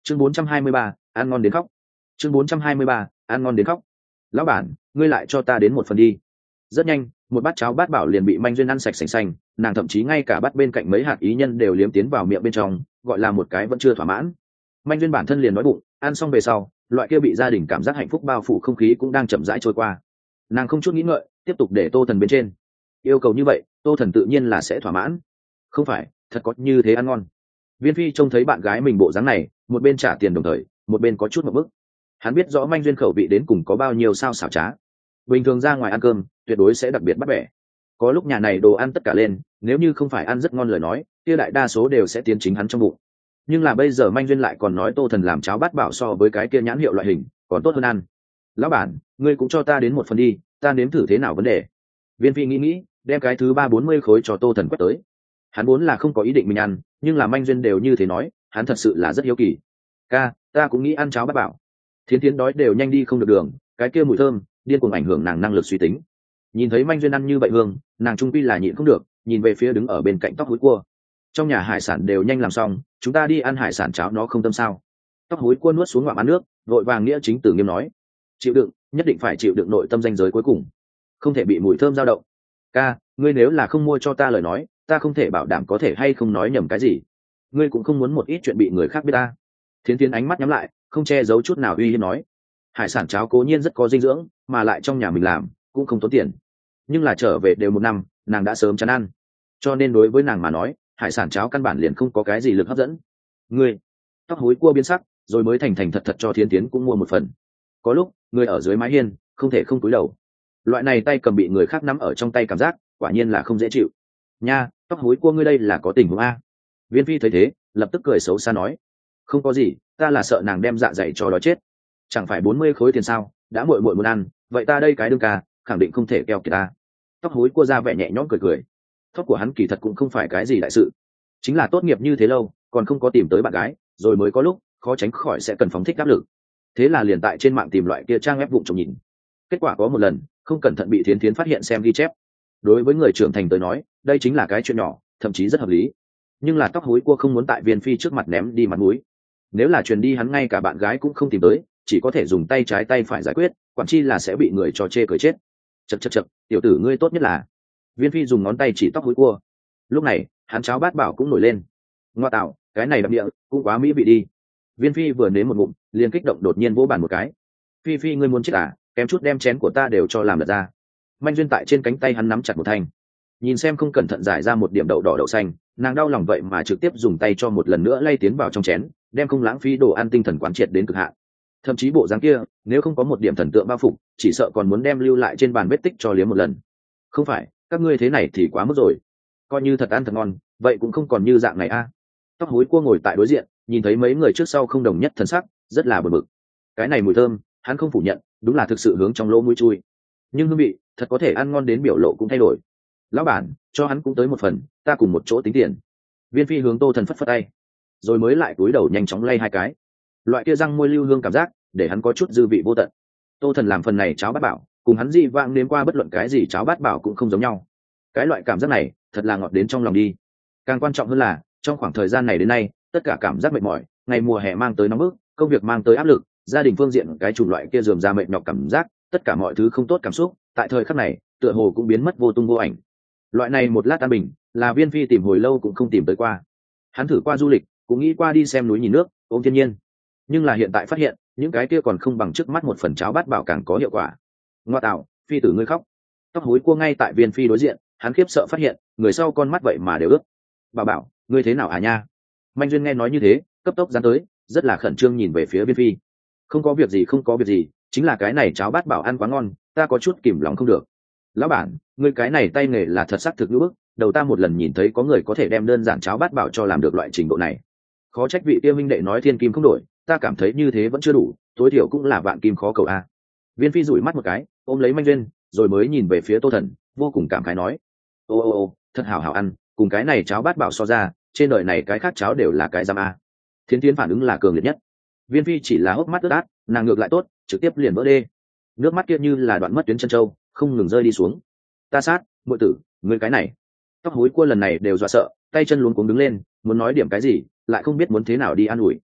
chương 423, ăn ngon đến khóc. chương 423, ăn ngon đến khóc. Lão bản, ngươi lại cho ta đến một phần đi. Rất nhanh, một bát cháo bát bảo liền bị Manh Duyên ăn sạch sành xanh, nàng thậm chí ngay cả bát bên cạnh mấy hạt ý nhân đều liếm tiến vào miệng bên trong, gọi là một cái vẫn chưa thỏa mãn. Manh Duyên bản thân liền nói bụng, ăn xong về sau, loại kia bị gia đình cảm giác hạnh phúc bao phủ không khí cũng đang chậm rãi trôi qua. Nàng không chút nghĩ ngợi, tiếp tục để Tô Thần bên trên. Yêu cầu như vậy, Tô Thần tự nhiên là sẽ thỏa mãn. Không phải, thật có như thế ăn ngon. Viên Phi trông thấy bạn gái mình bộ dáng này, một bên trả tiền đồng thời, một bên có chút một bức. Hắn biết rõ Manh Duyên khẩu vị đến cùng có bao nhiêu sao xảo trá. Bình thường ra ngoài ăn cơm, tuyệt đối sẽ đặc biệt bắt bẻ. Có lúc nhà này đồ ăn tất cả lên, nếu như không phải ăn rất ngon lời nói, kia đại đa số đều sẽ tiến chính hắn trong bụng. Nhưng là bây giờ Manh Duyên lại còn nói Tô Thần làm cháo bát bảo so với cái kia nhãn hiệu loại hình còn tốt hơn ăn. Lão bản, ngươi cũng cho ta đến một phần đi, ta nếm thử thế nào vấn đề. Viên Phi nghĩ, đem cái thứ 340 khối cho Tô Thần quét tới. Hắn vốn là không có ý định mình ăn, nhưng là Manh Duyên đều như thế nói, hắn thật sự là rất hiếu kỳ. Ca, ta cũng nghĩ ăn cháo bát bảo. Thiến Thiến đói đều nhanh đi không được đường, cái kia mùi thơm điên cuồng ảnh hưởng nàng năng lực suy tính. Nhìn thấy Manh Duyên ăn như vậy hương, nàng trung quy là nhịn không được, nhìn về phía đứng ở bên cạnh Tóc Húi Cua. Trong nhà hải sản đều nhanh làm xong, chúng ta đi ăn hải sản cháo nó không tâm sao? Tóc Húi Cua nuốt xuống ngoạm ăn nước, vội vàng nghĩa chính tử nghiêm nói: chịu đựng, nhất định phải chịu đựng nội tâm ranh giới cuối cùng, không thể bị mùi thơm dao động. Ca, ngươi nếu là không mua cho ta lời nói, ta không thể bảo đảm có thể hay không nói nhầm cái gì. Ngươi cũng không muốn một ít chuyện bị người khác biết ta. Thiến Thiến ánh mắt nhắm lại, không che giấu chút nào uy hiếp nói: hải sản cháo cố nhiên rất có dinh dưỡng, mà lại trong nhà mình làm cũng không tốn tiền, nhưng là trở về đều một năm, nàng đã sớm chán ăn, cho nên đối với nàng mà nói, hải sản cháo căn bản liền không có cái gì lực hấp dẫn. Ngươi, Tóc Húi Cua biến sắc, rồi mới thành thành thật thật cho Thiến Thiến cũng mua một phần. Có lúc người ở dưới mái hiên không thể không cúi đầu, loại này tay cầm bị người khác nắm ở trong tay cảm giác quả nhiên là không dễ chịu nha. Tóc Húi Cua ngươi đây là có tình huống a? Viên Phi thấy thế lập tức cười xấu xa nói: không có gì, ta là sợ nàng đem dạ dày cho đói chết. Chẳng phải 40 khối tiền sao, đã muội muội muốn ăn, vậy ta đây cái đương ca khẳng định không thể keo kiệt ta. Tóc Húi Cua ra vẻ nhẹ nhõm cười. Tóc của hắn kỳ thật cũng không phải cái gì đại sự, chính là tốt nghiệp như thế lâu còn không có tìm tới bạn gái, rồi mới có lúc khó tránh khỏi sẽ cần phóng thích áp lực. Thế là liền tại trên mạng tìm loại kia trang web vụng trộm nhìn. Kết quả có một lần không cẩn thận bị Thiến Thiến phát hiện xem ghi chép. Đối với người trưởng thành tới nói, đây chính là cái chuyện nhỏ, thậm chí rất hợp lý. Nhưng là Tóc Húi Cua không muốn tại Viên Phi trước mặt ném đi mặt mũi. Nếu là truyền đi hắn ngay cả bạn gái cũng không tìm tới, chỉ có thể dùng tay trái tay phải giải quyết, quản chi là sẽ bị người cho chê cười chết. Chậc, tiểu tử ngươi tốt nhất là. Viên Phi dùng ngón tay chỉ Tóc Húi Cua. Lúc này hắn cháo bát bảo cũng nổi lên. Ngoa tạo, cái này đậm địa cũng quá mỹ vị đi. Viên Phi vừa nếm một ngụm liền kích động đột nhiên vỗ bàn một cái: Phi ngươi muốn chết à, kém chút đem chén của ta đều cho làm lật ra. Manh Duyên tại trên cánh tay hắn nắm chặt một thanh, nhìn xem không cẩn thận giải ra một điểm đậu đỏ đậu xanh, nàng đau lòng vậy mà trực tiếp dùng tay cho một lần nữa lay tiến vào trong chén, đem không lãng phí đồ ăn tinh thần quán triệt đến cực hạn. Thậm chí bộ dáng kia nếu không có một điểm thần tượng bao phục, chỉ sợ còn muốn đem lưu lại trên bàn vết tích cho liếm một lần. Không phải, các ngươi thế này thì quá mức rồi, coi như thật ăn thật ngon vậy cũng không còn như dạng này a. Tóc Húi Cua ngồi tại đối diện, nhìn thấy mấy người trước sau không đồng nhất thần sắc, rất là bực bực. Cái này mùi thơm hắn không phủ nhận, đúng là thực sự hướng trong lỗ mũi chui, nhưng hương vị thật có thể ăn ngon đến biểu lộ cũng thay đổi. Lão bản, cho hắn cũng tới một phần, ta cùng một chỗ tính tiền. Viên Phi hướng Tô Thần phất phất tay, rồi mới lại cúi đầu nhanh chóng lay hai cái. Loại kia răng môi lưu hương cảm giác để hắn có chút dư vị vô tận. Tô Thần làm phần này cháo bát bảo cùng hắn dị vãng nếm qua bất luận cái gì cháo bát bảo cũng không giống nhau. Cái loại cảm giác này thật là ngọt đến trong lòng đi. Càng quan trọng hơn là trong khoảng thời gian này đến nay, tất cả cảm giác mệt mỏi, ngày mùa hè mang tới nóng bức, công việc mang tới áp lực, gia đình phương diện cái chủng loại kia rườm ra mệt nhọc cảm giác, tất cả mọi thứ không tốt cảm xúc tại thời khắc này tựa hồ cũng biến mất vô tung vô ảnh. Loại này một lát an bình là Viên Phi tìm hồi lâu cũng không tìm tới qua. Hắn thử qua du lịch, cũng nghĩ qua đi xem núi nhìn nước, ôm thiên nhiên, nhưng là hiện tại phát hiện những cái kia còn không bằng trước mắt một phần cháo bát bảo càng có hiệu quả. Ngoa tạo, Phi tử ngươi khóc. Tóc Húi Cua ngay tại Viên Phi đối diện, hắn khiếp sợ phát hiện người sau con mắt vậy mà đều ướt. Bảo ngươi thế nào à nha? Manh Duyên nghe nói như thế cấp tốc dán tới, rất là khẩn trương nhìn về phía Viên Phi. Không có việc gì, chính là cái này cháo bát bảo ăn quá ngon, ta có chút kìm lòng không được. Lão bản, ngươi cái này tay nghề là thật xác thực ngữ bức, đầu ta một lần nhìn thấy có người có thể đem đơn giản cháo bát bảo cho làm được loại trình độ này. Khó trách vị kia minh đệ nói thiên kim không đổi, ta cảm thấy như thế vẫn chưa đủ, tối thiểu cũng là vạn kim khó cầu a. Viên Phi dụi mắt một cái, ôm lấy Manh Duyên, rồi mới nhìn về phía Tô Thần, vô cùng cảm khái nói: ô, thật hảo hảo ăn, cùng cái này cháo bát bảo so ra, trên đời này cái khác cháo đều là cái giam a. Thiến Thiến phản ứng là cường liệt nhất. Viên Phi chỉ là hốc mắt ướt át, nàng ngược lại tốt, trực tiếp liền vỡ đê, nước mắt kia như là đoạn mất tuyến chân châu, không ngừng rơi đi xuống. Ta sát, muội tử, ngươi cái này. Tóc Húi Cua lần này đều dọa sợ, tay chân luống cuống đứng lên, muốn nói điểm cái gì, lại không biết muốn thế nào đi an ủi.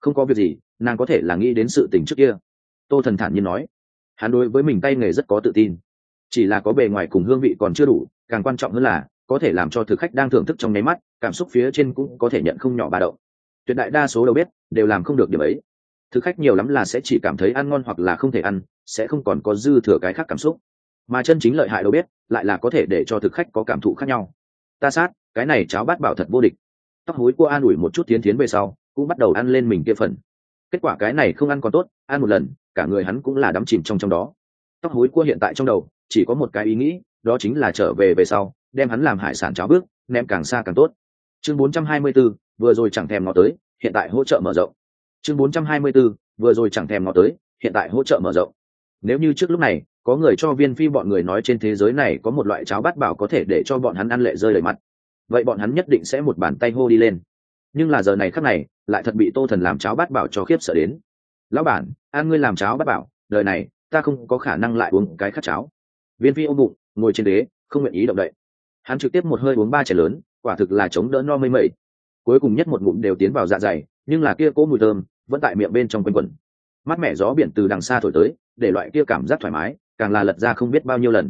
Không có việc gì, nàng có thể là nghĩ đến sự tình trước kia. Tô Thần thản nhiên nói. Hắn đối với mình tay nghề rất có tự tin, chỉ là có bề ngoài cùng hương vị còn chưa đủ, càng quan trọng hơn là có thể làm cho thực khách đang thưởng thức trong nháy mắt cảm xúc phía trên cũng có thể nhận không nhỏ ba động. Tuyệt đại đa số đầu bếp đều làm không được điểm ấy. Thực khách nhiều lắm là sẽ chỉ cảm thấy ăn ngon hoặc là không thể ăn, sẽ không còn có dư thừa cái khác cảm xúc. Mà chân chính lợi hại đầu bếp lại là có thể để cho thực khách có cảm thụ khác nhau. Ta sát, cái này cháo bát bảo thật vô địch. Tóc hối cua an ủi một chút tiến về sau cũng bắt đầu ăn lên mình kia phần. Kết quả cái này không ăn còn tốt, ăn một lần cả người hắn cũng là đắm chìm trong đó. Tóc hối cua hiện tại trong đầu chỉ có một cái ý nghĩ, đó chính là trở về sau đem hắn làm hải sản cháo bước ném càng xa càng tốt. Chương 424, vừa rồi chẳng thèm ngó tới, hiện tại hỗ trợ mở rộng. Chương 424, vừa rồi chẳng thèm ngó tới, hiện tại hỗ trợ mở rộng. Nếu như trước lúc này có người cho Viên Phi bọn người nói trên thế giới này có một loại cháo bát bảo có thể để cho bọn hắn ăn lệ rơi đầy mặt, vậy bọn hắn nhất định sẽ một bàn tay hô đi lên. Nhưng là giờ này khắc này lại thật bị Tô Thần làm cháo bát bảo cho khiếp sợ đến. Lão bản, ăn ngươi làm cháo bát bảo, đời này ta không có khả năng lại uống cái khát cháo. Viên Phi ôm bụng ngồi trên đế không nguyện ý động đậy. Hắn trực tiếp một hơi uống 3 chén lớn, quả thực là chống đỡ no mây mẩy. Cuối cùng nhất một ngụm đều tiến vào dạ dày, nhưng là kia cỗ mùi thơm vẫn tại miệng bên trong quanh quẩn. Mát mẻ gió biển từ đằng xa thổi tới, để loại kia cảm giác thoải mái càng là lật ra không biết bao nhiêu lần.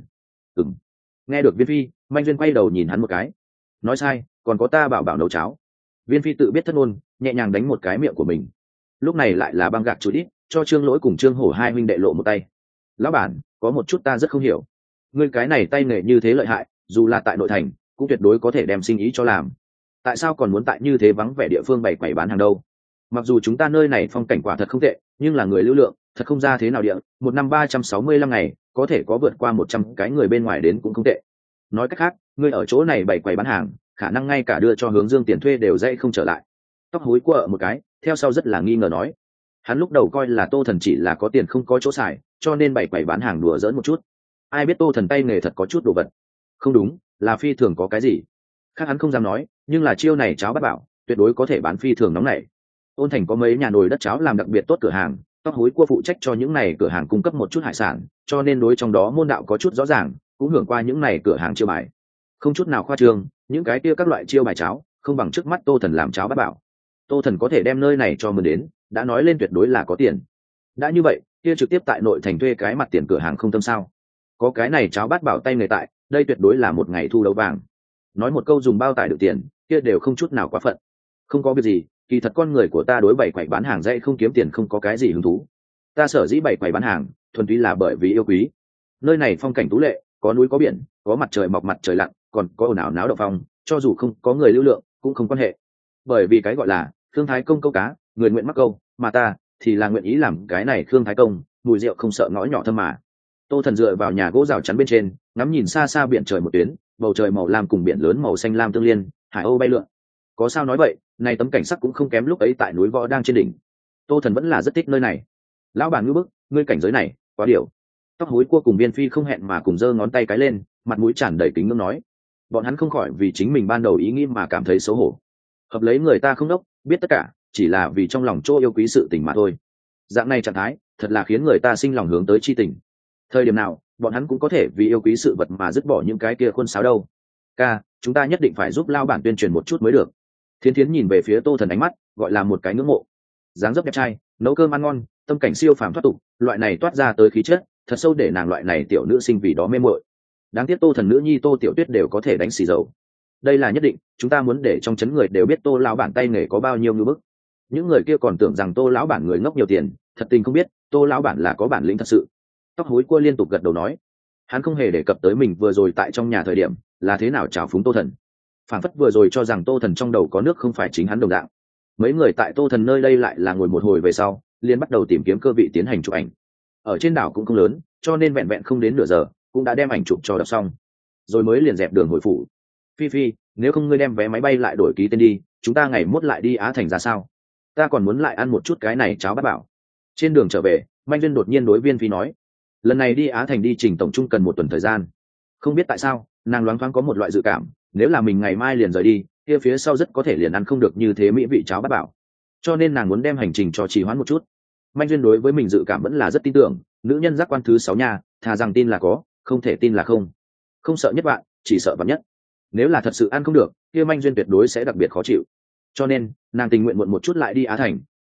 Nghe được Viên Phi, Manh Duyên quay đầu nhìn hắn một cái, nói sai, còn có ta bảo bảo nấu cháo. Viên Phi tự biết thất ngôn, nhẹ nhàng đánh một cái miệng của mình. Lúc này lại là băng gạc chút ít, cho Trương Lỗi cùng Trương Hổ hai huynh đệ lộ một tay. Lão bản, có một chút ta rất không hiểu, ngươi cái này tay nghề như thế lợi hại, dù là tại nội thành cũng tuyệt đối có thể đem sinh ý cho làm, tại sao còn muốn tại như thế vắng vẻ địa phương bày quầy bán hàng đâu? Mặc dù chúng ta nơi này phong cảnh quả thật không tệ, nhưng là người lưu lượng thật không ra thế nào địa, một năm 365 ngày có thể có vượt qua 100 cái người bên ngoài đến cũng không tệ. Nói cách khác, ngươi ở chỗ này bày quầy bán hàng, khả năng ngay cả đưa cho Hướng Dương tiền thuê đều dễ không trở lại. Tóc hối cua một cái, theo sau rất là nghi ngờ nói. Hắn lúc đầu coi là Tô Thần chỉ là có tiền không có chỗ xài, cho nên bày quầy bán hàng đùa giỡn một chút. Ai biết Tô Thần tay nghề thật có chút đồ vật. Không đúng, là phi thường có cái gì khác hắn không dám nói, nhưng là chiêu này cháo bát bảo tuyệt đối có thể bán phi thường nóng này. Ôn Thành có mấy nhà nồi đất cháo làm đặc biệt tốt cửa hàng, Tóc hối cua phụ trách cho những này cửa hàng cung cấp một chút hải sản, cho nên đối trong đó môn đạo có chút rõ ràng, cũng hưởng qua những này cửa hàng chiêu bài. Không chút nào khoa trương, những cái kia các loại chiêu bài cháo không bằng trước mắt Tô Thần làm cháo bát bảo. Tô Thần có thể đem nơi này cho mượn đến, đã nói lên tuyệt đối là có tiền. Đã như vậy, kia trực tiếp tại nội thành thuê cái mặt tiền cửa hàng không tâm sao? Có cái này cháo bát bảo tay người tại, đây tuyệt đối là một ngày thu đấu vàng. Nói một câu dùng bao tải được tiền, kia đều không chút nào quá phận. Không có việc gì, kỳ thật con người của ta đối bày quầy bán hàng dễ không kiếm tiền không có cái gì hứng thú. Ta sở dĩ bày quầy bán hàng, thuần túy là bởi vì yêu quý. Nơi này phong cảnh tú lệ, có núi có biển, có mặt trời mọc mặt trời lặn, còn có ồn ào náo động phong, cho dù không có người lưu lượng cũng không quan hệ. Bởi vì cái gọi là Khương Thái Công câu cá, người nguyện mắc câu, mà ta thì là nguyện ý làm cái này Khương Thái Công, mùi rượu không sợ ngõ nhỏ thâm mà. Tô Thần dựa vào nhà gỗ rào chắn bên trên, ngắm nhìn xa xa biển trời một tuyến, bầu trời màu lam cùng biển lớn màu xanh lam tương liên, hải âu bay lượn. Có sao nói vậy, này tấm cảnh sắc cũng không kém lúc ấy tại núi Võ đang trên đỉnh. Tô Thần vẫn là rất thích nơi này. Lão bản ngư bức, ngươi cảnh giới này quá điều. Tóc hối cua cùng Viên Phi không hẹn mà cùng giơ ngón tay cái lên, mặt mũi tràn đầy kính ngưỡng nói. Bọn hắn không khỏi vì chính mình ban đầu ý nghĩ mà cảm thấy xấu hổ. Hợp lấy người ta không đốc, biết tất cả, chỉ là vì trong lòng chỗ yêu quý sự tình mà thôi. Dạng này trạng thái, thật là khiến người ta sinh lòng hướng tới chi tình. Thời điểm nào, bọn hắn cũng có thể vì yêu quý sự vật mà dứt bỏ những cái kia khuôn sáo đâu. Ca, chúng ta nhất định phải giúp lao bản tuyên truyền một chút mới được. Thiến Thiến nhìn về phía Tô Thần ánh mắt, gọi là một cái ngưỡng mộ. Dáng dấp đẹp trai, nấu cơm ăn ngon, tâm cảnh siêu phàm thoát tục, loại này toát ra tới khí chất, thật sâu để nàng loại này tiểu nữ sinh vì đó mê muội. Đáng tiếc Tô Thần nữ nhi Tô Tiểu Tuyết đều có thể đánh xì dầu. Đây là nhất định, chúng ta muốn để trong chấn người đều biết Tô lão bản tay nghề có bao nhiêu ngư bức. Những người kia còn tưởng rằng Tô lão bản người ngốc nhiều tiền, thật tình không biết, Tô lão bản là có bản lĩnh thật sự. Tóc hối cua liên tục gật đầu nói. Hắn không hề đề cập tới mình vừa rồi tại trong nhà thời điểm là thế nào trào phúng Tô Thần. Phản phất vừa rồi cho rằng Tô Thần trong đầu có nước không phải chính hắn đồng dạng. Mấy người tại Tô Thần nơi đây lại là ngồi một hồi về sau, liền bắt đầu tìm kiếm cơ vị tiến hành chụp ảnh. Ở trên đảo cũng không lớn, cho nên vẹn vẹn không đến nửa giờ cũng đã đem ảnh chụp cho đọc xong, rồi mới liền dẹp đường hồi phủ. Phi Phi, nếu không ngươi đem vé máy bay lại đổi ký tên đi, chúng ta ngày mốt lại đi Á Thành ra sao? Ta còn muốn lại ăn một chút cái này cháo bát bảo. Trên đường trở về, Manh Duyên đột nhiên đối Viên Phi nói, lần này đi Á Thành đi trình tổng trung cần 1 tuần thời gian. Không biết tại sao, nàng loáng thoáng có một loại dự cảm, nếu là mình ngày mai liền rời đi, kia phía sau rất có thể liền ăn không được như thế mỹ vị cháo bát bảo. Cho nên nàng muốn đem hành trình cho trì hoãn một chút. Manh Duyên đối với mình dự cảm vẫn là rất tin tưởng, nữ nhân giác quan thứ 6 nha, thà rằng tin là có, không thể tin là không. Không sợ nhất bạn, chỉ sợ vạn nhất. Nếu là thật sự ăn không được, kia Manh Duyên tuyệt đối sẽ đặc biệt khó chịu. Cho nên, nàng tình nguyện muộn một chút lại đi Á Thành,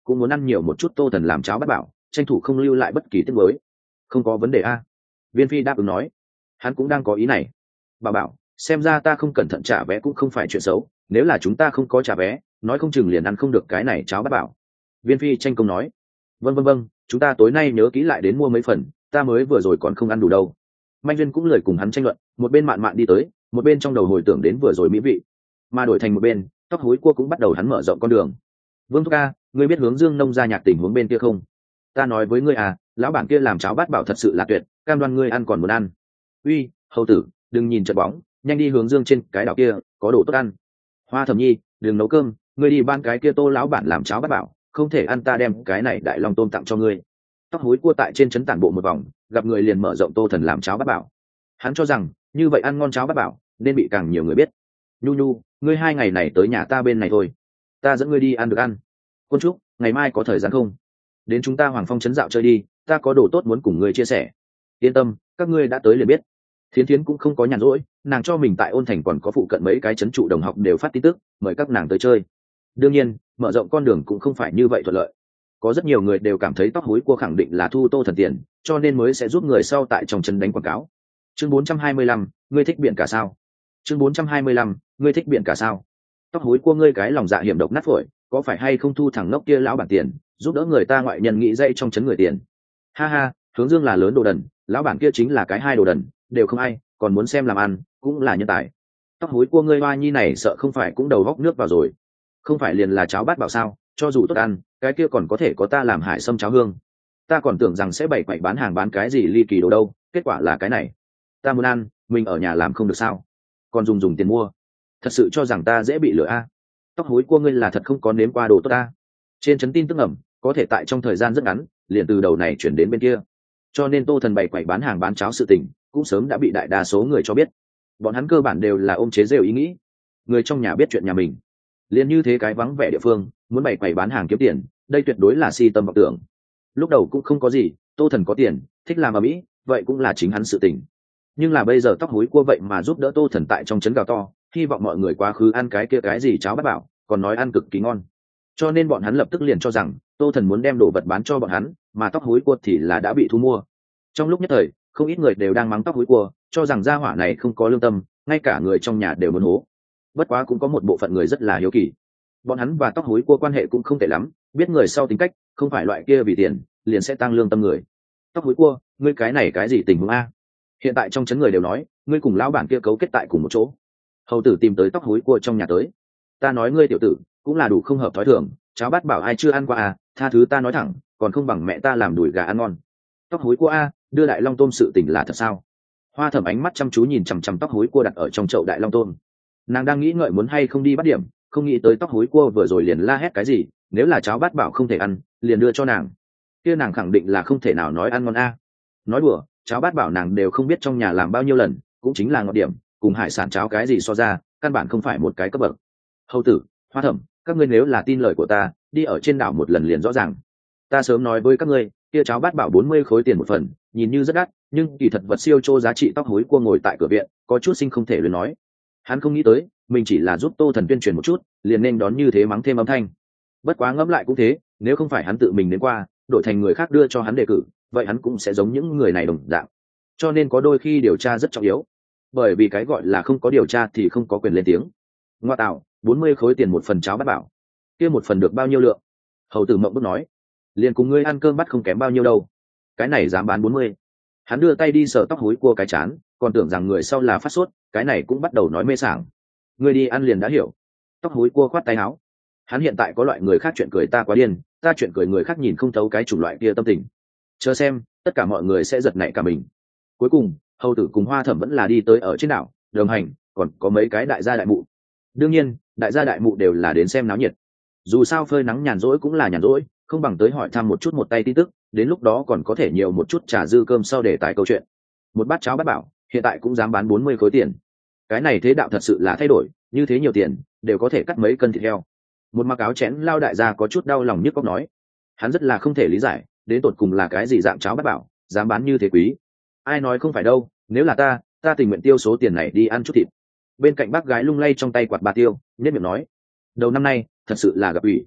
cũng muốn ăn nhiều một chút Tô Thần làm cháo bát bảo, tranh thủ không lưu lại bất kỳ tiết mới. Không có vấn đề a. Viên Phi đáp ứng nói. Hắn cũng đang có ý này. Bà bảo, xem ra ta không cẩn thận trả vé cũng không phải chuyện xấu, nếu là chúng ta không có trả vé, nói không chừng liền ăn không được cái này cháo bát bảo. Viên Phi tranh công nói. Vâng, chúng ta tối nay nhớ kỹ lại đến mua mấy phần, ta mới vừa rồi còn không ăn đủ đâu. Manh Duyên cũng lười cùng hắn tranh luận, một bên mạn mạn đi tới, một bên trong đầu hồi tưởng đến vừa rồi mỹ vị. Mà đổi thành một bên, tóc hối cua cũng bắt đầu hắn mở rộng con đường. Vương Thúc ca, ngươi biết hướng Dương nông gia nhạc tình huống bên kia không? Ta nói với ngươi à, lão bản kia làm cháo bát bảo thật sự là tuyệt, cam đoan ngươi ăn còn muốn ăn. Uy, hầu tử, đừng nhìn trận bóng, nhanh đi hướng Dương trên cái đảo kia, có đồ tốt ăn. Hoa Thẩm Nhi, đừng nấu cơm, ngươi đi ban cái kia Tô lão bản làm cháo bát bảo, không thể ăn ta đem cái này đại long tôm tặng cho ngươi. Tóc hối cua tại trên trấn tản bộ một vòng, gặp người liền mở rộng Tô Thần làm cháo bát bảo. Hắn cho rằng như vậy ăn ngon cháo bát bảo nên bị càng nhiều người biết. Nhu, ngươi 2 ngày này tới nhà ta bên này thôi, ta dẫn ngươi đi ăn được ăn. Quân Trúc, ngày mai có thời gian không? Đến chúng ta Hoàng Phong trấn dạo chơi đi, ta có đồ tốt muốn cùng ngươi chia sẻ. Yên tâm, các ngươi đã tới liền biết. Thiến Thiến cũng không có nhàn rỗi, nàng cho mình tại Ôn Thành còn có phụ cận mấy cái trấn trụ đồng học đều phát tin tức, mời các nàng tới chơi. Đương nhiên, mở rộng con đường cũng không phải như vậy thuận lợi. Có rất nhiều người đều cảm thấy tóc hối cua khẳng định là thu Tô Thần tiền, cho nên mới sẽ giúp người sau tại trong trấn đánh quảng cáo. Chương 425, ngươi thích biển cả sao? Chương 425, ngươi thích biển cả sao? Tóc hối cua ngươi cái lòng dạ hiểm độc nát phổi, có phải hay không thu thằng ngốc kia lão bản tiền, giúp đỡ người ta ngoại nhân nghĩ dây trong trấn người tiền? Ha ha, Hướng Dương là lớn đồ đần, lão bản kia chính là cái hai đồ đần, đều không ai, còn muốn xem làm ăn, cũng là nhân tài. Tóc hối cua ngươi hoa nhi này sợ không phải cũng đầu góc nước vào rồi. Không phải liền là cháo bát bảo sao, cho dù tốt ăn, cái kia còn có thể có ta làm hải sâm cháo hương. Ta còn tưởng rằng sẽ bày quậy bán hàng bán cái gì ly kỳ đồ đâu, kết quả là cái này. Ta muốn ăn, mình ở nhà làm không được sao? Còn dùng tiền mua, thật sự cho rằng ta dễ bị lừa a? Tóc hối cua ngươi là thật không có nếm qua đồ tốt ta. Trên trấn tin tức ẩm, có thể tại trong thời gian rất ngắn, liền từ đầu này chuyển đến bên kia. Cho nên Tô Thần bày quậy bán hàng bán cháo sự tình, cũng sớm đã bị đại đa số người cho biết. Bọn hắn cơ bản đều là ôm chế rêu ý nghĩ, người trong nhà biết chuyện nhà mình, liền như thế cái vắng vẻ địa phương, muốn bày quậy bán hàng kiếm tiền, đây tuyệt đối là si tâm vọng tưởng. Lúc đầu cũng không có gì, Tô Thần có tiền, thích làm ở mỹ, vậy cũng là chính hắn sự tình. Nhưng là bây giờ tóc hối cua vậy mà giúp đỡ Tô Thần tại trong trấn gào to, hy vọng mọi người quá khứ ăn cái kia cái gì cháo bát bảo, còn nói ăn cực kỳ ngon. Cho nên bọn hắn lập tức liền cho rằng Tô Thần muốn đem đồ vật bán cho bọn hắn, mà tóc hối cua thì là đã bị thu mua. Trong lúc nhất thời, không ít người đều đang mắng tóc hối cua, cho rằng gia hỏa này không có lương tâm, ngay cả người trong nhà đều muốn hố. Bất quá cũng có một bộ phận người rất là hiếu kỳ. Bọn hắn và tóc hối cua quan hệ cũng không tệ lắm, biết người sau tính cách, không phải loại kia vì tiền liền sẽ tăng lương tâm người. Tóc hối cua, ngươi cái này cái gì tình huống a? Hiện tại trong trấn người đều nói ngươi cùng lão bản kia cấu kết tại cùng một chỗ. Hầu tử tìm tới tóc hối cua trong nhà tới. Ta nói ngươi tiểu tử cũng là đủ không hợp thói thường, cháo bát bảo ai chưa ăn qua à, tha thứ ta nói thẳng, còn không bằng mẹ ta làm đùi gà ăn ngon. Tóc hối cua a, đưa đại long tôm sự tình là thật sao? Hoa Thẩm ánh mắt chăm chú nhìn chằm chằm tóc hối cua đặt ở trong chậu đại long tôm. Nàng đang nghĩ ngợi muốn hay không đi bắt điểm, không nghĩ tới tóc hối cua vừa rồi liền la hét cái gì, nếu là cháo bát bảo không thể ăn, liền đưa cho nàng. Kia nàng khẳng định là không thể nào nói ăn ngon a. Nói đùa, cháo bát bảo nàng đều không biết trong nhà làm bao nhiêu lần, cũng chính là ngọt điểm, cùng hải sản cháo cái gì so ra, căn bản không phải một cái cấp bậc. Hầu tử, Hoa Thẩm, các ngươi nếu là tin lời của ta, đi ở trên đảo một lần liền rõ ràng. Ta sớm nói với các ngươi, kia cháo bát bảo 40 khối tiền một phần, nhìn như rất đắt, nhưng kỳ thật vật siêu chô giá trị. Tóc hối cua ngồi tại cửa viện, có chút sinh không thể luyến nói. Hắn không nghĩ tới, mình chỉ là giúp Tô Thần tuyên truyền một chút, liền nên đón như thế mắng thêm âm thanh. Bất quá ngẫm lại cũng thế, nếu không phải hắn tự mình đến qua, đổi thành người khác đưa cho hắn đề cử, vậy hắn cũng sẽ giống những người này đồng dạng. Cho nên có đôi khi điều tra rất trọng yếu, bởi vì cái gọi là không có điều tra thì không có quyền lên tiếng. Ngoa tạo, 40 khối tiền một phần cháo bát bảo, kia một phần được bao nhiêu lượng? Hầu tử mộng bức nói, liền cùng ngươi ăn cơm bắt không kém bao nhiêu đâu, cái này dám bán 40. Hắn đưa tay đi sờ tóc hối cua cái chán, còn tưởng rằng người sau là phát sốt, cái này cũng bắt đầu nói mê sảng. Ngươi đi ăn liền đã hiểu. Tóc hối cua khoát tay áo. Hắn hiện tại có loại người khác chuyện cười ta quá điên, ta chuyện cười người khác nhìn không thấu cái chủng loại kia tâm tình. Chờ xem, tất cả mọi người sẽ giật nảy cả mình. Cuối cùng, hầu tử cùng Hoa Thẩm vẫn là đi tới ở trên đảo, đồng hành, còn có mấy cái đại gia đại mụ. Đương nhiên, đại gia đại mụ đều là đến xem náo nhiệt. Dù sao phơi nắng nhàn rỗi cũng là nhàn rỗi, không bằng tới hỏi thăm một chút một tay tin tức, đến lúc đó còn có thể nhiều một chút trà dư cơm sau để tài câu chuyện. Một bát cháo bát bảo, hiện tại cũng dám bán 40 khối tiền. Cái này thế đạo thật sự là thay đổi, như thế nhiều tiền, đều có thể cắt mấy cân thịt heo. Một mặc áo chén lao đại gia có chút đau lòng nhức óc nói. Hắn rất là không thể lý giải, đến tột cùng là cái gì dạng cháo bát bảo, dám bán như thế quý. Ai nói không phải đâu, nếu là ta tình nguyện tiêu số tiền này đi ăn chút thịt. Bên cạnh bác gái lung lay trong tay quạt ba tiêu, nhất miệng nói. Đầu năm nay, thật sự là gặp ủy.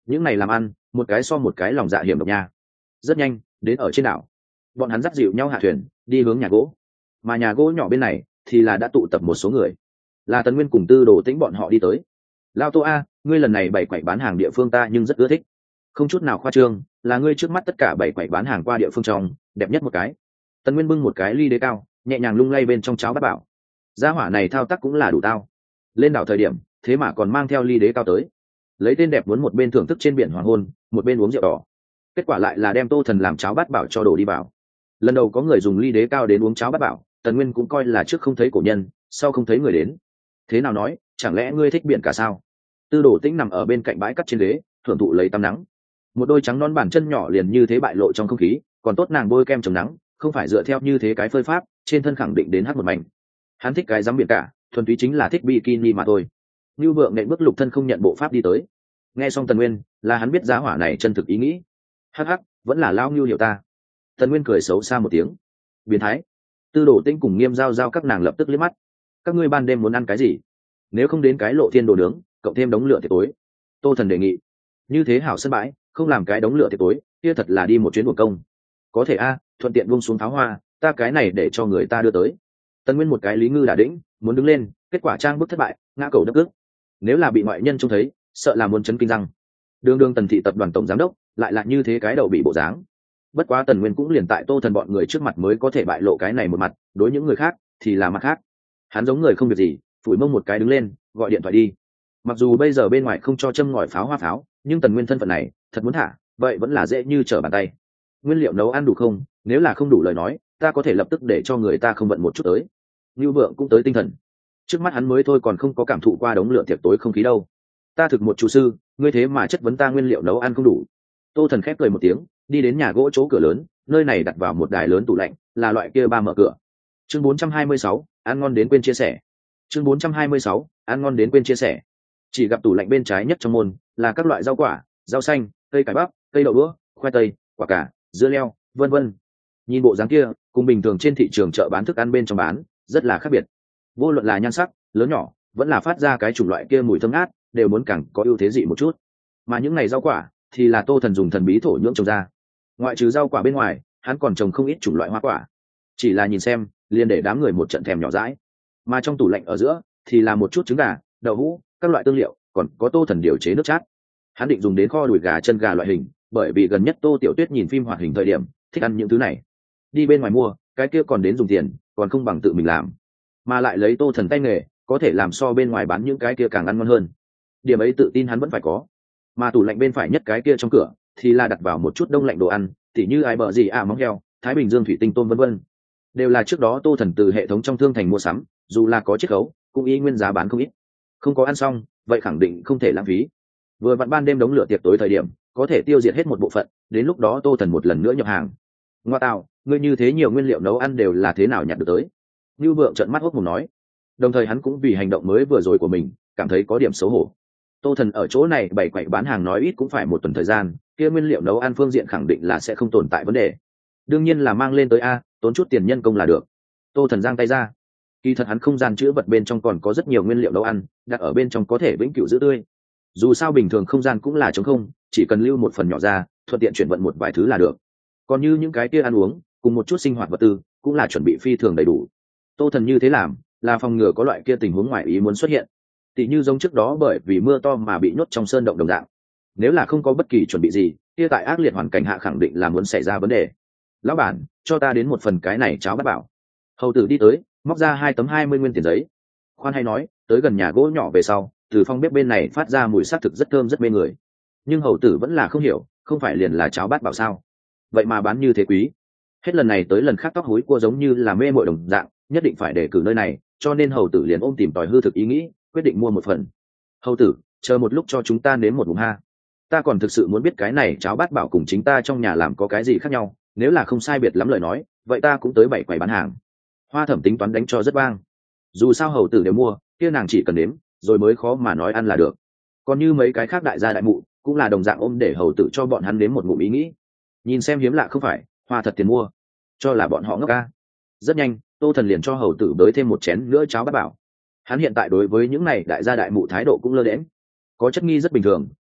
những này làm ăn một cái so một cái lòng dạ hiểm độc nha. Rất nhanh đến ở trên đảo, bọn hắn dắt dịu nhau hạ thuyền đi hướng nhà gỗ, mà nhà gỗ nhỏ bên này thì là đã tụ tập một số người, là Tần Nguyên cùng Tư Đồ Tĩnh bọn họ đi tới. Lao Tô A, ngươi lần này bày quậy bán hàng địa phương ta nhưng rất ưa thích, không chút nào khoa trương, là ngươi trước mắt tất cả bày quậy bán hàng qua địa phương trong đẹp nhất một cái. Tần Nguyên bưng một cái ly đế cao, nhẹ nhàng lung lay bên trong cháo bát bảo. Gia hỏa này thao tác cũng là đủ tao, lên đảo thời điểm thế mà còn mang theo ly đế cao tới, lấy tên đẹp muốn một bên thưởng thức trên biển hoàng hôn, một bên uống rượu đỏ. Kết quả lại là đem Tô Thần làm cháo bát bảo cho đổ đi vào. Lần đầu có người dùng ly đế cao đến uống cháo bát bảo, Tần Nguyên cũng coi là trước không thấy cổ nhân, sau không thấy người đến. Thế nào nói, chẳng lẽ ngươi thích biển cả sao? Tư Đồ Tĩnh nằm ở bên cạnh bãi cắt trên ghế, thưởng thụ lấy tắm nắng. Một đôi trắng non bàn chân nhỏ liền như thế bại lộ trong không khí, còn tốt nàng bôi kem chống nắng, không phải dựa theo như thế cái phơi pháp, trên thân khẳng định đến hát một mảnh. Hắn thích cái dám biển cả, thuần túy chính là thích bikini mà thôi. Như vượng nện bước lục thân không nhận bộ pháp đi tới. Nghe xong Tần Nguyên, là hắn biết giá hỏa này chân thực ý nghĩ. Hắc hắc, vẫn là lao Nưu hiểu ta. Tần Nguyên cười xấu xa một tiếng. Biến thái. Tư Đồ Tĩnh cùng Nghiêm Giao các nàng lập tức liếc mắt. Các ngươi ban đêm muốn ăn cái gì? Nếu không đến cái lộ thiên đồ nướng, cộng thêm đống lửa tiệc tối. Tô Thần đề nghị. Như thế hảo sân bãi, không làm cái đống lửa tiệc tối, kia thật là đi một chuyến buồn công. Có thể a, thuận tiện buông xuống pháo hoa, ta cái này để cho người ta đưa tới. Tần Nguyên một cái lý ngư đả đĩnh, muốn đứng lên, kết quả trang bức thất bại, ngã cầu đất ước. Nếu là bị ngoại nhân trông thấy, sợ là muốn chấn kinh răng. Đường Tần thị tập đoàn tổng giám đốc, lại là như thế cái đầu bị bộ dáng. Bất quá Tần Nguyên cũng liền tại Tô Thần bọn người trước mặt mới có thể bại lộ cái này một mặt, đối những người khác thì là mặt khác. Hắn giống người không việc gì, phủi mông một cái đứng lên, gọi điện thoại đi. Mặc dù bây giờ bên ngoài không cho châm ngòi pháo hoa pháo, nhưng Tần Nguyên thân phận này, thật muốn thả, vậy vẫn là dễ như trở bàn tay. Nguyên liệu nấu ăn đủ không? Nếu là không đủ lời nói, ta có thể lập tức để cho người ta không vận một chút tới. Nưu Vượng cũng tới tinh thần. Trước mắt hắn mới thôi còn không có cảm thụ qua đống lửa tiệc tối không khí đâu. Ta thực một chủ sư, ngươi thế mà chất vấn ta nguyên liệu nấu ăn không đủ. Tô Thần khép cười một tiếng, đi đến nhà gỗ chỗ cửa lớn, nơi này đặt vào một đài lớn tủ lạnh, là loại kia ba mở cửa. Chương 426, ăn ngon đến quên chia sẻ. Chương 426, ăn ngon đến quên chia sẻ. Chỉ gặp tủ lạnh bên trái nhất trong môn là các loại rau quả, rau xanh, cây cải bắp, cây đậu đũa, khoai tây, quả cà, dưa leo, vân vân. Nhìn bộ dáng kia, cùng bình thường trên thị trường chợ bán thức ăn bên trong bán, rất là khác biệt. Vô luận là nhan sắc, lớn nhỏ, vẫn là phát ra cái chủng loại kia mùi thơm ngát, đều muốn càng có ưu thế dị một chút. Mà những ngày rau quả thì là Tô Thần dùng thần bí thổ nhưỡng trồng ra. Ngoại trừ rau quả bên ngoài, hắn còn trồng không ít chủng loại hoa quả. Chỉ là nhìn xem, liền để đám người một trận thèm nhỏ dãi. Mà trong tủ lạnh ở giữa thì là một chút trứng gà, đậu hũ, các loại tương liệu, còn có Tô Thần điều chế nước chát. Hắn định dùng đến kho đùi gà, chân gà loại hình, bởi vì gần nhất Tô Tiểu Tuyết nhìn phim hoạt hình thời điểm, thích ăn những thứ này. Đi bên ngoài mua, cái kia còn đến dùng tiền, còn không bằng tự mình làm. Mà lại lấy Tô Thần tay nghề, có thể làm so bên ngoài bán những cái kia càng ăn ngon hơn. Điểm ấy tự tin hắn vẫn phải có. Mà tủ lạnh bên phải nhất cái kia trong cửa thì là đặt vào một chút đông lạnh đồ ăn, tỉ như ai bợ gì móng heo, Thái Bình Dương thủy tinh tôm vân vân, đều là trước đó Tô Thần từ hệ thống trong thương thành mua sắm, dù là có chiết khấu cũng y nguyên giá bán không ít. Không có ăn xong vậy khẳng định không thể lãng phí. Vừa vặn ban đêm đống lửa tiệc tối thời điểm có thể tiêu diệt hết một bộ phận, đến lúc đó Tô Thần một lần nữa nhập hàng. Ngoa tạo, ngươi như thế nhiều nguyên liệu nấu ăn đều là thế nào nhặt được tới? Như Vượng trợn mắt hốt mồm nói. Đồng thời hắn cũng vì hành động mới vừa rồi của mình cảm thấy có điểm xấu hổ. Tô Thần ở chỗ này bày quậy bán hàng nói ít cũng phải một tuần thời gian, kia nguyên liệu nấu ăn phương diện khẳng định là sẽ không tồn tại vấn đề. Đương nhiên là mang lên tới a, tốn chút tiền nhân công là được. Tô Thần giang tay ra. Kỳ thật hắn không gian chứa vật bên trong còn có rất nhiều nguyên liệu nấu ăn, đặt ở bên trong có thể vĩnh cửu giữ tươi. Dù sao bình thường không gian cũng là trống không, chỉ cần lưu một phần nhỏ ra, thuận tiện chuyển vận một vài thứ là được. Còn như những cái kia ăn uống, cùng một chút sinh hoạt vật tư, cũng là chuẩn bị phi thường đầy đủ. Tô Thần như thế làm, là phòng ngừa có loại kia tình huống ngoài ý muốn xuất hiện. Tỷ như giống trước đó bởi vì mưa to mà bị nhốt trong sơn động đồng dạng. Nếu là không có bất kỳ chuẩn bị gì, kia tại ác liệt hoàn cảnh hạ khẳng định là muốn xảy ra vấn đề. Lão bản, cho ta đến một phần cái này cháo bát bảo. Hầu tử đi tới, móc ra 2 tấm 20 nguyên tiền giấy. Khoan hay nói, tới gần nhà gỗ nhỏ về sau, từ phong bếp bên này phát ra mùi xác thực rất thơm rất mê người. Nhưng hầu tử vẫn là không hiểu, không phải liền là cháo bát bảo sao? Vậy mà bán như thế quý. Hết lần này tới lần khác tóc hối cua giống như là mê mội đồng dạng, nhất định phải để cử nơi này, cho nên hầu tử liền ôm tìm tòi hư thực ý nghĩ, quyết định mua một phần. Hầu tử, chờ một lúc cho chúng ta nếm một ngụm ha. Ta còn thực sự muốn biết cái này cháo bát bảo cùng chính ta trong nhà làm có cái gì khác nhau, nếu là không sai biệt lắm lời nói, vậy ta cũng tới 7 quầy bán hàng. Hoa Thẩm tính toán đánh cho rất vang. Dù sao hầu tử đều mua, kia nàng chỉ cần nếm, rồi mới khó mà nói ăn là được. Còn như mấy cái khác đại gia đại mụ, cũng là đồng dạng ôm để hầu tử cho bọn hắn nếm một ngụm ý nghĩ. Nhìn xem hiếm lạ không phải, Hoa thật tiền mua, cho là bọn họ ngốc ca. Rất nhanh, Tô Thần liền cho hầu tử bới thêm một chén nữa cháo bát bảo. Hắn hiện tại đối với những này đại gia đại mụ thái độ cũng lơ đễnh, có chất nghi rất bình thường,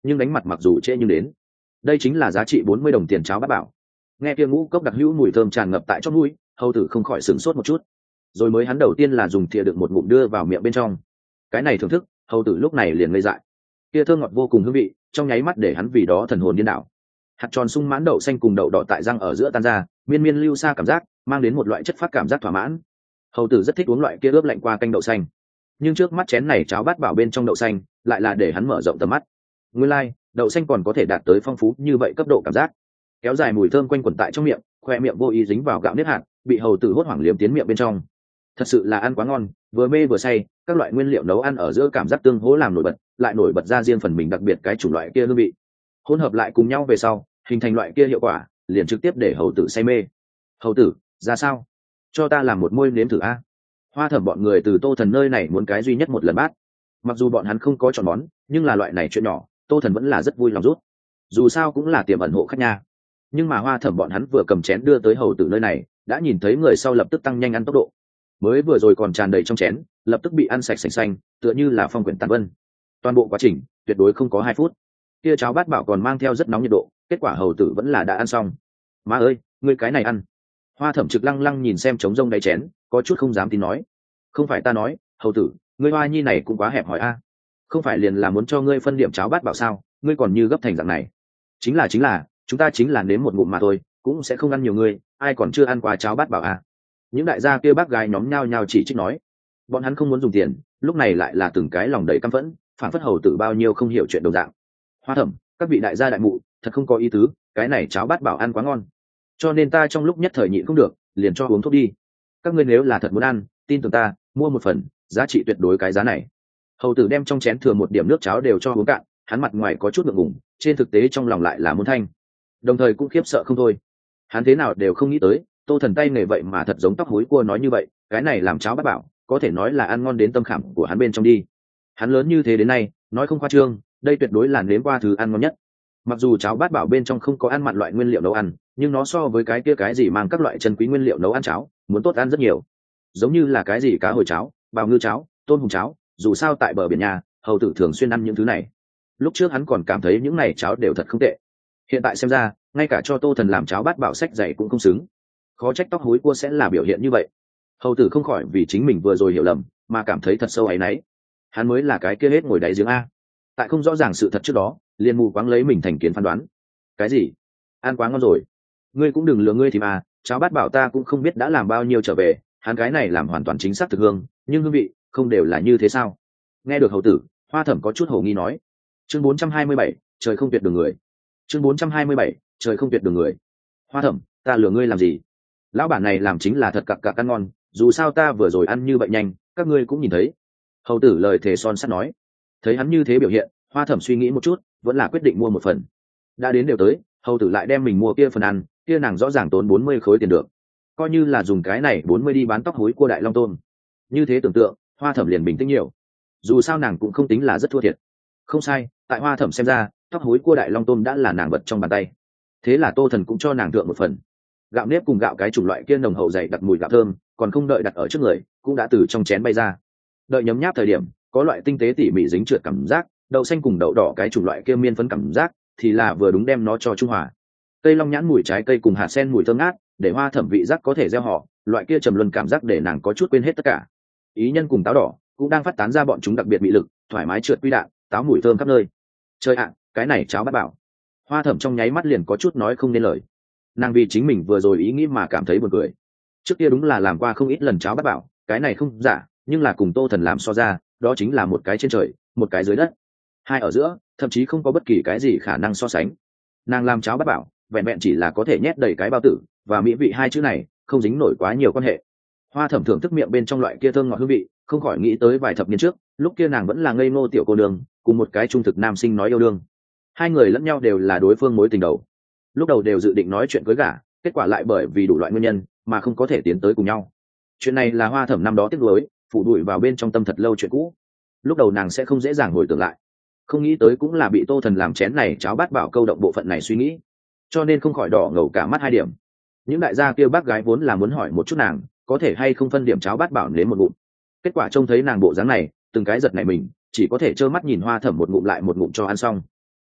nhưng đánh mặt mặc dù trễ nhưng đến. Đây chính là giá trị 40 đồng tiền cháo bát bảo. Nghe kia ngũ cốc đặc hữu mùi thơm tràn ngập tại chót mũi, hầu tử không khỏi sửng sốt một chút. Rồi mới hắn đầu tiên là dùng thìa đựng một ngụm đưa vào miệng bên trong. Cái này thưởng thức, hầu tử lúc này liền ngây dại. Kia thơm ngọt vô cùng hương vị, trong nháy mắt để hắn vì đó thần hồn điên đảo. Hạt tròn sung mãn đậu xanh cùng đậu đỏ tại răng ở giữa tan ra, miên miên lưu xa cảm giác, mang đến một loại chất phát cảm giác thỏa mãn. Hầu tử rất thích uống loại kia ướp lạnh qua canh đậu xanh, nhưng trước mắt chén này cháo bát bảo bên trong đậu xanh lại là để hắn mở rộng tầm mắt. Nguyên lai, đậu xanh còn có thể đạt tới phong phú như vậy cấp độ cảm giác. Kéo dài mùi thơm quanh quẩn tại trong miệng, khoe miệng vô ý dính vào gạo nếp hạt, bị hầu tử hốt hoảng liếm tiến miệng bên trong. Thật sự là ăn quá ngon, vừa mê vừa say, các loại nguyên liệu nấu ăn ở giữa cảm giác tương hỗ làm nổi bật, lại nổi bật ra riêng phần mình đặc biệt cái chủng loại kia hương vị. Hỗn hợp lại cùng nhau về sau, hình thành loại kia hiệu quả, liền trực tiếp để hầu tử say mê. Hầu tử, ra sao? Cho ta làm một môi nếm thử a. Hoa Thẩm bọn người từ Tô Thần nơi này muốn cái duy nhất một lần bát. Mặc dù bọn hắn không có chọn món, nhưng là loại này chuyện nhỏ, Tô Thần vẫn là rất vui lòng rút. Dù sao cũng là tiềm ẩn hộ khách nha. Nhưng mà Hoa Thẩm bọn hắn vừa cầm chén đưa tới hầu tử nơi này, đã nhìn thấy người sau lập tức tăng nhanh ăn tốc độ. Mới vừa rồi còn tràn đầy trong chén, lập tức bị ăn sạch sành xanh, tựa như là phong quyển tàn vân. Toàn bộ quá trình tuyệt đối không có 2 phút. Kia cháo bát bảo còn mang theo rất nóng nhiệt độ, kết quả hầu tử vẫn là đã ăn xong. Má ơi, ngươi cái này ăn. Hoa Thẩm trực lăng lăng nhìn xem trống rông đáy chén, có chút không dám tin nói. Không phải ta nói, hầu tử, ngươi hoa nhi này cũng quá hẹp hòi a. Không phải liền là muốn cho ngươi phân điểm cháo bát bảo sao, ngươi còn như gấp thành dạng này. Chính là, chúng ta chính là nếm một ngụm mà thôi, cũng sẽ không ăn nhiều ngươi, ai còn chưa ăn qua cháo bát bảo a. Những đại gia kia bác gái nhóm nhao nhao chỉ trích nói. Bọn hắn không muốn dùng tiền, lúc này lại là từng cái lòng đầy căm phẫn, phản phất hầu tử bao nhiêu không hiểu chuyện đồng dạng. Hoa Thẩm, các vị đại gia đại mụ, thật không có ý tứ, cái này cháo bát bảo ăn quá ngon, cho nên ta trong lúc nhất thời nhịn không được, liền cho uống thuốc đi. Các ngươi nếu là thật muốn ăn, tin tưởng ta, mua một phần, giá trị tuyệt đối cái giá này. Hầu tử đem trong chén thừa một điểm nước cháo đều cho uống cạn, hắn mặt ngoài có chút ngượng ngùng, trên thực tế trong lòng lại là muốn thanh, đồng thời cũng khiếp sợ không thôi. Hắn thế nào đều không nghĩ tới, Tô Thần tay nghề vậy mà thật giống tóc hối cua nói như vậy, cái này làm cháo bát bảo, có thể nói là ăn ngon đến tâm khảm của hắn bên trong đi. Hắn lớn như thế đến nay, nói không khoa trương, đây tuyệt đối là nếm qua thứ ăn ngon nhất. Mặc dù cháo bát bảo bên trong không có ăn mặn loại nguyên liệu nấu ăn, nhưng nó so với cái kia cái gì mang các loại chân quý nguyên liệu nấu ăn cháo muốn tốt ăn rất nhiều. Giống như là cái gì cá hồi cháo, bào ngư cháo, tôm hùm cháo, dù sao tại bờ biển nhà, hầu tử thường xuyên ăn những thứ này. Lúc trước hắn còn cảm thấy những này cháo đều thật không tệ, hiện tại xem ra, ngay cả cho Tô Thần làm cháo bát bảo sách dày cũng không xứng. Khó trách tóc hối cua sẽ là biểu hiện như vậy. Hầu tử không khỏi vì chính mình vừa rồi hiểu lầm mà cảm thấy thật sâu áy náy. Hắn mới là cái kia hết ngồi đáy giếng a, tại không rõ ràng sự thật trước đó liền mù quáng lấy mình thành kiến phán đoán. Cái gì? Ăn quá ngon rồi, ngươi cũng đừng lừa ngươi thì mà, cháo bát bảo ta cũng không biết đã làm bao nhiêu trở về, hắn cái này làm hoàn toàn chính xác thực hương, nhưng hương vị không đều là như thế sao? Nghe được hầu tử, Hoa Thẩm có chút hồ nghi nói. Chương 427, trời không tuyệt đường người. Chương 427, trời không tuyệt đường người. Hoa Thẩm, ta lừa ngươi làm gì? Lão bản này làm chính là thật cặc cặc ăn ngon, dù sao ta vừa rồi ăn như vậy nhanh, các ngươi cũng nhìn thấy. Hầu tử lời thề son sắt nói. Thấy hắn như thế biểu hiện, Hoa Thẩm suy nghĩ một chút, vẫn là quyết định mua một phần. Đã đến đều tới, hầu tử lại đem mình mua kia phần ăn, kia nàng rõ ràng tốn 40 khối tiền được, coi như là dùng cái này 40 đi bán tóc hối cua đại long tôm. Như thế tưởng tượng, Hoa Thẩm liền bình tĩnh nhiều. Dù sao nàng cũng không tính là rất thua thiệt. Không sai, tại Hoa Thẩm xem ra, tóc hối cua đại long tôm đã là nàng vật trong bàn tay. Thế là Tô Thần cũng cho nàng thượng một phần. Gạo nếp cùng gạo cái chủng loại kia nồng hậu dày đặc mùi gạo thơm, còn không đợi đặt ở trước người, cũng đã từ trong chén bay ra. Đợi nhấm nháp thời điểm, có loại tinh tế tỉ mỉ dính trượt cảm giác, đậu xanh cùng đậu đỏ cái chủng loại kia miên phấn cảm giác, thì là vừa đúng đem nó cho trung hòa. Cây long nhãn mùi trái cây cùng hạt sen mùi thơm ngát, để Hoa Thẩm vị giác có thể gieo họ, loại kia trầm luân cảm giác để nàng có chút quên hết tất cả. Ý nhân cùng táo đỏ cũng đang phát tán ra bọn chúng đặc biệt bị lực, thoải mái trượt quy đạn, táo mùi thơm khắp nơi. Trời ạ, cái này cháo bát bảo. Hoa Thẩm trong nháy mắt liền có chút nói không nên lời. Nàng vì chính mình vừa rồi ý nghĩ mà cảm thấy buồn cười. Trước kia đúng là làm qua không ít lần cháo bát bảo, cái này không giả, nhưng là cùng Tô Thần làm so ra, đó chính là một cái trên trời, một cái dưới đất. Hai ở giữa, thậm chí không có bất kỳ cái gì khả năng so sánh. Nàng làm cháo bát bảo, vẹn vẹn chỉ là có thể nhét đầy cái bao tử, và mỹ vị hai chữ này không dính nổi quá nhiều quan hệ. Hoa Thẩm thưởng thức miệng bên trong loại kia thơm ngọt hương vị, không khỏi nghĩ tới vài thập niên trước, lúc kia nàng vẫn là ngây ngô tiểu cô nương, cùng một cái trung thực nam sinh nói yêu đương. Hai người lẫn nhau đều là đối phương mối tình đầu. Lúc đầu đều dự định nói chuyện cưới gả, kết quả lại bởi vì đủ loại nguyên nhân mà không có thể tiến tới cùng nhau. Chuyện này là Hoa Thẩm năm đó tiếc nuối, phụ đuổi vào bên trong tâm thật lâu chuyện cũ. Lúc đầu nàng sẽ không dễ dàng hồi tưởng lại, không nghĩ tới cũng là bị Tô Thần làm chén này cháo bát bảo câu động bộ phận này suy nghĩ, cho nên không khỏi đỏ ngầu cả mắt hai điểm. Những đại gia kêu bác gái vốn là muốn hỏi một chút nàng có thể hay không phân điểm cháo bát bảo đến một ngụm, kết quả trông thấy nàng bộ dáng này, từng cái giật này mình, chỉ có thể trơ mắt nhìn Hoa Thẩm một ngụm lại một ngụm cho ăn xong.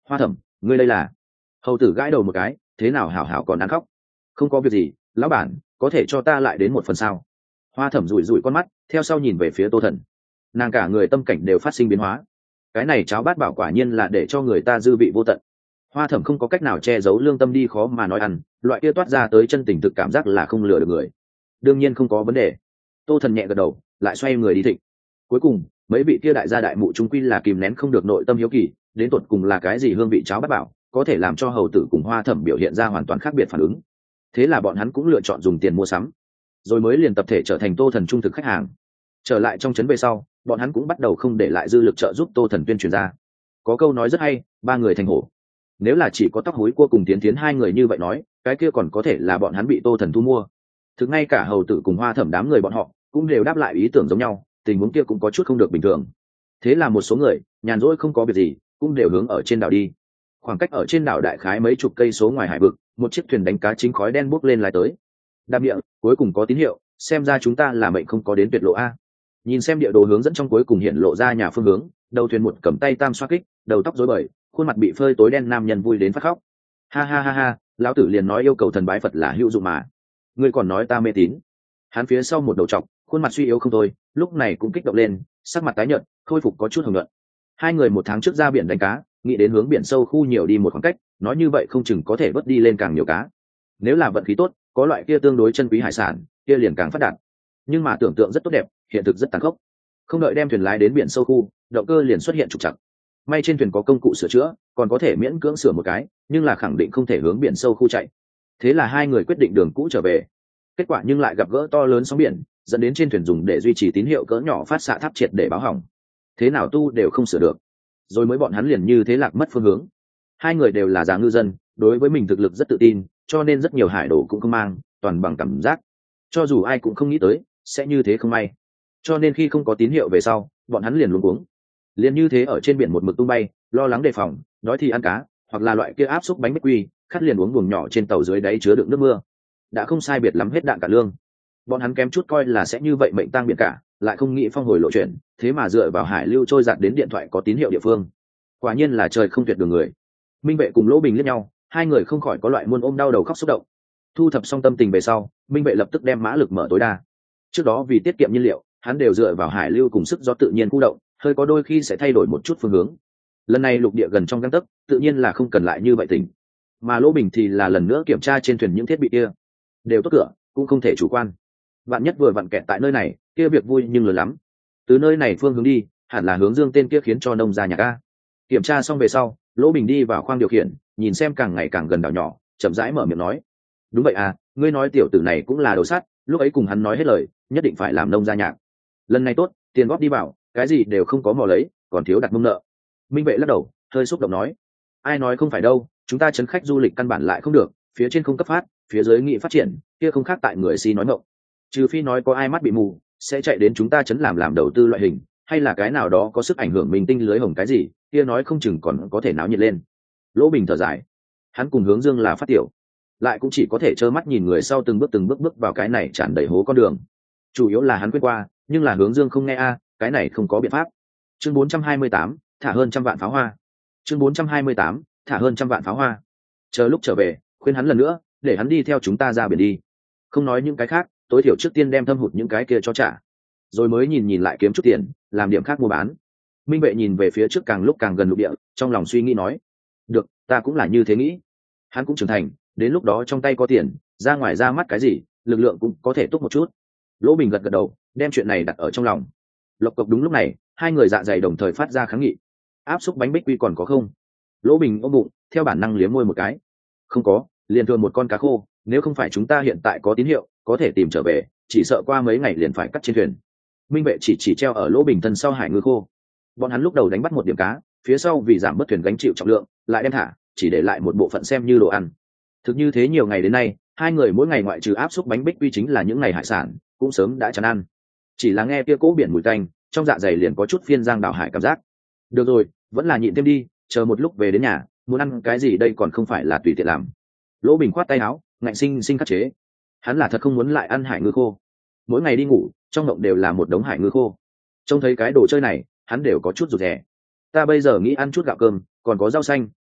Hoa Thẩm, ngươi đây là? Hầu tử gãi đầu một cái, thế nào hảo hảo còn đang khóc? Không có việc gì, lão bản, có thể cho ta lại đến một phần sao? Hoa Thẩm rủi rủi con mắt, theo sau nhìn về phía Tô Thần. Nàng cả người tâm cảnh đều phát sinh biến hóa. Cái này cháo bát bảo quả nhiên là để cho người ta dư vị vô tận. Hoa Thẩm không có cách nào che giấu lương tâm đi khó mà nói ăn, loại kia toát ra tới chân tình thực cảm giác là không lừa được người. Đương nhiên không có vấn đề. Tô Thần nhẹ gật đầu, lại xoay người đi thịnh. Cuối cùng, mấy vị kia đại gia đại mụ trung quy là kìm nén không được nội tâm hiếu kỳ, đến tột cùng là cái gì hương vị cháo bát bảo, có thể làm cho hầu tử cùng Hoa Thẩm biểu hiện ra hoàn toàn khác biệt phản ứng. Thế là bọn hắn cũng lựa chọn dùng tiền mua sắm, rồi mới liền tập thể trở thành Tô Thần trung thực khách hàng. Trở lại trong trấn về sau, bọn hắn cũng bắt đầu không để lại dư lực trợ giúp Tô Thần tuyên truyền ra. Có câu nói rất hay, ba người thành hổ. Nếu là chỉ có tóc hối cua cùng tiến tiến hai người như vậy nói, cái kia còn có thể là bọn hắn bị Tô Thần thu mua. Thực ngay cả hầu tử cùng Hoa Thẩm đám người bọn họ cũng đều đáp lại ý tưởng giống nhau, tình huống kia cũng có chút không được bình thường. Thế là một số người nhàn rỗi không có việc gì, cũng đều hướng ở trên đảo đi. Khoảng cách ở trên đảo đại khái mấy chục cây số ngoài hải vực, một chiếc thuyền đánh cá chính khói đen bốc lên lái tới. Đạp địa, cuối cùng có tín hiệu, xem ra chúng ta là mệnh không có đến tuyệt lộ a. Nhìn xem địa đồ hướng dẫn trong cuối cùng hiện lộ ra nhà phương hướng, đầu thuyền một cầm tay tam xoa kích, đầu tóc rối bời, khuôn mặt bị phơi tối đen nam nhân vui đến phát khóc. Ha ha ha ha, lão tử liền nói yêu cầu thần bái Phật là hữu dụng mà, ngươi còn nói ta mê tín. Hắn phía sau một đầu trọc, khuôn mặt suy yếu không thôi, lúc này cũng kích động lên, sắc mặt tái nhợt, khôi phục có chút hồng nhuận. Hai người một tháng trước ra biển đánh cá, nghĩ đến hướng biển sâu khu nhiều đi một khoảng cách, nói như vậy không chừng có thể vớt đi lên càng nhiều cá. Nếu là vận khí tốt, có loại kia tương đối chân quý hải sản, kia liền càng phát đạt. Nhưng mà tưởng tượng rất tốt đẹp, hiện thực rất tàn khốc. Không đợi đem thuyền lái đến biển sâu khu, động cơ liền xuất hiện trục trặc. May trên thuyền có công cụ sửa chữa, còn có thể miễn cưỡng sửa một cái, nhưng là khẳng định không thể hướng biển sâu khu chạy. Thế là hai người quyết định đường cũ trở về. Kết quả nhưng lại gặp gỡ to lớn sóng biển, dẫn đến trên thuyền dùng để duy trì tín hiệu cỡ nhỏ phát xạ tháp triệt để báo hỏng. Thế nào tu đều không sửa được, rồi mới bọn hắn liền như thế lạc mất phương hướng. Hai người đều là già ngư dân, đối với mình thực lực rất tự tin, cho nên rất nhiều hải đồ cũng không mang, toàn bằng cảm giác. Cho dù ai cũng không nghĩ tới sẽ như thế không may. Cho nên khi không có tín hiệu về sau, bọn hắn liền luống cuống. Liền như thế ở trên biển một mực tung bay, lo lắng đề phòng, đói thì ăn cá, hoặc là loại kia áp xúc bánh bích quy, khát liền uống buồng nhỏ trên tàu dưới đáy chứa đựng nước mưa. Đã không sai biệt lắm hết đạn cả lương. Bọn hắn kém chút coi là sẽ như vậy mệnh tang biển cả, lại không nghĩ phong hồi lộ chuyển, thế mà dựa vào hải lưu trôi giạt đến điện thoại có tín hiệu địa phương. Quả nhiên là trời không tuyệt đường người. Minh Vệ cùng Lỗ Bình liếc nhau, hai người không khỏi có loại muôn ôm đau đầu khóc xúc động. Thu thập xong tâm tình về sau, Minh Vệ lập tức đem mã lực mở tối đa. Trước đó vì tiết kiệm nhiên liệu, hắn đều dựa vào hải lưu cùng sức gió tự nhiên khu động, hơi có đôi khi sẽ thay đổi một chút phương hướng. Lần này lục địa gần trong gang tấc, tự nhiên là không cần lại như vậy tỉnh. Mà Lỗ Bình thì là lần nữa kiểm tra trên thuyền những thiết bị kia, đều tốt cửa, cũng không thể chủ quan. Vạn nhất vừa vặn kẹt tại nơi này, kia việc vui nhưng lớn lắm. Từ nơi này phương hướng đi, hẳn là hướng Dương tên kia khiến cho nông ra nhà ga. Kiểm tra xong về sau, Lỗ Bình đi vào khoang điều khiển, nhìn xem càng ngày càng gần đảo nhỏ, chậm rãi mở miệng nói: đúng vậy à, ngươi nói tiểu tử này cũng là đầu sắt, lúc ấy cùng hắn nói hết lời, nhất định phải làm nông gia nhạc. Lần này tốt, tiền góp đi vào, cái gì đều không có mò lấy, còn thiếu đặt mông nợ. Minh Vệ lắc đầu, hơi xúc động nói: ai nói không phải đâu, chúng ta chấn khách du lịch căn bản lại không được, phía trên không cấp phát, phía dưới nghị phát triển, kia không khác tại người si nói ngọng. Trừ phi nói có ai mắt bị mù, sẽ chạy đến chúng ta chấn làm đầu tư loại hình, hay là cái nào đó có sức ảnh hưởng mình tinh lưới hồng cái gì, kia nói không chừng còn có thể náo nhiệt lên. Lỗ Bình thở dài, hắn cùng Hướng Dương là phát tiểu, lại cũng chỉ có thể trơ mắt nhìn người sau từng bước bước vào cái này tràn đầy hố con đường. Chủ yếu là hắn quên qua, nhưng là Hướng Dương không nghe a, cái này không có biện pháp. Chương 428, thả hơn trăm vạn pháo hoa. Chương 428, thả hơn trăm vạn pháo hoa. Chờ lúc trở về, khuyên hắn lần nữa, để hắn đi theo chúng ta ra biển đi. Không nói những cái khác, tối thiểu trước tiên đem thâm hụt những cái kia cho trả, rồi mới nhìn lại kiếm chút tiền, làm điểm khác mua bán. Minh Vệ nhìn về phía trước càng lúc càng gần lục địa, trong lòng suy nghĩ nói: được, ta cũng là như thế nghĩ. Hắn cũng trưởng thành, đến lúc đó trong tay có tiền, ra ngoài ra mắt cái gì, lực lượng cũng có thể tốt một chút. Lỗ Bình gật gật đầu, đem chuyện này đặt ở trong lòng. Lộc cộc đúng lúc này, hai người dạ dày đồng thời phát ra kháng nghị: áp xúc bánh bích quy còn có không? Lỗ Bình ôm bụng, theo bản năng liếm môi một cái: không có, liền thường một con cá khô, nếu không phải chúng ta hiện tại có tín hiệu có thể tìm trở về, chỉ sợ qua mấy ngày liền phải cắt trên thuyền. Minh Vệ chỉ treo ở Lỗ Bình thân sau hải ngư khô. Bọn hắn lúc đầu đánh bắt một điểm cá, phía sau vì giảm bớt thuyền gánh chịu trọng lượng, lại đem thả, chỉ để lại một bộ phận xem như đồ ăn. Thực như thế nhiều ngày đến nay, hai người mỗi ngày ngoại trừ áp xúc bánh bích quy chính là những ngày hải sản, cũng sớm đã chán ăn. Chỉ là nghe kia cỗ biển mùi tanh, trong dạ dày liền có chút phiên giang đảo hải cảm giác. Được rồi, vẫn là nhịn thêm đi, chờ một lúc về đến nhà, muốn ăn cái gì đây còn không phải là tùy tiện làm. Lỗ Bình khoát tay áo, ngạnh sinh khắc chế. Hắn là thật không muốn lại ăn hải ngư khô. Mỗi ngày đi ngủ, trong mộng đều là một đống hải ngư khô. Trông thấy cái đồ chơi này, hắn đều có chút rụt rè. Ta bây giờ nghĩ ăn chút gạo cơm, còn có rau xanh,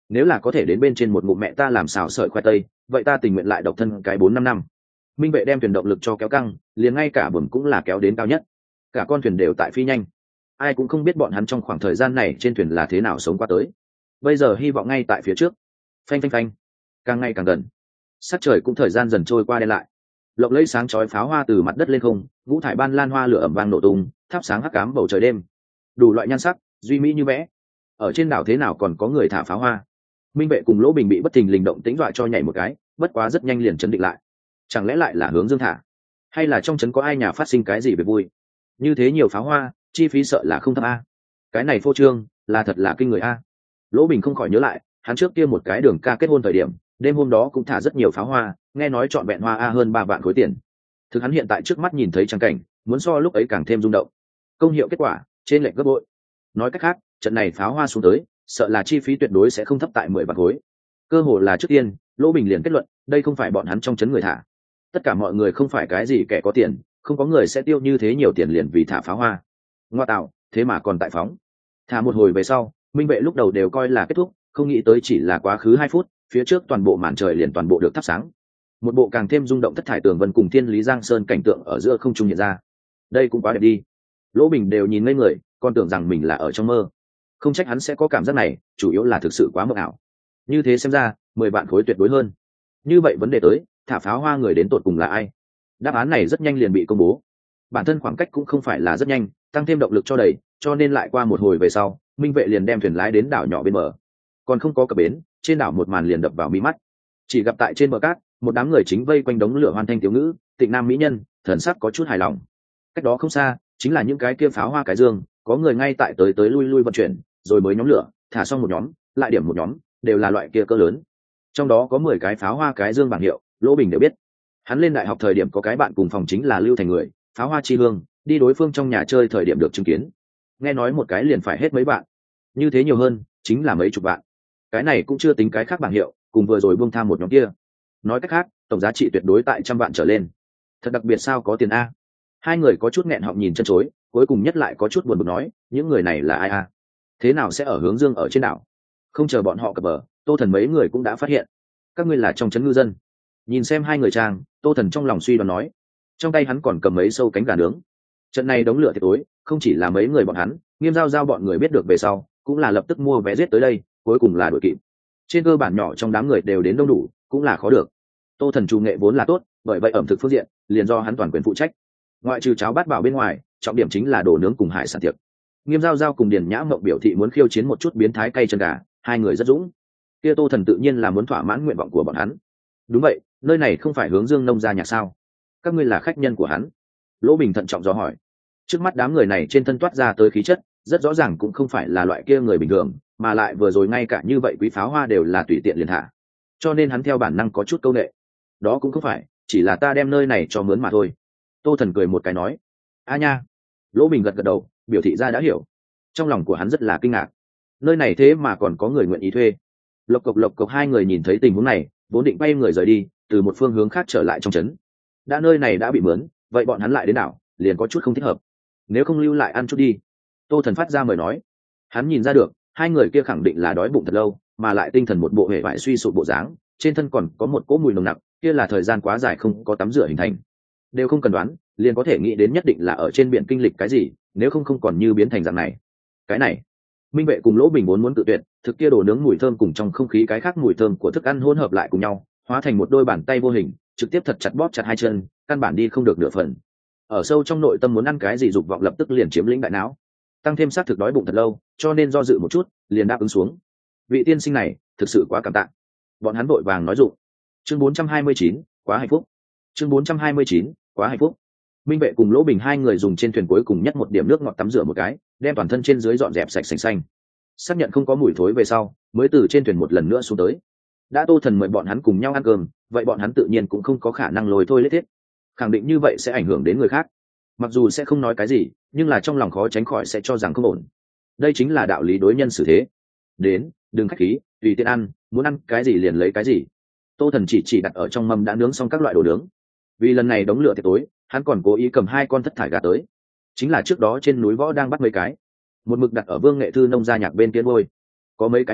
nếu là có thể đến bên trên một ngụm mẹ ta làm xào sợi khoai tây, vậy ta tình nguyện lại độc thân cái 4-5 năm. Minh vệ đem thuyền động lực cho kéo căng, liền ngay cả buồm cũng là kéo đến cao nhất, cả con thuyền đều tại phi nhanh. Ai cũng không biết bọn hắn trong khoảng thời gian này trên thuyền là thế nào sống qua tới. Bây giờ hy vọng ngay tại phía trước. Phanh phanh phanh, càng ngày càng gần. Sắc trời cũng thời gian dần trôi qua đen lại. Lộng lẫy sáng chói pháo hoa từ mặt đất lên không, ngũ thải ban lan hoa lửa ầm vang nổ tung, thắp sáng hắc ám bầu trời đêm. Đủ loại nhan sắc, duy mỹ như vẽ. Ở trên đảo thế nào còn có người thả pháo hoa? Minh vệ cùng Lỗ Bình bị bất thình lình động tĩnh dọa cho nhảy một cái, bất quá rất nhanh liền chấn định lại. Chẳng lẽ lại là hướng dương thả, hay là trong trấn có ai nhà phát sinh cái gì về vui? Như thế nhiều pháo hoa, chi phí sợ là không thấp a. Cái này phô trương, là thật là kinh người a. Lỗ Bình không khỏi nhớ lại, hắn trước kia một cái đường ca kết hôn thời điểm, đêm hôm đó cũng thả rất nhiều pháo hoa, nghe nói trọn vẹn hoa a hơn 3 vạn khối tiền. Thực hắn hiện tại trước mắt nhìn thấy trang cảnh, muốn so lúc ấy càng thêm rung động. Công hiệu kết quả, trên lệch gấp bội. Nói cách khác, trận này pháo hoa xuống tới, sợ là chi phí tuyệt đối sẽ không thấp tại 10 vạn khối. Cơ hồ là trước tiên, Lỗ Bình liền kết luận, đây không phải bọn hắn trong trấn người thả. Tất cả mọi người không phải cái gì kẻ có tiền, không có người sẽ tiêu như thế nhiều tiền liền vì thả pháo hoa. Ngoa tạo, thế mà còn tại phóng. Thả một hồi về sau, Minh vệ lúc đầu đều coi là kết thúc, không nghĩ tới chỉ là quá khứ 2 phút, phía trước toàn bộ màn trời liền toàn bộ được thắp sáng. Một bộ càng thêm rung động thất thải tường vân cùng thiên lý giang sơn cảnh tượng ở giữa không trung hiện ra. Đây cũng quá đẹp đi. Lỗ Bình đều nhìn ngây người, còn tưởng rằng mình là ở trong mơ. Không trách hắn sẽ có cảm giác này, chủ yếu là thực sự quá mộng ảo. Như thế xem ra, 10 vạn khối tuyệt đối hơn. Như vậy vấn đề tới, thả pháo hoa người đến tột cùng là ai? Đáp án này rất nhanh liền bị công bố. Bản thân khoảng cách cũng không phải là rất nhanh, tăng thêm động lực cho đầy, cho nên lại qua một hồi về sau, Minh vệ liền đem thuyền lái đến đảo nhỏ bên bờ. Còn không có cập bến, trên đảo một màn liền đập vào mi mắt. Chỉ gặp tại trên bờ cát, một đám người chính vây quanh đống lửa hoan thanh thiếu ngữ, tịnh nam mỹ nhân, thần sắc có chút hài lòng. Cách đó không xa, chính là những cái kia pháo hoa cái dương, có người ngay tại tới tới lui lui vận chuyển, rồi mới nhóm lửa, thả xong một nhóm, lại điểm một nhóm, đều là loại kia cỡ lớn. Trong đó có 10 cái pháo hoa cái dương bảng hiệu, Lỗ Bình đều biết. Hắn lên đại học thời điểm có cái bạn cùng phòng chính là Lưu Thành người, pháo hoa chi hương, đi đối phương trong nhà chơi thời điểm được chứng kiến. Nghe nói một cái liền phải hết mấy bạn, như thế nhiều hơn, chính là mấy chục vạn. Cái này cũng chưa tính cái khác bảng hiệu, cùng vừa rồi buông tham một nhóm kia. Nói cách khác, tổng giá trị tuyệt đối tại trăm vạn trở lên. Thật đặc biệt sao có tiền a? Hai người có chút nghẹn họng nhìn chân chối, cuối cùng nhất lại có chút buồn bực nói, những người này là ai a? Thế nào sẽ ở hướng dương ở trên đảo? Không chờ bọn họ cập bờ, Tô Thần mấy người cũng đã phát hiện. Các ngươi là trong trấn ngư dân. Nhìn xem hai người trang, Tô Thần trong lòng suy đoán nói. Trong tay hắn còn cầm mấy sâu cánh gà nướng. Trận này đống lửa tiệc tối, không chỉ là mấy người bọn hắn, Nghiêm Giao bọn người biết được về sau, cũng là lập tức mua vé giết tới đây, cuối cùng là đuổi kịp. Trên cơ bản nhỏ trong đám người đều đến đông đủ, cũng là khó được. Tô Thần chủ nghệ vốn là tốt, bởi vậy ẩm thực phương diện liền do hắn toàn quyền phụ trách. Ngoại trừ cháo bát bảo bên ngoài, trọng điểm chính là đồ nướng cùng hải sản tiệc. Nghiêm Giao cùng Điền Nhã Mộng biểu thị muốn khiêu chiến một chút biến thái cay chân gà, hai người rất dũng. Kia Tô Thần tự nhiên là muốn thỏa mãn nguyện vọng của bọn hắn. Đúng vậy, nơi này không phải hướng dương nông gia nhạc sao? Các ngươi là khách nhân của hắn? Lỗ Bình thận trọng dò hỏi. Trước mắt đám người này trên thân toát ra tới khí chất, rất rõ ràng cũng không phải là loại kia người bình thường, mà lại vừa rồi ngay cả như vậy quý pháo hoa đều là tùy tiện liền hạ. Cho nên hắn theo bản năng có chút câu nệ. Đó cũng không phải, chỉ là ta đem nơi này cho mướn mà thôi. Tô Thần cười một cái nói. A nha. Lỗ Bình gật gật đầu, biểu thị ra đã hiểu. Trong lòng của hắn rất là kinh ngạc. Nơi này thế mà còn có người nguyện ý thuê. Lộc cộc hai người nhìn thấy tình huống này, vốn định bay người rời đi, từ một phương hướng khác trở lại trong trấn. Đã nơi này đã bị mướn, vậy bọn hắn lại đến đảo, liền có chút không thích hợp. Nếu không lưu lại ăn chút đi. Tô Thần phát ra mời nói. Hắn nhìn ra được, hai người kia khẳng định là đói bụng thật lâu, mà lại tinh thần một bộ hệ vải suy sụp bộ dáng, trên thân còn có một cỗ mùi nồng nặc, kia là thời gian quá dài không có tắm rửa hình thành. Đều không cần đoán, liền có thể nghĩ đến nhất định là ở trên biển kinh lịch cái gì, nếu không không còn như biến thành dạng này. Cái này, Minh vệ cùng Lỗ Bình muốn tự tuyệt, thực kia đồ nướng mùi thơm cùng trong không khí cái khác mùi thơm của thức ăn hỗn hợp lại cùng nhau, hóa thành một đôi bàn tay vô hình, trực tiếp thật chặt bóp chặt hai chân, căn bản đi không được nửa phần. Ở sâu trong nội tâm muốn ăn cái gì dục vọng lập tức liền chiếm lĩnh đại não. Tăng thêm xác thực đói bụng thật lâu, cho nên do dự một chút, liền đáp ứng xuống. Vị tiên sinh này, thực sự quá cảm tạ. Bọn hắn vội vàng nói dụ. Chương 429, quá hạnh phúc. Chương 429, quá hạnh phúc. Minh vệ cùng Lỗ Bình hai người dùng trên thuyền cuối cùng nhất một điểm nước ngọt tắm rửa một cái, đem toàn thân trên dưới dọn dẹp sạch sành xanh. Xác nhận không có mùi thối về sau, mới từ trên thuyền một lần nữa xuống tới. Đã Tô Thần mời bọn hắn cùng nhau ăn cơm, vậy bọn hắn tự nhiên cũng không có khả năng lôi thôi lết thiết. Khẳng định như vậy sẽ ảnh hưởng đến người khác. Mặc dù sẽ không nói cái gì, nhưng là trong lòng khó tránh khỏi sẽ cho rằng không ổn. Đây chính là đạo lý đối nhân xử thế. Đến, đừng khách khí, tùy tiện ăn, muốn ăn cái gì liền lấy cái gì. Tô Thần chỉ đặt ở trong mâm đã nướng xong các loại đồ nướng. Vì lần này đống lửa tiệc tối, hắn còn cố ý cầm 2 con thất thải gà tới. Chính là trước đó trên núi võ đang bắt mấy cái, một mực đặt ở Vương Nghệ Thư nông gia nhạc bên kia ngôi. Có mấy cái mẫu,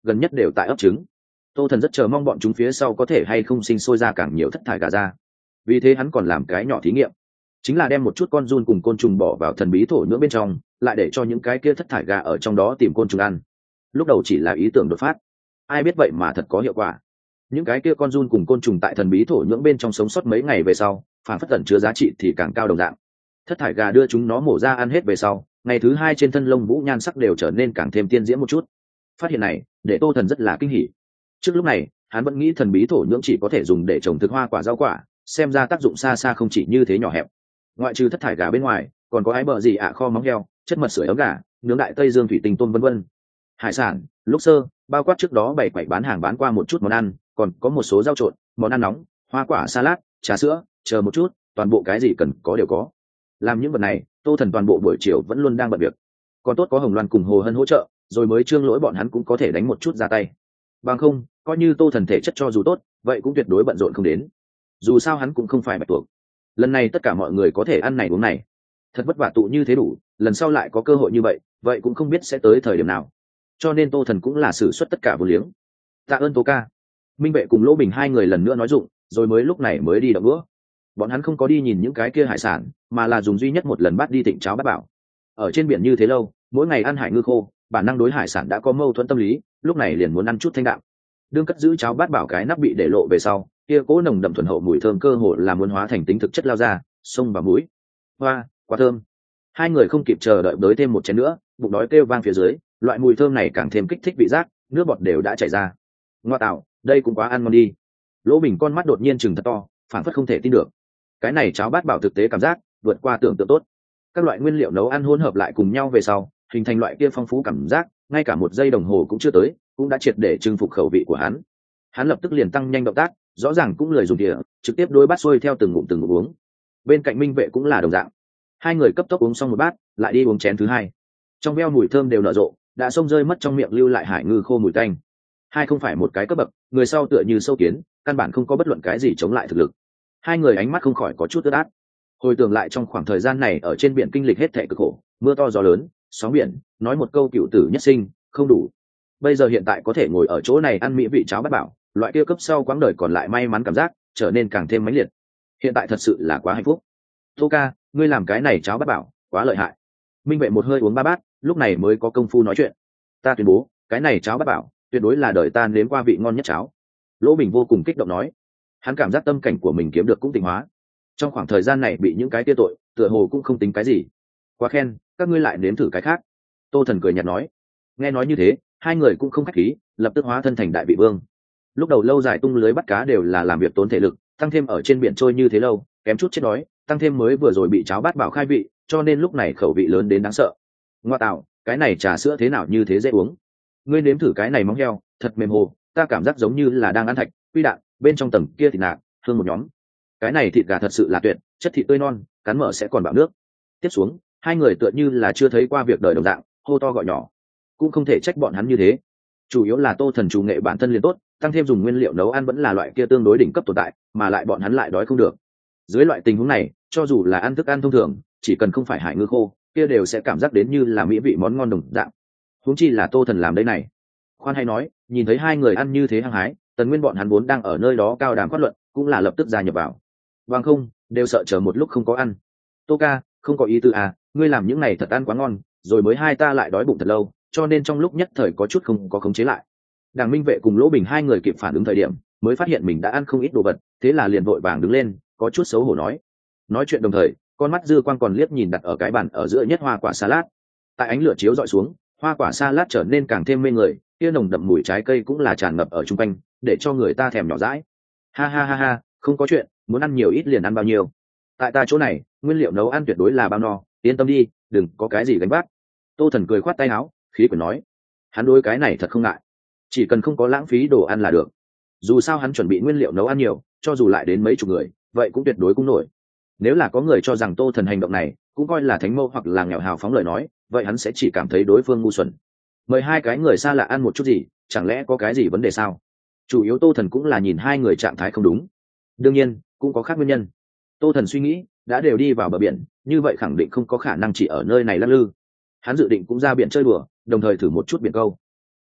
gần nhất đều tại ấp trứng. Tô Thần rất chờ mong bọn chúng phía sau có thể hay không sinh sôi ra càng nhiều thất thải gà ra. Vì thế hắn còn làm cái nhỏ thí nghiệm, chính là đem một chút con giun cùng côn trùng bỏ vào thần bí thổ nhưỡng bên trong, lại để cho những cái kia thất thải gà ở trong đó tìm côn trùng ăn. Lúc đầu chỉ là ý tưởng đột phát, ai biết vậy mà thật có hiệu quả. Những cái kia con giun cùng côn trùng tại thần bí thổ nhưỡng bên trong sống sót mấy ngày về sau, phản phất tẩn chứa giá trị thì càng cao đồng dạng. Thất thải gà đưa chúng nó mổ ra ăn hết về sau, ngày thứ hai trên thân lông vũ nhan sắc đều trở nên càng thêm tiên diễm một chút. Phát hiện này để Tô Thần rất là kinh hỉ. Trước lúc này hắn vẫn nghĩ thần bí thổ nhưỡng chỉ có thể dùng để trồng thực hoa quả rau quả, xem ra tác dụng xa xa không chỉ như thế nhỏ hẹp. Ngoại trừ thất thải gà bên ngoài, còn có ái bờ gì ạ kho móng heo, chất mật sưởi ấm gà, nướng đại tây dương thủy tinh tôm vân vân. Hải sản, lúc sơ, bao quát trước đó bày quẩy bán hàng bán qua một chút món ăn, còn có một số rau trộn, món ăn nóng, hoa quả salad, trà sữa, chờ một chút, toàn bộ cái gì cần có đều có. Làm những vật này, Tô Thần toàn bộ buổi chiều vẫn luôn đang bận việc. Còn tốt có Hồng Loan cùng Hồ Hân hỗ trợ, rồi mới Trương Lỗi bọn hắn cũng có thể đánh một chút ra tay. Bằng không, coi như Tô Thần thể chất cho dù tốt, vậy cũng tuyệt đối bận rộn không đến. Dù sao hắn cũng không phải bạch tuộc. Lần này tất cả mọi người có thể ăn này uống này, thật vất vả tụ như thế đủ, lần sau lại có cơ hội như vậy cũng không biết sẽ tới thời điểm nào. Cho nên Tô Thần cũng là sử xuất tất cả vô liếng. Tạ ơn Tô ca. Minh Vệ cùng Lỗ Bình hai người lần nữa nói dụng, rồi mới lúc này mới đi đập bữa. Bọn hắn không có đi nhìn những cái kia hải sản, mà là dùng duy nhất một lần bắt đi Thịnh Cháo Bát Bảo. Ở trên biển như thế lâu, mỗi ngày ăn hải ngư khô, bản năng đối hải sản đã có mâu thuẫn tâm lý, lúc này liền muốn ăn chút thanh đạm. Đương cất giữ Cháo Bát Bảo cái nắp bị để lộ về sau, kia cố nồng đậm thuần hậu mùi thơm cơ hồ là muốn hóa thành tính thực chất lao ra, xông vào mũi. Hoa, quá thơm. Hai người không kịp chờ đợi bới thêm một chén nữa, bụng đói kêu vang phía dưới, loại mùi thơm này càng thêm kích thích vị giác, nước bọt đều đã chảy ra. Ngoa tạo, đây cũng quá ăn ngon đi. Lỗ Bình con mắt đột nhiên chừng thật to, phảng phất không thể tin được. Cái này Cháo Bát Bảo thực tế cảm giác vượt qua tưởng tượng tốt. Các loại nguyên liệu nấu ăn hỗn hợp lại cùng nhau về sau, hình thành loại kia phong phú cảm giác, ngay cả một giây đồng hồ cũng chưa tới, cũng đã triệt để chinh phục khẩu vị của hắn. Hắn lập tức liền tăng nhanh động tác, rõ ràng cũng lười dùng đĩa, trực tiếp đôi bát xuôi theo từng ngụm uống. Bên cạnh Minh Vệ cũng là đồng dạng. Hai người cấp tốc uống xong một bát, lại đi uống chén thứ hai. Trong veo mùi thơm đều nở rộ, đã xông rơi mất trong miệng lưu lại hải ngư khô mùi tanh. Hai không phải một cái cấp bậc, người sau tựa như sâu kiến, căn bản không có bất luận cái gì chống lại thực lực. Hai người ánh mắt không khỏi có chút ướt át. Hồi tưởng lại trong khoảng thời gian này ở trên biển kinh lịch hết thảy cực khổ, mưa to gió lớn, sóng biển, nói một câu cựu tử nhất sinh, không đủ. Bây giờ hiện tại có thể ngồi ở chỗ này ăn mỹ vị Cháo Bát Bảo, loại kia cấp sau quãng đời còn lại may mắn cảm giác trở nên càng thêm mãnh liệt. Hiện tại thật sự là quá hạnh phúc. Tô ca, ngươi làm cái này Cháo Bát Bảo quá lợi hại. Minh Vệ một hơi uống ba bát, lúc này mới có công phu nói chuyện. Ta tuyên bố, cái này Cháo Bát Bảo tuyệt đối là đời ta nếm qua vị ngon nhất cháo. Lỗ Bình vô cùng kích động nói. Hắn cảm giác tâm cảnh của mình kiếm được cũng tịnh hóa. Trong khoảng thời gian này bị những cái tia tội, tựa hồ cũng không tính cái gì. Quá khen, các ngươi lại nếm thử cái khác. Tô Thần cười nhạt nói. Nghe nói như thế, hai người cũng không khách khí, lập tức hóa thân thành đại vị vương. Lúc đầu lâu dài tung lưới bắt cá đều là làm việc tốn thể lực, tăng thêm ở trên biển trôi như thế lâu, kém chút chết đói, tăng thêm mới vừa rồi bị Cháo Bát Bảo khai vị, cho nên lúc này khẩu vị lớn đến đáng sợ. Ngoa tạo, cái này trà sữa thế nào như thế dễ uống. Ngươi nếm thử cái này móng heo, thật mềm hồ, ta cảm giác giống như là đang ăn thạch quy đạn, bên trong tầng kia thịt nạc hương một nhóm. Cái này thịt gà thật sự là tuyệt, chất thịt tươi non, cắn mở sẽ còn bạo nước. Tiếp xuống, hai người tựa như là chưa thấy qua việc đời đồng dạng, hô to gọi nhỏ. Cũng không thể trách bọn hắn như thế, chủ yếu là Tô Thần chủ nghệ bản thân liền tốt, tăng thêm dùng nguyên liệu nấu ăn vẫn là loại kia tương đối đỉnh cấp tồn tại, mà lại bọn hắn lại đói không được. Dưới loại tình huống này, cho dù là ăn thức ăn thông thường, chỉ cần không phải hải ngư khô, kia đều sẽ cảm giác đến như là mỹ vị món ngon đồng dạng. Huống chi là Tô Thần làm đây này. Khoan hay nói, nhìn thấy hai người ăn như thế hăng hái, Tần Nguyên bọn hắn vốn đang ở nơi đó cao đàm phát luận, cũng là lập tức gia nhập vào. Bằng không, đều sợ chờ một lúc không có ăn. Tô ca, không có ý tư à, ngươi làm những này thật ăn quá ngon, rồi mới hai ta lại đói bụng thật lâu, cho nên trong lúc nhất thời có chút không có khống chế lại. Đàng Minh Vệ cùng Lỗ Bình hai người kịp phản ứng thời điểm, mới phát hiện mình đã ăn không ít đồ vật, thế là liền vội vàng đứng lên, có chút xấu hổ nói chuyện đồng thời, con mắt dư quang còn liếc nhìn đặt ở cái bàn ở giữa nhất hoa quả salad. Tại ánh lửa chiếu dọi xuống, hoa quả salad trở nên càng thêm mê người, kia nồng đậm mùi trái cây cũng là tràn ngập ở chung quanh, để cho người ta thèm nhỏ dãi. Ha ha ha ha, không có chuyện, muốn ăn nhiều ít liền ăn bao nhiêu. Tại ta chỗ này, nguyên liệu nấu ăn tuyệt đối là bao no, yên tâm đi, đừng có cái gì gánh vác. Tô Thần cười khoát tay áo, khí quyển nói, hắn đối cái này thật không ngại, chỉ cần không có lãng phí đồ ăn là được. Dù sao hắn chuẩn bị nguyên liệu nấu ăn nhiều, cho dù lại đến mấy chục người, vậy cũng tuyệt đối cũng nổi. Nếu là có người cho rằng Tô Thần hành động này cũng coi là thánh mâu hoặc là nghèo hào phóng lời nói, vậy hắn sẽ chỉ cảm thấy đối phương ngu xuẩn. Mời hai cái người xa lạ ăn một chút gì, chẳng lẽ có cái gì vấn đề sao? Chủ yếu Tô Thần cũng là nhìn hai người trạng thái không đúng. Đương nhiên, cũng có khác nguyên nhân. Tô Thần suy nghĩ, đã đều đi vào bờ biển, như vậy khẳng định không có khả năng chỉ ở nơi này lắc lư. Hắn dự định cũng ra biển chơi đùa, đồng thời thử một chút biển câu.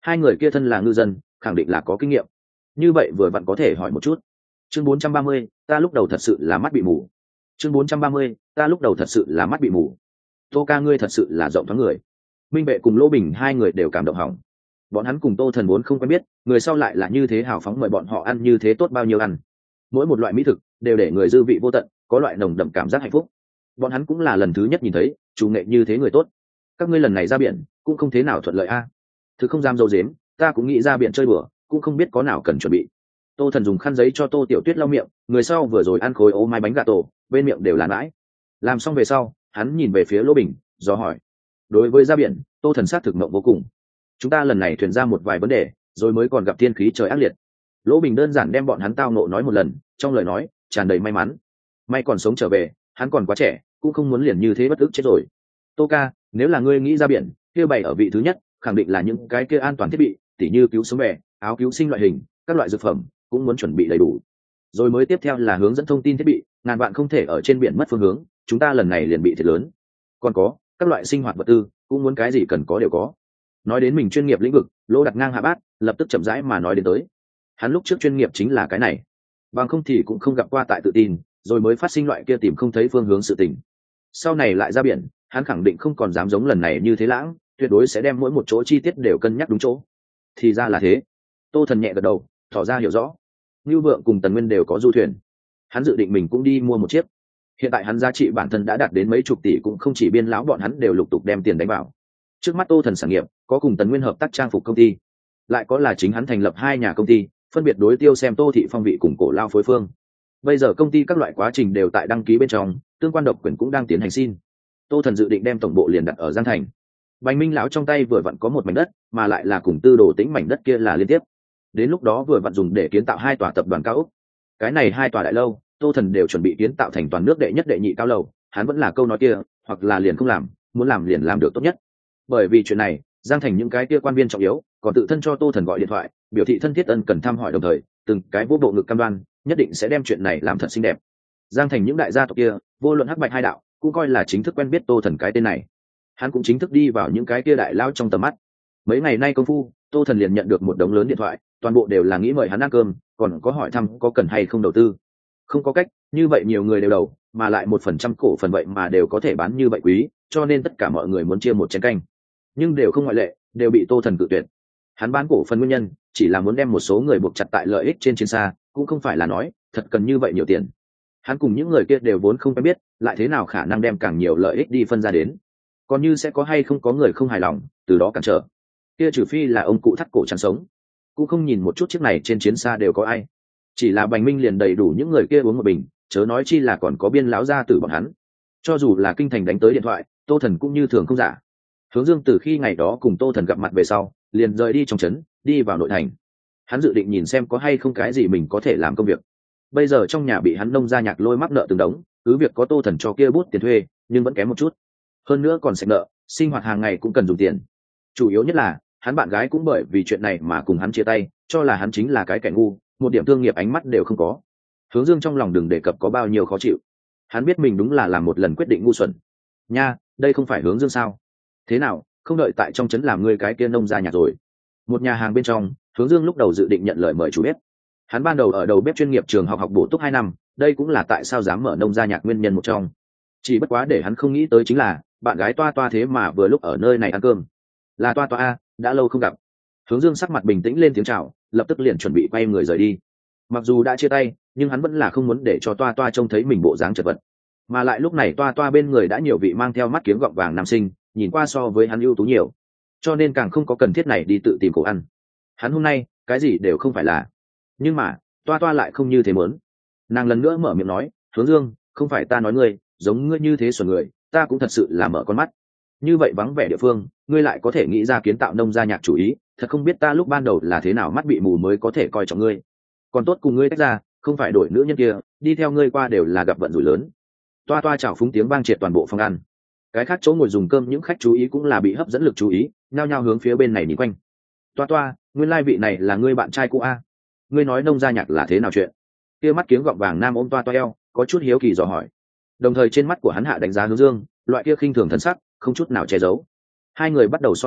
hai người kia thân là ngư dân khẳng định là có kinh nghiệm, như vậy vừa vặn có thể hỏi một chút. Chương 430, ta lúc đầu thật sự là mắt bị mù. Chương 430, ta lúc đầu thật sự là mắt bị mù. Tô ca ngươi thật sự là rộng thoáng người. Minh Vệ cùng Lỗ Bình hai người đều cảm động hỏng. Bọn hắn cùng Tô Thần vốn không quen biết, người sau lại là như thế hào phóng mời bọn họ ăn như thế tốt bao nhiêu ăn. Mỗi một loại mỹ thực đều để người dư vị vô tận, có loại nồng đậm cảm giác hạnh phúc. Bọn hắn cũng là lần thứ nhất nhìn thấy chủ nghệ như thế người tốt. Các ngươi lần này ra biển cũng không thế nào thuận lợi a. Thứ không dám dâu dếm, ta cũng nghĩ ra biển chơi bừa, cũng không biết có nào cần chuẩn bị. Tô Thần dùng khăn giấy cho Tô Tiểu Tuyết lau miệng, người sau vừa rồi ăn khối ô mai bánh gà tổ, bên miệng đều là nãi. Làm xong về sau, hắn nhìn về phía Lỗ Bình, do hỏi. Đối với ra biển, Tô Thần sát thực mộng vô cùng. Chúng ta lần này thuyền ra một vài vấn đề, rồi mới còn gặp thiên khí trời ác liệt. Lỗ Bình đơn giản đem bọn hắn tao nộ nói một lần, trong lời nói tràn đầy may mắn. May còn sống trở về, hắn còn quá trẻ, cũng không muốn liền như thế bất ức chết rồi. Tô ca, nếu là ngươi nghĩ ra biển, kia bày ở vị thứ nhất, khẳng định là những cái kia an toàn thiết bị, tỉ như cứu sống bè, áo cứu sinh loại hình, các loại dược phẩm cũng muốn chuẩn bị đầy đủ. Rồi mới tiếp theo là hướng dẫn thông tin thiết bị, ngàn vạn không thể ở trên biển mất phương hướng, chúng ta lần này liền bị thiệt lớn. Còn có các loại sinh hoạt vật tư, cũng muốn cái gì cần có đều có. Nói đến mình chuyên nghiệp lĩnh vực, Lỗ đặt ngang hạ bát, lập tức chậm rãi mà nói đến tới. Hắn lúc trước chuyên nghiệp chính là cái này, bằng không thì cũng không gặp qua tại tự tin, rồi mới phát sinh loại kia tìm không thấy phương hướng sự tình. Sau này lại ra biển, hắn khẳng định không còn dám giống lần này như thế lãng, tuyệt đối sẽ đem mỗi một chỗ chi tiết đều cân nhắc đúng chỗ. Thì ra là thế. Tô Thần nhẹ gật đầu, tỏ ra hiểu rõ. Nưu Vượng cùng Tần Nguyên đều có du thuyền, hắn dự định mình cũng đi mua một chiếc. Hiện tại hắn giá trị bản thân đã đạt đến mấy chục tỷ, cũng không chỉ biên lão bọn hắn đều lục tục đem tiền đánh vào. Trước mắt Tô Thần sản nghiệp có cùng Tần Nguyên hợp tác trang phục công ty, lại có là chính hắn thành lập hai nhà công ty, phân biệt đối tiêu xem Tô Thị Phong Vị cùng Cổ Lao Phối Phương. Bây giờ công ty các loại quá trình đều tại đăng ký bên trong, tương quan độc quyền cũng đang tiến hành xin. Tô Thần dự định đem tổng bộ liền đặt ở Giang Thành. Bành Minh lão trong tay vừa vặn có một mảnh đất, mà lại là cùng Tư Đồ Tĩnh mảnh đất kia là liên tiếp. Đến lúc đó vừa vặn dùng để kiến tạo hai tòa tập đoàn cao ốc. Cái này hai tòa đại lâu, Tô Thần đều chuẩn bị kiến tạo thành toàn nước đệ nhất đệ nhị cao lầu. Hắn vẫn là câu nói kia, hoặc là liền không làm, muốn làm liền làm được tốt nhất. Bởi vì chuyện này, Giang Thành những cái kia quan viên trọng yếu còn tự thân cho Tô Thần gọi điện thoại, biểu thị thân thiết ân cần thăm hỏi, đồng thời từng cái vô bộ ngực cam đoan nhất định sẽ đem chuyện này làm thật xinh đẹp. Giang Thành những đại gia tộc kia, vô luận hắc bạch hai đạo, cũng coi là chính thức quen biết Tô Thần cái tên này. Hắn cũng chính thức đi vào những cái kia đại lao trong tầm mắt. Mấy ngày nay công phu, Tô Thần liền nhận được một đống lớn điện thoại, toàn bộ đều là nghĩ mời hắn ăn cơm, còn có hỏi thăm có cần hay không đầu tư. Không có cách, như vậy nhiều người đều đầu, mà lại 1% cổ phần vậy mà đều có thể bán như vậy quý, cho nên tất cả mọi người muốn chia một chén canh, nhưng đều không ngoại lệ, đều bị Tô Thần cự tuyệt. Hắn bán cổ phần nguyên nhân chỉ là muốn đem một số người buộc chặt tại lợi ích trên chiến xa, cũng không phải là nói thật cần như vậy nhiều tiền. Hắn cùng những người kia đều vốn không quen biết, lại thế nào khả năng đem càng nhiều lợi ích đi phân ra đến. Còn như sẽ có hay không có người không hài lòng, từ đó cản trở, kia trừ phi là ông cụ thắt cổ chắn sống. Cũng không nhìn một chút chiếc này trên chiến xa đều có ai, chỉ là Bành Minh liền đầy đủ những người kia uống một bình, chớ nói chi là còn có biên lão gia tử bọn hắn. Cho dù là kinh thành đánh tới điện thoại, Tô Thần cũng như thường không giả. Hướng Dương từ khi ngày đó cùng Tô Thần gặp mặt về sau, liền rời đi trong trấn, đi vào nội thành. Hắn dự định nhìn xem có hay không cái gì mình có thể làm công việc. Bây giờ trong nhà bị hắn nông gia nhạc lôi mắc nợ từng đống, cứ việc có Tô Thần cho kia bút tiền thuê, nhưng vẫn kém một chút. Hơn nữa còn sạch nợ, sinh hoạt hàng ngày cũng cần dùng tiền. Chủ yếu nhất là hắn bạn gái cũng bởi vì chuyện này mà cùng hắn chia tay, cho là hắn chính là cái kẻ ngu, một điểm thương nghiệp ánh mắt đều không có. Hướng Dương trong lòng đừng đề cập có bao nhiêu khó chịu. Hắn biết mình đúng là làm một lần quyết định ngu xuẩn. Nha, đây không phải Hướng Dương sao? Thế nào, không đợi tại trong trấn làm ngươi cái kia nông gia nhạc rồi? Một nhà hàng bên trong, Hướng Dương lúc đầu dự định nhận lời mời chủ bếp. Hắn ban đầu ở đầu bếp chuyên nghiệp trường học học bổ túc 2 năm, đây cũng là tại sao dám mở nông gia nhạc nguyên nhân một trong. Chỉ bất quá để hắn không nghĩ tới chính là bạn gái Toa Toa thế mà vừa lúc ở nơi này ăn cơm. Là Toa Toa a, đã lâu không gặp. Hướng Dương sắc mặt bình tĩnh lên tiếng chào, lập tức liền chuẩn bị quay người rời đi. Mặc dù đã chia tay, nhưng hắn vẫn là không muốn để cho Toa Toa trông thấy mình bộ dáng chật vật. Mà lại lúc này Toa Toa bên người đã nhiều vị mang theo mắt kiếng gọng vàng nam sinh, nhìn qua so với hắn ưu tú nhiều, cho nên càng không có cần thiết này đi tự tìm khổ ăn. Hắn hôm nay cái gì đều không phải là, nhưng mà Toa Toa lại không như thế muốn. Nàng lần nữa mở miệng nói, Hướng Dương, không phải ta nói ngươi giống ngươi như thế xuẩn người, ta cũng thật sự là mở con mắt. Như vậy vắng vẻ địa phương, ngươi lại có thể nghĩ ra kiến tạo nông gia nhạc chủ ý, thật không biết ta lúc ban đầu là thế nào mắt bị mù mới có thể coi trọng ngươi. Còn tốt cùng ngươi tách ra, không phải đổi nữ nhân kia, đi theo ngươi qua đều là gặp vận rủi lớn. Toa Toa chào phúng tiếng vang triệt toàn bộ phòng ăn. Cái khác chỗ ngồi dùng cơm những khách chú ý cũng là bị hấp dẫn lực chú ý, nhao nhao hướng phía bên này nhìn quanh. Toa Toa, nguyên lai vị này là ngươi bạn trai cũ a? Ngươi nói nông gia nhạc là thế nào chuyện? Kia mắt kiếng gọng vàng nam ôm Toa Toa eo, có chút hiếu kỳ dò hỏi. Đồng thời trên mắt của hắn hạ đánh giá Hướng Dương, loại kia khinh thường thần sắc, không chút nào che giấu. Hai người bắt đầu so sánh,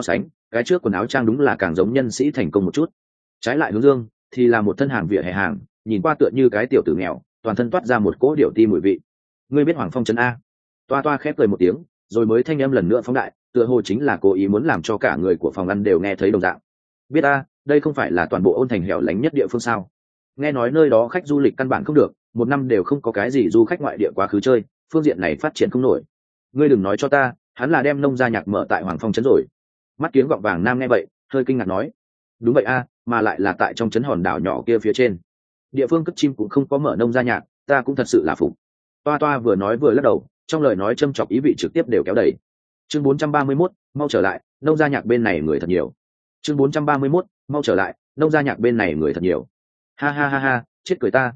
cái trước quần áo trang đúng là càng giống nhân sĩ thành công một chút. Trái lại Hướng Dương thì là một thân hàng vỉa hè hàng, nhìn qua tựa như cái tiểu tử nghèo, toàn thân toát ra một cỗ điệu ti mùi vị. Ngươi biết Hoàng Phong trấn a? Toa toa khép cười một tiếng, rồi mới thanh âm lần nữa phóng đại, tựa hồ chính là cố ý muốn làm cho cả người của phòng ăn đều nghe thấy đồng dạng. Biết a, đây không phải là toàn bộ Ôn Thành hẻo lánh nhất địa phương sao? Nghe nói nơi đó khách du lịch căn bản không được, một năm đều không có cái gì du khách ngoại địa quá khứ chơi, phương diện này phát triển không nổi. Ngươi đừng nói cho ta, hắn là đem nông gia nhạc mở tại Hoàng Phong trấn rồi. Mắt kiếng gọng vàng nam nghe vậy, hơi kinh ngạc nói, đúng vậy a, mà lại là tại trong trấn hòn đảo nhỏ kia phía trên. Địa phương cất chim cũng không có mở nông gia nhạc, ta cũng thật sự là phục. Toa toa vừa nói vừa lắc đầu, trong lời nói châm chọc ý vị trực tiếp đều kéo đầy. Chương 431, mau trở lại, nông gia nhạc bên này người thật nhiều. Chương 431, mau trở lại, nông gia nhạc bên này người thật nhiều. Ha ha ha ha, chết cười ta,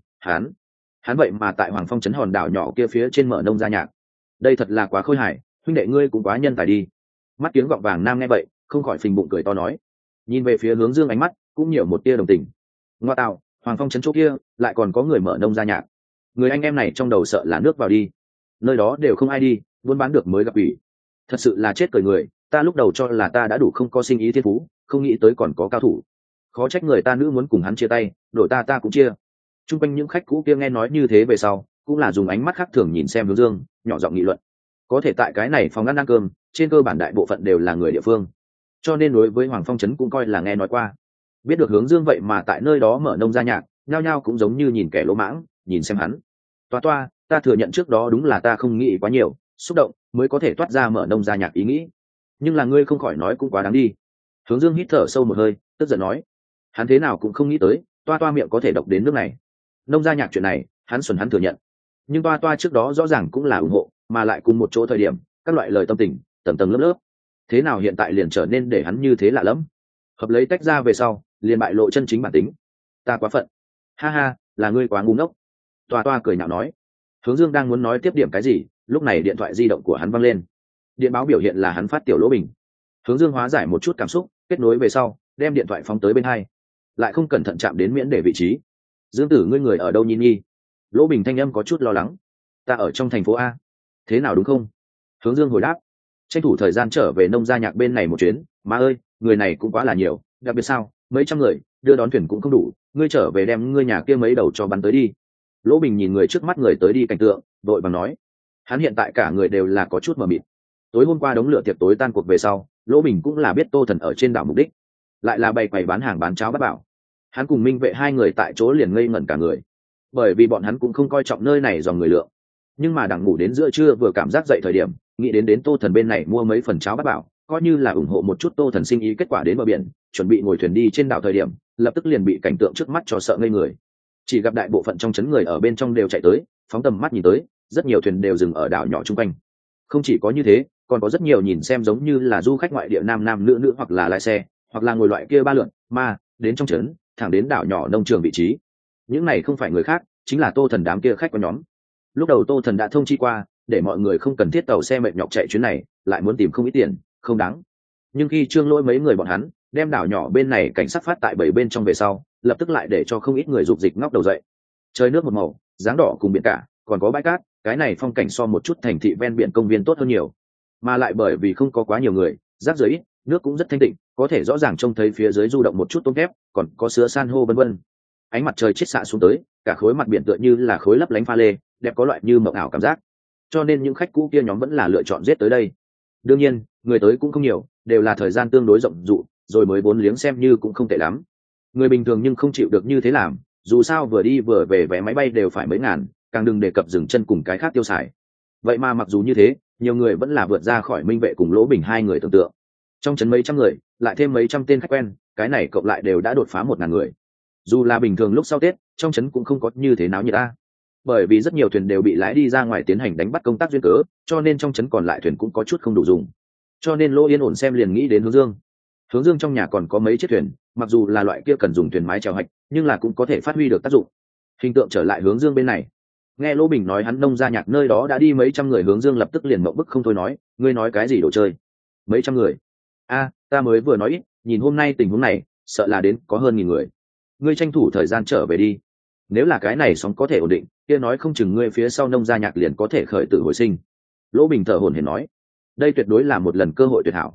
hắn vậy mà tại Hoàng Phong trấn hòn đảo nhỏ kia phía trên mở nông gia nhạc. Đây thật là quá khôi hài, huynh đệ ngươi cũng quá nhân tài đi. Mắt kiếng gọng vàng nam nghe vậy, không khỏi phình bụng cười to nói. Nhìn về phía Hướng Dương ánh mắt cũng nhiều một tia đồng tình. Ngoa tạo, Hoàng Phong trấn chỗ kia lại còn có người mở nông gia nhạc. Người anh em này trong đầu sợ là nước vào đi. Nơi đó đều không ai đi, buôn bán được mới gặp ủy. Thật sự là chết cười người, ta lúc đầu cho là ta đã đủ không có sinh ý thiên phú, không nghĩ tới còn có cao thủ. Khó trách người ta nữ muốn cùng hắn chia tay, đổi ta cũng chia. Trung quanh những khách cũ kia nghe nói như thế về sau, cũng là dùng ánh mắt khác thường nhìn xem Hướng Dương, nhỏ giọng nghị luận. Có thể tại cái này phòng ăn cơm, trên cơ bản đại bộ phận đều là người địa phương, cho nên đối với Hoàng Phong trấn cũng coi là nghe nói qua. Biết được Hướng Dương vậy mà tại nơi đó mở nông gia nhạc, nhao nhao cũng giống như nhìn kẻ lỗ mãng, nhìn xem hắn. Toa toa, ta thừa nhận trước đó đúng là ta không nghĩ quá nhiều, xúc động mới có thể toát ra mở nông gia nhạc ý nghĩ. Nhưng là ngươi không khỏi nói cũng quá đáng đi. Hướng Dương hít thở sâu một hơi, tức giận nói. Hắn thế nào cũng không nghĩ tới, toa toa miệng có thể độc đến nước này. Nông gia nhạc chuyện này, hắn thừa nhận. Nhưng toa toa trước đó rõ ràng cũng là ủng hộ, mà lại cùng một chỗ thời điểm, các loại lời tâm tình, tầng tầng lớp lớp. Thế nào hiện tại liền trở nên để hắn như thế lạ lẫm? Hợp lấy tách ra về sau, liền bại lộ chân chính bản tính. Ta quá phận. Ha ha, là ngươi quá ngu ngốc. Toa toa cười nhạo nói. Hướng Dương đang muốn nói tiếp điểm cái gì, lúc này điện thoại di động của hắn văng lên. Điện báo biểu hiện là hắn phát tiểu Lỗ Bình. Hướng Dương hóa giải một chút cảm xúc, kết nối về sau, đem điện thoại phóng tới bên hai, lại không cẩn thận chạm đến miễn để vị trí. Dương tử, ngươi người ở đâu nhìn nhi? Lỗ Bình thanh âm có chút lo lắng. Ta ở trong thành phố A. Thế nào đúng không? Hướng Dương hồi đáp. Tranh thủ thời gian trở về nông gia nhạc bên này một chuyến. Má ơi, người này cũng quá là nhiều, đặc biệt sao, mấy trăm người, đưa đón thuyền cũng không đủ, ngươi trở về đem ngươi nhà kia mấy đầu cho bắn tới đi. Lỗ Bình nhìn người trước mắt người tới đi cảnh tượng, đội bằng nói. Hắn hiện tại cả người đều là có chút mờ mịt. Tối hôm qua đống lửa tiệc tối tan cuộc về sau, Lỗ Bình cũng là biết Tô Thần ở trên đảo mục đích, lại là bày quầy bán hàng bán cháo bát bảo. Hắn cùng Minh Vệ hai người tại chỗ liền ngây ngẩn cả người, bởi vì bọn hắn cũng không coi trọng nơi này dòng người lượng. Nhưng mà đằng ngủ đến giữa trưa vừa cảm giác dậy thời điểm, nghĩ đến Tô Thần bên này mua mấy phần cháo bát bảo, coi như là ủng hộ một chút Tô Thần sinh ý, kết quả đến bờ biển, chuẩn bị ngồi thuyền đi trên đảo thời điểm, lập tức liền bị cảnh tượng trước mắt cho sợ ngây người. Chỉ gặp đại bộ phận trong trấn người ở bên trong đều chạy tới, phóng tầm mắt nhìn tới, rất nhiều thuyền đều dừng ở đảo nhỏ chung quanh. Không chỉ có như thế, còn có rất nhiều nhìn xem giống như là du khách ngoại địa nam nam nữ nữ, hoặc là lái xe, hoặc là ngồi loại kia ba lượn mà đến trong trấn, thẳng đến đảo nhỏ nông trường vị trí. Những này không phải người khác, chính là Tô Thần đám kia khách của nhóm. Lúc đầu Tô Thần đã thông chi qua, để mọi người không cần thiết tàu xe mệt nhọc chạy chuyến này, lại muốn tìm không ít tiền, không đáng. Nhưng khi Trương Lỗi mấy người bọn hắn đem đảo nhỏ bên này cảnh sát phát tại 7 bên trong về sau, lập tức lại để cho không ít người dục dịch ngóc đầu dậy. Trời nước một màu, dáng đỏ cùng biển cả, còn có bãi cát, cái này phong cảnh so một chút thành thị ven biển công viên tốt hơn nhiều. Mà lại bởi vì không có quá nhiều người, rác rưởi ít, nước cũng rất thanh tịnh, có thể rõ ràng trông thấy phía dưới du động một chút tôm thép, còn có sứa san hô vân vân. Ánh mặt trời chiết xạ xuống tới, cả khối mặt biển tựa như là khối lấp lánh pha lê, đẹp có loại như mộng ảo cảm giác. Cho nên những khách cũ kia nhóm vẫn là lựa chọn giết tới đây. Đương nhiên, người tới cũng không nhiều, đều là thời gian tương đối rộng dụ, rồi mới 4 liếng xem như cũng không tệ lắm. Người bình thường nhưng không chịu được như thế làm, dù sao vừa đi vừa về vé máy bay đều phải mấy ngàn, càng đừng đề cập dừng chân cùng cái khác tiêu xài. Vậy mà mặc dù như thế, nhiều người vẫn là vượt ra khỏi Minh Vệ cùng Lỗ Bình hai người tưởng tượng. Trong trấn mấy trăm người, lại thêm mấy trăm tên khách quen, cái này cộng lại đều đã đột phá 1000 người. Dù là bình thường lúc sau Tết, trong trấn cũng không có như thế nào như ta, bởi vì rất nhiều thuyền đều bị lái đi ra ngoài tiến hành đánh bắt công tác duyên cớ, cho nên trong trấn còn lại thuyền cũng có chút không đủ dùng. Cho nên Lỗ Yên ổn xem liền nghĩ đến Hướng Dương. Hướng Dương trong nhà còn có mấy chiếc thuyền, mặc dù là loại kia cần dùng thuyền mái chèo hạch, nhưng là cũng có thể phát huy được tác dụng. Hình tượng trở lại Hướng Dương bên này. Nghe Lỗ Bình nói hắn nông gia nhạc nơi đó đã đi mấy trăm người, Hướng Dương lập tức liền mộng bức không thôi nói, ngươi nói cái gì đồ chơi? Mấy trăm người? A, ta mới vừa nói ít, nhìn hôm nay tình huống này, sợ là đến có hơn 1000 người. Ngươi tranh thủ thời gian trở về đi. Nếu là cái này sóng có thể ổn định, kia nói không chừng ngươi phía sau nông gia nhạc liền có thể khởi tử hồi sinh. Lỗ Bình thở hổn hển nói, đây tuyệt đối là một lần cơ hội tuyệt hảo.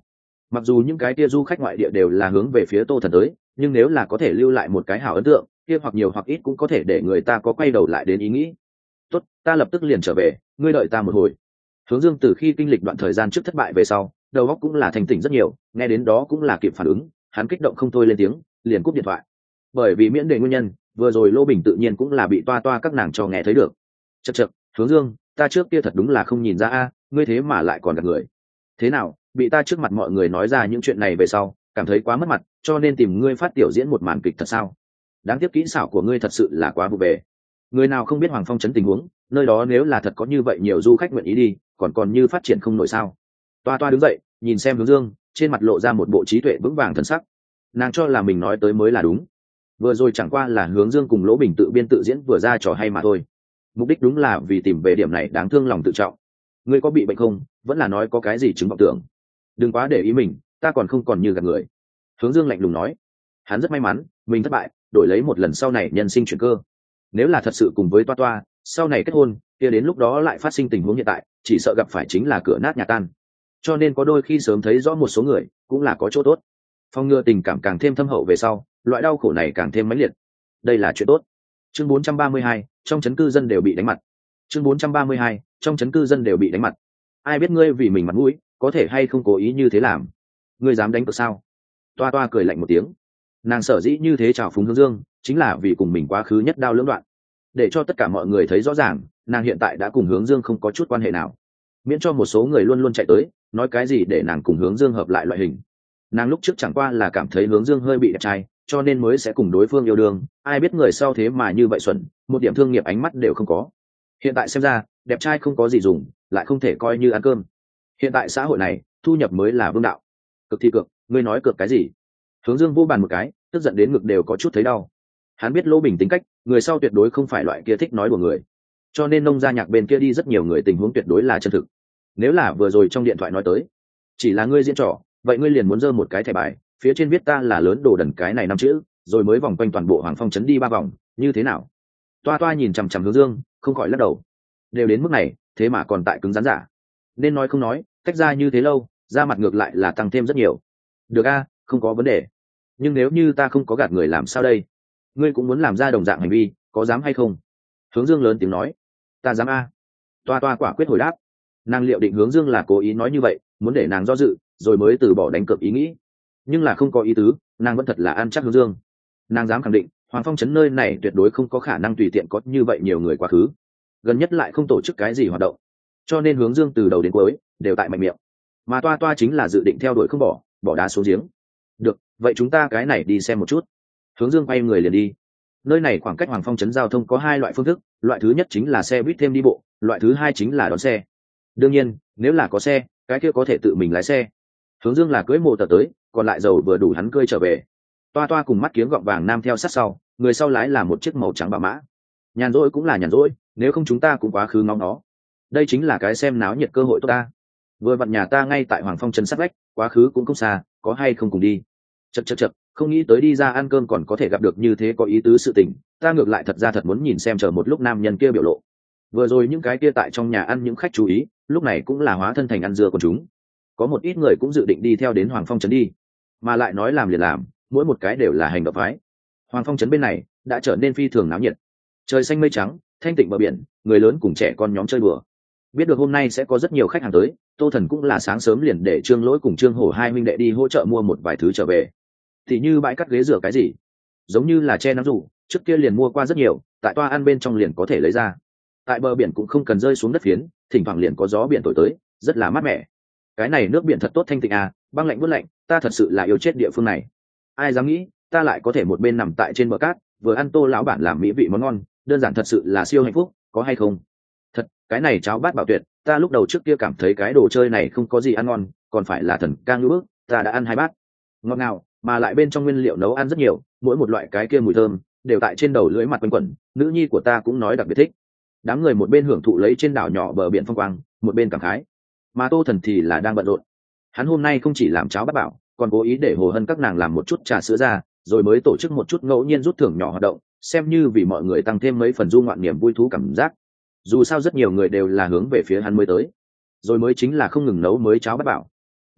Mặc dù những cái kia du khách ngoại địa đều là hướng về phía Tô Thần tới, nhưng nếu là có thể lưu lại một cái hảo ấn tượng, kia hoặc nhiều hoặc ít cũng có thể để người ta có quay đầu lại đến ý nghĩ. Tốt, ta lập tức liền trở về, ngươi đợi ta một hồi. Hướng Dương từ khi kinh lịch đoạn thời gian trước thất bại về sau, đầu óc cũng là thành tỉnh rất nhiều, nghe đến đó cũng là kịp phản ứng, hắn kích động không thôi lên tiếng, liền cúp điện thoại. Bởi vì miễn đề nguyên nhân, vừa rồi Lô Bình tự nhiên cũng là bị toa toa các nàng cho nghe thấy được. Chậc chậc, Hướng Dương, ta trước kia thật đúng là không nhìn ra a, ngươi thế mà lại còn gạt người. Thế nào, bị ta trước mặt mọi người nói ra những chuyện này về sau, cảm thấy quá mất mặt, cho nên tìm ngươi phát tiểu diễn một màn kịch thật sao? Đáng tiếc kỹ xảo của ngươi thật sự là quá vụ về. Người nào không biết Hoàng Phong trấn tình huống, nơi đó nếu là thật có như vậy nhiều du khách nguyện ý đi, còn như phát triển không nổi sao? Toa toa đứng dậy, nhìn xem Hướng Dương, trên mặt lộ ra một bộ trí tuệ vững vàng thần sắc. Nàng cho là mình nói tới mới là đúng. Vừa rồi chẳng qua là Hướng Dương cùng Lỗ Bình tự biên tự diễn vừa ra trò hay mà thôi. Mục đích đúng là vì tìm về điểm này đáng thương lòng tự trọng. Ngươi có bị bệnh không? Vẫn là nói có cái gì chứng vọng tưởng? Đừng quá để ý mình, ta còn không còn như gạt người. Hướng Dương lạnh lùng nói. Hắn rất may mắn, mình thất bại, đổi lấy một lần sau này nhân sinh chuyển cơ. Nếu là thật sự cùng với toa toa, sau này kết hôn, kia đến lúc đó lại phát sinh tình huống hiện tại, chỉ sợ gặp phải chính là cửa nát nhà tan. Cho nên có đôi khi sớm thấy rõ một số người, cũng là có chỗ tốt. Phòng ngừa tình cảm càng thêm thâm hậu về sau, loại đau khổ này càng thêm mãnh liệt. Đây là chuyện tốt. Chương 432, trong trấn cư dân đều bị đánh mặt. Chương 432, trong trấn cư dân đều bị đánh mặt. Ai biết ngươi vì mình mặt mũi, có thể hay không cố ý như thế làm? Ngươi dám đánh cược sao? Toa toa cười lạnh một tiếng. Nàng sở dĩ như thế chào phúng Hướng Dương, chính là vì cùng mình quá khứ nhất đao lưỡng đoạn. Để cho tất cả mọi người thấy rõ ràng, nàng hiện tại đã cùng Hướng Dương không có chút quan hệ nào. Miễn cho một số người luôn luôn chạy tới, nói cái gì để nàng cùng Hướng Dương hợp lại loại hình. Nàng lúc trước chẳng qua là cảm thấy Hướng Dương hơi bị đẹp trai, cho nên mới sẽ cùng đối phương yêu đương. Ai biết người sau thế mà như vậy xuẩn, một điểm thương nghiệp ánh mắt đều không có. Hiện tại xem ra, đẹp trai không có gì dùng, lại không thể coi như ăn cơm. Hiện tại xã hội này, thu nhập mới là vương đạo. Cực thì cực, ngươi nói cược cái gì? Hướng Dương vô bàn một cái, tức giận đến ngực đều có chút thấy đau. Hắn biết Lỗ Bình tính cách, người sau tuyệt đối không phải loại kia thích nói của người, cho nên nông gia nhạc bên kia đi rất nhiều người tình huống tuyệt đối là chân thực. Nếu là vừa rồi trong điện thoại nói tới, chỉ là ngươi diễn trò, vậy ngươi liền muốn dơ một cái thẻ bài, phía trên viết ta là lớn đồ đần cái này 5 chữ, rồi mới vòng quanh toàn bộ Hoàng Phong trấn đi 3 vòng, như thế nào? Toa toa nhìn chằm chằm Hướng Dương, không khỏi lắc đầu. Đều đến mức này, thế mà còn tại cứng rắn giả. Nên nói không nói, cách ra như thế lâu, ra mặt ngược lại là tăng thêm rất nhiều. Được a, không có vấn đề. Nhưng nếu như ta không có gạt người làm sao đây? Ngươi cũng muốn làm ra đồng dạng hành vi, có dám hay không? Hướng Dương lớn tiếng nói. Ta dám a. Toa toa quả quyết hồi đáp. Nàng liệu định Hướng Dương là cố ý nói như vậy, muốn để nàng do dự, rồi mới từ bỏ đánh cược ý nghĩ. Nhưng là không có ý tứ, nàng vẫn thật là ăn chắc Hướng Dương. Nàng dám khẳng định, Hoàng Phong trấn nơi này tuyệt đối không có khả năng tùy tiện có như vậy nhiều người quá khứ. Gần nhất lại không tổ chức cái gì hoạt động, cho nên Hướng Dương từ đầu đến cuối đều tại mạnh miệng. Mà toa toa chính là dự định theo đuổi không bỏ, bỏ đá xuống giếng. Được, vậy chúng ta cái này đi xem một chút. Hướng Dương quay người liền đi. Nơi này khoảng cách Hoàng Phong trấn giao thông có 2 loại phương thức, loại thứ nhất chính là xe buýt thêm đi bộ, loại thứ hai chính là đón xe. Đương nhiên, nếu là có xe, cái kia có thể tự mình lái xe. Hướng Dương là cưỡi mô tờ tới, còn lại dầu vừa đủ hắn cơi trở về. Toa toa cùng mắt kiếng gọng vàng nam theo sát sau, người sau lái là một chiếc màu trắng bảo mã. Nhàn rỗi cũng là nhàn rỗi, nếu không chúng ta cũng quá khứ ngóng nó. Đây chính là cái xem náo nhiệt cơ hội tốt ta. Vừa vặn nhà ta ngay tại Hoàng Phong trấn sát vách, quá khứ cũng không xa, có hay không cùng đi? Chậc, không nghĩ tới đi ra ăn cơm còn có thể gặp được như thế có ý tứ sự tình, ta ngược lại thật ra thật muốn nhìn xem chờ một lúc nam nhân kia biểu lộ. Vừa rồi những cái kia tại trong nhà ăn những khách chú ý, lúc này cũng là hóa thân thành ăn dưa của chúng. Có một ít người cũng dự định đi theo đến Hoàng Phong trấn đi, mà lại nói làm liền làm, mỗi một cái đều là hành động phái. Hoàng Phong trấn bên này đã trở nên phi thường náo nhiệt. Trời xanh mây trắng, thanh tịnh bờ biển, người lớn cùng trẻ con nhóm chơi đùa. Biết được hôm nay sẽ có rất nhiều khách hàng tới, Tô Thần cũng là sáng sớm liền để Trương Lỗi cùng Trương Hổ hai huynh đệ đi hỗ trợ mua một vài thứ trở về. Thì như bãi cắt ghế rửa cái gì, giống như là che nắng rủ, trước kia liền mua qua rất nhiều, tại toa ăn bên trong liền có thể lấy ra. Tại bờ biển cũng không cần rơi xuống đất phiến, thỉnh thoảng liền có gió biển thổi tới, rất là mát mẻ. Cái này nước biển thật tốt thanh tịnh à, băng lạnh buốt lạnh, ta thật sự là yêu chết địa phương này. Ai dám nghĩ, ta lại có thể một bên nằm tại trên bờ cát, vừa ăn Tô lão bản làm mỹ vị món ngon, đơn giản thật sự là siêu hạnh phúc, có hay không? Thật, cái này cháo bát bảo tuyệt, ta lúc đầu trước kia cảm thấy cái đồ chơi này không có gì ăn ngon, còn phải là thần ca ngữ bức, ta đã ăn 2 bát. Ngọt ngào, mà lại bên trong nguyên liệu nấu ăn rất nhiều, mỗi một loại cái kia mùi thơm đều tại trên đầu lưỡi mặt quanh quẩn, nữ nhi của ta cũng nói đặc biệt thích. Đám người một bên hưởng thụ lấy trên đảo nhỏ bờ biển phong quang, một bên cảm khái. Mà Tô Thần thì là đang bận rộn. Hắn hôm nay không chỉ làm cháo bát bảo, còn cố ý để Hồ Hân các nàng làm một chút trà sữa ra, rồi mới tổ chức một chút ngẫu nhiên rút thưởng nhỏ hoạt động, xem như vì mọi người tăng thêm mấy phần du ngoạn niềm vui thú cảm giác. Dù sao rất nhiều người đều là hướng về phía hắn mới tới, rồi mới chính là không ngừng nấu mới cháo bát bảo.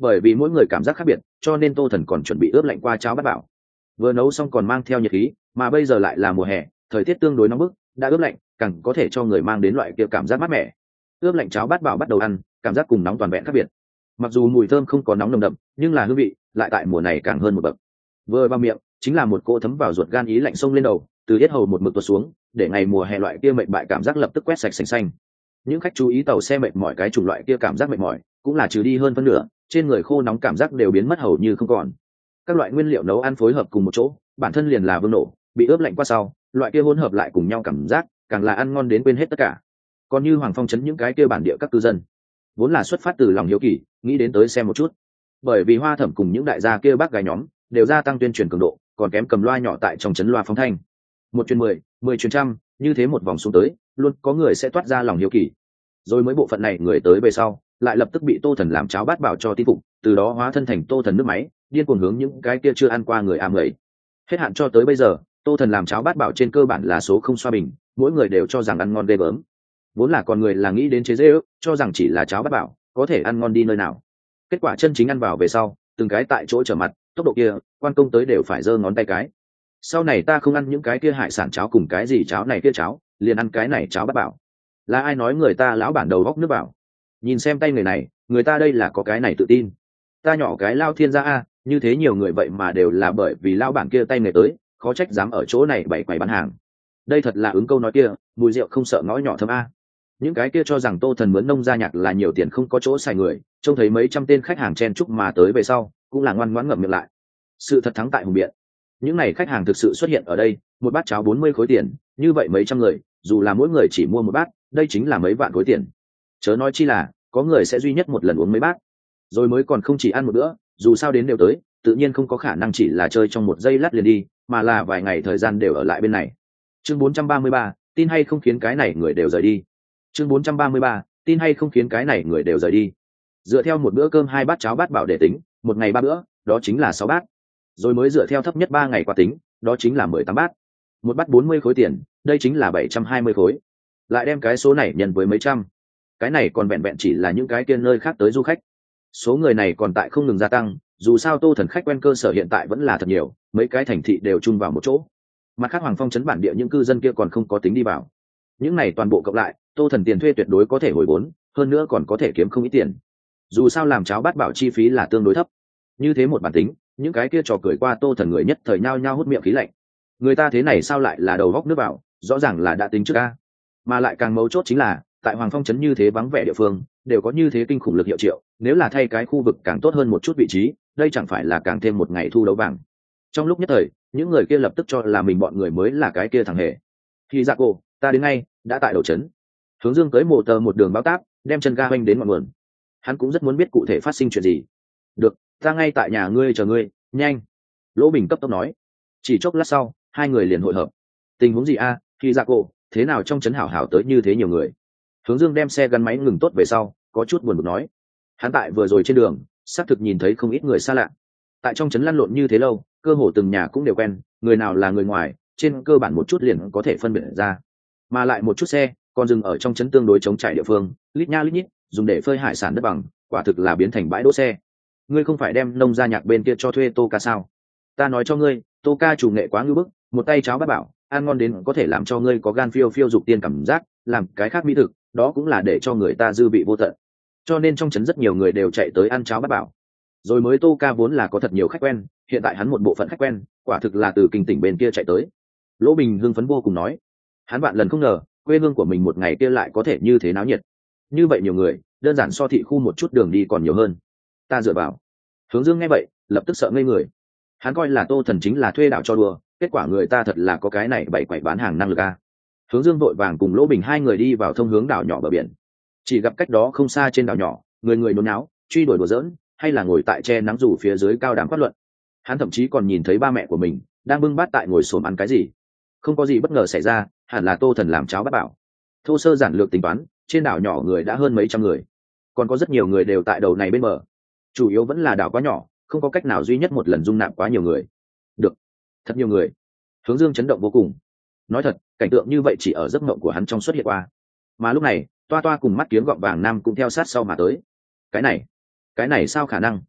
bởi vì mỗi người cảm giác khác biệt cho nên Tô Thần còn chuẩn bị ướp lạnh qua cháo bát bảo. Vừa nấu xong còn mang theo nhiệt khí, mà bây giờ lại là mùa hè, thời tiết tương đối nóng bức, đã ướp lạnh càng có thể cho người mang đến loại kia cảm giác mát mẻ. Ướp lạnh cháo bát bảo bắt đầu ăn, cảm giác cùng nóng toàn vẹn khác biệt. Mặc dù mùi thơm không có nóng nồng đậm, nhưng là hương vị lại tại mùa này càng hơn một bậc. Vừa vào miệng chính là một cỗ thấm vào ruột gan ý lạnh sông lên đầu, từ yết hầu một mực tuột xuống, để ngày mùa hè loại kia mệt bại cảm giác lập tức quét sạch sành xanh. Những khách chú ý tàu xe mệt mỏi cái chủng loại kia cảm giác mệt mỏi cũng là trừ đi hơn phân nửa, trên người khô nóng cảm giác đều biến mất hầu như không còn. Các loại nguyên liệu nấu ăn phối hợp cùng một chỗ, bản thân liền là vương nổ, bị ướp lạnh qua sau, loại kia hỗn hợp lại cùng nhau cảm giác, càng là ăn ngon đến quên hết tất cả. Còn như Hoàng Phong trấn những cái kia bản địa các cư dân, vốn là xuất phát từ lòng hiếu kỳ, nghĩ đến tới xem một chút. Bởi vì Hoa Thẩm cùng những đại gia kia bác gái nhóm đều gia tăng tuyên truyền cường độ, còn kém cầm loa nhỏ tại trong trấn loa phóng thanh. Một truyền 10, 10 truyền trăm, như thế một vòng xuống tới, luôn có người sẽ toát ra lòng hiếu kỳ. Rồi mới bộ phận này người tới về sau, lại lập tức bị Tô Thần làm cháo bát bảo cho tin phục, từ đó hóa thân thành Tô Thần nước máy, điên cuồng hướng những cái kia chưa ăn qua người ám ấy. Hết hạn cho tới bây giờ, Tô Thần làm cháo bát bảo trên cơ bản là số không xoa bình, mỗi người đều cho rằng ăn ngon ghê gớm. Vốn là con người là nghĩ đến chế dễ ước, cho rằng chỉ là cháo bát bảo, có thể ăn ngon đi nơi nào. Kết quả chân chính ăn vào về sau, từng cái tại chỗ trở mặt, tốc độ kia, quan công tới đều phải giơ ngón tay cái. Sau này ta không ăn những cái kia hải sản cháo cùng cái gì cháo này kia cháo, liền ăn cái này cháo bát bảo. Là ai nói người ta lão bản đầu góc nước bảo? Nhìn xem tay người này, người ta đây là có cái này tự tin. Ta nhỏ cái lao thiên gia a, như thế nhiều người vậy mà đều là bởi vì lao bản kia tay người tới, khó trách dám ở chỗ này bày quầy bán hàng. Đây thật là ứng câu nói kia, mùi rượu không sợ ngõ nhỏ thơm a. Những cái kia cho rằng Tô Thần mướn nông gia nhạc là nhiều tiền không có chỗ xài người, trông thấy mấy trăm tên khách hàng chen chúc mà tới về sau, cũng là ngoan ngoãn ngậm miệng lại. Sự thật thắng tại hùng biện. Những này khách hàng thực sự xuất hiện ở đây, một bát cháo 40 khối tiền, như vậy mấy trăm người, dù là mỗi người chỉ mua một bát, đây chính là mấy vạn khối tiền. Chớ nói chi là, có người sẽ duy nhất một lần uống mấy bát, rồi mới còn không chỉ ăn một bữa, dù sao đến đều tới, tự nhiên không có khả năng chỉ là chơi trong một giây lát liền đi, mà là vài ngày thời gian đều ở lại bên này. Chương 433, tin hay không khiến cái này người đều rời đi. Chương 433, tin hay không khiến cái này người đều rời đi. Dựa theo một bữa cơm 2 bát cháo bát bảo để tính, một ngày 3 bữa, đó chính là 6 bát. Rồi mới dựa theo thấp nhất 3 ngày qua tính, đó chính là 18 bát. Một bát 40 khối tiền, đây chính là 720 khối. Lại đem cái số này nhân với mấy trăm. Cái này còn vẹn vẹn chỉ là những cái kia nơi khác tới du khách. Số người này còn tại không ngừng gia tăng, dù sao Tô Thần khách quen cơ sở hiện tại vẫn là thật nhiều, mấy cái thành thị đều chung vào một chỗ. Mặt khác Hoàng Phong trấn bản địa những cư dân kia còn không có tính đi vào. Những này toàn bộ cộng lại, Tô Thần tiền thuê tuyệt đối có thể hồi vốn, hơn nữa còn có thể kiếm không ít tiền. Dù sao làm cháo bát bảo chi phí là tương đối thấp. Như thế một bản tính, những cái kia trò cười qua Tô Thần người nhất thời nhao nhao hút miệng khí lạnh. Người ta thế này sao lại là đầu góc nước vào, rõ ràng là đã tính trước a. Mà lại càng mấu chốt chính là, tại Hoàng Phong trấn như thế vắng vẻ địa phương, đều có như thế kinh khủng lực hiệu triệu, nếu là thay cái khu vực càng tốt hơn một chút vị trí, đây chẳng phải là càng thêm một ngày thu đấu vàng. Trong lúc nhất thời, những người kia lập tức cho là mình bọn người mới là cái kia thằng hề. Khi ra cô, ta đến ngay, đã tại đầu trấn. Hướng Dương tới mộ tờ một đường báo táp, đem chân ga hoành đến ngọn nguồn. Hắn cũng rất muốn biết cụ thể phát sinh chuyện gì. Được, ta ngay tại nhà ngươi chờ ngươi, nhanh. Lỗ Bình cấp tốc nói. Chỉ chốc lát sau, hai người liền hội hợp. Tình huống gì a? Khi ra cô, thế nào trong trấn hảo hảo tới như thế nhiều người? Hướng Dương đem xe gắn máy ngừng tốt về sau, có chút buồn bực nói. Hắn tại vừa rồi trên đường, xác thực nhìn thấy không ít người xa lạ. Tại trong trấn lăn lộn như thế lâu, cơ hồ từng nhà cũng đều quen, người nào là người ngoài, trên cơ bản một chút liền có thể phân biệt ra. Mà lại một chút xe, còn dừng ở trong trấn tương đối chống trải địa phương, lít nha lít nhít, dùng để phơi hải sản đất bằng, quả thực là biến thành bãi đỗ xe. Ngươi không phải đem nông gia nhạc bên kia cho thuê Tô Ca sao? Ta nói cho ngươi, Tô Ca chủ nghệ quá ngưu bức, một tay cháo bát bảo, ăn ngon đến có thể làm cho ngươi có gan phiêu phiêu dục tiên cảm giác, làm cái khác mỹ thực, đó cũng là để cho người ta dư vị vô tận. Cho nên trong trấn rất nhiều người đều chạy tới ăn cháo bát bảo. Rồi mới Tô Ca vốn là có thật nhiều khách quen, hiện tại hắn một bộ phận khách quen, quả thực là từ kinh tỉnh bên kia chạy tới. Lỗ Bình hưng phấn vô cùng nói, hắn vạn lần không ngờ, quê hương của mình một ngày kia lại có thể như thế náo nhiệt. Như vậy nhiều người, đơn giản so thị khu một chút đường đi còn nhiều hơn. Ta dựa vào. Hướng Dương nghe vậy, lập tức sợ ngây người. Hắn coi là Tô Thần chính là thuê đảo cho đùa, kết quả người ta thật là có cái này bày quậy bán hàng năng lực a. Hướng Dương vội vàng cùng Lỗ Bình hai người đi vào thông hướng đảo nhỏ bờ biển. Chỉ gặp cách đó không xa trên đảo nhỏ, người người nôn náo, truy đuổi đùa giỡn, hay là ngồi tại che nắng rủ phía dưới cao đàm phát luận. Hắn thậm chí còn nhìn thấy ba mẹ của mình đang bưng bát tại ngồi xổm ăn cái gì. Không có gì bất ngờ xảy ra, hẳn là Tô Thần làm cháo bát bảo. Thô sơ giản lược tính toán, trên đảo nhỏ người đã hơn mấy trăm người, còn có rất nhiều người đều tại đầu này bên bờ. Chủ yếu vẫn là đảo quá nhỏ, không có cách nào duy nhất một lần dung nạp quá nhiều người. Được, thật nhiều người. Hướng Dương chấn động vô cùng. Nói thật, cảnh tượng như vậy chỉ ở giấc mộng của hắn trong xuất hiện qua. Mà lúc này, Toa Toa cùng mắt kiếm gọng vàng nam cũng theo sát sau mà tới. Cái này sao khả năng?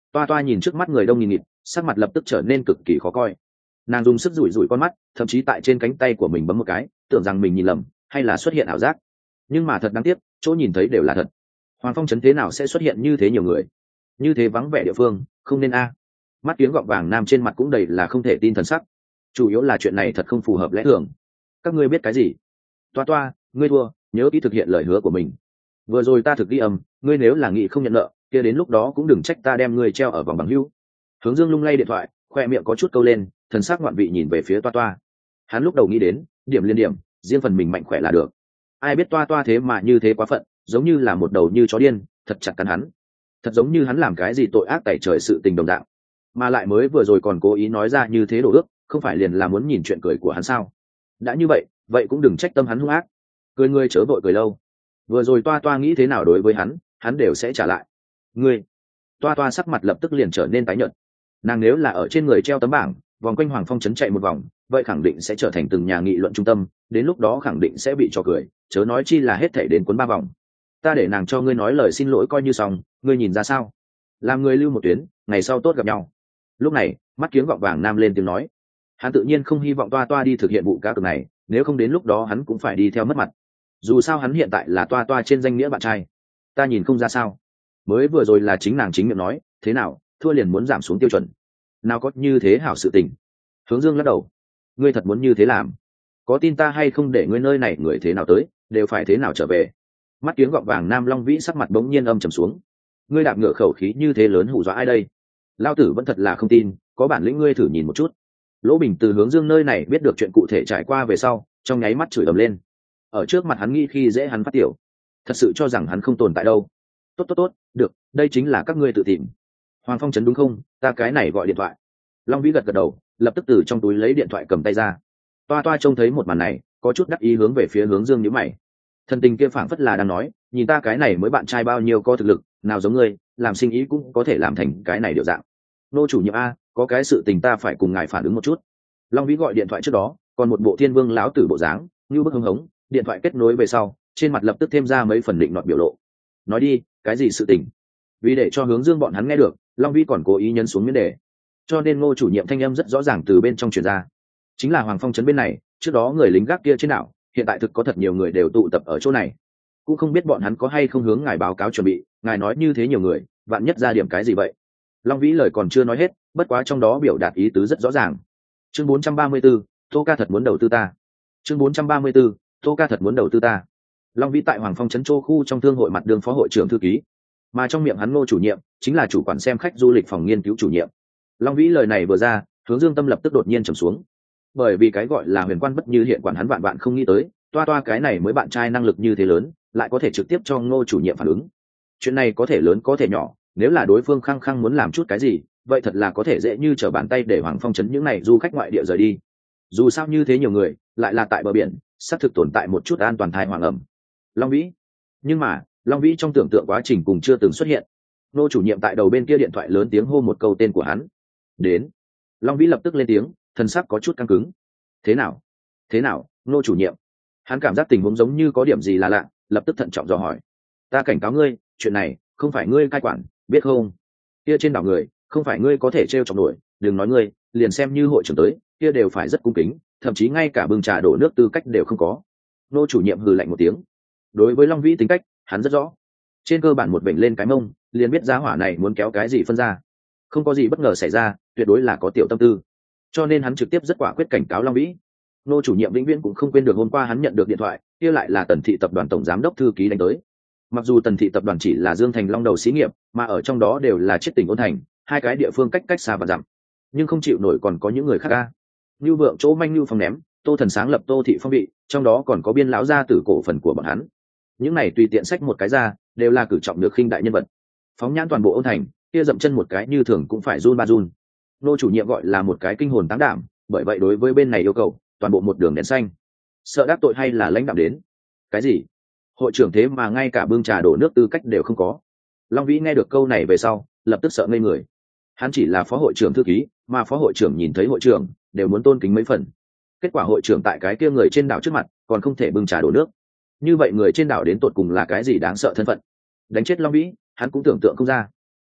Toa toa nhìn trước mắt người đông nghìn nghịt, sắc mặt lập tức trở nên cực kỳ khó coi. Nàng dùng sức rủi rủi con mắt, thậm chí tại trên cánh tay của mình bấm một cái, tưởng rằng mình nhìn lầm hay là xuất hiện ảo giác. Nhưng mà thật đáng tiếc, chỗ nhìn thấy đều là thật. Hoàng Phong trấn thế nào sẽ xuất hiện như thế nhiều người, như thế vắng vẻ địa phương, không nên a. Mắt kiếng gọng vàng nam trên mặt cũng đầy là không thể tin thần sắc. Chủ yếu là chuyện này thật không phù hợp lẽ thường. Các ngươi biết cái gì? Toa toa, ngươi thua, nhớ kỹ thực hiện lời hứa của mình. Vừa rồi ta thực ghi âm, ngươi nếu là nghị không nhận nợ, kia đến lúc đó cũng đừng trách ta đem ngươi treo ở vòng bằng hữu. Hướng Dương lung lay điện thoại, khoe miệng có chút câu lên, thần sắc ngoạn vị nhìn về phía toa toa. Hắn lúc đầu nghĩ đến điểm liên điểm, riêng phần mình mạnh khỏe là được. Ai biết toa toa thế mà như thế quá phận, giống như là một đầu như chó điên, thật chặt cắn hắn. Thật giống như hắn làm cái gì tội ác tẩy trời sự tình đồng dạng, mà lại mới vừa rồi còn cố ý nói ra như thế đổ ước, không phải liền là muốn nhìn chuyện cười của hắn sao? Đã như vậy, vậy cũng đừng trách tâm hắn hung ác. Cười ngươi chớ vội cười lâu. Vừa rồi toa toa nghĩ thế nào đối với hắn đều sẽ trả lại. Ngươi, toa toa sắc mặt lập tức liền trở nên tái nhợt. Nàng nếu là ở trên người treo tấm bảng, vòng quanh Hoàng Phong trấn chạy một vòng, vậy khẳng định sẽ trở thành từng nhà nghị luận trung tâm, đến lúc đó khẳng định sẽ bị trò cười, chớ nói chi là hết thảy đến cuốn 3 vòng. Ta để nàng cho ngươi nói lời xin lỗi coi như xong, ngươi nhìn ra sao? Làm người lưu một tuyến, ngày sau tốt gặp nhau. Lúc này, mắt kiếng gọng vàng nam lên tiếng nói. Hắn tự nhiên không hy vọng toa toa đi thực hiện vụ cá cược này, nếu không đến lúc đó hắn cũng phải đi theo mất mặt. Dù sao hắn hiện tại là toa toa trên danh nghĩa bạn trai. Ta nhìn không ra sao. Mới vừa rồi là chính nàng chính miệng nói, thế nào, thua liền muốn giảm xuống tiêu chuẩn. Nào có như thế hảo sự tình. Hướng Dương lắc đầu. Ngươi thật muốn như thế làm? Có tin ta hay không để ngươi nơi này người thế nào tới, đều phải thế nào trở về. Mắt kiếng gọng vàng nam Long Vĩ sắc mặt bỗng nhiên âm trầm xuống. Ngươi đạp ngựa khẩu khí như thế lớn hù dọa ai đây? Lao tử vẫn thật là không tin, có bản lĩnh ngươi thử nhìn một chút. Lỗ Bình từ Hướng Dương nơi này biết được chuyện cụ thể trải qua về sau, trong nháy mắt chửi ầm lên. Ở trước mặt hắn nghĩ khi dễ hắn phát tiểu, thật sự cho rằng hắn không tồn tại đâu. Tốt, được, đây chính là các ngươi tự tìm. Hoàng Phong trấn đúng không? Ta cái này gọi điện thoại. Long Vĩ gật gật đầu, lập tức từ trong túi lấy điện thoại cầm tay ra. Toa toa trông thấy một màn này, có chút đắc ý hướng về phía Hướng Dương nhíu mày. Thần tình kia phảng phất là đang nói, nhìn ta cái này mới bạn trai bao nhiêu có thực lực, nào giống ngươi, làm sinh ý cũng có thể làm thành cái này điều dạng. Nô chủ nhiệm a, có cái sự tình ta phải cùng ngài phản ứng một chút. Long Vĩ gọi điện thoại trước đó, còn một bộ thiên vương lão tử bộ dáng, như bức hưng hống, điện thoại kết nối về sau, trên mặt lập tức thêm ra mấy phần định nọt biểu lộ. Nói đi, cái gì sự tình? Vì để cho Hướng Dương bọn hắn nghe được, Long Vĩ còn cố ý nhấn xuống miếng đề. Cho nên Ngô chủ nhiệm thanh âm rất rõ ràng từ bên trong truyền ra. Chính là Hoàng Phong trấn bên này, trước đó người lính gác kia trên đảo, hiện tại thực có thật nhiều người đều tụ tập ở chỗ này. Cũng không biết bọn hắn có hay không hướng ngài báo cáo chuẩn bị, ngài nói như thế nhiều người, vạn nhất ra điểm cái gì vậy? Long Vĩ lời còn chưa nói hết, bất quá trong đó biểu đạt ý tứ rất rõ ràng. Chương 434, Tô ca thật muốn đầu tư ta. Chương 434, Tô ca thật muốn đầu tư ta. Long Vĩ tại Hoàng Phong trấn Châu khu trong thương hội mặt đường phó hội trưởng thư ký, mà trong miệng hắn Ngô chủ nhiệm chính là chủ quản xem khách du lịch phòng nghiên cứu chủ nhiệm. Long Vĩ lời này vừa ra, Hướng Dương tâm lập tức đột nhiên trầm xuống. Bởi vì cái gọi là huyền quan bất như hiện quản hắn vạn không nghĩ tới, toa toa cái này mới bạn trai năng lực như thế lớn, lại có thể trực tiếp cho Ngô chủ nhiệm phản ứng. Chuyện này có thể lớn có thể nhỏ, nếu là đối phương khăng khăng muốn làm chút cái gì, vậy thật là có thể dễ như trở bàn tay để Hoàng Phong trấn những này du khách ngoại địa rời đi. Dù sao như thế nhiều người, lại là tại bờ biển, xác thực tồn tại một chút an toàn thai hoàng ẩm. Long Vĩ, nhưng mà Long Vĩ trong tưởng tượng quá trình cùng chưa từng xuất hiện. Ngô chủ nhiệm tại đầu bên kia điện thoại lớn tiếng hô một câu tên của hắn. Đến. Long Vĩ lập tức lên tiếng, thân sắc có chút căng cứng. Thế nào, Ngô chủ nhiệm? Hắn cảm giác tình huống giống như có điểm gì là lạ, lập tức thận trọng dò hỏi. Ta cảnh cáo ngươi, chuyện này không phải ngươi cai quản, biết không? Kia trên đảo người, không phải ngươi có thể trêu chọc nổi, đừng nói ngươi, liền xem như hội trưởng tới, kia đều phải rất cung kính, thậm chí ngay cả bưng trà đổ nước tư cách đều không có. Ngô chủ nhiệm hừ lạnh một tiếng. Đối với Long Vĩ tính cách, hắn rất rõ. Trên cơ bản một bệnh lên cái mông, liền biết giá hỏa này muốn kéo cái gì phân ra. Không có gì bất ngờ xảy ra, tuyệt đối là có tiểu tâm tư. Cho nên hắn trực tiếp rất quả quyết cảnh cáo Long Vĩ. Ngô chủ nhiệm vĩnh viễn cũng không quên được hôm qua hắn nhận được điện thoại, kia lại là Tần Thị tập đoàn tổng giám đốc thư ký đánh tới. Mặc dù Tần Thị tập đoàn chỉ là Dương Thành long đầu xí nghiệp, mà ở trong đó đều là chiết tỉnh Ôn Thành, hai cái địa phương cách xa và dặm, nhưng không chịu nổi còn có những người khác a. Nưu Vượng chỗ manh Nưu Phong ném, Tô Thần sáng lập Tô Thị Phong bị, trong đó còn có Biên lão gia tử cổ phần của bọn hắn. Những này tùy tiện xách một cái ra, đều là cử trọng được khinh đại nhân vật. Phóng nhãn toàn bộ Ôn Thành, kia dậm chân một cái như thường cũng phải run ba run. Ngô chủ nhiệm gọi là một cái kinh hồn táng đảm, bởi vậy đối với bên này yêu cầu toàn bộ một đường đèn xanh. Sợ đắc tội hay là lãnh đạm đến? Cái gì? Hội trưởng thế mà ngay cả bưng trà đổ nước tư cách đều không có. Long Vĩ nghe được câu này về sau, lập tức sợ ngây người. Hắn chỉ là phó hội trưởng thư ký, mà phó hội trưởng nhìn thấy hội trưởng đều muốn tôn kính mấy phần. Kết quả hội trưởng tại cái kia người trên đảo trước mặt còn không thể bưng trà đổ nước. Như vậy người trên đảo đến tột cùng là cái gì đáng sợ thân phận? Đánh chết Long Vĩ, hắn cũng tưởng tượng không ra.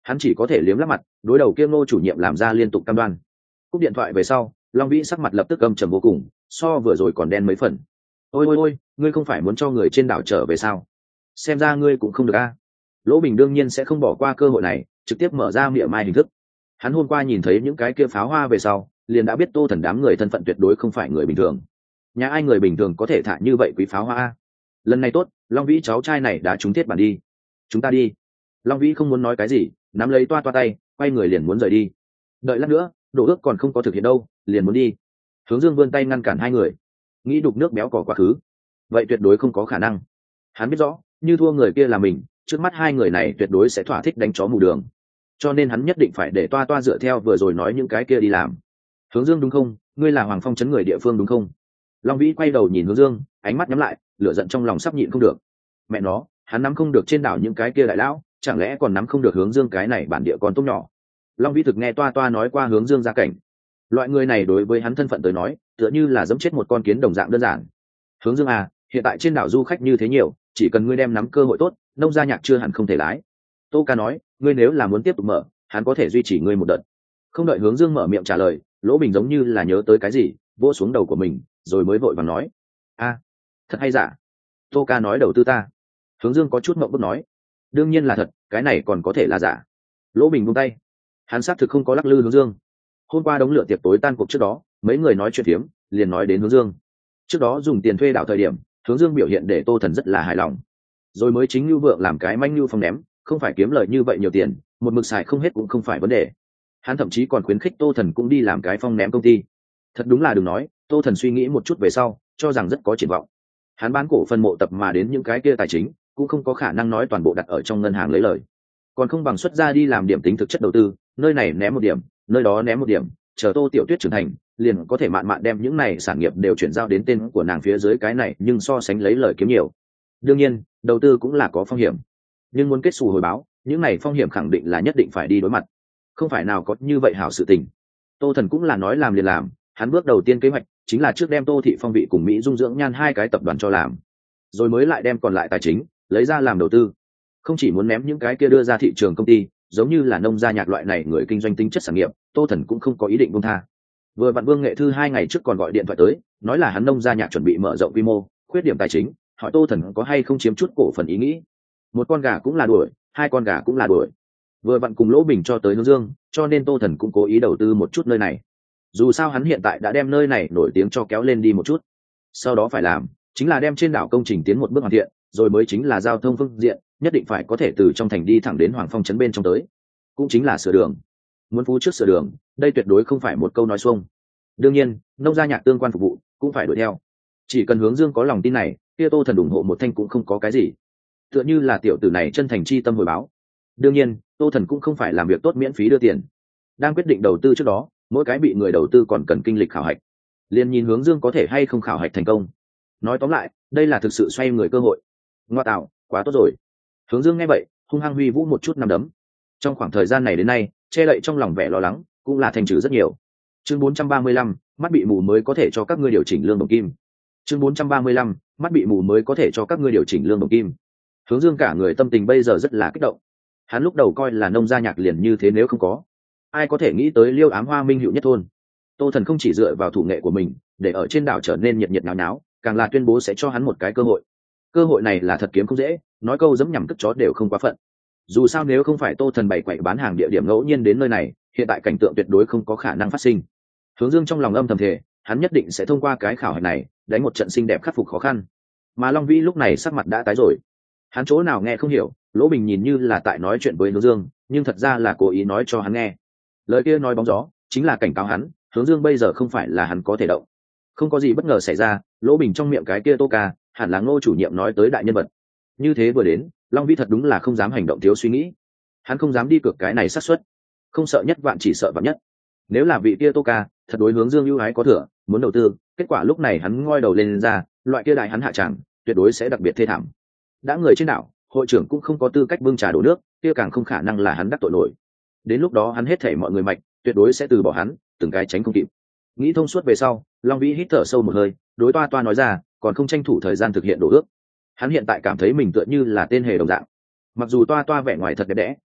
hắn chỉ có thể liếm lắp mặt đối đầu kia Ngô chủ nhiệm làm ra liên tục cam đoan. Cúp điện thoại về sau, Long Vĩ sắc mặt lập tức âm trầm vô cùng, so vừa rồi còn đen mấy phần. Ôi ôi ôi, ngươi không phải muốn cho người trên đảo trở về sao? Xem ra ngươi cũng không được a. Lỗ Bình đương nhiên sẽ không bỏ qua cơ hội này, trực tiếp mở ra mỉa mai hình thức. Hắn hôm qua nhìn thấy những cái kia pháo hoa về sau, liền đã biết Tô Thần đám người thân phận tuyệt đối không phải người bình thường. Nhà ai người bình thường có thể thả như vậy quý pháo hoa a? Lần này tốt, Long Vĩ cháu trai này đã trúng thiết bản đi. Chúng ta đi. Long Vĩ không muốn nói cái gì, nắm lấy toa toa tay, quay người liền muốn rời đi. Đợi lát nữa, đồ ước còn không có thực hiện đâu, liền muốn đi. Hướng Dương vươn tay ngăn cản hai người, nghĩ đục nước béo cỏ quá khứ, vậy tuyệt đối không có khả năng. Hắn biết rõ, như thua người kia là mình, trước mắt hai người này tuyệt đối sẽ thỏa thích đánh chó mù đường, cho nên hắn nhất định phải để toa toa dựa theo vừa rồi nói những cái kia đi làm. Hướng Dương đúng không? Ngươi là Hoàng Phong trấn người địa phương đúng không? Long Vĩ quay đầu nhìn Hướng Dương, ánh mắt nhắm lại, lửa giận trong lòng sắp nhịn không được. Mẹ nó, hắn nắm không được trên đảo những cái kia đại lão, chẳng lẽ còn nắm không được Hướng Dương cái này bản địa con tốt nhỏ. Long Vĩ thực nghe toa toa nói qua Hướng Dương gia cảnh, loại người này đối với hắn thân phận tới nói tựa như là giẫm chết một con kiến đồng dạng đơn giản. Hướng Dương à, hiện tại trên đảo du khách như thế nhiều, chỉ cần ngươi đem nắm cơ hội tốt, nông gia nhạc chưa hẳn không thể lái. Tô Ca nói, ngươi nếu là muốn tiếp tục mở, hắn có thể duy trì ngươi một đợt. Không đợi Hướng Dương mở miệng trả lời, Lỗ Bình giống như là nhớ tới cái gì, vỗ xuống đầu của mình, rồi mới vội vàng nói, a, thật hay giả? Tô Ca nói đầu tư ta. Hướng Dương có chút mộng bức nói, đương nhiên là thật, cái này còn có thể là giả. Lỗ Bình buông tay, hắn xác thực không có lắc lư Hướng Dương. Hôm qua đống lửa tiệc tối tan cuộc trước đó, mấy người nói chuyện phiếm, liền nói đến Hướng Dương. Trước đó dùng tiền thuê đảo thời điểm, Hướng Dương biểu hiện để Tô Thần rất là hài lòng. Rồi mới chính Nưu Vượng làm cái manh nưu phong ném, không phải kiếm lời như vậy nhiều tiền, một mực xài không hết cũng không phải vấn đề. Hắn thậm chí còn khuyến khích Tô Thần cũng đi làm cái phong ném công ty. Thật đúng là đừng nói, Tô Thần suy nghĩ một chút về sau, cho rằng rất có triển vọng. Hắn bán cổ phần mộ tập mà đến những cái kia tài chính, cũng không có khả năng nói toàn bộ đặt ở trong ngân hàng lấy lời, còn không bằng xuất ra đi làm điểm tính thực chất đầu tư, nơi này ném một điểm, nơi đó ném một điểm, chờ Tô Tiểu Tuyết trưởng thành, liền có thể mạn mạn đem những này sản nghiệp đều chuyển giao đến tên của nàng phía dưới cái này, nhưng so sánh lấy lời kiếm nhiều. Đương nhiên, đầu tư cũng là có phong hiểm, nhưng muốn kết xù hồi báo, những này phong hiểm khẳng định là nhất định phải đi đối mặt, không phải nào có như vậy hảo sự tình. Tô Thần cũng là nói làm liền làm, hắn bước đầu tiên kế hoạch chính là trước đem Tô Thị Phong Vị cùng Mỹ Dung Dưỡng Nhan hai cái tập đoàn cho làm, rồi mới lại đem còn lại tài chính lấy ra làm đầu tư. Không chỉ muốn ném những cái kia đưa ra thị trường công ty, giống như là nông gia nhạc loại này người kinh doanh tính chất sản nghiệp, Tô Thần cũng không có ý định buông tha. Vừa vặn Vương Nghệ Thư 2 ngày trước còn gọi điện thoại tới, nói là hắn nông gia nhạc chuẩn bị mở rộng quy mô, khuyết điểm tài chính, hỏi Tô Thần có hay không chiếm chút cổ phần ý nghĩ. Một con gà cũng là đuổi, hai con gà cũng là đuổi. Vừa vặn cùng Lỗ Bình cho tới Hướng Dương, cho nên Tô Thần cũng cố ý đầu tư một chút nơi này. Dù sao hắn hiện tại đã đem nơi này nổi tiếng cho kéo lên đi một chút. Sau đó phải làm, chính là đem trên đảo công trình tiến một bước hoàn thiện, rồi mới chính là giao thông phương diện, nhất định phải có thể từ trong thành đi thẳng đến Hoàng Phong trấn bên trong tới, cũng chính là sửa đường. Muốn phú trước sửa đường, đây tuyệt đối không phải một câu nói xuông. Đương nhiên, nông gia nhạc tương quan phục vụ cũng phải đuổi theo. Chỉ cần Hướng Dương có lòng tin này, kia Tô Thần ủng hộ một thanh cũng không có cái gì. Tựa như là tiểu tử này chân thành chi tâm hồi báo. Đương nhiên, Tô Thần cũng không phải làm việc tốt miễn phí đưa tiền. Đang quyết định đầu tư trước đó, mỗi cái bị người đầu tư còn cần kinh lịch khảo hạch. Liên nhìn Hướng Dương có thể hay không khảo hạch thành công. Nói tóm lại, đây là thực sự xoay người cơ hội. Ngoa tạo, quá tốt rồi. Hướng Dương nghe vậy, hung hăng huy vũ một chút nắm đấm. Trong khoảng thời gian này đến nay, che đậy trong lòng vẻ lo lắng, cũng là thành trừ rất nhiều. Chương 435, mắt bị mù mới có thể cho các ngươi điều chỉnh lương đồng kim. Chương 435, mắt bị mù mới có thể cho các ngươi điều chỉnh lương đồng kim. Hướng Dương cả người tâm tình bây giờ rất là kích động. Hắn lúc đầu coi là nông gia nhạc liền như thế, nếu không có ai có thể nghĩ tới Liêu Ám Hoa Minh Hữu Nhất Thôn. Tô Thần không chỉ dựa vào thủ nghệ của mình để ở trên đảo trở nên nhiệt nhiệt náo náo, càng là tuyên bố sẽ cho hắn một cái cơ hội. Cơ hội này là thật kiếm không dễ, nói câu dẫm nhằm cất chó đều không quá phận. Dù sao nếu không phải Tô Thần bày quậy bán hàng địa điểm ngẫu nhiên đến nơi này, hiện tại cảnh tượng tuyệt đối không có khả năng phát sinh. Hướng Dương trong lòng âm thầm thề, hắn nhất định sẽ thông qua cái khảo hạch này, đánh một trận xinh đẹp khắc phục khó khăn. Mà Long Vĩ lúc này sắc mặt đã tái rồi. Hắn chỗ nào nghe không hiểu, Lỗ Bình nhìn như là tại nói chuyện với Hướng Dương, nhưng thật ra là cố ý nói cho hắn nghe. Lời kia nói bóng gió, chính là cảnh cáo hắn, Hướng Dương bây giờ không phải là hắn có thể động. Không có gì bất ngờ xảy ra, Lỗ Bình trong miệng cái kia Tô Ca, hẳn là Ngô chủ nhiệm nói tới đại nhân vật. Như thế vừa đến, Long Vĩ thật đúng là không dám hành động thiếu suy nghĩ. Hắn không dám đi cược cái này xác suất, không sợ nhất vạn chỉ sợ vạn nhất. Nếu là vị kia Tô Ca thật đối Hướng Dương ưu ái có thừa, muốn đầu tư, kết quả lúc này hắn ngoi đầu lên ra, loại kia đại hắn hạ tràng, tuyệt đối sẽ đặc biệt thê thảm. Đã người trên đảo, hội trưởng cũng không có tư cách bưng trà đổ nước, kia càng không khả năng là hắn đắc tội nổi. Đến lúc đó hắn hết thảy mọi người mạch, tuyệt đối sẽ từ bỏ hắn, từng cái tránh không kịp. Nghĩ thông suốt về sau, Long Vĩ hít thở sâu một hơi, đối Toa Toa nói ra, còn không tranh thủ thời gian thực hiện đổ ước. Hắn hiện tại cảm thấy mình tựa như là tên hề đồng dạng. Mặc dù Toa Toa vẻ ngoài thật đẹp đẽ,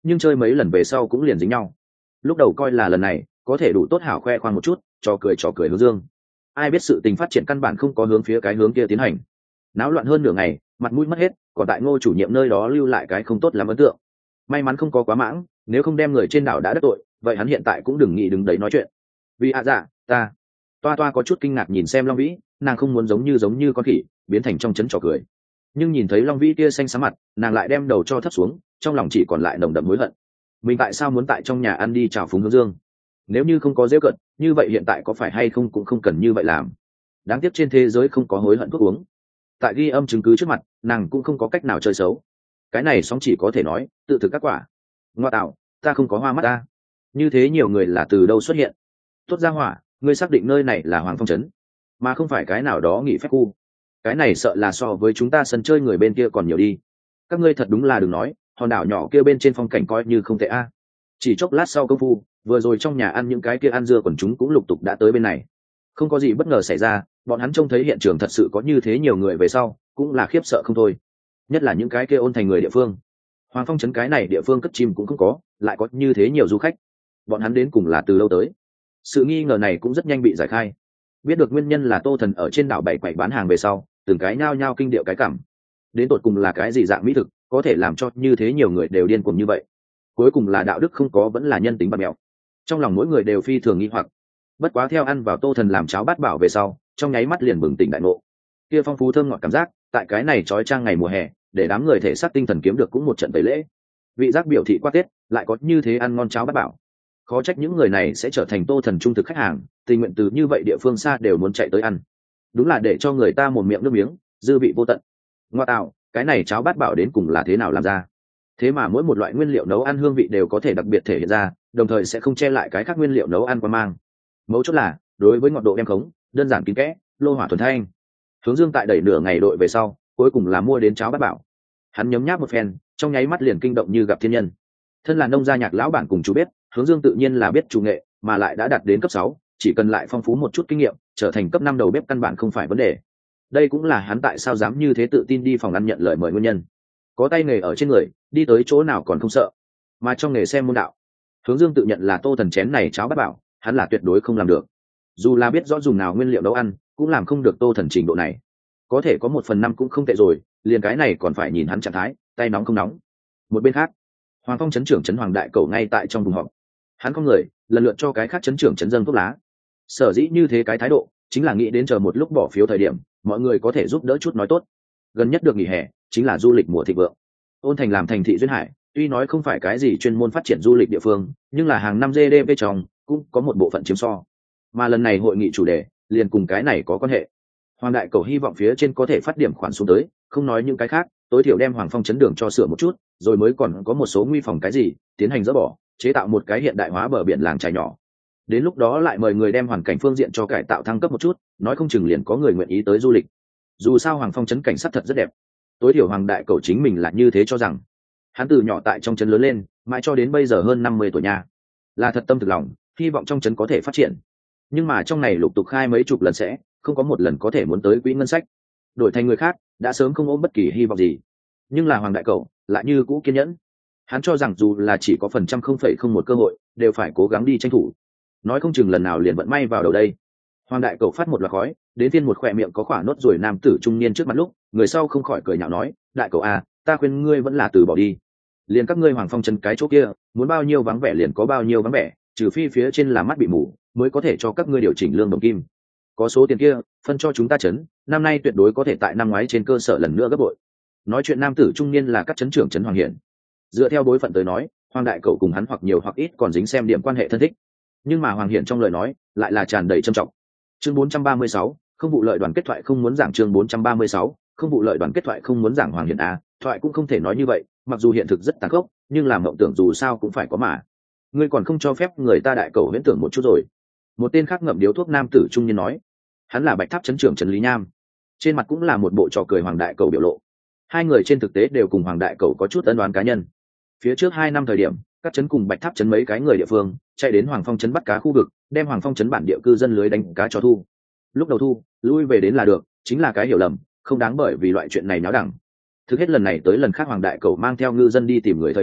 nhưng chơi mấy lần về sau cũng liền dính nhau. Lúc đầu coi là lần này có thể đủ tốt hảo khoe khoang một chút, trò cười hướng dương. Ai biết sự tình phát triển căn bản không có hướng phía cái hướng kia tiến hành, náo loạn hơn nửa ngày, mặt mũi mất hết, còn tại Ngô chủ nhiệm nơi đó lưu lại cái không tốt lắm ấn tượng. May mắn không có quá mãng, nếu không đem người trên đảo đã đắc tội, vậy hắn hiện tại cũng đừng nghĩ đứng đấy nói chuyện. Vì dạ, ta toa toa có chút kinh ngạc nhìn xem Long Vĩ, nàng không muốn giống như con khỉ biến thành trong chấn trò cười, nhưng nhìn thấy Long Vĩ kia xanh xám mặt, nàng lại đem đầu cho thấp xuống, trong lòng chỉ còn lại nồng đậm hối hận. Mình tại sao muốn tại trong nhà ăn đi chào phúng hướng dương? Nếu như không có dễ cận như vậy hiện tại có phải hay không cũng không cần như vậy làm. Đáng tiếc trên thế giới không có hối hận thuốc uống. Tại ghi âm chứng cứ trước mặt, nàng cũng không có cách nào chơi xấu. Cái này sóng chỉ có thể nói tự thực các quả. Ngoa tạo, ta không có hoa mắt ta. Như thế nhiều người là từ đâu xuất hiện? Tốt ra hỏa, ngươi xác định nơi này là Hoàng Phong trấn, mà không phải cái nào đó nghỉ phép khu. Cái này sợ là so với chúng ta sân chơi người bên kia còn nhiều đi. Các ngươi thật đúng là đừng nói, hòn đảo nhỏ kia bên trên phong cảnh coi như không tệ a. Chỉ chốc lát sau công phu, vừa rồi trong nhà ăn những cái kia ăn dưa quần chúng cũng lục tục đã tới bên này. Không có gì bất ngờ xảy ra, bọn hắn trông thấy hiện trường thật sự có như thế nhiều người về sau cũng là khiếp sợ không thôi, nhất là những cái kia ôn thành người địa phương. Hoàng Phong trấn cái này địa phương cất chim cũng không có, lại có như thế nhiều du khách, bọn hắn đến cùng là từ lâu tới. Sự nghi ngờ này cũng rất nhanh bị giải khai. Biết được nguyên nhân là Tô Thần ở trên đảo bảy quậy bán hàng về sau, từng cái nhao nhao kinh điệu cái cảm. Đến tột cùng là cái gì dạng mỹ thực có thể làm cho như thế nhiều người đều điên cuồng như vậy? Cuối cùng là đạo đức không có vẫn là nhân tính bạt mẹo? Trong lòng mỗi người đều phi thường nghi hoặc. Bất quá theo ăn vào Tô Thần làm cháo bát bảo về sau, trong nháy mắt liền bừng tỉnh đại ngộ. Kia phong phú thơm ngọt cảm giác, tại cái này trói trang ngày mùa hè, để đám người thể xác tinh thần kiếm được cũng một trận tẩy lễ. Vị giác biểu thị qua Tết, lại có như thế ăn ngon cháo bát bảo. Khó trách những người này sẽ trở thành Tô Thần trung thực khách hàng, tình nguyện từ như vậy địa phương xa đều muốn chạy tới ăn. Đúng là để cho người ta một miệng nước miếng, dư vị vô tận. Ngoa tạo, cái này cháo bát bảo đến cùng là thế nào làm ra? Thế mà mỗi một loại nguyên liệu nấu ăn hương vị đều có thể đặc biệt thể hiện ra, đồng thời sẽ không che lại cái khác nguyên liệu nấu ăn qua mang. Mấu chốt là, đối với ngọt độ đem khống, đơn giản kín kẽ, lô hỏa thuần thanh. Hướng Dương tại đẩy nửa ngày đội về sau, cuối cùng là mua đến cháo bát bảo. Hắn nhấm nháp một phen, trong nháy mắt liền kinh động như gặp thiên nhân. Thân là nông gia nhạc lão bản cùng chú biết, Hướng Dương tự nhiên là biết chủ nghệ, mà lại đã đạt đến cấp 6, chỉ cần lại phong phú một chút kinh nghiệm, trở thành cấp 5 đầu bếp căn bản không phải vấn đề. Đây cũng là hắn tại sao dám như thế tự tin đi phòng ăn nhận lời mời nguyên nhân. Có tay nghề ở trên người, đi tới chỗ nào còn không sợ. Mà trong nghề xem môn đạo, Hướng Dương tự nhận là Tô Thần chén này cháo bát bảo, hắn là tuyệt đối không làm được. Dù là biết rõ dùng nào nguyên liệu nấu ăn, cũng làm không được Tô Thần trình độ này. Có thể có 1/5 cũng không tệ rồi, liền cái này còn phải nhìn hắn trạng thái, tay nóng không nóng. Một bên khác, Hoàng Phong trấn trưởng trấn Hoàng Đại Cầu ngay tại trong vùng họp. Hắn có người, lần lượt cho cái khác trấn trưởng trấn dân thuốc lá. Sở dĩ như thế cái thái độ, chính là nghĩ đến chờ một lúc bỏ phiếu thời điểm, mọi người có thể giúp đỡ chút nói tốt. Gần nhất được nghỉ hè, chính là du lịch mùa thịnh vượng. Ôn Thành làm thành thị duyên hải, tuy nói không phải cái gì chuyên môn phát triển du lịch địa phương, nhưng là hàng năm GDP trong cũng có một bộ phận chiếm so. Mà lần này hội nghị chủ đề liền cùng cái này có quan hệ. Hoàng Đại Cầu hy vọng phía trên có thể phát điểm khoản xuống tới, không nói những cái khác, tối thiểu đem Hoàng Phong trấn đường cho sửa một chút, rồi mới còn có một số nguy phòng cái gì, tiến hành dỡ bỏ, chế tạo một cái hiện đại hóa bờ biển làng trài nhỏ. Đến lúc đó lại mời người đem hoàn cảnh phương diện cho cải tạo thăng cấp một chút, nói không chừng liền có người nguyện ý tới du lịch. Dù sao Hoàng Phong trấn cảnh sát thật rất đẹp. Tối thiểu Hoàng Đại Cầu chính mình là như thế cho rằng. Hắn từ nhỏ tại trong trấn lớn lên, mãi cho đến bây giờ hơn 50 tuổi nha. Là thật tâm thực lòng, hy vọng trong trấn có thể phát triển. Nhưng mà trong này lục tục khai mấy chục lần sẽ, không có một lần có thể muốn tới quỹ ngân sách. Đổi thành người khác, đã sớm không ôm bất kỳ hy vọng gì. Nhưng là Hoàng Đại Cầu lại như cũ kiên nhẫn. Hắn cho rằng dù là chỉ có 0,01 cơ hội, đều phải cố gắng đi tranh thủ. Nói không chừng lần nào liền vận may vào đầu đây. Hoàng Đại Cầu phát một loạt khói, đến phiên một khỏe miệng có khỏa nốt ruồi nam tử trung niên trước mặt lúc, người sau không khỏi cười nhạo nói, Đại Cầu à, ta khuyên ngươi vẫn là từ bỏ đi. Liền các ngươi Hoàng Phong trấn cái chỗ kia, muốn bao nhiêu vắng vẻ liền có bao nhiêu vắng vẻ, trừ phi phía trên là mắt bị mù, mới có thể cho các ngươi điều chỉnh lương đồng kim. Có số tiền kia, phân cho chúng ta trấn, năm nay tuyệt đối có thể tại năm ngoái trên cơ sở lần nữa gấp bội. Nói chuyện nam tử trung niên là các trấn trưởng trấn Hoàng Hiển. Dựa theo bối phận tới nói, Hoàng Đại Cầu cùng hắn hoặc nhiều hoặc ít còn dính xem điểm quan hệ thân thích. Nhưng mà Hoàng Hiển trong lời nói lại là tràn đầy trầm trọng. Chương 436, không vụ lợi đoàn kết thoại không muốn giảng chương 436, không vụ lợi đoàn kết thoại không muốn giảng Hoàng Hiển à, thoại cũng không thể nói như vậy, mặc dù hiện thực rất tàn khốc, nhưng làm mộng tưởng dù sao cũng phải có mà. Ngươi còn không cho phép người ta Đại Cầu huyễn tưởng một chút rồi. Một tên khác ngậm điếu thuốc nam tử trung niên nói. Hắn là Bạch Tháp trấn trưởng trấn Lý Nham. Trên mặt cũng là một bộ trò cười Hoàng Đại Cầu biểu lộ. Hai người trên thực tế đều cùng Hoàng Đại Cầu có chút ân oán cá nhân. Phía trước 2 năm thời điểm, các trấn cùng Bạch Tháp trấn mấy cái người địa phương chạy đến Hoàng Phong trấn bắt cá khu vực, đem Hoàng Phong trấn bản địa cư dân lưới đánh cá cho thu. Lúc đầu thu, lui về đến là được, chính là cái hiểu lầm, không đáng bởi vì loại chuyện này náo đẳng. Thực hết lần này tới lần khác Hoàng Đại Cầu mang theo ngư dân đi tìm người thời điểm,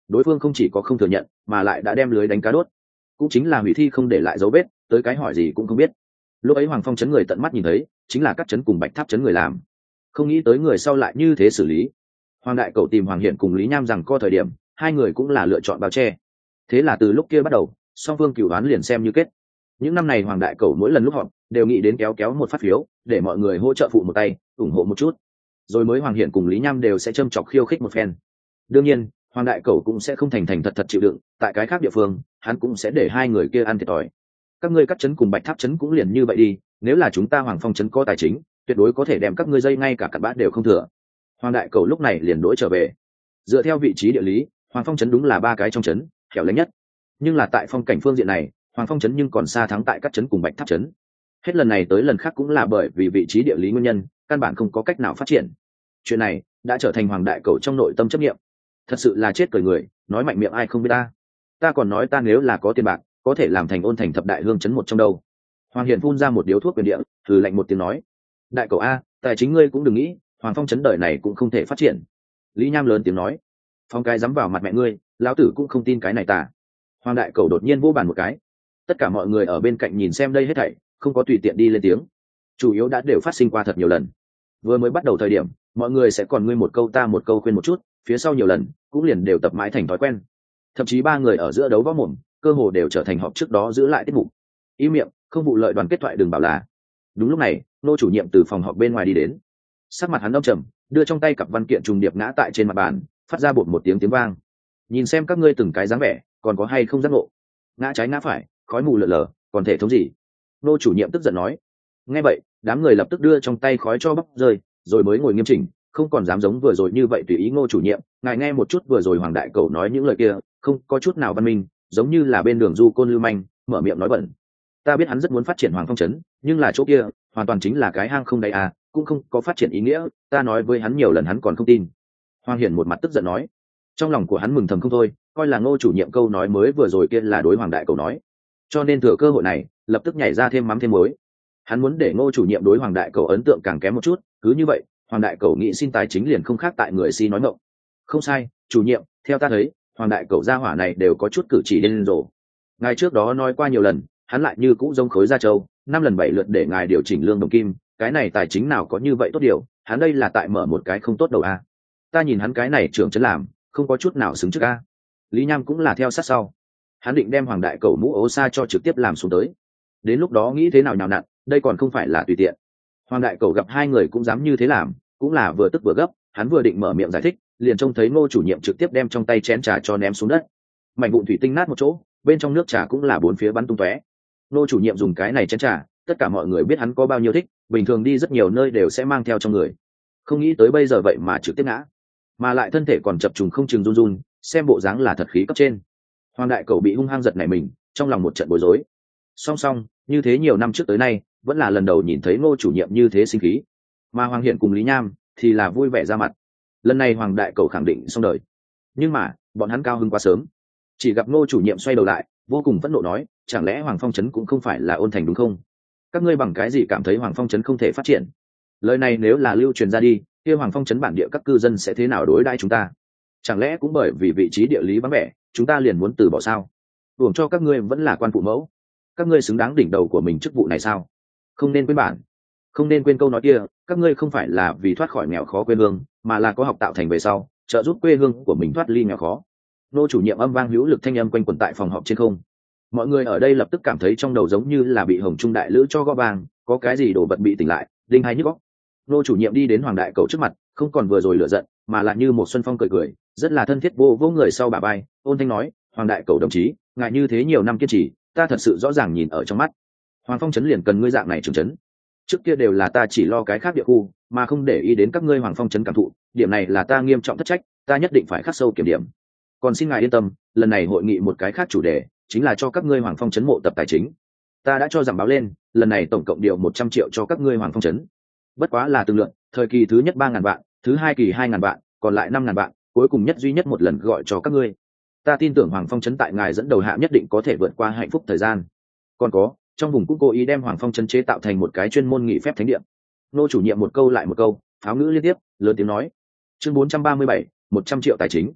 đối phương không chỉ có không thừa nhận mà lại đã đem lưới đánh cá đốt, cũng chính là hủy thi không để lại dấu vết, tới cái hỏi gì cũng không biết. Lúc ấy Hoàng Phong trấn người tận mắt nhìn thấy chính là các trấn cùng Bạch Tháp trấn người làm, không nghĩ tới người sau lại như thế xử lý. Hoàng đại cầu tìm Hoàng Hiển cùng Lý Nham rằng co thời điểm, hai người cũng là lựa chọn bao che. Thế là từ lúc kia bắt đầu, song phương cửu đoán liền xem như kết. Những năm này Hoàng đại cầu mỗi lần lúc họp đều nghĩ đến kéo kéo một phát phiếu để mọi người hỗ trợ phụ một tay, ủng hộ một chút, rồi mới Hoàng Hiển cùng Lý Nham đều sẽ châm chọc khiêu khích một phen. Đương nhiên Hoàng đại cầu cũng sẽ không thành thành thật thật chịu đựng, tại cái khác địa phương hắn cũng sẽ để hai người kia ăn thiệt thòi. Các ngươi cắt trấn cùng Bạch Tháp trấn cũng liền như vậy đi, nếu là chúng ta Hoàng Phong trấn có tài chính tuyệt đối có thể đem các ngươi dây ngay cả cặn bã đều không thừa. Hoàng đại cầu lúc này liền đổi trở về. Dựa theo vị trí địa lý, Hoàng Phong trấn đúng là ba cái trong trấn hẻo lánh nhất, nhưng là tại phong cảnh phương diện này Hoàng Phong trấn nhưng còn xa thắng tại các trấn cùng Bạch Tháp trấn. Hết lần này tới lần khác cũng là bởi vì vị trí địa lý nguyên nhân, căn bản không có cách nào phát triển. Chuyện này đã trở thành Hoàng đại cầu trong nội tâm chấp nghiệm. Thật sự là chết cười người, nói mạnh miệng ai không biết ta còn nói ta nếu là có tiền bạc có thể làm thành Ôn Thành thập đại hương trấn một trong đâu. Hoàng Hiển phun ra một điếu thuốc quyền địa, thử lạnh một tiếng nói, đại cầu a, tài chính ngươi cũng đừng nghĩ Hoàng Phong trấn đời này cũng không thể phát triển. Lý Nham lớn tiếng nói, phong cái dám vào mặt mẹ ngươi, lão tử cũng không tin cái này tả. Hoàng đại cầu đột nhiên vô bàn một cái. Tất cả mọi người ở bên cạnh nhìn xem đây hết thảy, không có tùy tiện đi lên tiếng. Chủ yếu đã đều phát sinh qua thật nhiều lần. Vừa mới bắt đầu thời điểm mọi người sẽ còn ngươi một câu ta một câu khuyên một chút, phía sau nhiều lần cũng liền đều tập mãi thành thói quen. Thậm chí ba người ở giữa đấu võ mồm cơ hồ đều trở thành họp trước đó giữ lại tiết mục. Ý miệng không vụ lợi đoàn kết thoại đừng bảo là. Đúng lúc này nô chủ nhiệm từ phòng họp bên ngoài đi đến, sắc mặt hắn âm trầm, đưa trong tay cặp văn kiện trùng điệp ngã tại trên mặt bàn, phát ra bột một tiếng vang. Nhìn xem các ngươi từng cái dáng vẻ còn có hay không giác ngộ, ngã trái ngã phải khói mù lờ lờ còn thể thống gì. Nô chủ nhiệm tức giận nói. Nghe vậy đám người lập tức đưa trong tay khói cho bắp rơi, rồi mới ngồi nghiêm chỉnh, không còn dám giống vừa rồi như vậy tùy ý. Ngô chủ nhiệm, ngài nghe một chút vừa rồi Hoàng đại cầu nói những lời kia không có chút nào văn minh, giống như là bên đường du côn lưu manh mở miệng nói bẩn. Ta biết hắn rất muốn phát triển Hoàng Phong trấn, nhưng là chỗ kia hoàn toàn chính là cái hang không đáy à, cũng không có phát triển ý nghĩa. Ta nói với hắn nhiều lần hắn còn không tin. Hoàng Hiển một mặt tức giận nói. Trong lòng của hắn mừng thầm không thôi, coi là Ngô chủ nhiệm câu nói mới vừa rồi kia là đối Hoàng đại cầu nói, cho nên thừa cơ hội này lập tức nhảy ra thêm mắm thêm muối. Hắn muốn để Ngô chủ nhiệm đối Hoàng đại cầu ấn tượng càng kém một chút, cứ như vậy Hoàng đại cầu nghĩ xin tài chính liền không khác tại người si nói ngọng. Không sai chủ nhiệm, theo ta thấy Hoàng đại cầu gia hỏa này đều có chút cử chỉ điên rồ. Ngài trước đó nói qua nhiều lần hắn lại như cũ rông khối ra châu, 5 lần 7 lượt để ngài điều chỉnh lương đồng kim, cái này tài chính nào có như vậy tốt điều, hắn đây là tại mở một cái không tốt đầu a. Ta nhìn hắn cái này trưởng trấn làm không có chút nào xứng trước a. Lý Nham cũng là theo sát sau, hắn định đem Hoàng đại cầu mũ ố sa cho trực tiếp làm xuống tới, đến lúc đó nghĩ thế nào nhào nặn, đây còn không phải là tùy tiện. Hoàng đại cầu gặp hai người cũng dám như thế làm, cũng là vừa tức vừa gấp, hắn vừa định mở miệng giải thích liền trông thấy Ngô chủ nhiệm trực tiếp đem trong tay chén trà cho ném xuống đất, mảnh vụn thủy tinh nát một chỗ, bên trong nước trà cũng là bốn phía bắn tung tóe. Ngô chủ nhiệm dùng cái này chén trà, tất cả mọi người biết hắn có bao nhiêu thích, bình thường đi rất nhiều nơi đều sẽ mang theo trong người, không nghĩ tới bây giờ vậy mà trực tiếp ngã, mà lại thân thể còn chập trùng không chừng run run, xem bộ dáng là thật khí cấp trên. Hoàng đại cầu bị hung hăng giật nảy mình, trong lòng một trận bối rối. Song song như thế nhiều năm trước tới nay vẫn là lần đầu nhìn thấy Ngô chủ nhiệm như thế sinh khí, mà Hoàng Hiển cùng Lý Nham thì là vui vẻ ra mặt. Lần này Hoàng đại cầu khẳng định xong đời, nhưng mà bọn hắn cao hứng quá sớm. Chỉ gặp Ngô chủ nhiệm xoay đầu lại vô cùng phẫn nộ nói, chẳng lẽ Hoàng Phong trấn cũng không phải là Ôn Thành đúng không? Các ngươi bằng cái gì cảm thấy Hoàng Phong trấn không thể phát triển? Lời này nếu là lưu truyền ra đi, kia Hoàng Phong trấn bản địa các cư dân sẽ thế nào đối đãi chúng ta? Chẳng lẽ cũng bởi vì vị trí địa lý vắng vẻ chúng ta liền muốn từ bỏ sao? Uổng cho các ngươi vẫn là quan phụ mẫu, các ngươi xứng đáng đỉnh đầu của mình chức vụ này sao? Không nên quên bản, không nên quên câu nói kia, các ngươi không phải là vì thoát khỏi nghèo khó quê hương, mà là có học tạo thành về sau trợ giúp quê hương của mình thoát ly nghèo khó. Nô chủ nhiệm âm vang hữu lực thanh âm quanh quẩn tại phòng họp trên không. Mọi người ở đây lập tức cảm thấy trong đầu giống như là bị hồng trung đại lữ cho gõ vàng, có cái gì đồ vật bị tỉnh lại, đinh hay nhức óc. Nô chủ nhiệm đi đến Hoàng đại cầu trước mặt, không còn vừa rồi lửa giận, mà là như một xuân phong cười cười, rất là thân thiết vô người sau bả vai, ôn thanh nói, Hoàng đại cầu đồng chí, ngài như thế nhiều năm kiên trì, ta thật sự rõ ràng nhìn ở trong mắt. Hoàng Phong trấn liền cần ngươi dạng này trưởng trấn. Trước kia đều là ta chỉ lo cái khác địa khu, mà không để ý đến các ngươi Hoàng Phong trấn cảm thụ, điểm này là ta nghiêm trọng thất trách, ta nhất định phải khắc sâu kiểm điểm. Còn xin ngài yên tâm, lần này hội nghị một cái khác chủ đề chính là cho các ngươi Hoàng Phong trấn mộ tập tài chính. Ta đã cho giảm báo lên, lần này tổng cộng điều 100 triệu cho các ngươi Hoàng Phong trấn. Bất quá là tương lượng, thời kỳ thứ nhất 3.000 vạn, thứ hai kỳ 2.000 vạn, còn lại 5.000 vạn, cuối cùng nhất duy nhất một lần gọi cho các ngươi. Ta tin tưởng Hoàng Phong trấn tại ngài dẫn đầu hạ nhất định có thể vượt qua hạnh phúc thời gian. Còn có, trong vùng cũng cố ý đem Hoàng Phong trấn chế tạo thành một cái chuyên môn nghỉ phép thánh địa. Nô chủ nhiệm một câu lại một câu, pháo ngữ liên tiếp, lớn tiếng nói. Chương 437, 100 triệu tài chính.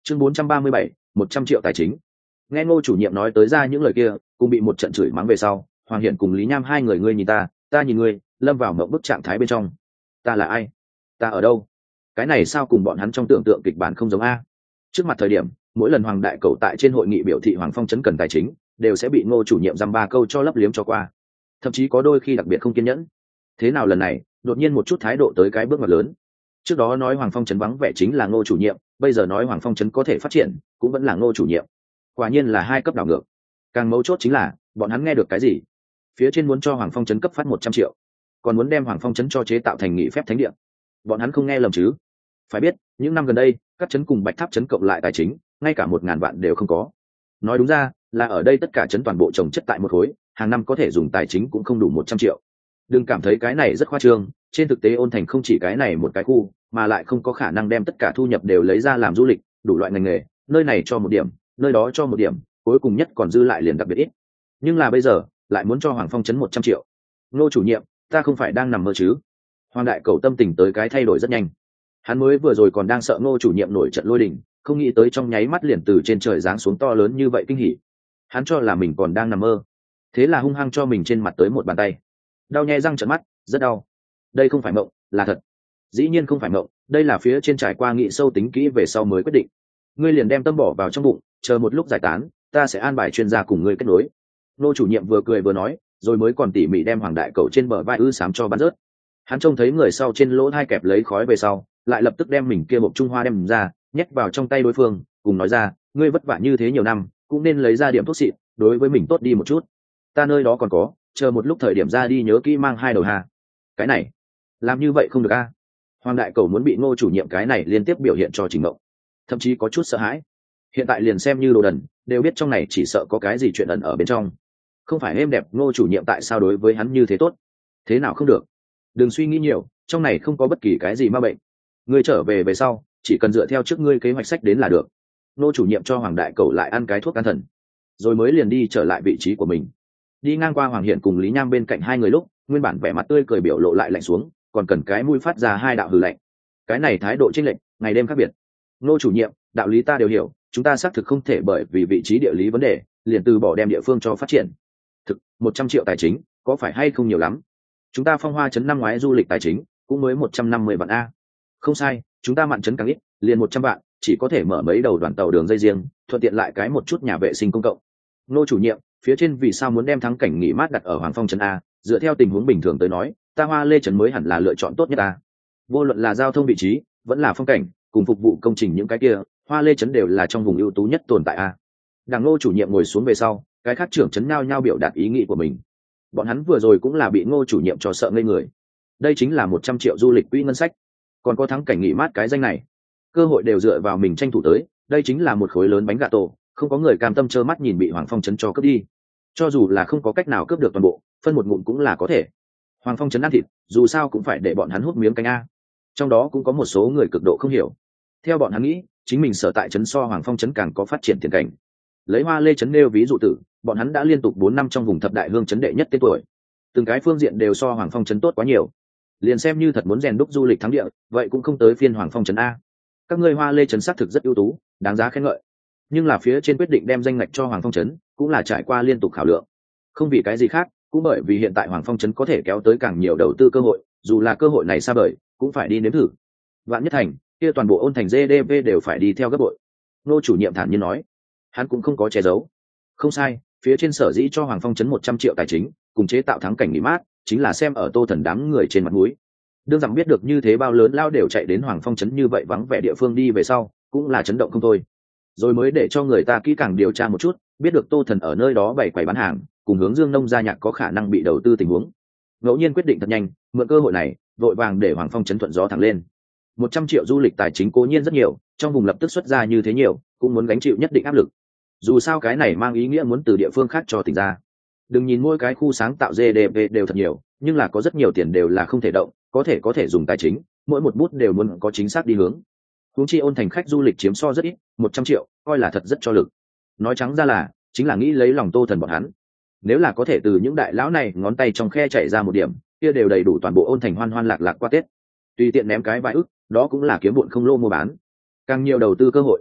Chương 437, 100 triệu tài chính. Nghe Ngô chủ nhiệm nói tới ra những lời kia, cùng bị một trận chửi mắng về sau, Hoàng Hiển cùng Lý Nham hai người ngươi nhìn ta nhìn ngươi, lâm vào mộng bức trạng thái bên trong. Ta là ai? Ta ở đâu? Cái này sao cùng bọn hắn trong tưởng tượng kịch bản không giống a? Trước mặt thời điểm, mỗi lần Hoàng đại cầu tại trên hội nghị biểu thị Hoàng Phong trấn cần tài chính, đều sẽ bị Ngô chủ nhiệm dăm ba câu cho lấp liếm cho qua. Thậm chí có đôi khi đặc biệt không kiên nhẫn. Thế nào lần này, đột nhiên một chút thái độ tới cái bước ngoặt lớn. Trước đó nói Hoàng Phong trấn vắng vẻ chính là Ngô chủ nhiệm, bây giờ nói Hoàng Phong trấn có thể phát triển, cũng vẫn là Ngô chủ nhiệm. Quả nhiên là hai cấp đảo ngược. Càng mấu chốt chính là, bọn hắn nghe được cái gì? Phía trên muốn cho Hoàng Phong trấn cấp phát 100 triệu, còn muốn đem Hoàng Phong trấn cho chế tạo thành nghị phép thánh địa. Bọn hắn không nghe lầm chứ? Phải biết, những năm gần đây, các trấn cùng Bạch Tháp trấn cộng lại tài chính, ngay cả 1000 vạn đều không có. Nói đúng ra, là ở đây tất cả trấn toàn bộ trồng chất tại một khối, hàng năm có thể dùng tài chính cũng không đủ 100 triệu. Đừng cảm thấy cái này rất khoa trương, trên thực tế Ôn Thành không chỉ cái này một cái khu, mà lại không có khả năng đem tất cả thu nhập đều lấy ra làm du lịch, đủ loại ngành nghề, nơi này cho một điểm, nơi đó cho một điểm, cuối cùng nhất còn dư lại liền đặc biệt ít. Nhưng là bây giờ, lại muốn cho Hoàng Phong trấn 100 triệu. Ngô chủ nhiệm, ta không phải đang nằm mơ chứ? Hoàng đại cầu tâm tình tới cái thay đổi rất nhanh. Hắn mới vừa rồi còn đang sợ Ngô chủ nhiệm nổi trận lôi đình, không nghĩ tới trong nháy mắt liền từ trên trời giáng xuống to lớn như vậy kinh hỉ. Hắn cho là mình còn đang nằm mơ, thế là hung hăng cho mình trên mặt tới một bàn tay. Đau nhè răng trợn mắt, rất đau. Đây không phải mộng, là thật. Dĩ nhiên không phải mộng, đây là phía trên trải qua nghị sâu tính kỹ về sau mới quyết định. Ngươi liền đem tâm bỏ vào trong bụng, chờ một lúc giải tán, ta sẽ an bài chuyên gia cùng ngươi kết nối. Ngô chủ nhiệm vừa cười vừa nói, rồi mới còn tỉ mỉ đem Hoàng đại cầu trên bờ vai xám cho bắn rớt. Hắn trông thấy người sau trên lỗ thai kẹp lấy khói về sau, lại lập tức đem mình kia hộp Trung Hoa đem ra, nhét vào trong tay đối phương, cùng nói ra, ngươi vất vả như thế nhiều năm, cũng nên lấy ra điểm thuốc xịn, đối với mình tốt đi một chút. Ta nơi đó còn có, chờ một lúc thời điểm ra đi nhớ kỹ mang 2 đầu hà. Cái này, làm như vậy không được a. Hoàng đại cầu muốn bị Ngô chủ nhiệm cái này liên tiếp biểu hiện cho Trình Mộng, thậm chí có chút sợ hãi. Hiện tại liền xem như đồ đần, đều biết trong này chỉ sợ có cái gì chuyện ẩn ở bên trong. Không phải êm đẹp Ngô chủ nhiệm tại sao đối với hắn như thế tốt? Thế nào không được? Đừng suy nghĩ nhiều, trong này không có bất kỳ cái gì ma bệnh. Ngươi trở về sau, chỉ cần dựa theo trước ngươi kế hoạch sách đến là được. Ngô chủ nhiệm cho Hoàng đại cầu lại ăn cái thuốc an thần, rồi mới liền đi trở lại vị trí của mình. Đi ngang qua Hoàng Hiển cùng Lý Nham bên cạnh hai người lúc, nguyên bản vẻ mặt tươi cười biểu lộ lại lạnh xuống, còn cần cái mũi phát ra 2 đạo hừ lạnh. Cái này thái độ chênh lệch, ngày đêm khác biệt. Ngô chủ nhiệm, đạo lý ta đều hiểu, chúng ta xác thực không thể bởi vì vị trí địa lý vấn đề, liền từ bỏ đem địa phương cho phát triển. Thực, 100 triệu tài chính, có phải hay không nhiều lắm? Chúng ta Phong Hoa trấn năm ngoái du lịch tài chính cũng mới 150 vạn a. Không sai, chúng ta Mạn trấn càng ít, liền 100 vạn, chỉ có thể mở mấy đầu đoàn tàu đường dây riêng, thuận tiện lại cái một chút nhà vệ sinh công cộng. Ngô chủ nhiệm, phía trên vì sao muốn đem thắng cảnh nghỉ mát đặt ở Hoàng Phong trấn a? Dựa theo tình huống bình thường tới nói, ta Hoa Lê trấn mới hẳn là lựa chọn tốt nhất ta. Vô luận là giao thông vị trí, vẫn là phong cảnh, cùng phục vụ công trình những cái kia, Hoa Lê trấn đều là trong vùng ưu tú nhất tồn tại a. Đảng Ngô chủ nhiệm ngồi xuống về sau, cái khác trưởng trấn nhao nhao biểu đạt ý nghĩ của mình. Bọn hắn vừa rồi cũng là bị Ngô chủ nhiệm cho sợ ngây người. Đây chính là 100 triệu du lịch quỹ ngân sách, còn có thắng cảnh nghỉ mát cái danh này, cơ hội đều dựa vào mình tranh thủ tới, đây chính là một khối lớn bánh gà tổ, không có người cam tâm trơ mắt nhìn bị Hoàng Phong trấn cho cướp đi. Cho dù là không có cách nào cướp được toàn bộ, phân một ngụm cũng là có thể. Hoàng Phong trấn ăn thịt, dù sao cũng phải để bọn hắn hút miếng canh a. Trong đó cũng có một số người cực độ không hiểu. Theo bọn hắn nghĩ, chính mình sở tại trấn so Hoàng Phong trấn càng có phát triển tiền cảnh. Lấy Hoa Lê trấn nêu ví dụ tử, bọn hắn đã liên tục 4 năm trong vùng thập đại hương trấn đệ nhất tên tuổi. Từng cái phương diện đều so Hoàng Phong trấn tốt quá nhiều. Liền xem như thật muốn rèn đúc du lịch thắng địa, vậy cũng không tới phiên Hoàng Phong trấn a. Các ngươi Hoa Lê trấn xác thực rất ưu tú, đáng giá khen ngợi. Nhưng là phía trên quyết định đem danh ngạch cho Hoàng Phong trấn, cũng là trải qua liên tục khảo lượng. Không vì cái gì khác, cũng bởi vì hiện tại Hoàng Phong trấn có thể kéo tới càng nhiều đầu tư cơ hội, dù là cơ hội này xa vời, cũng phải đi nếm thử. Vạn nhất thành, kia toàn bộ Ôn Thành GDP đều phải đi theo gấp bội. Ngô chủ nhiệm thản nhiên nói, hắn cũng không có che giấu. Không sai, phía trên sở dĩ cho Hoàng Phong trấn 100 triệu tài chính, cùng chế tạo thắng cảnh nghỉ mát, chính là xem ở Tô Thần đám người trên mặt mũi. Đương rằng biết được như thế bao lớn lao đều chạy đến Hoàng Phong trấn như vậy vắng vẻ địa phương đi về sau, cũng là chấn động không thôi. Rồi mới để cho người ta kỹ càng điều tra một chút, biết được Tô Thần ở nơi đó bày quầy bán hàng, cùng hướng Dương Nông gia nhạc có khả năng bị đầu tư tình huống. Ngẫu nhiên quyết định thật nhanh, mượn cơ hội này, vội vàng để Hoàng Phong trấn thuận gió thẳng lên. 100 triệu du lịch tài chính cố nhiên rất nhiều, trong vùng lập tức xuất ra như thế nhiều, cũng muốn gánh chịu nhất định áp lực. Dù sao cái này mang ý nghĩa muốn từ địa phương khác cho tỉnh ra. Đừng nhìn mỗi cái khu sáng tạo GDP đều thật nhiều, nhưng là có rất nhiều tiền đều là không thể động, có thể dùng tài chính, mỗi một bút đều muốn có chính xác đi hướng. Huống chi Ôn Thành khách du lịch chiếm so rất ít, 100 triệu, coi là thật rất cho lực. Nói trắng ra là, chính là nghĩ lấy lòng Tô Thần bọn hắn. Nếu là có thể từ những đại lão này ngón tay trong khe chạy ra một điểm, kia đều đầy đủ toàn bộ Ôn Thành hoan hoan lạc lạc qua Tết. Tùy tiện ném cái vài ức, đó cũng là kiếm bộn không lô mua bán. Càng nhiều đầu tư cơ hội,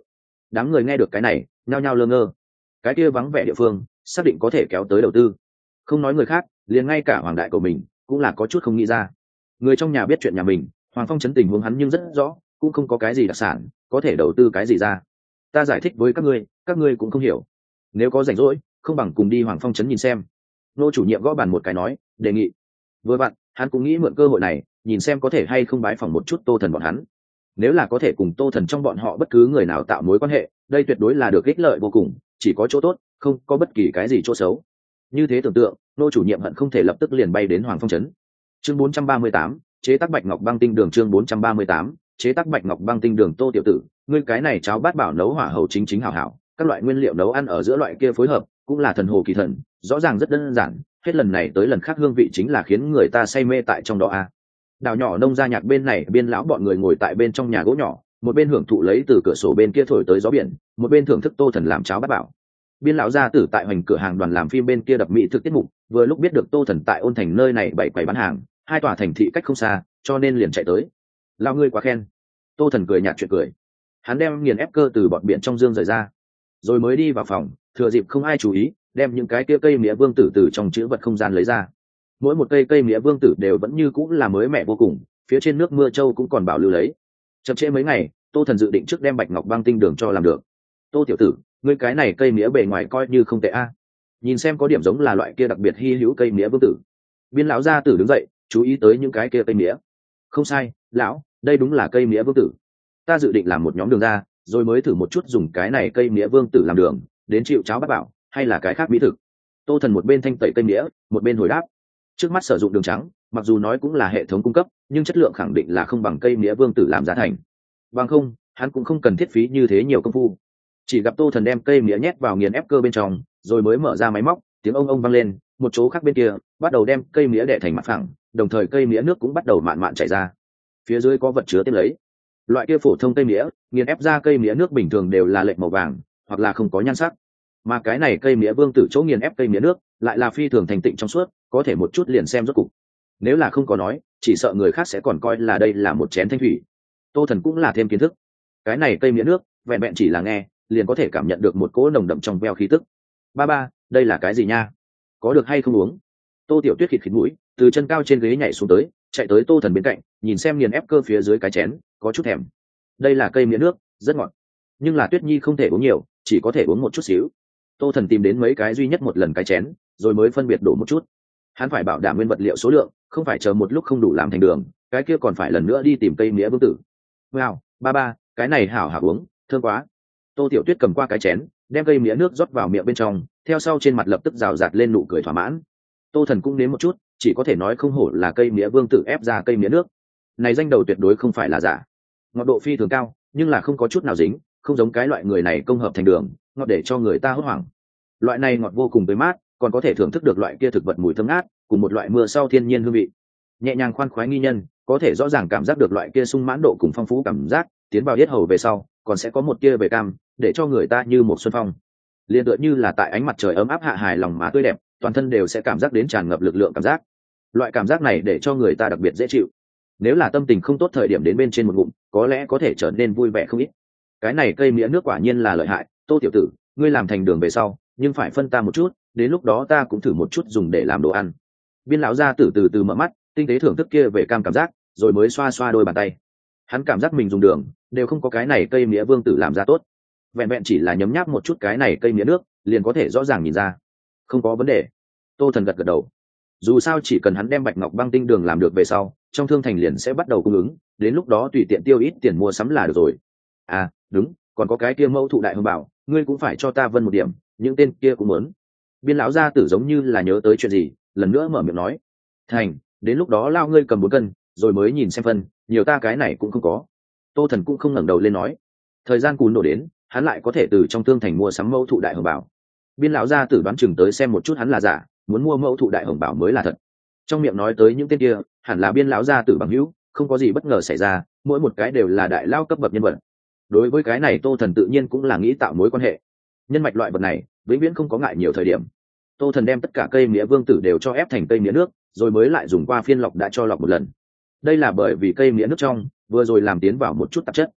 Đám người nghe được cái này nhao nhao lơ ngơ. Cái kia vắng vẻ địa phương xác định có thể kéo tới đầu tư, không nói người khác, liền ngay cả hoàng đại của mình cũng là có chút không nghĩ ra. Người trong nhà biết chuyện nhà mình, Hoàng Phong trấn tình huống hắn nhưng rất rõ, cũng không có cái gì đặc sản có thể đầu tư cái gì ra. Ta giải thích với các ngươi cũng không hiểu. Nếu có rảnh rỗi, không bằng cùng đi Hoàng Phong trấn nhìn xem. Nô chủ nhiệm gõ bàn một cái nói, đề nghị. Vừa vặn hắn cũng nghĩ mượn cơ hội này nhìn xem có thể hay không bái phỏng một chút Tô Thần bọn hắn. Nếu là có thể cùng Tô Thần trong bọn họ bất cứ người nào tạo mối quan hệ, đây tuyệt đối là được ích lợi vô cùng, chỉ có chỗ tốt, không có bất kỳ cái gì chỗ xấu. Như thế tưởng tượng, nô chủ nhiệm hận không thể lập tức liền bay đến Hoàng Phong trấn. Chương 438, chế tác Bạch Ngọc Băng Tinh Đường. Chương 438, chế tác Bạch Ngọc Băng Tinh Đường. Tô tiểu tử, ngươi cái này cháo bát bảo nấu hỏa hầu chính chính hảo hảo, các loại nguyên liệu nấu ăn ở giữa loại kia phối hợp cũng là thần hồ kỳ thần, rõ ràng rất đơn giản, hết lần này tới lần khác hương vị chính là khiến người ta say mê tại trong đó a. Đào nhỏ nông gia nhạc bên này, biên lão bọn người ngồi tại bên trong nhà gỗ nhỏ, một bên hưởng thụ lấy từ cửa sổ bên kia thổi tới gió biển, một bên thưởng thức Tô Thần làm cháo bát bảo. Biên lão gia tử tại hoành cửa hàng đoàn làm phim bên kia đập mỹ thực tiết mục, vừa lúc biết được Tô Thần tại Ôn Thành nơi này bày quầy bán hàng, hai tòa thành thị cách không xa, cho nên liền chạy tới. Lão ngươi quá khen. Tô Thần cười nhạt chuyện cười. Hắn đem nghiền ép cơ từ bọt biển trong dương rời ra, rồi mới đi vào phòng, thừa dịp không ai chú ý, đem những cái kia cây mía vương tử từ trong chữ vật không gian lấy ra. Mỗi một cây mía vương tử đều vẫn như cũng là mới mẻ vô cùng, phía trên nước mưa châu cũng còn bảo lưu lấy. Chậm trễ mấy ngày, Tô Thần dự định trước đem Bạch Ngọc Băng Tinh Đường cho làm được. Tô tiểu tử, ngươi cái này cây mía bề ngoài coi như không tệ a, nhìn xem có điểm giống là loại kia đặc biệt hy hữu cây mía vương tử. Biên lão gia tử đứng dậy, chú ý tới những cái kia cây mía. Không sai, lão, đây đúng là cây mía vương tử. Ta dự định làm một nhóm đường ra, rồi mới thử một chút dùng cái này cây mía vương tử làm đường, đến chịu cháo bát bảo, hay là cái khác mỹ thực. Tô Thần một bên thanh tẩy cây mía, một bên hồi đáp. Trước mắt sử dụng đường trắng, mặc dù nói cũng là hệ thống cung cấp, nhưng chất lượng khẳng định là không bằng cây mía vương tử làm ra thành. Bằng không, hắn cũng không cần thiết phí như thế nhiều công phu. Chỉ gặp Tô Thần đem cây mía nhét vào nghiền ép cơ bên trong, rồi mới mở ra máy móc, tiếng ông ông vang lên, một chỗ khác bên kia bắt đầu đem cây mía đè thành mặt phẳng, đồng thời cây mía nước cũng bắt đầu mạn mạn chảy ra. Phía dưới có vật chứa tiếp lấy. Loại kia phổ thông cây mía, nghiền ép ra cây mía nước bình thường đều là lệch màu vàng, hoặc là không có nhan sắc. Mà cái này cây mía vương tử chỗ nghiền ép cây mía nước, lại là phi thường thành tịnh trong suốt, có thể một chút liền xem rốt cục. Nếu là không có nói, chỉ sợ người khác sẽ còn coi là đây là một chén thanh thủy. Tô Thần cũng là thêm kiến thức. Cái này cây mía nước, vẹn vẹn chỉ là nghe, liền có thể cảm nhận được một cỗ nồng đậm trong veo khí tức. Ba, đây là cái gì nha? Có được hay không uống? Tô Tiểu Tuyết khịt khịt mũi, từ chân cao trên ghế nhảy xuống tới, chạy tới Tô Thần bên cạnh, nhìn xem nghiền ép cơ phía dưới cái chén, có chút thèm. Đây là cây mía nước, rất ngọt, nhưng là Tuyết Nhi không thể uống nhiều, chỉ có thể uống một chút xíu. Tô Thần tìm đến mấy cái duy nhất một lần cái chén, rồi mới phân biệt đổ một chút. Hắn phải bảo đảm nguyên vật liệu số lượng, không phải chờ một lúc không đủ làm thành đường, cái kia còn phải lần nữa đi tìm cây mía vương tử. Wow, ba, cái này hảo hảo uống, thơm quá. Tô Tiểu Tuyết cầm qua cái chén, đem cây mía nước rót vào miệng bên trong, theo sau trên mặt lập tức rào rạt lên nụ cười thỏa mãn. Tô Thần cũng nếm một chút, chỉ có thể nói không hổ là cây mía vương tử ép ra cây mía nước. Này danh đầu tuyệt đối không phải là giả. Ngọt độ phi thường cao, nhưng là không có chút nào dính, không giống cái loại người này công hợp thành đường, ngọt để cho người ta hốt hoảng. Loại này ngọt vô cùng tươi mát, còn có thể thưởng thức được loại kia thực vật mùi thơm ngát, cùng một loại mưa sau thiên nhiên hương vị. Nhẹ nhàng khoan khoái nghi nhân, có thể rõ ràng cảm giác được loại kia sung mãn độ cùng phong phú cảm giác, tiến vào yết hầu về sau, còn sẽ có một kia về cam, để cho người ta như một xuân phong. Liên tựa như là tại ánh mặt trời ấm áp hạ hài lòng mà tươi đẹp, toàn thân đều sẽ cảm giác đến tràn ngập lực lượng cảm giác. Loại cảm giác này để cho người ta đặc biệt dễ chịu. Nếu là tâm tình không tốt thời điểm đến bên trên một ngụm, có lẽ có thể trở nên vui vẻ không ít. Cái này cây mía nước quả nhiên là lợi hại, Tô tiểu tử, ngươi làm thành đường về sau, nhưng phải phân ta một chút, đến lúc đó ta cũng thử một chút dùng để làm đồ ăn. Biên lão gia tử từ từ mở mắt, tinh tế thưởng thức kia về cam cảm giác, rồi mới xoa xoa đôi bàn tay. Hắn cảm giác mình dùng đường đều không có cái này cây mía vương tử làm ra tốt. Vẹn vẹn chỉ là nhấm nháp một chút cái này cây mía nước, liền có thể rõ ràng nhìn ra. Không có vấn đề. Tô Thần gật gật đầu. Dù sao chỉ cần hắn đem Bạch Ngọc Băng Tinh Đường làm được về sau, trong thương thành liền sẽ bắt đầu cung ứng, đến lúc đó tùy tiện tiêu ít tiền mua sắm là được rồi. À, đúng, còn có cái kia mẫu thụ đại hồng bảo, ngươi cũng phải cho ta vân một điểm, những tên kia cũng muốn. Biên lão gia tử giống như là nhớ tới chuyện gì, lần nữa mở miệng nói. Thành, đến lúc đó lao ngươi cầm 4 cân, rồi mới nhìn xem phân, nhiều ta cái này cũng không có. Tô Thần cũng không ngẩng đầu lên nói. Thời gian cùn đổ đến, hắn lại có thể từ trong thương thành mua sắm mẫu thụ đại hồng bảo. Biên lão gia tử đoán chừng tới xem một chút hắn là giả, muốn mua mẫu thụ đại hồng bảo mới là thật. Trong miệng nói tới những tên kia, hẳn là biên lão gia tử bằng hữu, không có gì bất ngờ xảy ra, mỗi một cái đều là đại lao cấp bậc nhân vật. Đối với cái này Tô Thần tự nhiên cũng là nghĩ tạo mối quan hệ. Nhân mạch loại vật này, vĩnh viễn không có ngại nhiều thời điểm. Tô Thần đem tất cả cây mía vương tử đều cho ép thành cây mía nước, rồi mới lại dùng qua phiên lọc đã cho lọc một lần. Đây là bởi vì cây mía nước trong vừa rồi làm tiến vào một chút tạp chất.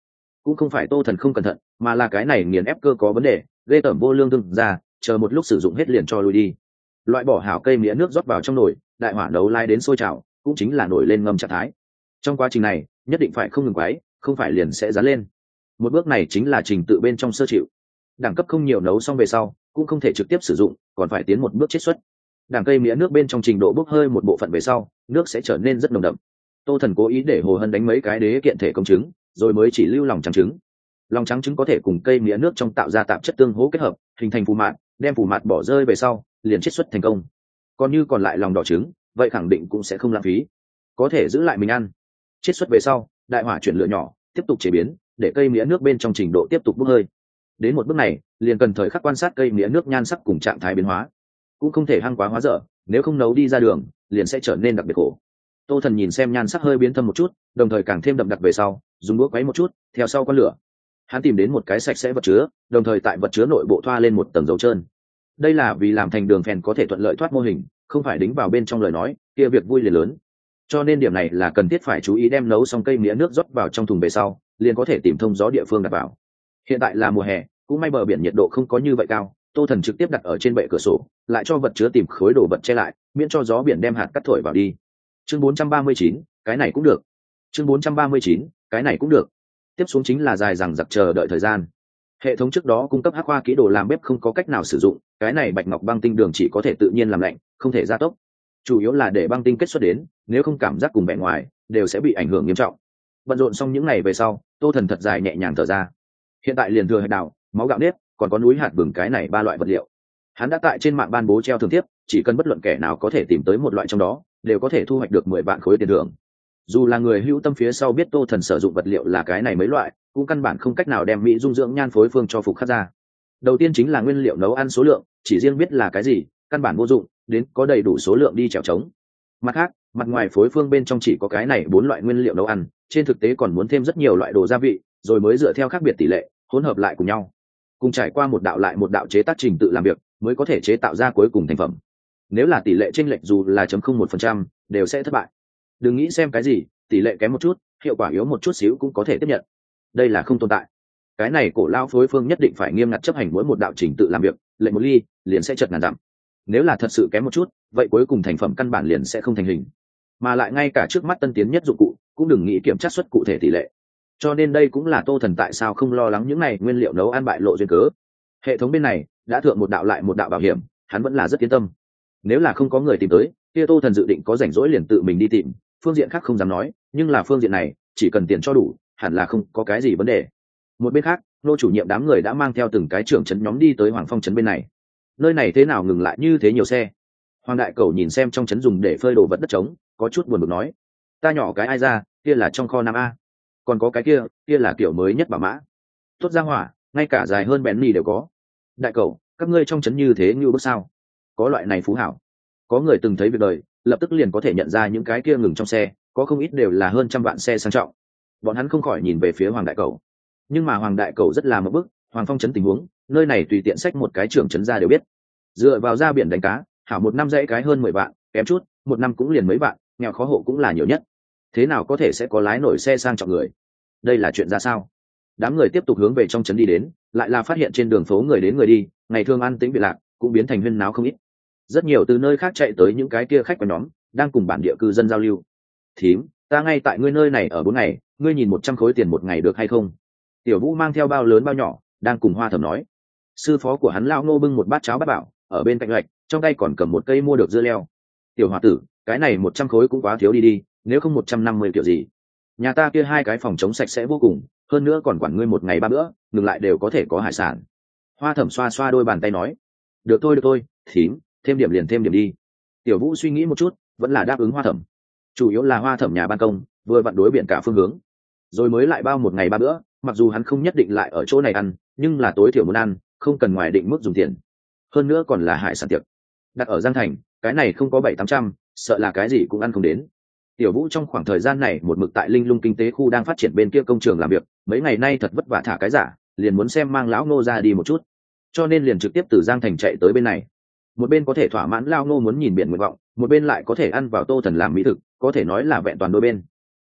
cũng không phải Tô Thần không cẩn thận, mà là cái này nghiền ép cơ có vấn đề, ghê tởm vô lương thương ra, chờ một lúc sử dụng hết liền cho lui đi. Loại bỏ hảo cây mía nước rót vào trong nồi, đại hỏa nấu lai đến sôi trào, cũng chính là nổi lên ngâm trạng thái. Trong quá trình này nhất định phải không ngừng quấy, không phải liền sẽ dán lên. Một bước này chính là trình tự bên trong sơ chịu. Đẳng cấp không nhiều nấu xong về sau cũng không thể trực tiếp sử dụng, còn phải tiến một bước chiết xuất. Đảng cây mía nước bên trong trình độ bốc hơi một bộ phận về sau, nước sẽ trở nên rất nồng đậm. Tô Thần cố ý để Hồ Hân đánh mấy cái đế kiện thể công chứng, rồi mới chỉ lưu lòng trắng trứng. Lòng trắng trứng có thể cùng cây mía nước trong tạo ra tạp chất tương hỗ kết hợp, hình thành phù mạt, đem phù mạt bỏ rơi về sau, liền chiết xuất thành công. Còn như còn lại lòng đỏ trứng, vậy khẳng định cũng sẽ không lãng phí, có thể giữ lại mình ăn. Chiết xuất về sau, đại hỏa chuyển lửa nhỏ, tiếp tục chế biến, để cây mía nước bên trong trình độ tiếp tục bốc hơi. Đến một bước này, liền cần thời khắc quan sát cây mía nước nhan sắc cùng trạng thái biến hóa, cũng không thể hăng quá hóa dở, nếu không nấu đi ra đường liền sẽ trở nên đặc biệt khổ. Tô Thần nhìn xem nhan sắc hơi biến thâm một chút, đồng thời càng thêm đậm đặc về sau, dùng đũa quấy một chút, theo sau con lửa, hắn tìm đến một cái sạch sẽ vật chứa, đồng thời tại vật chứa nội bộ thoa lên một tầng dầu trơn. Đây là vì làm thành đường phèn có thể thuận lợi thoát mô hình, không phải đính vào bên trong lời nói kia việc vui liền lớn. Cho nên điểm này là cần thiết phải chú ý, đem nấu xong cây mía nước rót vào trong thùng về sau, liền có thể tìm thông gió địa phương đặt vào. Hiện tại là mùa hè, cũng may bờ biển nhiệt độ không có như vậy cao, Tô Thần trực tiếp đặt ở trên bệ cửa sổ, lại cho vật chứa tìm khối đồ vật che lại, miễn cho gió biển đem hạt cát thổi vào đi. Chương 439, cái này cũng được. Chương 439, cái này cũng được. Tiếp xuống chính là dài dằng dặc chờ đợi thời gian. Hệ thống trước đó cung cấp hắc hoa kỹ đồ làm bếp không có cách nào sử dụng, cái này bạch ngọc băng tinh đường chỉ có thể tự nhiên làm lạnh, không thể gia tốc. Chủ yếu là để băng tinh kết xuất đến, nếu không cảm giác cùng bề ngoài đều sẽ bị ảnh hưởng nghiêm trọng. Bận rộn xong những ngày về sau, Tô Thần thật dài nhẹ nhàng thở ra. Hiện tại liền thừa hạt đào, máu gạo nếp, còn có núi hạt bừng, cái này ba loại vật liệu. Hắn đã tại trên mạng ban bố treo thưởng thiếp, chỉ cần bất luận kẻ nào có thể tìm tới một loại trong đó, đều có thể thu hoạch được 10 vạn khối tiền thưởng. Dù là người hữu tâm phía sau biết Tô Thần sử dụng vật liệu là cái này mấy loại, cũng căn bản không cách nào đem mỹ dung dưỡng nhan phối phương cho phục khắc ra. Đầu tiên chính là nguyên liệu nấu ăn số lượng, chỉ riêng biết là cái gì, căn bản vô dụng, đến có đầy đủ số lượng đi trèo trống. Mặt khác, mặt ngoài phối phương bên trong chỉ có cái này 4 loại nguyên liệu nấu ăn, trên thực tế còn muốn thêm rất nhiều loại đồ gia vị, rồi mới dựa theo khác biệt tỷ lệ hỗn hợp lại cùng nhau, cùng trải qua một đạo lại một đạo chế tác trình tự làm việc, mới có thể chế tạo ra cuối cùng thành phẩm. Nếu là tỷ lệ chênh lệch dù là 0.1%, đều sẽ thất bại. Đừng nghĩ xem cái gì tỷ lệ kém một chút, hiệu quả yếu một chút xíu cũng có thể tiếp nhận. Đây là không tồn tại. Cái này cổ lao phối phương nhất định phải nghiêm ngặt chấp hành mỗi một đạo trình tự làm việc, lệnh một ly liền sẽ chật ngàn dặm. Nếu là thật sự kém một chút, vậy cuối cùng thành phẩm căn bản liền sẽ không thành hình. Mà lại ngay cả trước mắt tân tiến nhất dụng cụ cũng đừng nghĩ kiểm tra xuất cụ thể tỷ lệ. Cho nên đây cũng là Tô Thần tại sao không lo lắng những này nguyên liệu nấu ăn bại lộ duyên cớ. Hệ thống bên này đã thượng một đạo lại một đạo bảo hiểm, hắn vẫn là rất yên tâm. Nếu là không có người tìm tới, kia Tô Thần dự định có rảnh rỗi liền tự mình đi tìm, phương diện khác không dám nói, nhưng là phương diện này chỉ cần tiền cho đủ, hẳn là không có cái gì vấn đề. Một bên khác, nô chủ nhiệm đám người đã mang theo từng cái trưởng trấn nhóm đi tới Hoàng Phong trấn bên này. Nơi này thế nào ngừng lại như thế nhiều xe? Hoàng đại cầu nhìn xem trong trấn dùng để phơi đồ vật đất trống, có chút buồn bực nói: ta nhỏ cái ai ra, kia là trong kho Nam A, còn có cái kia là kiểu mới nhất bảo mã, tốt ra hỏa, ngay cả dài hơn Bentley đều có. Đại cầu, các ngươi trong trấn như thế như bước sao? Có loại này phú hảo. Có người từng thấy việc đời, lập tức liền có thể nhận ra những cái kia ngừng trong xe, có không ít đều là hơn trăm vạn xe sang trọng. Bọn hắn không khỏi nhìn về phía Hoàng đại cầu, nhưng mà Hoàng đại cầu rất là một bức. Hoàng Phong trấn tình huống, nơi này tùy tiện xách một cái trưởng trấn ra đều biết. Dựa vào ra biển đánh cá, hảo một năm dãy cái hơn 10 vạn, kém chút một năm cũng liền mấy vạn, nghèo khó hộ cũng là nhiều nhất. Thế nào có thể sẽ có lái nổi xe sang trọng người? Đây là chuyện ra sao? Đám người tiếp tục hướng về trong trấn đi đến, lại là phát hiện trên đường phố người đến người đi, ngày thường an tĩnh bị lạc, cũng biến thành huyên náo không ít. Rất nhiều từ nơi khác chạy tới những cái kia khách quen nhóm, đang cùng bản địa cư dân giao lưu. Thím, ta ngay tại ngươi nơi này ở 4 ngày, ngươi nhìn 100 khối tiền một ngày được hay không? Tiểu Vũ mang theo bao lớn bao nhỏ, đang cùng Hoa Thẩm nói. Sư phó của hắn lão Ngô bưng một bát cháo bát bảo, ở bên cạnh lạch, trong tay còn cầm một cây mua được dưa leo. Tiểu hòa tử, cái này 100 khối cũng quá thiếu đi, nếu không 150 kiểu gì? Nhà ta kia 2 cái phòng chống sạch sẽ vô cùng, hơn nữa còn quản ngươi 1 ngày 3 bữa, ngừng lại đều có thể có hải sản. Hoa Thẩm xoa xoa đôi bàn tay nói: được thôi, thím, thêm điểm liền thêm điểm đi. Tiểu Vũ suy nghĩ một chút, vẫn là đáp ứng Hoa Thẩm. Chủ yếu là Hoa Thẩm nhà ban công vừa vặn đối biển cả phương hướng, rồi mới lại bao 1 ngày 3 bữa, mặc dù hắn không nhất định lại ở chỗ này ăn, nhưng là tối thiểu muốn ăn, không cần ngoài định mức dùng tiền. Hơn nữa còn là hải sản tiệc, đặt ở Giang Thành, cái này không có 700-800, sợ là cái gì cũng ăn không đến. Tiểu Vũ trong khoảng thời gian này một mực tại Linh Lung kinh tế khu đang phát triển bên kia công trường làm việc, mấy ngày nay thật vất vả thả cái giả, liền muốn xem mang lão Ngô ra đi một chút, cho nên liền trực tiếp từ Giang Thành chạy tới bên này. Một bên có thể thỏa mãn lão Ngô muốn nhìn biển nguyện vọng, một bên lại có thể ăn vào Tô Thần làm mỹ thực, có thể nói là vẹn toàn đôi bên.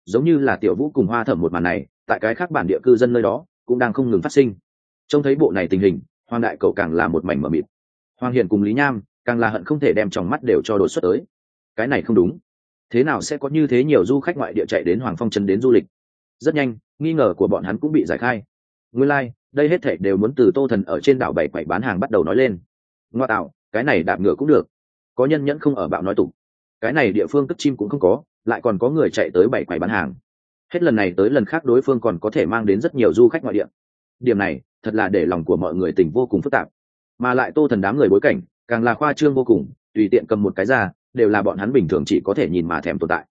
giống như là Tiểu Vũ cùng Hoa Thẩm một màn này tại cái khác bản địa cư dân nơi đó cũng đang không ngừng phát sinh. Trông thấy bộ này tình hình, Hoàng đại cầu càng là một mảnh mờ mịt. Hoàng Hiền cùng Lý Nham càng là hận không thể đem tròng mắt đều cho đột xuất tới. Cái này không đúng, thế nào sẽ có như thế nhiều du khách ngoại địa chạy đến Hoàng Phong trấn đến du lịch? Rất nhanh, nghi ngờ của bọn hắn cũng bị giải khai. Nguyên lai, đây hết thảy đều muốn từ Tô Thần ở trên đảo bảy quậy bán hàng bắt đầu nói lên. Ngoa tạo, cái này đạp ngựa cũng được. Có nhân nhẫn không ở bạo nói tục. Cái này địa phương cất chim cũng không có, lại còn có người chạy tới bảy quậy bán hàng. Hết lần này tới lần khác đối phương còn có thể mang đến rất nhiều du khách ngoại địa. Điểm này, thật là để lòng của mọi người tỉnh vô cùng phức tạp. Mà lại Tô Thần đám người bối cảnh, càng là khoa trương vô cùng, tùy tiện cầm một cái ra, đều là bọn hắn bình thường chỉ có thể nhìn mà thèm tồn tại.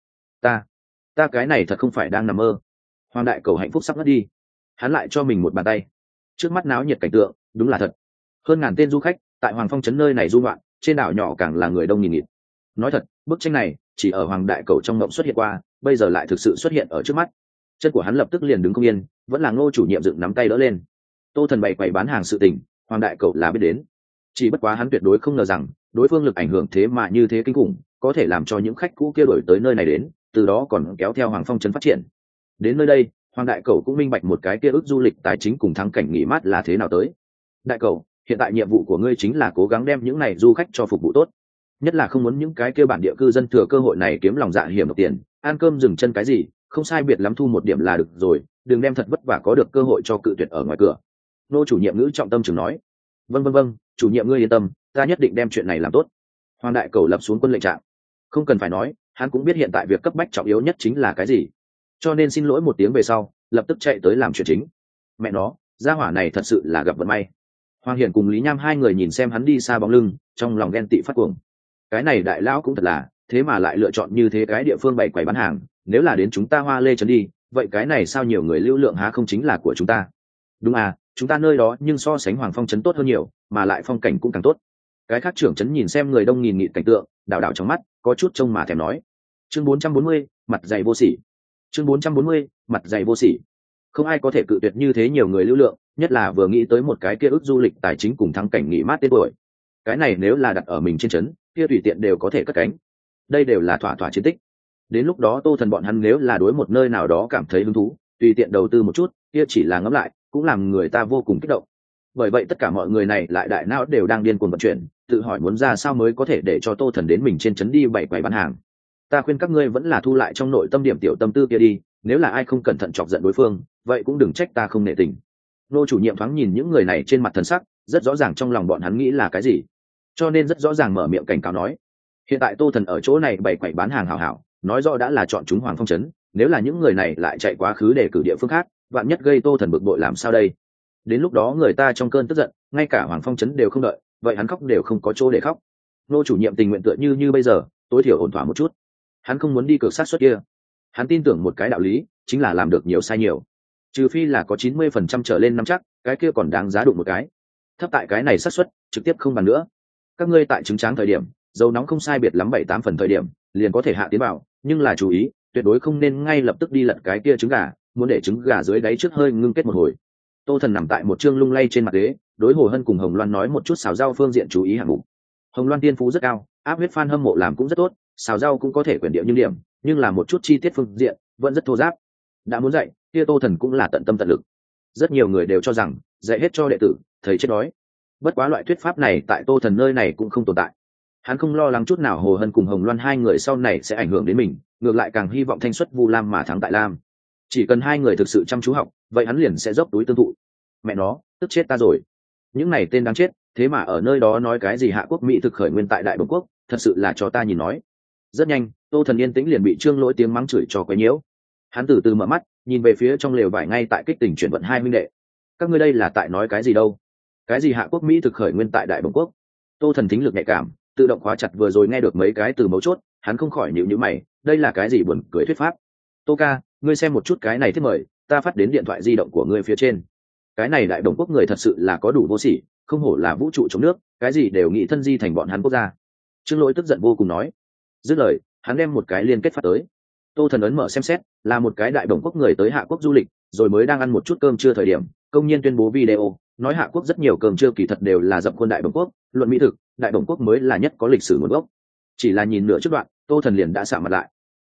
Ta cái này thật không phải đang nằm mơ. Hoàng đại cầu hạnh phúc sắp ngất đi. Hắn lại cho mình một bàn tay. Trước mắt náo nhiệt cảnh tượng, đúng là thật. Hơn ngàn tên du khách tại Hoàng Phong trấn nơi này du ngoạn, trên đảo nhỏ càng là người đông nghìn nghịt. Nói thật, bức tranh này chỉ ở Hoàng đại cầu trong mộng xuất hiện qua, bây giờ lại thực sự xuất hiện ở trước mắt. Chân của hắn lập tức liền đứng không yên, vẫn là Ngô chủ nhiệm dựng nắm tay đỡ lên. Tô Thần bày quầy bán hàng sự tình, Hoàng đại cầu là biết đến. Chỉ bất quá hắn tuyệt đối không ngờ rằng đối phương lực ảnh hưởng thế mà như thế kinh khủng, có thể làm cho những khách cũ kia đổi tới nơi này đến, từ đó còn kéo theo Hoàng Phong trấn phát triển. Đến nơi đây, Hoàng đại cầu cũng minh bạch một cái kia ước du lịch tài chính cùng thắng cảnh nghỉ mát là thế nào tới. Đại cầu, hiện tại nhiệm vụ của ngươi chính là cố gắng đem những này du khách cho phục vụ tốt, nhất là không muốn những cái kia bản địa cư dân thừa cơ hội này kiếm lòng dạ hiểm độc tiền, ăn cơm dừng chân cái gì, không sai biệt lắm thu một điểm là được rồi, đừng đem thật vất vả có được cơ hội cho cự tuyệt ở ngoài cửa. Nô chủ nhiệm ngữ trọng tâm trường nói. Vâng, chủ nhiệm ngươi yên tâm, ta nhất định đem chuyện này làm tốt. Hoàng đại cầu lập xuống quân lệnh trạng. Không cần phải nói, hắn cũng biết hiện tại việc cấp bách trọng yếu nhất chính là cái gì, cho nên xin lỗi một tiếng về sau lập tức chạy tới làm chuyện chính. Mẹ nó, gia hỏa này thật sự là gặp vận may. Hoàng Hiển cùng Lý Nham hai người nhìn xem hắn đi xa bóng lưng, trong lòng ghen tị phát cuồng. Cái này đại lão cũng thật là, thế mà lại lựa chọn như thế cái địa phương bày quầy bán hàng, nếu là đến chúng ta Hoa Lê trấn đi, vậy cái này sao nhiều người lưu lượng há không chính là của chúng ta? Đúng à, chúng ta nơi đó nhưng so sánh Hoàng Phong trấn tốt hơn nhiều, mà lại phong cảnh cũng càng tốt. Cái khác trưởng trấn nhìn xem người đông nghìn nghịt cảnh tượng, đảo đảo trong mắt, có chút trông mà thèm nói. Chương 440, mặt dày vô sỉ. Chương 440, mặt dày vô sỉ. Không ai có thể cự tuyệt như thế nhiều người lưu lượng, nhất là vừa nghĩ tới một cái kia ước du lịch tài chính cùng thắng cảnh nghỉ mát tên tuổi. Cái này nếu là đặt ở mình trên trấn, kia tùy tiện đều có thể cất cánh. Đây đều là thỏa thỏa chiến tích. Đến lúc đó Tô Thần bọn hắn nếu là đối một nơi nào đó cảm thấy hứng thú, tùy tiện đầu tư một chút, kia chỉ là ngẫm lại, cũng làm người ta vô cùng kích động. Bởi vậy tất cả mọi người này lại đại não đều đang điên cuồng vận chuyển, tự hỏi muốn ra sao mới có thể để cho Tô Thần đến mình trên trấn đi bày quầy bán hàng. Ta khuyên các ngươi vẫn là thu lại trong nội tâm điểm tiểu tâm tư kia đi, nếu là ai không cẩn thận chọc giận đối phương, vậy cũng đừng trách ta không nể tình. Nô chủ nhiệm thoáng nhìn những người này trên mặt thần sắc, rất rõ ràng trong lòng bọn hắn nghĩ là cái gì, cho nên rất rõ ràng mở miệng cảnh cáo nói. Hiện tại Tô Thần ở chỗ này bày quầy bán hàng hảo hảo, nói rõ đã là chọn chúng Hoàng Phong trấn, nếu là những người này lại chạy quá khứ để cử địa phương khác, vạn nhất gây Tô Thần bực bội làm sao đây? Đến lúc đó người ta trong cơn tức giận, ngay cả Hoàng Phong trấn đều không đợi, vậy hắn khóc đều không có chỗ để khóc. Nô chủ nhiệm tình nguyện tựa như bây giờ, tối thiểu ổn thỏa một chút. Hắn không muốn đi cược sát suất kia. Hắn tin tưởng một cái đạo lý, chính là làm được nhiều sai nhiều. Trừ phi là có 90% trở lên nắm chắc, cái kia còn đáng giá đụng một cái. Thấp tại cái này xác suất, trực tiếp không bàn nữa. Các ngươi tại trứng tráng thời điểm, dầu nóng không sai biệt lắm 7-8 phần thời điểm, liền có thể hạ tiến vào, nhưng là chú ý, tuyệt đối không nên ngay lập tức đi lật cái kia trứng gà, muốn để trứng gà dưới đáy trước hơi ngưng kết một hồi. Tô Thần nằm tại một chương lung lay trên mặt ghế, đối Hồ Hân cùng Hồng Loan nói một chút xào rau phương diện chú ý hạng mục. Hồng Loan tiên phú rất cao, áp huyết fan hâm mộ làm cũng rất tốt, xào rau cũng có thể quyển điệu nhưng điểm, nhưng là một chút chi tiết phương diện vẫn rất thô ráp. Đã muốn dạy, kia Tô Thần cũng là tận tâm tận lực. Rất nhiều người đều cho rằng dạy hết cho đệ tử, thầy chết đói. Bất quá loại thuyết pháp này tại Tô Thần nơi này cũng không tồn tại. Hắn không lo lắng chút nào Hồ Hân cùng Hồng Loan hai người sau này sẽ ảnh hưởng đến mình, ngược lại càng hy vọng thanh xuất Vu Lam mà thắng tại Lam. Chỉ cần hai người thực sự chăm chú học, vậy hắn liền sẽ dốc túi tương thụ. Mẹ nó, tức chết ta rồi. Những này tên đáng chết, thế mà ở nơi đó nói cái gì hạ quốc mỹ thực khởi nguyên tại Đại Đồng quốc, thật sự là cho ta nhìn nói. Rất nhanh, Tô Thần yên tĩnh liền bị Trương Lỗi tiếng mắng chửi cho quấy nhiễu. Hắn từ từ mở mắt, nhìn về phía trong lều vải ngay tại kích tình chuyển vận hai huynh đệ. Các ngươi đây là tại nói cái gì đâu? Cái gì hạ quốc mỹ thực khởi nguyên tại Đại Đồng quốc? Tô Thần thính lực nhạy cảm, tự động khóa chặt vừa rồi nghe được mấy cái từ mấu chốt, hắn không khỏi nhíu nhíu mày, đây là cái gì buồn cười thuyết pháp? Tô ca, ngươi xem một chút cái này thiết mời, ta phát đến điện thoại di động của ngươi phía trên. Cái này Đại Đồng quốc người thật sự là có đủ vô sỉ, không hổ là vũ trụ chống nước, cái gì đều nghĩ thân di thành bọn hắn quốc gia. Trương Lỗi tức giận vô cùng nói. Dứt lời, hắn đem một cái liên kết phát tới. Tô Thần ấn mở xem xét, là một cái Đại Đồng quốc người tới Hạ quốc du lịch, rồi mới đang ăn một chút cơm trưa thời điểm, công nhiên tuyên bố video, nói Hạ quốc rất nhiều cơm trưa kỳ thật đều là dập khuôn Đại Đồng quốc, luận mỹ thực, Đại Đồng quốc mới là nhất có lịch sử nguồn gốc. Chỉ là nhìn nửa chút đoạn, Tô Thần liền đã sạm mặt lại.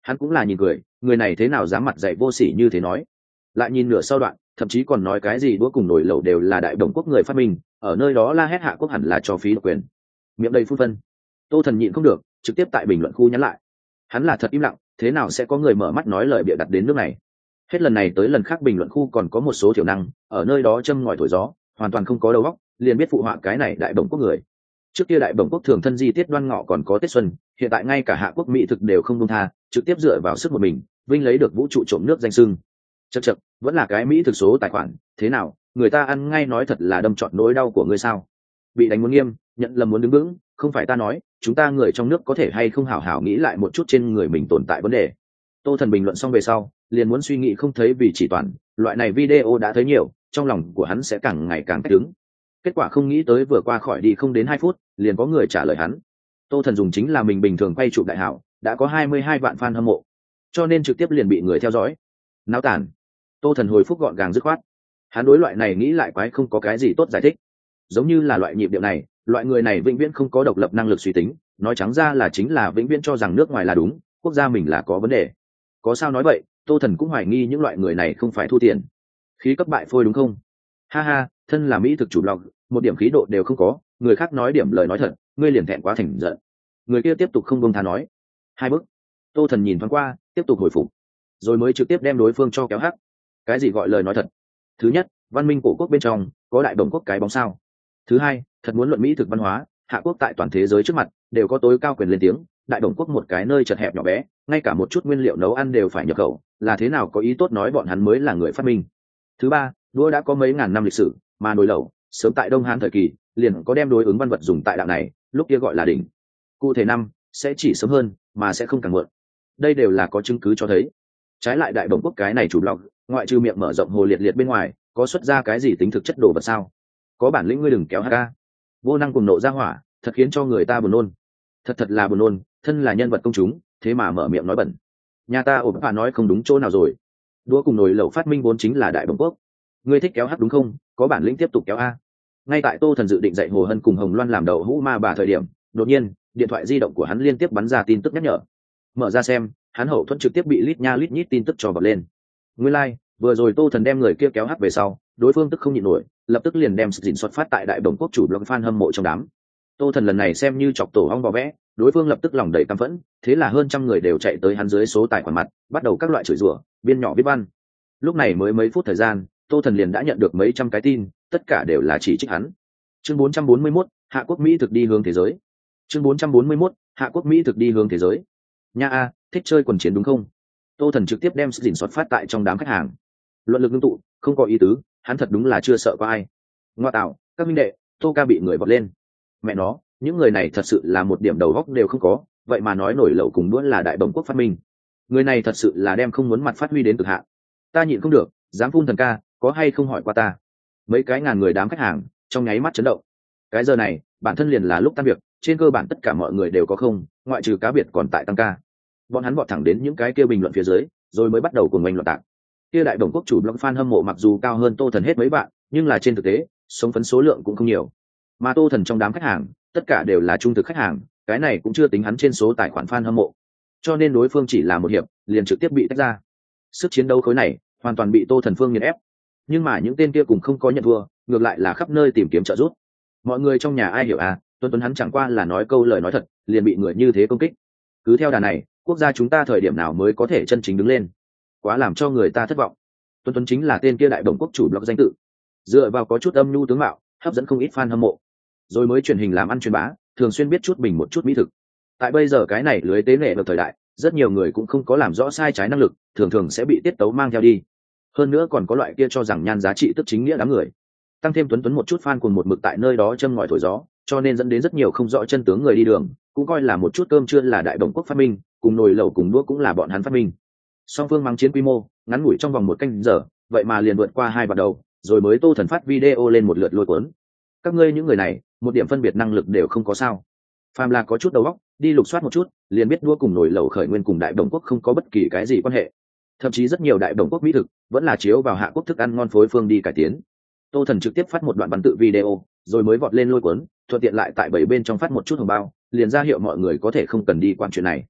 Hắn cũng là nhìn cười, người này thế nào dám mặt dạy vô sỉ như thế nói. Lại nhìn nửa sau đoạn, thậm chí còn nói cái gì đũa cùng nồi lẩu đều là đại đồng quốc người phát minh, ở nơi đó la hét hạ quốc hẳn là cho phí độc quyền. Miệng đầy phun phân. Tô Thần nhịn không được, trực tiếp tại bình luận khu nhắn lại. Hắn là thật im lặng, thế nào sẽ có người mở mắt nói lời bịa đặt đến nước này. Hết lần này tới lần khác bình luận khu còn có một số thiểu năng, ở nơi đó châm ngòi thổi gió, hoàn toàn không có đầu óc, liền biết phụ họa cái này đại đồng quốc người. Trước kia đại đồng quốc thường thân di tiết đoan ngọ còn có Tết xuân, hiện tại ngay cả hạ quốc mỹ thực đều không công tha, trực tiếp dựa vào sức một mình, vinh lấy được vũ trụ trộm nước danh sưng. Chậc, vẫn là cái mỹ thực số tài khoản, thế nào, người ta ăn ngay nói thật là đâm trọn nỗi đau của ngươi sao? Bị đánh muốn nghiêm, nhận lầm muốn đứng vững, không phải ta nói, chúng ta người trong nước có thể hay không hảo hảo nghĩ lại một chút trên người mình tồn tại vấn đề. Tô Thần bình luận xong về sau, liền muốn suy nghĩ không thấy vì chỉ toàn, loại này video đã thấy nhiều, trong lòng của hắn sẽ càng ngày càng cách đứng. Kết quả không nghĩ tới vừa qua khỏi đi không đến 2 phút, liền có người trả lời hắn. Tô Thần dùng chính là mình bình thường quay chụp đại hảo, đã có 22 vạn fan hâm mộ, cho nên trực tiếp liền bị người theo dõi. Náo tản. Tô Thần hồi phúc gọn gàng dứt khoát. Hắn đối loại này nghĩ lại quái không có cái gì tốt giải thích. Giống như là loại nhịp điệu này, loại người này vĩnh viễn không có độc lập năng lực suy tính, nói trắng ra là chính là vĩnh viễn cho rằng nước ngoài là đúng, quốc gia mình là có vấn đề. Có sao nói vậy, Tô Thần cũng hoài nghi những loại người này không phải thu tiền. Khí cấp bại phôi đúng không? Ha ha, thân là mỹ thực chủ blog, một điểm khí độ đều không có, người khác nói điểm lời nói thật, ngươi liền thẹn quá thành giận. Người kia tiếp tục không buông tha nói. 2 bước. Tô Thần nhìn thoáng qua, tiếp tục hồi phục, rồi mới trực tiếp đem đối phương cho kéo hắc. Cái gì gọi lời nói thật? Thứ nhất, văn minh cổ quốc bên trong có đại đồng quốc cái bóng sao? Thứ hai, thật muốn luận mỹ thực văn hóa, hạ quốc tại toàn thế giới trước mặt đều có tối cao quyền lên tiếng, đại đồng quốc một cái nơi chật hẹp nhỏ bé, ngay cả một chút nguyên liệu nấu ăn đều phải nhập khẩu, là thế nào có ý tốt nói bọn hắn mới là người phát minh. Thứ ba, đũa đã có mấy ngàn năm lịch sử, mà nồi lẩu sớm tại Đông Hán thời kỳ liền có đem đối ứng văn vật dùng tại đạo này, lúc kia gọi là đỉnh. Cụ thể năm sẽ chỉ sớm hơn, mà sẽ không càng muộn. Đây đều là có chứng cứ cho thấy. Trái lại đại đồng quốc cái này chủ blog, ngoại trừ miệng mở rộng hồ liệt liệt bên ngoài, có xuất ra cái gì tính thực chất đồ vật sao? Có bản lĩnh ngươi đừng kéo ha. Vô năng cùng nộ ra hỏa, thật khiến cho người ta buồn nôn. Thật là buồn nôn, thân là nhân vật công chúng, thế mà mở miệng nói bẩn. Nhà ta ổn bà nói không đúng chỗ nào rồi. Đũa cùng nồi lẩu phát minh vốn chính là đại đồng quốc. Ngươi thích kéo hắc đúng không? Có bản lĩnh tiếp tục kéo a. Ngay tại Tô Thần dự định dạy Hồ Hân cùng Hồng Loan làm đầu hũ ma bà thời điểm, đột nhiên điện thoại di động của hắn liên tiếp bắn ra tin tức nhắc nhở. Mở ra xem, hắn hậu thuẫn trực tiếp bị lít nha lít nhít tin tức cho bật lên. Nguyên lai, vừa rồi Tô Thần đem người kia kéo hắc về sau, đối phương tức không nhịn nổi, lập tức liền đem dình xuất phát tại đại đồng quốc chủ blog fan hâm mộ trong đám. Tô Thần lần này xem như chọc tổ ong bò vẽ, đối phương lập tức lòng đầy căm phẫn, thế là hơn trăm người đều chạy tới hắn dưới số tài khoản mặt, bắt đầu các loại chửi rủa, biên nhỏ viết văn. Lúc này mới mấy phút thời gian, Tô Thần liền đã nhận được mấy trăm cái tin, tất cả đều là chỉ trích hắn. Chương 441, Hạ quốc Mỹ thực đi hướng thế giới. Chương 441, Hạ quốc Mỹ thực đi hướng thế giới. Nha a, thích chơi quần chiến đúng không? Tô Thần trực tiếp đem dình xuất phát tại trong đám khách hàng. Luận lực ngưng tụ, không có ý tứ, hắn thật đúng là chưa sợ có ai. Ngoa tạo, các minh đệ, Tô ca bị người vọt lên. Mẹ nó, những người này thật sự là một điểm đầu óc đều không có, vậy mà nói nổi lẩu cùng đũa là đại đồng quốc phát minh. Người này thật sự là đem không muốn mặt phát huy đến cực hạn. Ta nhịn không được, dám phun Thần ca, có hay không hỏi qua ta? Mấy cái ngàn người đám khách hàng trong nháy mắt chấn động. Cái giờ này, bản thân liền là lúc tan việc, trên cơ bản tất cả mọi người đều có không, ngoại trừ cá biệt còn tại tăng ca. Bọn hắn vọt thẳng đến những cái kia bình luận phía dưới, rồi mới bắt đầu cùng oanh loạn tạc. Kia đại đồng quốc chủ blog fan hâm mộ mặc dù cao hơn Tô Thần hết mấy bạn, nhưng là trên thực tế, sống phấn số lượng cũng không nhiều. Mà Tô Thần trong đám khách hàng, tất cả đều là trung thực khách hàng, cái này cũng chưa tính hắn trên số tài khoản fan hâm mộ. Cho nên đối phương chỉ là một hiệp, liền trực tiếp bị tách ra. Sức chiến đấu khối này, hoàn toàn bị Tô Thần phương nghiền ép. Nhưng mà những tên kia cũng không có nhận thua, ngược lại là khắp nơi tìm kiếm trợ giúp. Mọi người trong nhà ai hiểu à, Tuấn hắn chẳng qua là nói câu lời nói thật, liền bị người như thế công kích. Cứ theo đà này, quốc gia chúng ta thời điểm nào mới có thể chân chính đứng lên? Quá làm cho người ta thất vọng. Tuấn chính là tên kia đại đồng quốc chủ blog danh tự, dựa vào có chút âm nhu tướng mạo, hấp dẫn không ít fan hâm mộ, rồi mới truyền hình làm ăn truyền bá, thường xuyên biết chút bình một chút mỹ thực. Tại bây giờ cái này lưới tế nghệ được thời đại, rất nhiều người cũng không có làm rõ sai trái năng lực, thường thường sẽ bị tiết tấu mang theo đi. Hơn nữa còn có loại kia cho rằng nhan giá trị tức chính nghĩa đám người, tăng thêm Tuấn một chút fan cùng một mực tại nơi đó châm ngòi thổi gió, cho nên dẫn đến rất nhiều không rõ chân tướng người đi đường cũng coi là một chút cơm trưa là đại đồng quốc phát minh, cùng nồi lẩu cùng đũa cũng là bọn hắn phát minh. Song phương mắng chiến quy mô ngắn ngủi trong vòng 1 canh giờ, vậy mà liền vượt qua 2 vạn đầu, rồi mới Tô Thần phát video lên một lượt lôi cuốn. Các ngươi những người này, một điểm phân biệt năng lực đều không có sao? Phàm là có chút đầu óc, đi lục soát một chút, liền biết đũa cùng nồi lẩu khởi nguyên cùng đại đồng quốc không có bất kỳ cái gì quan hệ. Thậm chí rất nhiều đại đồng quốc mỹ thực vẫn là chiếu vào hạ quốc thức ăn ngon phối phương đi cải tiến. Tô Thần trực tiếp phát một đoạn văn tự video, rồi mới vọt lên lôi cuốn, thuận tiện lại tại 7 bên trong phát một chút hồng bao, liền ra hiệu mọi người có thể không cần đi quản chuyện này.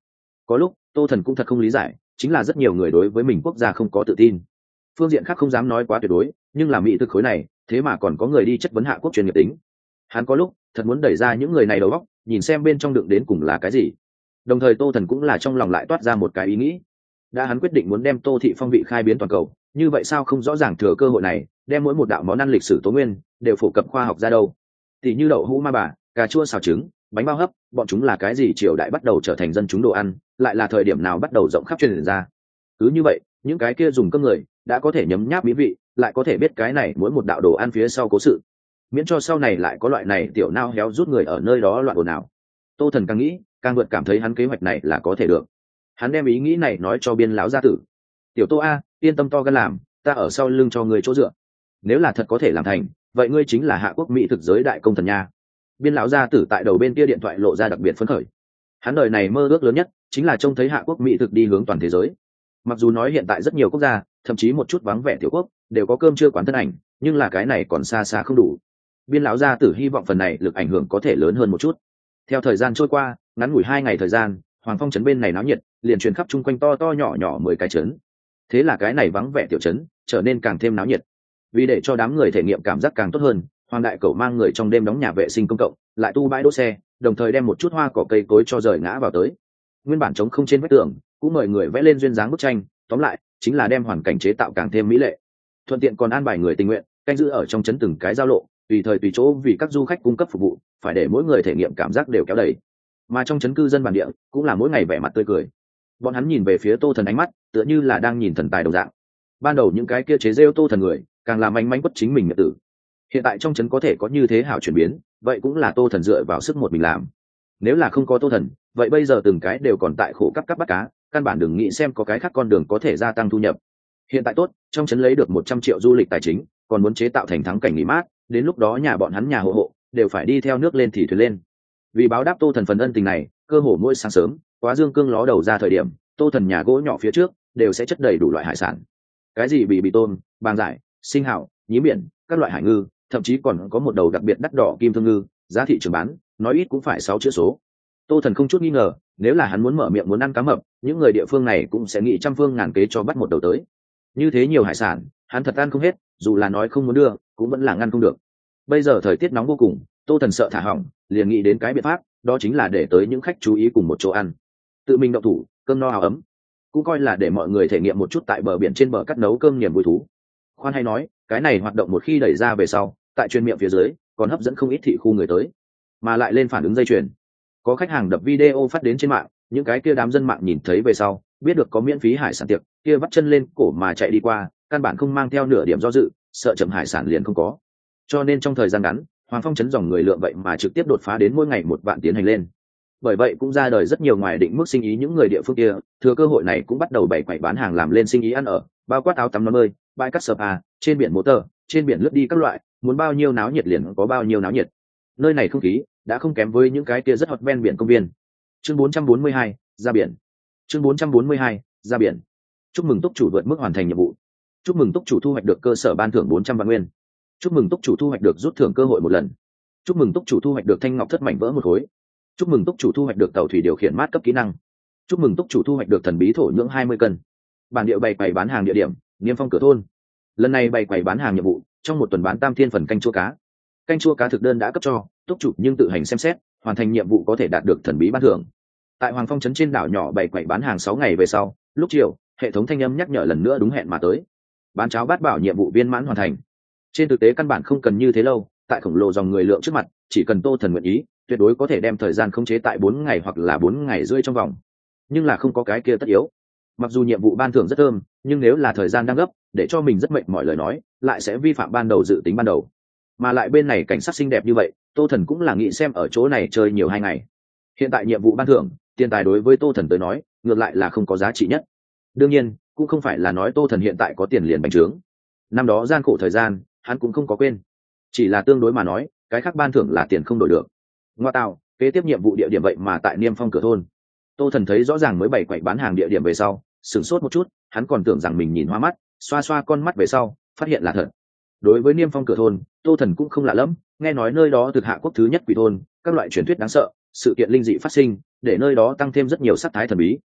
Có lúc tô thần cũng thật không lý giải, chính là rất nhiều người đối với mình quốc gia không có tự tin. Phương diện khác không dám nói quá tuyệt đối, nhưng là mỹ thực khối này thế mà còn có người đi chất vấn hạ quốc chuyên nghiệp tính. Hắn có lúc thật muốn đẩy ra những người này đầu óc, nhìn xem bên trong đựng đến cùng là cái gì. Đồng thời tô thần cũng là trong lòng lại toát ra một cái ý nghĩ, đã hắn quyết định muốn đem tô thị phong vị khai biến toàn cầu, như vậy sao không rõ ràng thừa cơ hội này đem mỗi một đạo món ăn lịch sử tố nguyên đều phổ cập khoa học ra đâu. Tỷ như đậu hũ ma bà, cà chua xào trứng, bánh bao hấp, bọn chúng là cái gì triều đại bắt đầu trở thành dân chúng đồ ăn, lại là thời điểm nào bắt đầu rộng khắp truyền ra. Cứ như vậy những cái kia dùng cơm người đã có thể nhấm nháp mỹ vị, lại có thể biết cái này mỗi một đạo đồ ăn phía sau cố sự, miễn cho sau này lại có loại này tiểu nao héo rút người ở nơi đó loạn ồn ào. Tô thần càng nghĩ càng vượt cảm thấy hắn kế hoạch này là có thể được. Hắn đem ý nghĩ này nói cho biên lão gia tử. Tiểu Tô a, yên tâm to gan làm, ta ở sau lưng cho người chỗ dựa. Nếu là thật có thể làm thành, vậy ngươi chính là hạ quốc mỹ thực giới đại công thần nha. Biên lão gia tử tại đầu bên kia điện thoại lộ ra đặc biệt phấn khởi. Hắn đời này mơ ước lớn nhất chính là trông thấy hạ quốc mỹ thực đi hướng toàn thế giới. Mặc dù nói hiện tại rất nhiều quốc gia, thậm chí một chút vắng vẻ tiểu quốc đều có cơm trưa quán thân ảnh, nhưng là cái này còn xa xa không đủ. Biên lão gia tử hy vọng phần này lực ảnh hưởng có thể lớn hơn một chút. Theo thời gian trôi qua, ngắn ngủi 2 ngày thời gian, Hoàng Phong trấn bên này náo nhiệt, liền truyền khắp chung quanh to to nhỏ nhỏ 10 cái trấn. Thế là cái này vắng vẻ tiểu trấn trở nên càng thêm náo nhiệt. Vì để cho đám người thể nghiệm cảm giác càng tốt hơn, Hoàng đại cẩu mang người trong đêm đóng nhà vệ sinh công cộng, lại tu bãi đỗ xe, đồng thời đem một chút hoa cỏ cây cối cho rời ngã vào tới. Nguyên bản trống không trên vách tường, cũng mời người vẽ lên duyên dáng bức tranh, tóm lại chính là đem hoàn cảnh chế tạo càng thêm mỹ lệ. Thuận tiện còn an bài người tình nguyện canh giữ ở trong trấn từng cái giao lộ, tùy thời tùy chỗ vì các du khách cung cấp phục vụ, phải để mỗi người thể nghiệm cảm giác đều kéo đầy. Mà trong trấn cư dân bản địa cũng là mỗi ngày vẻ mặt tươi cười. Bọn hắn nhìn về phía Tô Thần ánh mắt tựa như là đang nhìn thần tài đồng dạng. Ban đầu những cái kia chế rêu Tô Thần người càng làm manh manh quất chính mình nhật tử. Hiện tại trong trấn có thể có như thế hảo chuyển biến, vậy cũng là Tô Thần dựa vào sức một mình làm. Nếu là không có Tô Thần, vậy bây giờ từng cái đều còn tại khổ cắp bắt cá, căn bản đừng nghĩ xem có cái khác con đường có thể gia tăng thu nhập. Hiện tại tốt, trong trấn lấy được 100 triệu du lịch tài chính, còn muốn chế tạo thành thắng cảnh nghỉ mát, đến lúc đó nhà bọn hắn nhà hộ hộ đều phải đi theo nước lên thì thuyền lên. Vì báo đáp Tô Thần phần ân tình này, cơ hồ mỗi sáng sớm quá dương cương ló đầu ra thời điểm, Tô Thần nhà gỗ nhỏ phía trước đều sẽ chất đầy đủ loại hải sản, cái gì bị tôm, bàng giải, sinh hào, nhí biển, các loại hải ngư, thậm chí còn có một đầu đặc biệt đắt đỏ kim thương ngư, giá thị trường bán nói ít cũng phải 6 chữ số. Tô Thần không chút nghi ngờ, nếu là hắn muốn mở miệng muốn ăn cá mập, những người địa phương này cũng sẽ nghĩ trăm phương ngàn kế cho bắt một đầu tới. Như thế nhiều hải sản, hắn thật ăn không hết, dù là nói không muốn đưa cũng vẫn là ngăn không được. Bây giờ thời tiết nóng vô cùng, Tô Thần sợ thả hỏng, liền nghĩ đến cái biện pháp, đó chính là để tới những khách chú ý cùng một chỗ ăn, tự mình động thủ, cơm no áo ấm, cũng coi là để mọi người thể nghiệm một chút tại bờ biển trên bờ cắt nấu cơm niềm vui thú. Khoan hay nói, cái này hoạt động một khi đẩy ra về sau, tại truyền miệng phía dưới còn hấp dẫn không ít thị khu người tới, mà lại lên phản ứng dây chuyền. Có khách hàng đập video phát đến trên mạng, những cái kia đám dân mạng nhìn thấy về sau, biết được có miễn phí hải sản tiệc, kia vắt chân lên cổ mà chạy đi qua, căn bản không mang theo nửa điểm do dự, sợ chậm hải sản liền không có. Cho nên trong thời gian ngắn, Hoàng Phong trấn dòng người lượng vậy mà trực tiếp đột phá đến mỗi ngày 1 vạn tiến hành lên. Bởi vậy cũng ra đời rất nhiều ngoài định mức sinh ý, những người địa phương kia thừa cơ hội này cũng bắt đầu bày quầy bán hàng làm lên sinh ý ăn ở, bao quát áo tắm nón bơi, bãi cát spa, trên biển motor, trên biển lướt đi các loại, muốn bao nhiêu náo nhiệt liền có bao nhiêu náo nhiệt. Nơi này không khí đã không kém với những cái kia rất hot ven biển công viên. Chương 442, ra biển. Chương 442, ra biển. Chúc mừng túc chủ vượt mức hoàn thành nhiệm vụ. Chúc mừng túc chủ thu hoạch được cơ sở ban thưởng 400 vạn nguyên. Chúc mừng túc chủ thu hoạch được rút thưởng cơ hội 1 lần. Chúc mừng túc chủ thu hoạch được thanh ngọc thất mảnh vỡ 1 khối. Chúc mừng túc chủ thu hoạch được tàu thủy điều khiển mát cấp kỹ năng. Chúc mừng túc chủ thu hoạch được thần bí thổ nhưỡng 20 cân. Bản địa bày quầy bán hàng địa điểm, Niêm Phong cửa thôn. Lần này bày quầy bán hàng nhiệm vụ, trong 1 tuần bán tam thiên phần canh chua cá. Canh chua cá thực đơn đã cấp cho túc chủ, nhưng tự hành xem xét, hoàn thành nhiệm vụ có thể đạt được thần bí ban thưởng. Tại Hoàng Phong trấn trên đảo nhỏ bày quầy bán hàng 6 ngày về sau, lúc chiều, hệ thống thanh âm nhắc nhở lần nữa đúng hẹn mà tới. Bán cháo bát bảo nhiệm vụ viên mãn hoàn thành. Trên thực tế căn bản không cần như thế lâu, tại khổng lồ dòng người lượng trước mặt, chỉ cần Tô Thần nguyện ý, tuyệt đối có thể đem thời gian khống chế tại 4 ngày hoặc là 4 ngày rưỡi trong vòng. Nhưng là không có cái kia tất yếu. Mặc dù nhiệm vụ ban thưởng rất thơm, nhưng nếu là thời gian đang gấp, để cho mình rất mệt mỏi lời nói, lại sẽ vi phạm ban đầu dự tính ban đầu. Mà lại bên này cảnh sát xinh đẹp như vậy, Tô Thần cũng là nghĩ xem ở chỗ này chơi nhiều 2 ngày. Hiện tại nhiệm vụ ban thưởng, tiền tài đối với Tô Thần tới nói, ngược lại là không có giá trị nhất. Đương nhiên, cũng không phải là nói Tô Thần hiện tại có tiền liền bành trướng. Năm đó gian khổ thời gian, hắn cũng không có quên. Chỉ là tương đối mà nói, cái khác ban thưởng là tiền không đổi được. Ngoa tạo, kế tiếp nhiệm vụ địa điểm vậy mà tại Niêm Phong cửa thôn. Tô Thần thấy rõ ràng mới bày quầy bán hàng địa điểm về sau, sửng sốt một chút, hắn còn tưởng rằng mình nhìn hoa mắt, xoa xoa con mắt về sau, phát hiện là thật. Đối với Niêm Phong cửa thôn, Tô Thần cũng không lạ lắm, nghe nói nơi đó thực hạ quốc thứ nhất quỷ thôn, các loại truyền thuyết đáng sợ, sự kiện linh dị phát sinh, để nơi đó tăng thêm rất nhiều sắc thái thần bí.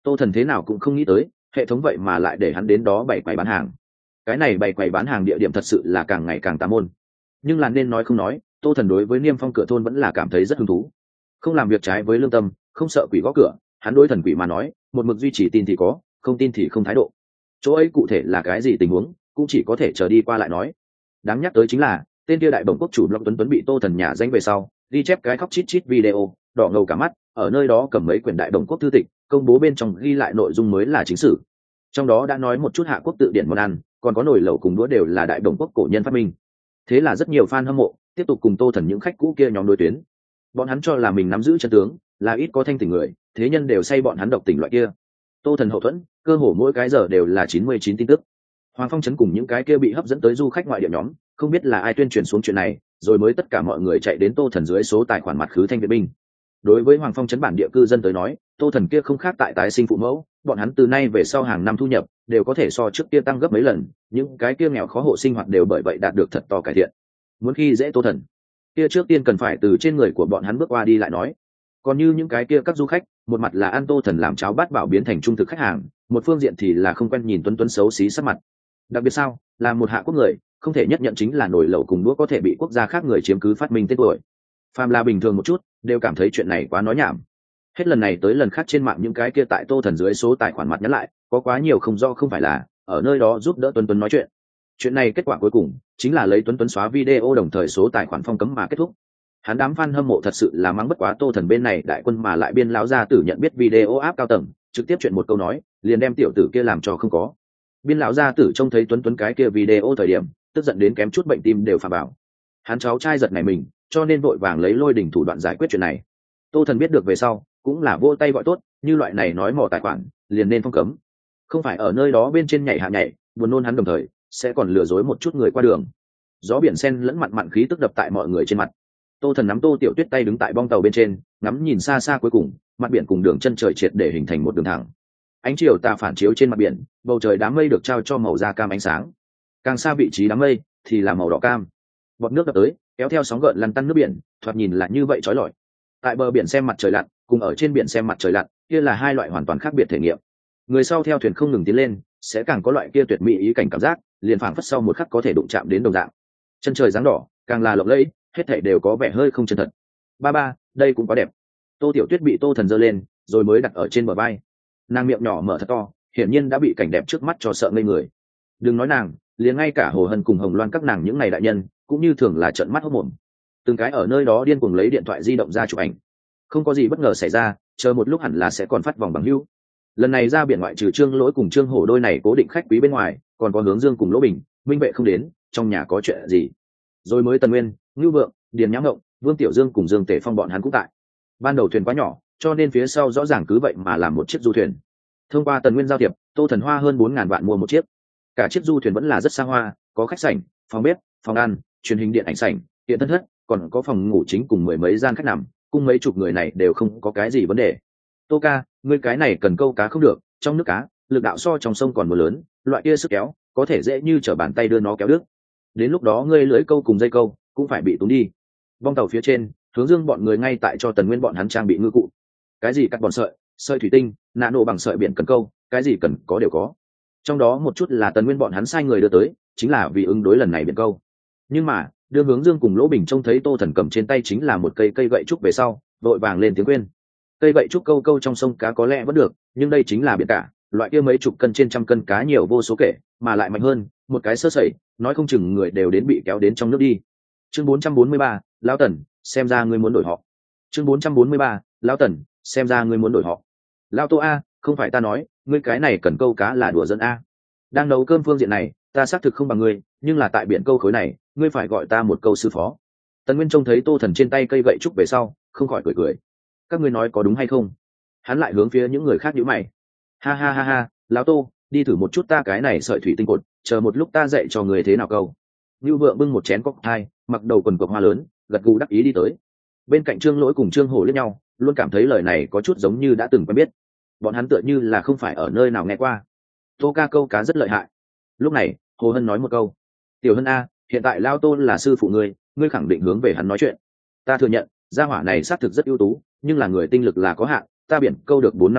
Tô Thần thế nào cũng không nghĩ tới hệ thống vậy mà lại để hắn đến đó bày quầy bán hàng. Cái này bày quầy bán hàng địa điểm thật sự là càng ngày càng tà môn. Nhưng là nên nói không nói, Tô Thần đối với Niêm Phong cửa thôn vẫn là cảm thấy rất hứng thú. Không làm việc trái với lương tâm, không sợ quỷ gõ cửa, hắn đối thần quỷ mà nói, một mực duy trì tin thì có, không tin thì không thái độ. Chỗ ấy cụ thể là cái gì tình huống, cũng chỉ có thể chờ đi qua lại nói. Đáng nhắc tới chính là tên kia đại bổng quốc chủ Long Tuấn Tuấn bị Tô Thần nhà danh về sau, ghi chép cái khóc chít chít video, đỏ ngầu cả mắt, ở nơi đó cầm mấy quyển đại bổng quốc thư tịch, công bố bên trong ghi lại nội dung mới là chính sử. Trong đó đã nói một chút hạ quốc tự điển món ăn, còn có nồi lẩu cùng đũa đều là đại bổng quốc cổ nhân phát minh. Thế là rất nhiều fan hâm mộ tiếp tục cùng Tô Thần những khách cũ kia nhóm đối tuyến. Bọn hắn cho là mình nắm giữ chân tướng, là ít có thanh tỉnh người, thế nhân đều say bọn hắn độc tỉnh loại kia. Tô Thần hậu thuẫn, cơ hồ mỗi cái giờ đều là 99 tin tức. Hoàng Phong trấn cùng những cái kia bị hấp dẫn tới du khách ngoại địa nhóm, không biết là ai tuyên truyền xuống chuyện này, rồi mới tất cả mọi người chạy đến Tô Thần dưới số tài khoản mặt khứ thanh viện binh. Đối với Hoàng Phong trấn bản địa cư dân tới nói, Tô Thần kia không khác tại tái sinh phụ mẫu, bọn hắn từ nay về sau hàng năm thu nhập đều có thể so trước kia tăng gấp mấy lần, những cái kia nghèo khó hộ sinh hoạt đều bởi vậy đạt được thật to cải thiện. Muốn khi dễ Tô Thần, kia trước tiên cần phải từ trên người của bọn hắn bước qua đi lại nói. Còn như những cái kia các du khách, một mặt là ăn Tô Thần làm cháo bát bảo biến thành trung thực khách hàng, một phương diện thì là không quen nhìn Tuấn Tuấn xấu xí sắc mặt. Đặc biệt sao, là một hạ quốc người, không thể nhất nhận chính là nồi lẩu cùng đũa có thể bị quốc gia khác người chiếm cứ phát minh tên tuổi. Phàm là bình thường một chút, đều cảm thấy chuyện này quá nói nhảm. Hết lần này tới lần khác trên mạng những cái kia tại Tô Thần dưới số tài khoản mặt nhắn lại, có quá nhiều không do không phải là ở nơi đó giúp đỡ Tuấn Tuấn nói chuyện. Chuyện này kết quả cuối cùng chính là lấy Tuấn Tuấn xóa video đồng thời số tài khoản phong cấm mà kết thúc. Hắn đám fan hâm mộ thật sự là mắng bất quá Tô Thần bên này đại quân mà lại biên lão gia tử nhận biết video áp cao tầng, trực tiếp chuyện một câu nói, liền đem tiểu tử kia làm cho không có. Biên lão gia tử trông thấy Tuấn Tuấn cái kia video thời điểm, tức giận đến kém chút bệnh tim đều phà bảo. Hắn cháu trai giật này mình, cho nên vội vàng lấy lôi đỉnh thủ đoạn giải quyết chuyện này. Tô Thần biết được về sau, cũng là vỗ tay gọi tốt, như loại này nói mò tài khoản, liền nên phong cấm. Không phải ở nơi đó bên trên nhảy hạ nhảy, buồn nôn hắn đồng thời sẽ còn lừa dối một chút người qua đường. Gió biển sen lẫn mặn mặn khí tức đập tại mọi người trên mặt. Tô Thần nắm Tô Tiểu Tuyết tay đứng tại bong tàu bên trên, ngắm nhìn xa xa cuối cùng, mặt biển cùng đường chân trời triệt để hình thành một đường thẳng. Ánh chiều tà phản chiếu trên mặt biển, bầu trời đám mây được trao cho màu da cam ánh sáng. Càng xa vị trí đám mây thì là màu đỏ cam. Bọt nước đập tới, kéo theo sóng gợn lăn tăn nước biển, thoạt nhìn là như vậy chói lọi. Tại bờ biển xem mặt trời lặn, cùng ở trên biển xem mặt trời lặn, kia là hai loại hoàn toàn khác biệt thể nghiệm. Người sau theo thuyền không ngừng tiến lên, sẽ càng có loại kia tuyệt mỹ ý cảnh cảm giác, liền phảng phất sau một khắc có thể đụng chạm đến đồng dạng. Chân trời dáng đỏ, càng là lộng lẫy, hết thảy đều có vẻ hơi không chân thật. Ba, đây cũng quá đẹp. Tô Tiểu Tuyết bị Tô Thần giơ lên, rồi mới đặt ở trên bờ vai. Nàng miệng nhỏ mở thật to, hiển nhiên đã bị cảnh đẹp trước mắt cho sợ ngây người. Đừng nói nàng, liền ngay cả Hồ Hân cùng Hồng Loan các nàng những ngày đại nhân, cũng như thường là trợn mắt hốt mồm. Từng cái ở nơi đó điên cuồng lấy điện thoại di động ra chụp ảnh. Không có gì bất ngờ xảy ra, chờ một lúc hẳn là sẽ còn phát vòng bằng hữu. Lần này ra biển ngoại trừ Trương Lỗi cùng Trương Hổ đôi này cố định khách quý bên ngoài, còn có Hướng Dương cùng Lỗ Bình, Minh Vệ không đến, trong nhà có chuyện gì? Rồi mới Tần Nguyên, Ngưu Vượng, Điền Nhã Ngộng, Vương Tiểu Dương cùng Dương Tể Phong bọn hắn cũng tại. Ban đầu thuyền quá nhỏ, cho nên phía sau rõ ràng cứ vậy mà làm một chiếc du thuyền. Thông qua Tần Nguyên giao thiệp, Tô Thần hoa hơn 4.000 vạn mua một chiếc. Cả chiếc du thuyền vẫn là rất xa hoa, có khách sảnh, phòng bếp, phòng ăn, truyền hình điện ảnh sảnh, điện thân thất, còn có phòng ngủ chính cùng mười mấy gian khách nằm, cùng mấy chục người này đều không có cái gì vấn đề. Tô ca, ngươi cái này cần câu cá không được, trong nước cá, lực đạo so trong sông còn mưa lớn, loại kia sức kéo, có thể dễ như trở bàn tay đưa nó kéo đứt. Đến lúc đó ngươi lưỡi câu cùng dây câu cũng phải bị túng đi. Vong tàu phía trên, Hướng Dương bọn người ngay tại cho Tần Nguyên bọn hắn trang bị ngư cụ. Cái gì cắt bọn sợi, sợi thủy tinh, nạ nổ bằng sợi biển cần câu, cái gì cần có đều có. Trong đó một chút là Tần Nguyên bọn hắn sai người đưa tới, chính là vì ứng đối lần này biển câu. Nhưng mà, đưa Hướng Dương cùng Lỗ Bình trông thấy Tô Thần cầm trên tay chính là một cây gậy trúc về sau, vội vàng lên tiếng khuyên. Cây gậy trúc câu câu trong sông cá có lẽ vẫn được, nhưng đây chính là biển cả, loại kia mấy chục cân trên trăm cân cá nhiều vô số kể, mà lại mạnh hơn, một cái sơ sẩy, nói không chừng người đều đến bị kéo đến trong nước đi. Chương 443, Lão Tần, xem ra ngươi muốn đổi họ. Chương 443, Lão Tần, xem ra ngươi muốn đổi họ. Lão Tô a, không phải ta nói, ngươi cái này cần câu cá là đùa dân a. Đang nấu cơm phương diện này, ta xác thực không bằng ngươi, nhưng là tại biển câu khối này, ngươi phải gọi ta một câu sư phó. Tần Nguyên trông thấy Tô Thần trên tay cây gậy trúc về sau, không khỏi cười cười. Các ngươi nói có đúng hay không? Hắn lại hướng phía những người khác nhíu mày. Ha ha ha ha, Lão Tô, đi thử một chút ta cái này sợi thủy tinh cột, chờ một lúc ta dạy cho người thế nào câu. Nưu Vượng bưng một chén cocktail, mặc đầu quần cộc hoa lớn, gật gù đắc ý đi tới. Bên cạnh Trương Lỗi cùng Trương Hổ liếc nhau, luôn cảm thấy lời này có chút giống như đã từng quen biết. Bọn hắn tựa như là không phải ở nơi nào nghe qua. Tô ca câu cá rất lợi hại. Lúc này, Hồ Hân nói một câu. Tiểu Hân a, hiện tại Lao Tô là sư phụ ngươi, ngươi khẳng định hướng về hắn nói chuyện. Ta thừa nhận, gia hỏa này xác thực rất ưu tú, nhưng là người tinh lực là có hạn, ta biển câu được 4-5 năm,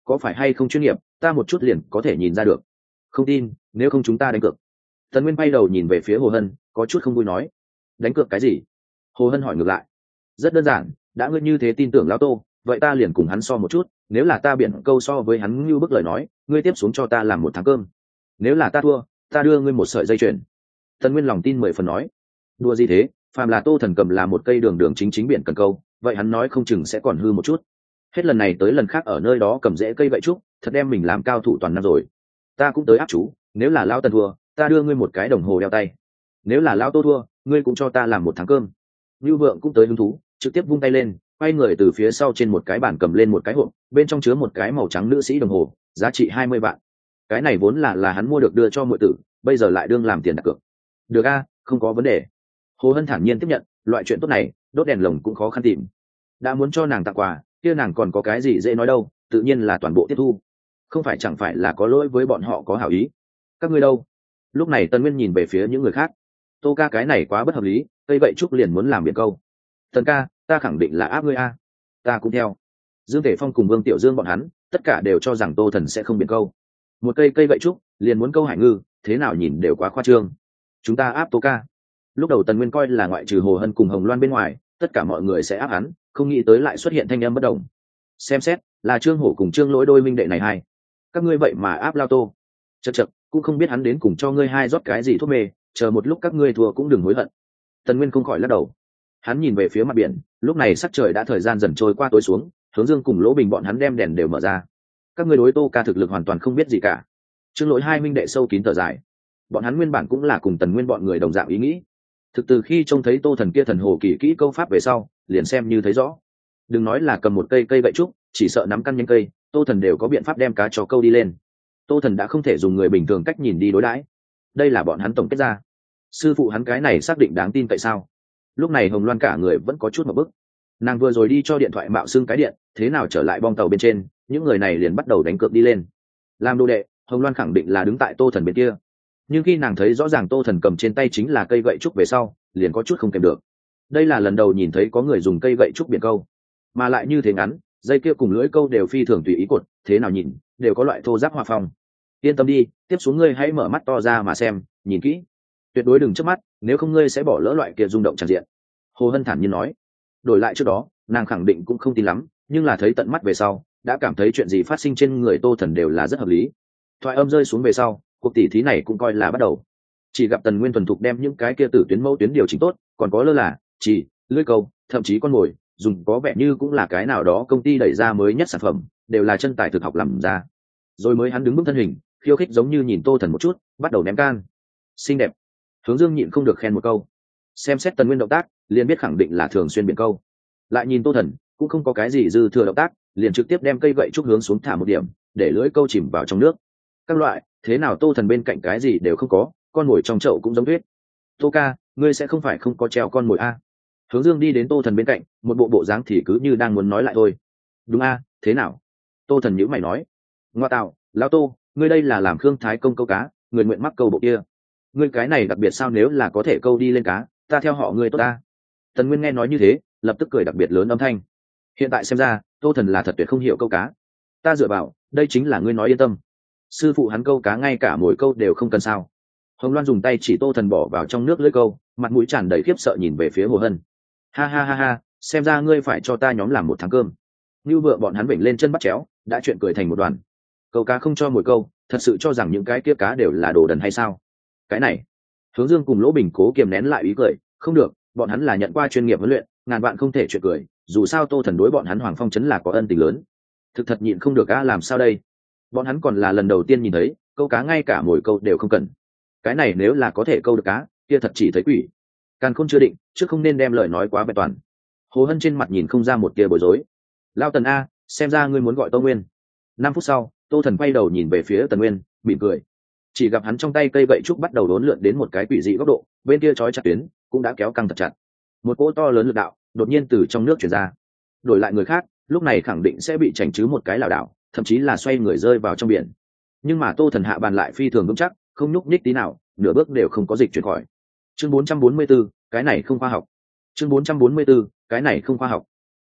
có phải hay không chuyên nghiệp ta một chút liền có thể nhìn ra được. Không tin, nếu không chúng ta đánh cược. Tần Nguyên bay đầu nhìn về phía Hồ Hân, có chút không vui nói. Đánh cược cái gì? Hồ Hân hỏi ngược lại. Rất đơn giản, đã ngươi như thế tin tưởng lão Tô, vậy ta liền cùng hắn so một chút, nếu là ta biện câu so với hắn như bức lời nói, ngươi tiếp xuống cho ta làm một tháng cơm. Nếu là ta thua, ta đưa ngươi một sợi dây chuyền. Tần Nguyên lòng tin 10 phần nói. Đùa gì thế, phàm là Tô Thần cầm là một cây đường đường chính chính biển cần câu, vậy hắn nói không chừng sẽ còn hư một chút. Hết lần này tới lần khác ở nơi đó cầm rễ cây vậy trúc, thật đem mình làm cao thủ toàn năm rồi. Ta cũng tới áp chú, nếu là lão Tần thua, ta đưa ngươi một cái đồng hồ đeo tay. Nếu là lão Tô thua, ngươi cũng cho ta làm một tháng cơm. Nưu Vượng cũng tới hứng thú, trực tiếp vung tay lên, quay người từ phía sau trên một cái bàn cầm lên một cái hộp, bên trong chứa một cái màu trắng nữ sĩ đồng hồ, giá trị 20 vạn. Cái này vốn là hắn mua được đưa cho muội tử, bây giờ lại đương làm tiền đặt cược. Được a, không có vấn đề. Hồ Hân thản nhiên tiếp nhận, loại chuyện tốt này, đốt đèn lồng cũng khó khăn tìm. Đã muốn cho nàng tặng quà, kia nàng còn có cái gì dễ nói đâu, tự nhiên là toàn bộ tiếp thu. Không phải chẳng phải là có lỗi với bọn họ có hảo ý. Các ngươi đâu? Lúc này Tần Nguyên nhìn về phía những người khác. Tô ca cái này quá bất hợp lý, cây vậy trúc liền muốn làm biển câu. Tần ca, ta khẳng định là áp ngươi a. Ta cũng theo. Dương Thể Phong cùng Vương Tiểu Dương bọn hắn, tất cả đều cho rằng Tô Thần sẽ không biển câu. Một cây vậy trúc, liền muốn câu hải ngư, thế nào nhìn đều quá khoa trương. Chúng ta áp Tô ca. Lúc đầu Tần Nguyên coi là ngoại trừ Hồ Hân cùng Hồng Loan bên ngoài, tất cả mọi người sẽ áp hắn, không nghĩ tới lại xuất hiện thanh âm bất đồng. Xem xét, là Trương Hổ cùng Trương Lỗi đôi minh đệ này hai. Các ngươi vậy mà áp Lao Tô. Chậc chậc, cũng không biết hắn đến cùng cho ngươi hai rót cái gì thuốc mê, chờ một lúc các ngươi thua cũng đừng hối hận. Tần Nguyên không khỏi lắc đầu. Hắn nhìn về phía mặt biển, lúc này sắc trời đã thời gian dần trôi qua tối xuống, Hướng Dương cùng Lỗ Bình bọn hắn đem đèn đều mở ra. Các ngươi đối Tô ca thực lực hoàn toàn không biết gì cả. Trương Lỗi hai minh đệ sâu kín thở dài. Bọn hắn nguyên bản cũng là cùng Tần Nguyên bọn người đồng dạng ý nghĩ. Thực từ khi trông thấy Tô Thần kia thần hồ kỳ kỹ câu pháp về sau, liền xem như thấy rõ. Đừng nói là cầm một cây gậy trúc, chỉ sợ nắm căn nhánh cây, Tô Thần đều có biện pháp đem cá cho câu đi lên. Tô Thần đã không thể dùng người bình thường cách nhìn đi đối đãi. Đây là bọn hắn tổng kết ra. Sư phụ hắn cái này xác định đáng tin tại sao? Lúc này Hồng Loan cả người vẫn có chút một bức. Nàng vừa rồi đi cho điện thoại mạo xưng cái điện, thế nào trở lại bong tàu bên trên, những người này liền bắt đầu đánh cược đi lên. Làm đồ đệ, Hồng Loan khẳng định là đứng tại Tô Thần bên kia. Nhưng khi nàng thấy rõ ràng Tô Thần cầm trên tay chính là cây gậy trúc về sau, liền có chút không kèm được. Đây là lần đầu nhìn thấy có người dùng cây gậy trúc biển câu, mà lại như thế ngắn, dây kia cùng lưỡi câu đều phi thường tùy ý cột, thế nào nhìn đều có loại thô ráp hòa phong. Yên tâm đi, tiếp xuống ngươi hãy mở mắt to ra mà xem, nhìn kỹ, tuyệt đối đừng chớp mắt, nếu không ngươi sẽ bỏ lỡ loại kia rung động tràn diện. Hồ Hân thản nhiên nói. Đổi lại trước đó, nàng khẳng định cũng không tin lắm, nhưng là thấy tận mắt về sau, đã cảm thấy chuyện gì phát sinh trên người Tô Thần đều là rất hợp lý. Thoại âm rơi xuống về sau, cuộc tỉ thí này cũng coi là bắt đầu. Chỉ gặp Tần Nguyên thuần thục đem những cái kia tử tuyến mẫu tuyến điều chỉnh tốt, còn có lơ là chỉ lưỡi câu, thậm chí con mồi dùng có vẻ như cũng là cái nào đó công ty đẩy ra mới nhất sản phẩm, đều là chân tài thực học làm ra. Rồi mới hắn đứng bước thân hình, khiêu khích giống như nhìn Tô Thần một chút, bắt đầu ném can. Xinh đẹp. Hướng Dương nhịn không được khen một câu. Xem xét Tần Nguyên động tác, liền biết khẳng định là thường xuyên biển câu. Lại nhìn Tô Thần, cũng không có cái gì dư thừa động tác, liền trực tiếp đem cây gậy trúc hướng xuống thả một điểm, để lưỡi câu chìm vào trong nước. Các loại, thế nào Tô Thần bên cạnh cái gì đều không có, con mồi trong chậu cũng giống tuyết. Tô ca, ngươi sẽ không phải không có treo con mồi a? Hướng Dương đi đến Tô Thần bên cạnh, một bộ bộ dáng thì cứ như đang muốn nói lại thôi. Đúng a, thế nào? Tô Thần nhíu mày nói. Ngoa tạo, lão Tô, ngươi đây là làm Khương Thái Công câu cá, người nguyện mắc câu bộ kia. Ngươi cái này đặc biệt sao, nếu là có thể câu đi lên cá, ta theo họ ngươi tốt ta. Tần Nguyên nghe nói như thế, lập tức cười đặc biệt lớn âm thanh. Hiện tại xem ra, Tô Thần là thật tuyệt không hiểu câu cá. Ta dựa vào, đây chính là ngươi nói yên tâm. Sư phụ hắn câu cá ngay cả mỗi câu đều không cần sao? Hồng Loan dùng tay chỉ Tô Thần bỏ vào trong nước lưỡi câu, mặt mũi tràn đầy khiếp sợ nhìn về phía Hồ Hân. Ha ha ha ha, xem ra ngươi phải cho ta nhóm làm một tháng cơm. Như vợ bọn hắn vểnh lên chân bắt chéo, đã chuyện cười thành một đoàn. Câu cá không cho mỗi câu, thật sự cho rằng những cái kia cá đều là đồ đần hay sao? Cái này, Hướng Dương cùng Lỗ Bình cố kiềm nén lại ý cười, không được, bọn hắn là nhận qua chuyên nghiệp huấn luyện, ngàn vạn không thể chuyện cười, dù sao Tô Thần đối bọn hắn Hoàng Phong trấn là có ân tình lớn. Thực thật nhịn không được á, làm sao đây? Bọn hắn còn là lần đầu tiên nhìn thấy, câu cá ngay cả mồi câu đều không cần. Cái này nếu là có thể câu được cá, kia thật chỉ thấy quỷ. Càn Khôn chưa định, chứ không nên đem lời nói quá vẹn toàn. Hồ Hân trên mặt nhìn không ra một tia bối rối. Lao Tần a, xem ra ngươi muốn gọi Tô Nguyên. 5 phút sau, Tô Thần quay đầu nhìn về phía Tần Nguyên, mỉm cười. Chỉ gặp hắn trong tay cây gậy trúc bắt đầu đốn lượn đến một cái quỷ dị góc độ, bên kia trói chặt tuyến cũng đã kéo căng thật chặt. Một cỗ to lớn lực đạo đột nhiên từ trong nước chuyển ra. Đổi lại người khác, lúc này khẳng định sẽ bị chảnh chứ một cái lảo đảo, thậm chí là xoay người rơi vào trong biển. Nhưng mà Tô Thần hạ bàn lại phi thường vững chắc, không nhúc nhích tí nào, nửa bước đều không có dịch chuyển khỏi. Chương 444, cái này không khoa học. Chương 444, cái này không khoa học.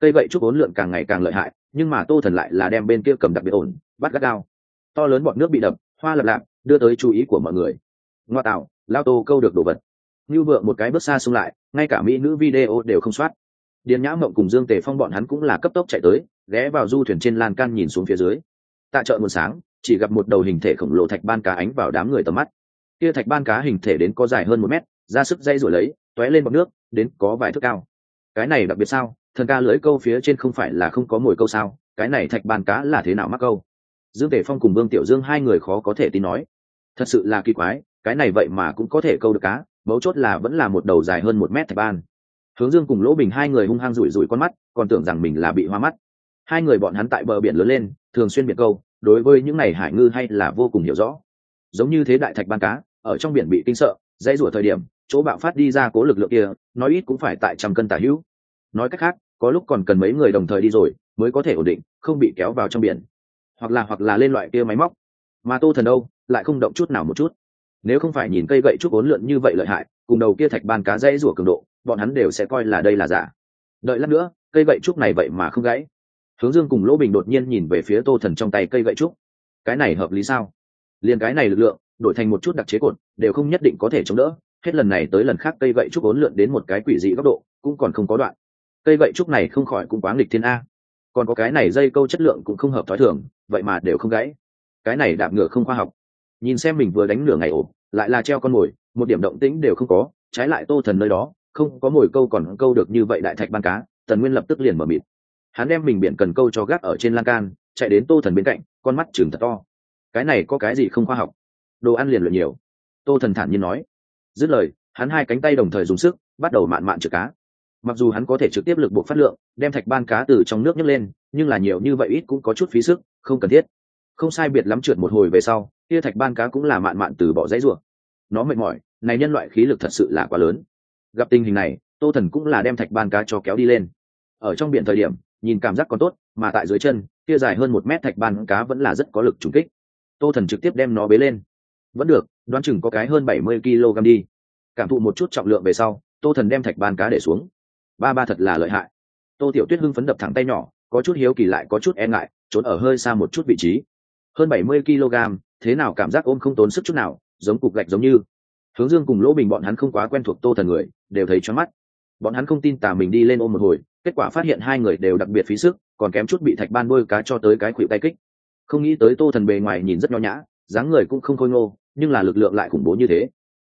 cây gậy trúc uốn lượn càng ngày càng lợi hại, nhưng mà Tô Thần lại là đem bên kia cầm đặc biệt ổn, bắt gắt gao. To lớn bọt nước bị đập, hoa lập lạp, đưa tới chú ý của mọi người. Ngoa tạo, lao Tô câu được đồ vật. Như vượng một cái bước xa xông lại, ngay cả mỹ nữ video đều không soát. Điền Nhã Mộng cùng Dương Tề Phong bọn hắn cũng là cấp tốc chạy tới, ghé vào du thuyền trên lan can nhìn xuống phía dưới. Tạ chợ nguồn sáng, chỉ gặp một đầu hình thể khổng lồ thạch ban cá ánh vào đám người tầm mắt. Kia thạch ban cá hình thể đến có dài hơn 1 mét, ra sức dây rồi lấy, tóe lên bọt nước, đến có vài thước cao. Cái này đặc biệt sao? Thần ca lưới câu phía trên không phải là không có mồi câu sao? Cái này thạch ban cá là thế nào mắc câu? Dương Tề Phong cùng Vương Tiểu Dương hai người khó có thể tin nói. Thật sự là kỳ quái, cái này vậy mà cũng có thể câu được cá, mấu chốt là vẫn là một đầu dài hơn 1 mét thạch ban. Hướng Dương cùng Lỗ Bình hai người hung hăng rủi rủi con mắt, còn tưởng rằng mình là bị hoa mắt. Hai người bọn hắn tại bờ biển lớn lên, thường xuyên biển câu, đối với những này hải ngư hay là vô cùng hiểu rõ. Giống như thế đại thạch ban cá, ở trong biển bị kinh sợ, dãy rủa thời điểm, chỗ bạo phát đi ra cố lực lượng kia, nói ít cũng phải tại 100 cân tả hữu. Nói cách khác, có lúc còn cần mấy người đồng thời đi rồi, mới có thể ổn định, không bị kéo vào trong biển. Hoặc là lên loại kia máy móc. Mà Tô Thần đâu, lại không động chút nào một chút. Nếu không phải nhìn cây gậy trúc uốn lượn như vậy lợi hại, cùng đầu kia thạch ban cá dãy rủa cường độ, bọn hắn đều sẽ coi là đây là giả. Đợi lát nữa, cây gậy trúc này vậy mà không gãy. Hướng Dương cùng Lỗ Bình đột nhiên nhìn về phía Tô Thần trong tay cây gậy trúc. Cái này hợp lý sao? Liên cái này lực lượng, đổi thành một chút đặc chế cột, đều không nhất định có thể chống đỡ. Hết lần này tới lần khác cây gậy trúc uốn lượn đến một cái quỷ dị góc độ, cũng còn không có đoạn. Cây gậy trúc này không khỏi cũng quá nghịch thiên a. Còn có cái này dây câu chất lượng cũng không hợp thói thường, vậy mà đều không gãy. Cái này đạp ngựa không khoa học. Nhìn xem mình vừa đánh nửa ngày ổ, lại là treo con mồi, một điểm động tĩnh đều không có, trái lại Tô Thần nơi đó, không có mồi câu còn câu được như vậy đại thạch ban cá. Tần Nguyên lập tức liền mở mịt. Hắn đem mình biển cần câu cho gác ở trên lan can, chạy đến Tô Thần bên cạnh, con mắt trừng thật to. Cái này có cái gì không khoa học? Đồ ăn liền luyện nhiều. Tô Thần thản nhiên nói. Dứt lời, hắn hai cánh tay đồng thời dùng sức, bắt đầu mạn mạn trừ cá. Mặc dù hắn có thể trực tiếp lực buộc phát lượng, đem thạch ban cá từ trong nước nhấc lên, nhưng là nhiều như vậy ít cũng có chút phí sức, không cần thiết. Không sai biệt lắm trượt một hồi về sau, kia thạch ban cá cũng là mạn mạn từ bỏ dãy rủa. Nó mệt mỏi, này nhân loại khí lực thật sự là quá lớn. Gặp tình hình này, Tô Thần cũng là đem thạch ban cá cho kéo đi lên. Ở trong biển thời điểm, nhìn cảm giác còn tốt, mà tại dưới chân, kia dài hơn 1 mét thạch ban cá vẫn là rất có lực trùng kích. Tô Thần trực tiếp đem nó bế lên. Vẫn được, đoán chừng có cái hơn 70 kg đi. Cảm thụ một chút trọng lượng về sau, Tô Thần đem thạch ban cá để xuống. Ba thật là lợi hại. Tô Tiểu Tuyết hưng phấn đập thẳng tay nhỏ, có chút hiếu kỳ lại có chút e ngại, trốn ở hơi xa một chút vị trí. Hơn 70 kg, thế nào cảm giác ôm không tốn sức chút nào, giống cục gạch giống như. Hướng Dương cùng Lỗ Bình bọn hắn không quá quen thuộc Tô Thần người, đều thấy choáng mắt. Bọn hắn không tin tà mình đi lên ôm một hồi, kết quả phát hiện hai người đều đặc biệt phí sức, còn kém chút bị thạch ban đôi cá cho tới cái khuỷu tay kích. Không nghĩ tới Tô Thần bề ngoài nhìn rất nho nhã, dáng người cũng không khôi ngô, nhưng là lực lượng lại khủng bố như thế.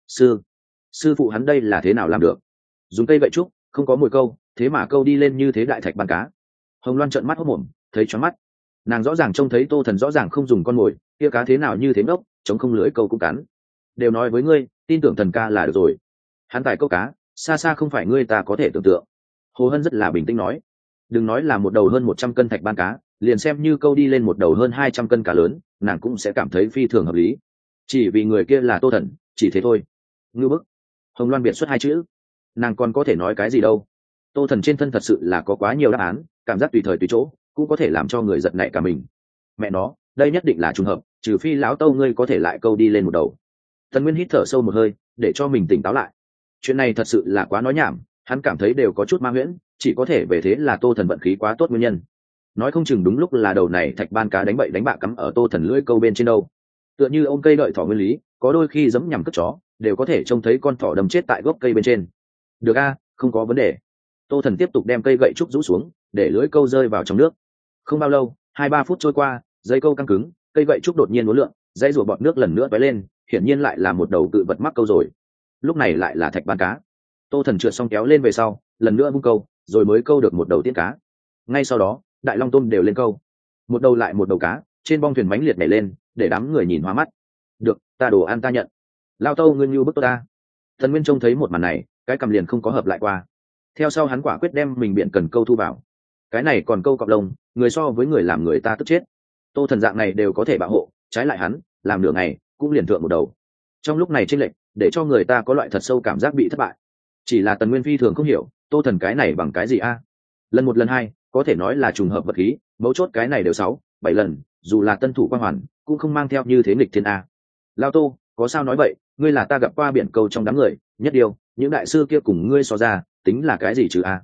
Sư phụ hắn đây là thế nào làm được? Dùng cây gậy trúc, không có mồi câu, thế mà câu đi lên như thế đại thạch ban cá. Hồng Loan trợn mắt hốt mồm, thấy choáng mắt. Nàng rõ ràng trông thấy Tô Thần rõ ràng không dùng con mồi, kia cá thế nào như thế ngốc, chống không lưỡi câu cũng cắn. Đều nói với ngươi, tin tưởng thần ca là được rồi. Hắn tài câu cá, xa xa không phải ngươi ta có thể tưởng tượng. Hồ Hân rất là bình tĩnh nói, đừng nói là một đầu hơn 100 cân thạch ban cá, liền xem như câu đi lên một đầu hơn 200 cân cá lớn, nàng cũng sẽ cảm thấy phi thường hợp lý. Chỉ vì người kia là Tô Thần, chỉ thế thôi. Ngư bức. Hồng Loan biệt xuất 2 chữ, nàng còn có thể nói cái gì đâu. Tô Thần trên thân thật sự là có quá nhiều đáp án, cảm giác tùy thời tùy chỗ, cũng có thể làm cho người giật nảy cả mình. Mẹ nó, đây nhất định là trùng hợp, trừ phi lão Tâu ngươi có thể lại câu đi lên một đầu. Tần Nguyên hít thở sâu một hơi, để cho mình tỉnh táo lại. Chuyện này thật sự là quá nói nhảm, hắn cảm thấy đều có chút ma huyễn, chỉ có thể về thế là Tô Thần vận khí quá tốt nguyên nhân. Nói không chừng đúng lúc là đầu này thạch ban cá đánh bậy đánh bạ cắm ở Tô Thần lưỡi câu bên trên đâu. Tựa như ôm cây đợi thỏ nguyên lý, có đôi khi giẫm nhằm cất chó, đều có thể trông thấy con thỏ đâm chết tại gốc cây bên trên. Được a, không có vấn đề. Tô Thần tiếp tục đem cây gậy trúc rũ xuống, để lưỡi câu rơi vào trong nước. Không bao lâu, 2-3 phút trôi qua, dây câu căng cứng, cây gậy trúc đột nhiên uốn lượn, dây rùa bọt nước lần nữa tóe lên, hiển nhiên lại là một đầu cự vật mắc câu rồi. Lúc này lại là thạch ban cá. Tô Thần trượt xong kéo lên về sau, lần nữa vung câu, rồi mới câu được một đầu tiên cá. Ngay sau đó, đại long tôm đều lên câu. Một đầu lại một đầu cá, trên bong thuyền mãnh liệt nhảy lên, để đám người nhìn hoa mắt. Được, ta đồ ăn ta nhận. Lao Tâu ngươi như bức tôi ta. Thần Nguyên trông thấy một màn này, cái cầm liền không có hợp lại qua. Theo sau hắn quả quyết đem mình biển cần câu thu vào. Cái này còn câu cọp lông, người so với người làm người ta tức chết. Tô Thần dạng này đều có thể bảo hộ, trái lại hắn làm nửa ngày cũng liền thượng một đầu. Trong lúc này chênh lệch, để cho người ta có loại thật sâu cảm giác bị thất bại. Chỉ là Tần Nguyên phi thường không hiểu, Tô Thần cái này bằng cái gì a? Lần một lần hai, có thể nói là trùng hợp vật khí, mấu chốt cái này đều 6-7 lần, dù là tân thủ quan hoàn, cũng không mang theo như thế nghịch thiên a. Lao Tô, có sao nói vậy, ngươi là ta gặp qua biển câu trong đám người, nhất điều, những đại sư kia cùng ngươi so ra, tính là cái gì chứ a?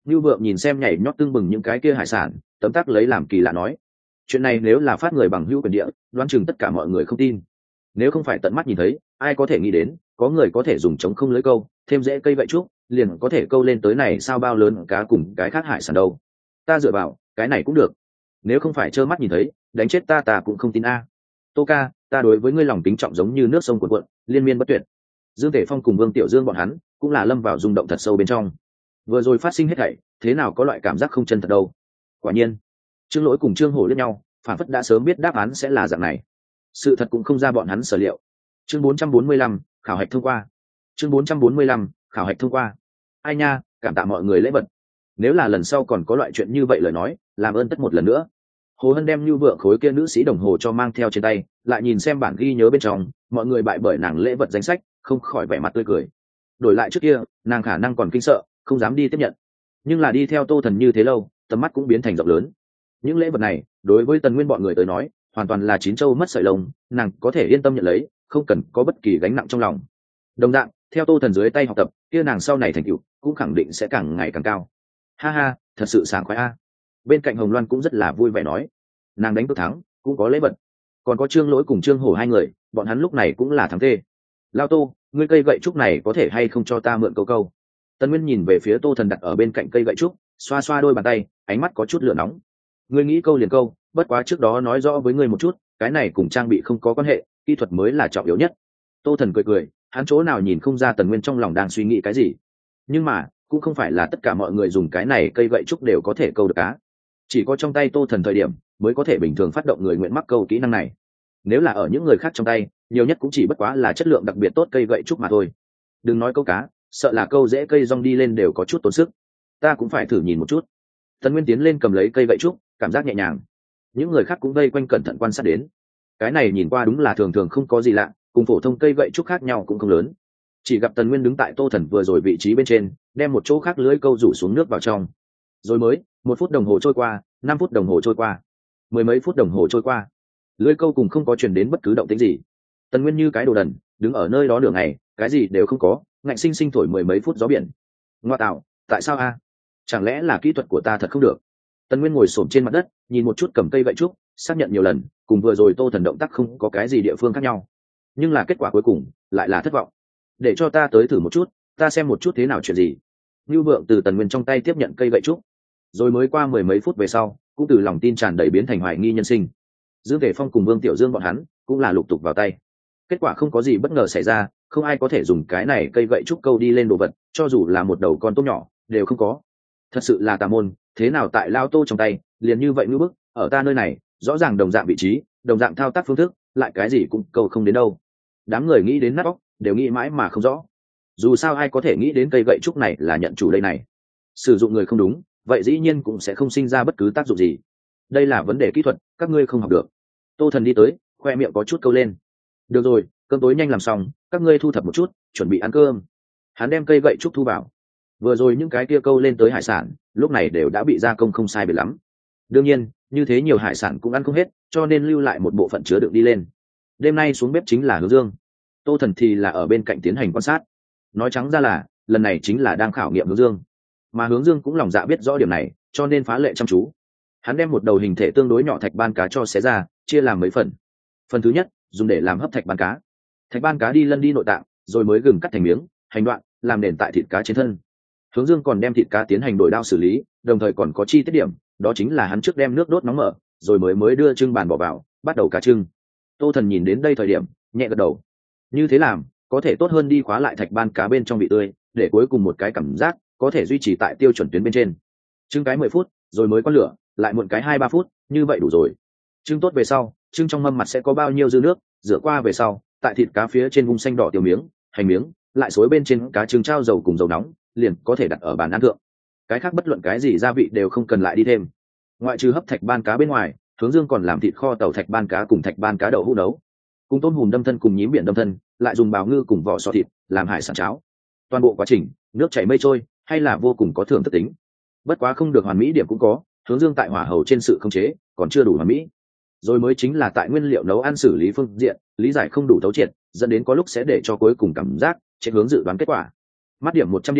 Ngưu Vượng nhìn xem nhảy nhót tưng bừng những cái kia hải sản, tấm tắc lấy làm kỳ lạ nói: chuyện này nếu là phát người bằng hữu quyền địa, đoán chừng tất cả mọi người không tin. Nếu không phải tận mắt nhìn thấy, ai có thể nghĩ đến có người có thể dùng trống không lưới câu, thêm rễ cây vậy trúc, liền có thể câu lên tới này sao bao lớn cá cùng cái khác hải sản đâu. Ta dựa vào, cái này cũng được. Nếu không phải trơ mắt nhìn thấy, đánh chết ta cũng không tin a. Tô ca, ta đối với ngươi lòng kính trọng giống như nước sông cuồn cuộn, liên miên bất tuyệt. Dương Tể Phong cùng Vương Tiểu Dương bọn hắn cũng là lâm vào rung động thật sâu bên trong. Vừa rồi phát sinh hết thảy, thế nào có loại cảm giác không chân thật đâu. Quả nhiên, Trương Lỗi cùng Trương Hổ liếc nhau, phản phất đã sớm biết đáp án sẽ là dạng này. Sự thật cũng không ra bọn hắn sở liệu. Chương 445, khảo hạch thông qua. Chương 445, khảo hạch thông qua. Ai nha, cảm tạ mọi người lễ vật. Nếu là lần sau còn có loại chuyện như vậy lời nói, làm ơn tất một lần nữa. Hồ Hân đem Nưu Vượng khối kia nữ sĩ đồng hồ cho mang theo trên tay, lại nhìn xem bản ghi nhớ bên trong, mọi người bại bởi nàng lễ vật danh sách, không khỏi vẻ mặt tươi cười. Đổi lại trước kia, nàng khả năng còn kinh sợ, không dám đi tiếp nhận. Nhưng là đi theo Tô Thần như thế lâu, tầm mắt cũng biến thành rộng lớn. Những lễ vật này, đối với Tần Nguyên bọn người tới nói, hoàn toàn là chín châu mất sợi lông, nàng có thể yên tâm nhận lấy, không cần có bất kỳ gánh nặng trong lòng. Đồng dạng, theo Tô Thần dưới tay học tập, kia nàng sau này thành tựu cũng khẳng định sẽ càng ngày càng cao. Ha ha, thật sự sảng khoái a. Bên cạnh Hồng Loan cũng rất là vui vẻ nói, nàng đánh cược thắng, cũng có lễ vật. Còn có Trương Lỗi cùng Trương Hổ hai người, bọn hắn lúc này cũng là thắng tê. Lao Tô, ngươi cây gậy trúc này có thể hay không cho ta mượn câu câu? Tần Nguyên nhìn về phía Tô Thần đặt ở bên cạnh cây gậy trúc, xoa xoa đôi bàn tay, ánh mắt có chút lửa nóng. Ngươi nghĩ câu liền câu, bất quá trước đó nói rõ với ngươi một chút, cái này cùng trang bị không có quan hệ, kỹ thuật mới là trọng yếu nhất. Tô Thần cười cười, hắn chỗ nào nhìn không ra Tần Nguyên trong lòng đang suy nghĩ cái gì. Nhưng mà, cũng không phải là tất cả mọi người dùng cái này cây gậy trúc đều có thể câu được cá. Chỉ có trong tay Tô Thần thời điểm mới có thể bình thường phát động người nguyện mắc câu kỹ năng này. Nếu là ở những người khác trong tay, nhiều nhất cũng chỉ bất quá là chất lượng đặc biệt tốt cây gậy trúc mà thôi. Đừng nói câu cá, sợ là câu dễ cây rong đi lên đều có chút tốn sức. Ta cũng phải thử nhìn một chút. Tần Nguyên tiến lên cầm lấy cây gậy trúc, cảm giác nhẹ nhàng. Những người khác cũng vây quanh cẩn thận quan sát đến. Cái này nhìn qua đúng là thường thường không có gì lạ, cùng phổ thông cây gậy trúc khác nhau cũng không lớn. Chỉ gặp Tần Nguyên đứng tại Tô Thần vừa rồi vị trí bên trên, đem một chỗ khác lưới câu rủ xuống nước vào trong. Rồi mới, 1 phút đồng hồ trôi qua, 5 phút đồng hồ trôi qua, mười mấy phút đồng hồ trôi qua, lưới câu cùng không có truyền đến bất cứ động tĩnh gì. Tần Nguyên như cái đồ đần, đứng ở nơi đó nửa ngày, cái gì đều không có, ngạnh sinh sinh thổi mười mấy phút gió biển. Ngoa tạo, tại sao a? Chẳng lẽ là kỹ thuật của ta thật không được? Tần Nguyên ngồi xổm trên mặt đất, nhìn một chút cầm cây gậy trúc, xác nhận nhiều lần, cùng vừa rồi Tô Thần động tác không có cái gì địa phương khác nhau. Nhưng là kết quả cuối cùng lại là thất vọng. Để cho ta tới thử một chút, ta xem một chút thế nào chuyện gì. Nưu Vượng từ Tần Nguyên trong tay tiếp nhận cây gậy trúc, rồi mới qua mười mấy phút về sau, cũng từ lòng tin tràn đầy biến thành hoài nghi nhân sinh. Dương Tể Phong cùng Vương Tiểu Dương bọn hắn cũng là lục tục vào tay. Kết quả không có gì bất ngờ xảy ra, không ai có thể dùng cái này cây gậy trúc câu đi lên đồ vật, cho dù là một đầu con tôm nhỏ đều không có. Thật sự là tà môn, thế nào tại Lao Tô trong tay liền như vậy ngữ bức, ở ta nơi này rõ ràng đồng dạng vị trí, đồng dạng thao tác phương thức, lại cái gì cũng câu không đến đâu. Đám người nghĩ đến nát óc, đều nghĩ mãi mà không rõ. Dù sao ai có thể nghĩ đến cây gậy trúc này là nhận chủ đây này. Sử dụng người không đúng, vậy dĩ nhiên cũng sẽ không sinh ra bất cứ tác dụng gì. Đây là vấn đề kỹ thuật, các ngươi không học được. Tô Thần đi tới, khoe miệng có chút câu lên. Được rồi, cơm tối nhanh làm xong, các ngươi thu thập một chút, chuẩn bị ăn cơm. Hắn đem cây gậy trúc thu vào. Vừa rồi những cái kia câu lên tới hải sản, lúc này đều đã bị gia công không sai biệt lắm. Đương nhiên, như thế nhiều hải sản cũng ăn không hết, cho nên lưu lại một bộ phận chứa đựng đi lên. Đêm nay xuống bếp chính là Hướng Dương. Tô Thần thì là ở bên cạnh tiến hành quan sát. Nói trắng ra là, lần này chính là đang khảo nghiệm Hướng Dương. Mà Hướng Dương cũng lòng dạ biết rõ điểm này, cho nên phá lệ chăm chú. Hắn đem một đầu hình thể tương đối nhỏ thạch ban cá cho xé ra, chia làm mấy phần. Phần thứ nhất, dùng để làm hấp thạch ban cá. Thạch ban cá đi lân đi nội tạng, rồi mới gừng cắt thành miếng, hành đoạn, làm nền tại thịt cá trên thân. Hướng Dương còn đem thịt cá tiến hành đổi đao xử lý, đồng thời còn có chi tiết điểm, đó chính là hắn trước đem nước đốt nóng mở, rồi mới đưa trưng bàn bỏ vào, bắt đầu cá trưng. Tô Thần nhìn đến đây thời điểm, nhẹ gật đầu. Như thế làm, có thể tốt hơn đi khóa lại thạch ban cá bên trong vị tươi, để cuối cùng một cái cảm giác có thể duy trì tại tiêu chuẩn tuyến bên trên. Trưng cái 10 phút, rồi mới có lửa, lại muộn cái 2-3 phút, như vậy đủ rồi. Trưng tốt về sau, trưng trong mâm mặt sẽ có bao nhiêu dư nước, rửa qua về sau, tại thịt cá phía trên vùng xanh đỏ tiểu miếng, hành miếng, lại xối bên trên cá trưng trao dầu cùng dầu nóng, liền có thể đặt ở bàn ăn thượng. Cái khác bất luận cái gì gia vị đều không cần lại đi thêm. Ngoại trừ hấp thạch ban cá bên ngoài, Hướng Dương còn làm thịt kho tàu thạch ban cá cùng thạch ban cá đậu hũ nấu, cùng tôm hùm đâm thân cùng nhím biển đâm thân, lại dùng bào ngư cùng vỏ sò thịt làm hải sản cháo. Toàn bộ quá trình, nước chảy mây trôi, hay là vô cùng có thưởng thức tính. Bất quá không được hoàn mỹ điểm cũng có, Hướng Dương tại hỏa hầu trên sự khống chế còn chưa đủ hoàn mỹ. Rồi mới chính là tại nguyên liệu nấu ăn xử lý phương diện, lý giải không đủ thấu triệt, dẫn đến có lúc sẽ để cho cuối cùng cảm giác chạy hướng dự đoán kết quả. Mắt điểm 100 điểm,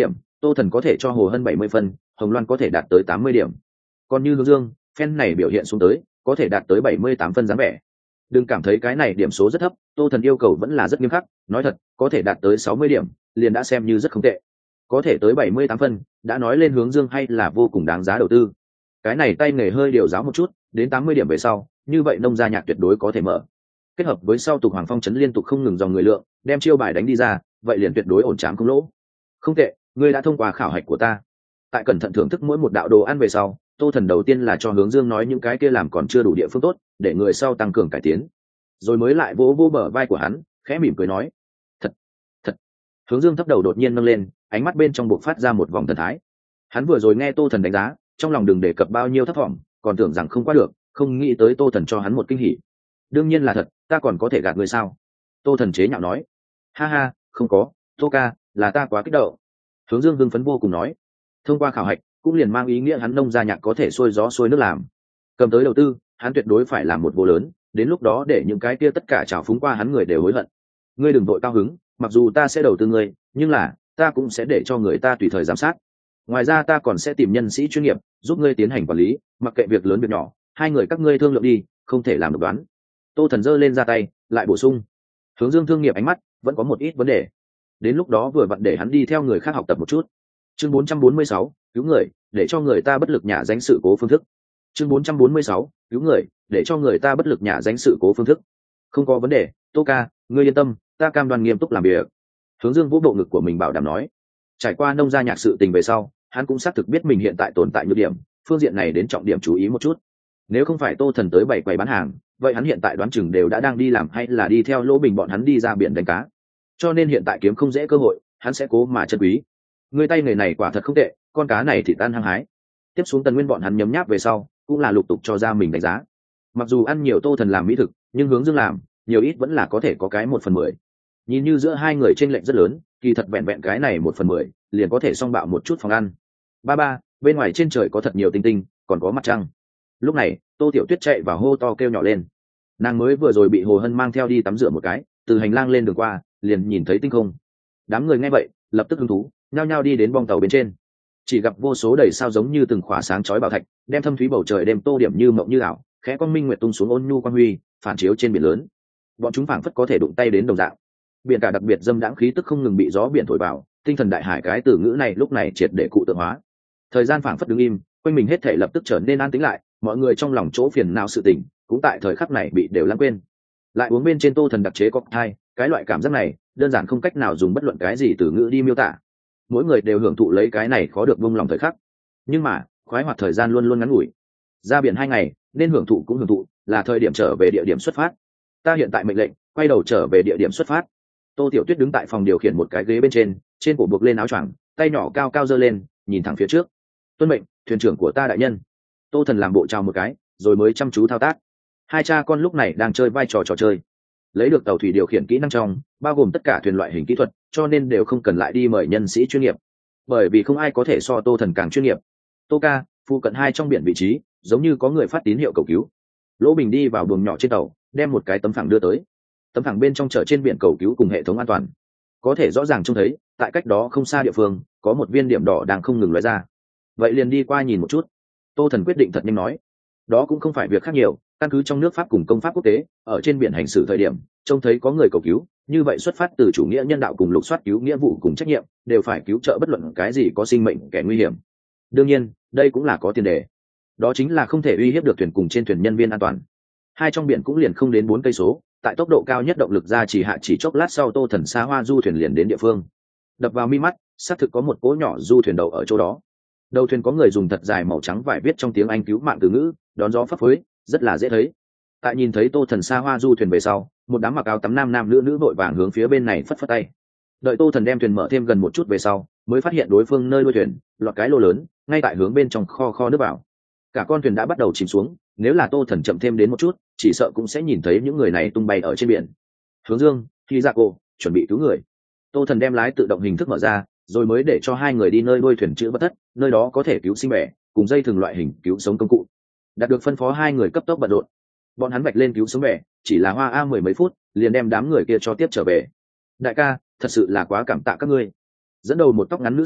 Tô Thần có thể cho Hồ Hân 70 phân, Hồng Loan có thể đạt tới 80 điểm. Còn như Hướng Dương, phen này biểu hiện xuống tới, có thể đạt tới 78 phân dáng vẻ. Đừng cảm thấy cái này điểm số rất thấp, Tô Thần yêu cầu vẫn là rất nghiêm khắc, nói thật, có thể đạt tới 60 điểm, liền đã xem như rất không tệ. Có thể tới 78 phân, đã nói lên Hướng Dương hay là vô cùng đáng giá đầu tư. Cái này tay nghề hơi điều giáo một chút, đến 80 điểm về sau, như vậy nông gia nhạc tuyệt đối có thể mở. Kết hợp với sau tục Hoàng Phong chấn liên tục không ngừng dòng người lượng, đem chiêu bài đánh đi ra, vậy liền tuyệt đối ổn trám không lỗ. Không tệ, ngươi đã thông qua khảo hạch của ta. Tại cẩn thận thưởng thức mỗi một đạo đồ ăn về sau, Tô Thần đầu tiên là cho Hướng Dương nói những cái kia làm còn chưa đủ địa phương tốt, để người sau tăng cường cải tiến. Rồi mới lại vỗ vỗ bờ vai của hắn, khẽ mỉm cười nói: "Thật, thật." Hướng Dương thấp đầu đột nhiên nâng lên, ánh mắt bên trong bộc phát ra một vòng thần thái. Hắn vừa rồi nghe Tô Thần đánh giá, trong lòng đừng đề cập bao nhiêu thất vọng, còn tưởng rằng không qua được, không nghĩ tới Tô Thần cho hắn một kinh hỉ. "Đương nhiên là thật, ta còn có thể gạt người sao?" Tô Thần chế nhạo nói. "Ha ha, không có, Tô ca, là ta quá kích động." Hướng Dương hưng phấn vô cùng nói. Thông qua khảo hạch cũng liền mang ý nghĩa hắn nông gia nhạc có thể xuôi gió xuôi nước làm. Cầm tới đầu tư, hắn tuyệt đối phải làm một vô lớn, đến lúc đó để những cái kia tất cả trào phúng qua hắn người đều hối hận. Ngươi đừng vội cao hứng, mặc dù ta sẽ đầu tư ngươi, nhưng là ta cũng sẽ để cho người ta tùy thời giám sát. Ngoài ra ta còn sẽ tìm nhân sĩ chuyên nghiệp giúp ngươi tiến hành quản lý, mặc kệ việc lớn việc nhỏ, hai người các ngươi thương lượng đi, không thể làm độc đoán. Tô Thần giơ lên ra tay, lại bổ sung. Hướng Dương thương nghiệp ánh mắt vẫn có một ít vấn đề, đến lúc đó vừa vặn để hắn đi theo người khác học tập một chút. Chương 446, cứu người, để cho người ta bất lực nhả danh sự cố phương thức. Chương 446, cứu người, để cho người ta bất lực nhả danh sự cố phương thức. Không có vấn đề, Tô ca, ngươi yên tâm, ta cam đoan nghiêm túc làm việc. Hướng Dương vũ bộ ngực của mình bảo đảm nói. Trải qua nông gia nhạc sự tình về sau, hắn cũng xác thực biết mình hiện tại tồn tại nhược điểm, phương diện này đến trọng điểm chú ý một chút. Nếu không phải Tô Thần tới bày quầy bán hàng, vậy hắn hiện tại đoán chừng đều đã đang đi làm hay là đi theo Lỗ Bình bọn hắn đi ra biển đánh cá. Cho nên hiện tại kiếm không dễ cơ hội, hắn sẽ cố mà chân quý. Người tay nghề này quả thật không tệ, con cá này thì tan hăng hái. Tiếp xuống Tần Nguyên bọn hắn nhấm nháp về sau, cũng là lục tục cho ra mình đánh giá. Mặc dù ăn nhiều Tô Thần làm mỹ thực, nhưng Hướng Dương làm, nhiều ít vẫn là có thể có cái 1/10. Nhìn như giữa hai người chênh lệch rất lớn, kỳ thật vẹn vẹn cái này 1/10, liền có thể song bạo một chút phòng ăn. Ba, bên ngoài trên trời có thật nhiều tinh tinh, còn có mặt trăng. Lúc này, Tô Tiểu Tuyết chạy vào hô to kêu nhỏ lên. Nàng mới vừa rồi bị Hồ Hân mang theo đi tắm rửa một cái, từ hành lang lên đường qua, liền nhìn thấy tinh không. Đám người nghe vậy, lập tức hứng thú, nhao nhao đi đến bong tàu bên trên. Chỉ gặp vô số đầy sao giống như từng khỏa sáng chói bảo thạch, đem thâm thúy bầu trời đêm tô điểm như mộng như ảo, khẽ con minh nguyệt tung xuống ôn nhu quang huy, phản chiếu trên biển lớn. Bọn chúng phảng phất có thể đụng tay đến đồng dạng. Biển cả đặc biệt dâm đãng khí tức không ngừng bị gió biển thổi vào, tinh thần đại hải cái từ ngữ này lúc này triệt để cụ tượng hóa. Thời gian phảng phất đứng im, quanh mình hết thể lập tức trở nên an tĩnh lại, mọi người trong lòng chỗ phiền não sự tình, cũng tại thời khắc này bị đều lãng quên. Lại uống bên trên Tô Thần đặc chế cocktail, cái loại cảm giác này, đơn giản không cách nào dùng bất luận cái gì từ ngữ đi miêu tả. Mỗi người đều hưởng thụ lấy cái này khó được buông lòng thời khắc. Nhưng mà, khoái hoạt thời gian luôn luôn ngắn ngủi. Ra biển 2 ngày, nên hưởng thụ cũng hưởng thụ, là thời điểm trở về địa điểm xuất phát. Ta hiện tại mệnh lệnh, quay đầu trở về địa điểm xuất phát. Tô Tiểu Tuyết đứng tại phòng điều khiển một cái ghế bên trên cổ buộc lên áo choàng, tay nhỏ cao cao giơ lên, nhìn thẳng phía trước. Tuân mệnh, thuyền trưởng của ta đại nhân. Tô Thần làm bộ chào một cái, rồi mới chăm chú thao tác. Hai cha con lúc này đang chơi vai trò trò chơi. Lấy được tàu thủy điều khiển kỹ năng trong, bao gồm tất cả thuyền loại hình kỹ thuật, cho nên đều không cần lại đi mời nhân sĩ chuyên nghiệp. Bởi vì không ai có thể so Tô Thần càng chuyên nghiệp. Tô ca, phụ cận 2 trong biển vị trí, giống như có người phát tín hiệu cầu cứu. Lỗ Bình đi vào buồng nhỏ trên tàu, đem một cái tấm phẳng đưa tới. Tấm phẳng bên trong chở trên biển cầu cứu cùng hệ thống an toàn. Có thể rõ ràng trông thấy, tại cách đó không xa địa phương, có một viên điểm đỏ đang không ngừng lóe ra. Vậy liền đi qua nhìn một chút. Tô Thần quyết định thật nhanh nói. Đó cũng không phải việc khác nhiều, căn cứ trong nước Pháp cùng công pháp quốc tế, ở trên biển hành xử thời điểm, trông thấy có người cầu cứu, như vậy xuất phát từ chủ nghĩa nhân đạo cùng lục soát cứu nghĩa vụ cùng trách nhiệm, đều phải cứu trợ bất luận cái gì có sinh mệnh kẻ nguy hiểm. Đương nhiên, đây cũng là có tiền đề. Đó chính là không thể uy hiếp được thuyền cùng trên thuyền nhân viên an toàn. 2 trong biển cũng liền không đến 4 cây số, tại tốc độ cao nhất động lực ra chỉ hạ chỉ chốc lát sau Tô Thần xa hoa du thuyền liền đến địa phương. Đập vào mi mắt, xác thực có một cỗ nhỏ du thuyền đậu ở chỗ đó. Đầu thuyền có người dùng thật dài màu trắng vải viết trong tiếng Anh cứu mạng từ ngữ, đón gió phấp phới, rất là dễ thấy. Tại nhìn thấy Tô Thần xa hoa du thuyền về sau, một đám mặc áo tắm nam nam nữ vội vàng hướng phía bên này phất phất tay. Đợi Tô Thần đem thuyền mở thêm gần một chút về sau, mới phát hiện đối phương nơi đuôi thuyền, lọt cái lô lớn, ngay tại hướng bên trong kho nước vào. Cả con thuyền đã bắt đầu chìm xuống, nếu là Tô Thần chậm thêm đến một chút, chỉ sợ cũng sẽ nhìn thấy những người này tung bay ở trên biển. Hướng Dương, khi ra cô, chuẩn bị cứu người. Tô Thần đem lái tự động hình thức mở ra, rồi mới để cho 2 người đi nơi đuôi thuyền chữa bất thất, nơi đó có thể cứu sinh bè, cùng dây thừng loại hình cứu sống công cụ. Đạt được phân phó 2 người cấp tốc bận rộn. Bọn hắn vạch lên cứu sống bè, chỉ là hoa a 10 mấy phút, liền đem đám người kia cho tiếp trở về. Đại ca, thật sự là quá cảm tạ các ngươi. Dẫn đầu một tóc ngắn nữ sinh,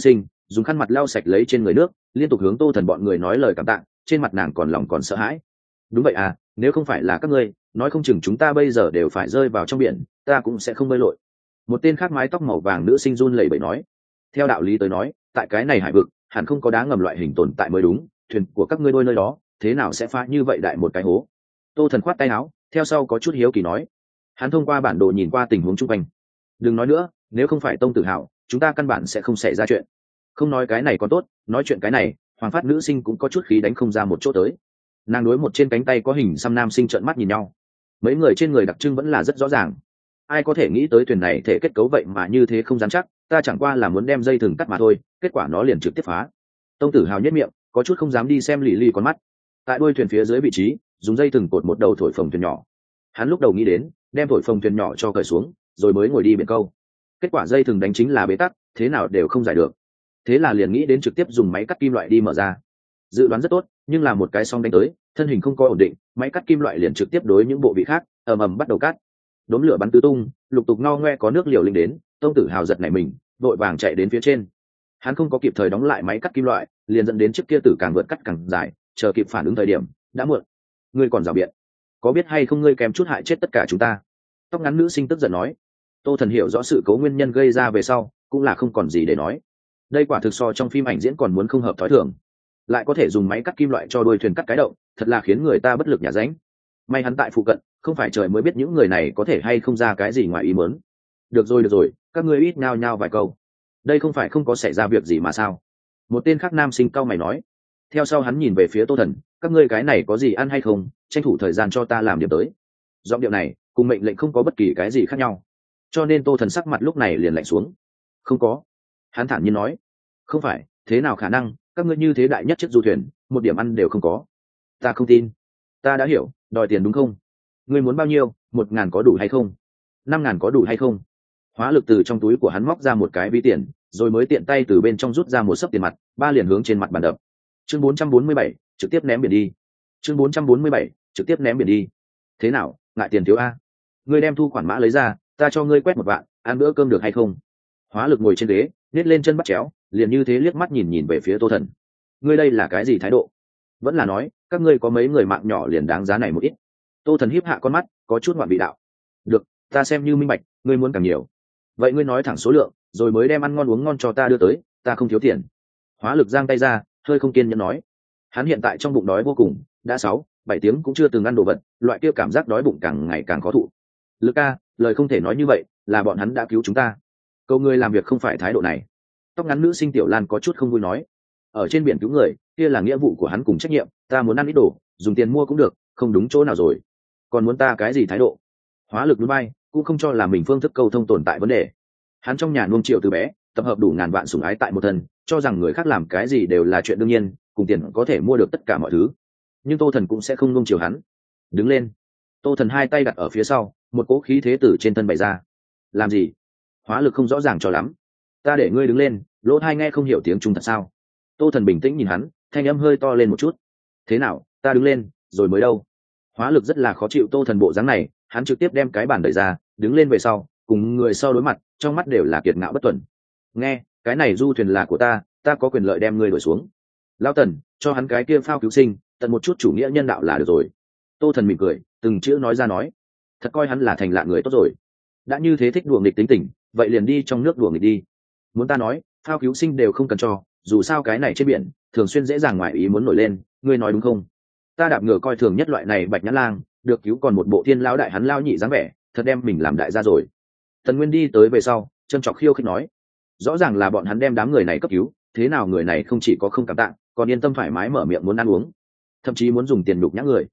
dùng khăn mặt lau sạch lấy trên người nước, liên tục hướng Tô Thần bọn người nói lời cảm tạ, trên mặt nàng còn lòng còn sợ hãi. Đúng vậy à, nếu không phải là các ngươi, nói không chừng chúng ta bây giờ đều phải rơi vào trong biển, ta cũng sẽ không bơi lội. Một tên khác mái tóc màu vàng nữ sinh run lẩy bẩy nói. Theo đạo lý tới nói, tại cái này hải vực hẳn không có đá ngầm loại hình tồn tại mới đúng, thuyền của các ngươi đôi nơi đó thế nào sẽ phá như vậy đại một cái hố? Tô Thần khoát tay áo, theo sau có chút hiếu kỳ nói. Hắn thông qua bản đồ nhìn qua tình huống chung quanh. Đừng nói nữa, nếu không phải Tông Tử Hạo, chúng ta căn bản sẽ không xảy ra chuyện. Không nói cái này còn tốt, nói chuyện cái này, Hoàng Phát nữ sinh cũng có chút khí đánh không ra một chỗ tới. Nàng đối một trên cánh tay có hình xăm nam sinh trợn mắt nhìn nhau. Mấy người trên người đặc trưng vẫn là rất rõ ràng. Ai có thể nghĩ tới thuyền này thể kết cấu vậy mà như thế không dám chắc, ta chẳng qua là muốn đem dây thừng cắt mà thôi, kết quả nó liền trực tiếp phá. Tông Tử Hào nhất miệng, có chút không dám đi xem lì lì con mắt. Tại đuôi thuyền phía dưới vị trí, dùng dây thừng cột một đầu thổi phồng thuyền nhỏ. Hắn lúc đầu nghĩ đến đem thổi phồng thuyền nhỏ cho cởi xuống, rồi mới ngồi đi biển câu. Kết quả dây thừng đánh chính là bế tắc, thế nào đều không giải được. Thế là liền nghĩ đến trực tiếp dùng máy cắt kim loại đi mở ra. Dự đoán rất tốt, nhưng là một cái song đánh tới, thân hình không có ổn định, máy cắt kim loại liền trực tiếp đối những bộ vị khác, ầm ầm bắt đầu cắt. Đốm lửa bắn tứ tung, lục tục ngo ngoe có nước liều linh đến. Tông Tử Hào giật nảy mình, vội vàng chạy đến phía trên. Hắn không có kịp thời đóng lại máy cắt kim loại, liền dẫn đến chiếc kia tử càng vượt cắt càng dài, chờ kịp phản ứng thời điểm đã muộn. Ngươi còn rào biện, có biết hay không ngươi kèm chút hại chết tất cả chúng ta? Tóc ngắn nữ sinh tức giận nói. Tô Thần hiểu rõ sự cố nguyên nhân gây ra về sau, cũng là không còn gì để nói. Đây quả thực so trong phim ảnh diễn còn muốn không hợp thói thường. Lại có thể dùng máy cắt kim loại cho đuôi thuyền cắt cái động, thật là khiến người ta bất lực nhả ránh. May hắn tại phụ cận, không phải trời mới biết những người này có thể hay không ra cái gì ngoài ý muốn. Được rồi, các ngươi ít nhao nhao vài câu. Đây không phải không có xảy ra việc gì mà sao? Một tên khác nam sinh cau mày nói. Theo sau hắn nhìn về phía Tô Thần, các ngươi cái này có gì ăn hay không, tranh thủ thời gian cho ta làm điểm tới. Giọng điệu này cùng mệnh lệnh không có bất kỳ cái gì khác nhau, cho nên Tô Thần sắc mặt lúc này liền lạnh xuống. Không có. Hắn thản nhiên nói. Không phải, thế nào khả năng, các ngươi như thế đại nhất chiếc du thuyền, một điểm ăn đều không có. Ta không tin. Ta đã hiểu, đòi tiền đúng không? Ngươi muốn bao nhiêu, 1.000 có đủ hay không? 5.000 có đủ hay không? Hóa lực từ trong túi của hắn móc ra một cái ví tiền, rồi mới tiện tay từ bên trong rút ra một xấp tiền mặt, ba liền hướng trên mặt bàn đập. Chương 447, trực tiếp ném biển đi. Chương 447, trực tiếp ném biển đi. Thế nào, ngại tiền thiếu a? Ngươi đem thu khoản mã lấy ra, ta cho ngươi quét 1 vạn, ăn bữa cơm được hay không? Hóa lực ngồi trên ghế, nhét lên chân bắt chéo, liền như thế liếc mắt nhìn về phía Tô Thần. Ngươi đây là cái gì thái độ? Vẫn là nói, các ngươi có mấy người mạng nhỏ liền đáng giá này một ít. Tô Thần híp hạ con mắt, có chút ngoạn vị đạo. Được, ta xem như minh bạch, ngươi muốn càng nhiều. Vậy ngươi nói thẳng số lượng, rồi mới đem ăn ngon uống ngon cho ta đưa tới, ta không thiếu tiền. Hóa lực giang tay ra, hơi không kiên nhẫn nói. Hắn hiện tại trong bụng đói vô cùng, đã 6-7 tiếng cũng chưa từng ăn đồ vật, loại kia cảm giác đói bụng càng ngày càng khó thụ. Lực ca, lời không thể nói như vậy, là bọn hắn đã cứu chúng ta. Câu ngươi làm việc không phải thái độ này. Tóc ngắn nữ sinh Tiểu Lan có chút không vui nói. Ở trên biển cứu người, kia là nghĩa vụ của hắn cùng trách nhiệm, ta muốn ăn ít đồ, dùng tiền mua cũng được, không đúng chỗ nào rồi. Còn muốn ta cái gì thái độ? Hóa lực núi bay, cũng không cho là mình phương thức câu thông tồn tại vấn đề. Hắn trong nhà nuông chiều từ bé, tập hợp đủ ngàn vạn sủng ái tại một thân, cho rằng người khác làm cái gì đều là chuyện đương nhiên, cùng tiền có thể mua được tất cả mọi thứ. Nhưng Tô Thần cũng sẽ không nuông chiều hắn. Đứng lên. Tô Thần hai tay đặt ở phía sau, một cỗ khí thế từ trên thân bày ra. Làm gì? Hóa lực không rõ ràng cho lắm. Ta để ngươi đứng lên, lỗ tai nghe không hiểu tiếng Trung thật sao? Tô Thần bình tĩnh nhìn hắn, thanh âm hơi to lên một chút. Thế nào, ta đứng lên, rồi mới đâu? Hóa lực rất là khó chịu Tô Thần bộ dáng này, hắn trực tiếp đem cái bàn đẩy ra, đứng lên về sau, cùng người sau đối mặt, trong mắt đều là kiệt ngạo bất tuần. Nghe, cái này du thuyền là của ta, ta có quyền lợi đem ngươi đuổi xuống. Lão Tần, cho hắn cái kia phao cứu sinh, tận một chút chủ nghĩa nhân đạo là được rồi. Tô Thần mỉm cười, từng chữ nói ra nói. Thật coi hắn là thành lạ người tốt rồi. Đã như thế thích đùa nghịch tính tình, vậy liền đi trong nước đùa nghịch đi. Muốn ta nói, phao cứu sinh đều không cần cho, dù sao cái này trên biển, thường xuyên dễ dàng ngoài ý muốn nổi lên, ngươi nói đúng không? Ta đạp ngựa coi thường nhất loại này bạch nhãn lang, được cứu còn một bộ thiên lão đại hắn lao nhị dáng vẻ, thật đem mình làm đại gia rồi. Tần Nguyên đi tới về sau, châm chọc khiêu khích nói, rõ ràng là bọn hắn đem đám người này cấp cứu, thế nào người này không chỉ có không cảm tạ, còn yên tâm thoải mái mở miệng muốn ăn uống, thậm chí muốn dùng tiền đục nhã người.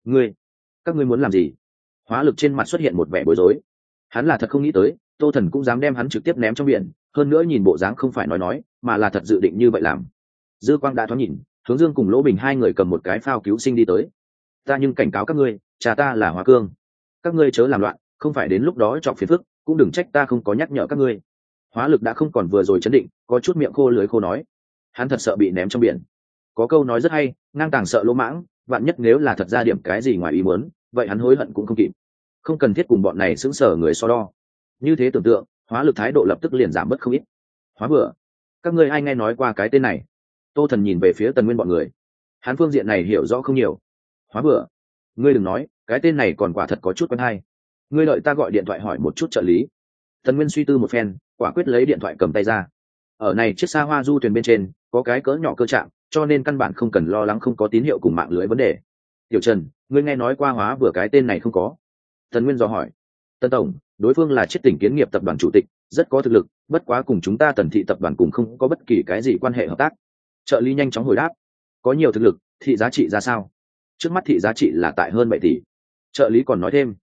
Các ngươi muốn làm gì? Hóa lực trên mặt xuất hiện một vẻ bối rối. Hắn là thật không nghĩ tới, Tô Thần cũng dám đem hắn trực tiếp ném trong biển, hơn nữa nhìn bộ dáng không phải nói, mà là thật dự định như vậy làm. Dư Quang đã thoáng nhìn, Hướng Dương cùng Lỗ Bình hai người cầm một cái phao cứu sinh đi tới. Ta nhưng cảnh cáo các ngươi, cha ta là Hóa Cương, các ngươi chớ làm loạn, không phải đến lúc đó chọc phiền phức, cũng đừng trách ta không có nhắc nhở các ngươi. Hóa lực đã không còn vừa rồi chấn định, có chút miệng khô lưới khô nói. Hắn thật sợ bị ném trong biển. Có câu nói rất hay, ngang tàng sợ lỗ mãng, vạn nhất nếu là thật ra điểm cái gì ngoài ý muốn, vậy hắn hối hận cũng không kịp. Không cần thiết cùng bọn này sững sờ người so đo. Như thế tưởng tượng, Hóa lực thái độ lập tức liền giảm bớt không ít. Hóa vừa, Các ngươi ai nghe nói qua cái tên này? Tô Thần nhìn về phía Tần Nguyên bọn người. Hắn phương diện này hiểu rõ không nhiều. Hóa vừa, ngươi đừng nói, cái tên này còn quả thật có chút quen hay. Ngươi đợi ta gọi điện thoại hỏi một chút trợ lý. Tần Nguyên suy tư một phen, quả quyết lấy điện thoại cầm tay ra. Ở này chiếc xa hoa du thuyền bên trên có cái cỡ nhỏ cơ trạng, cho nên căn bản không cần lo lắng không có tín hiệu cùng mạng lưới vấn đề. Tiểu Trần, ngươi nghe nói qua Hóa vừa cái tên này không có? Tần Nguyên dò hỏi. Tân tổng, đối phương là Chiết Tỉnh Kiến nghiệp tập đoàn chủ tịch, rất có thực lực, bất quá cùng chúng ta Tần thị tập đoàn cùng không có bất kỳ cái gì quan hệ hợp tác. Trợ lý nhanh chóng hồi đáp. Có nhiều thực lực, thị giá trị ra sao? Trước mắt thị giá trị là tại hơn 7 tỷ. Trợ lý còn nói thêm.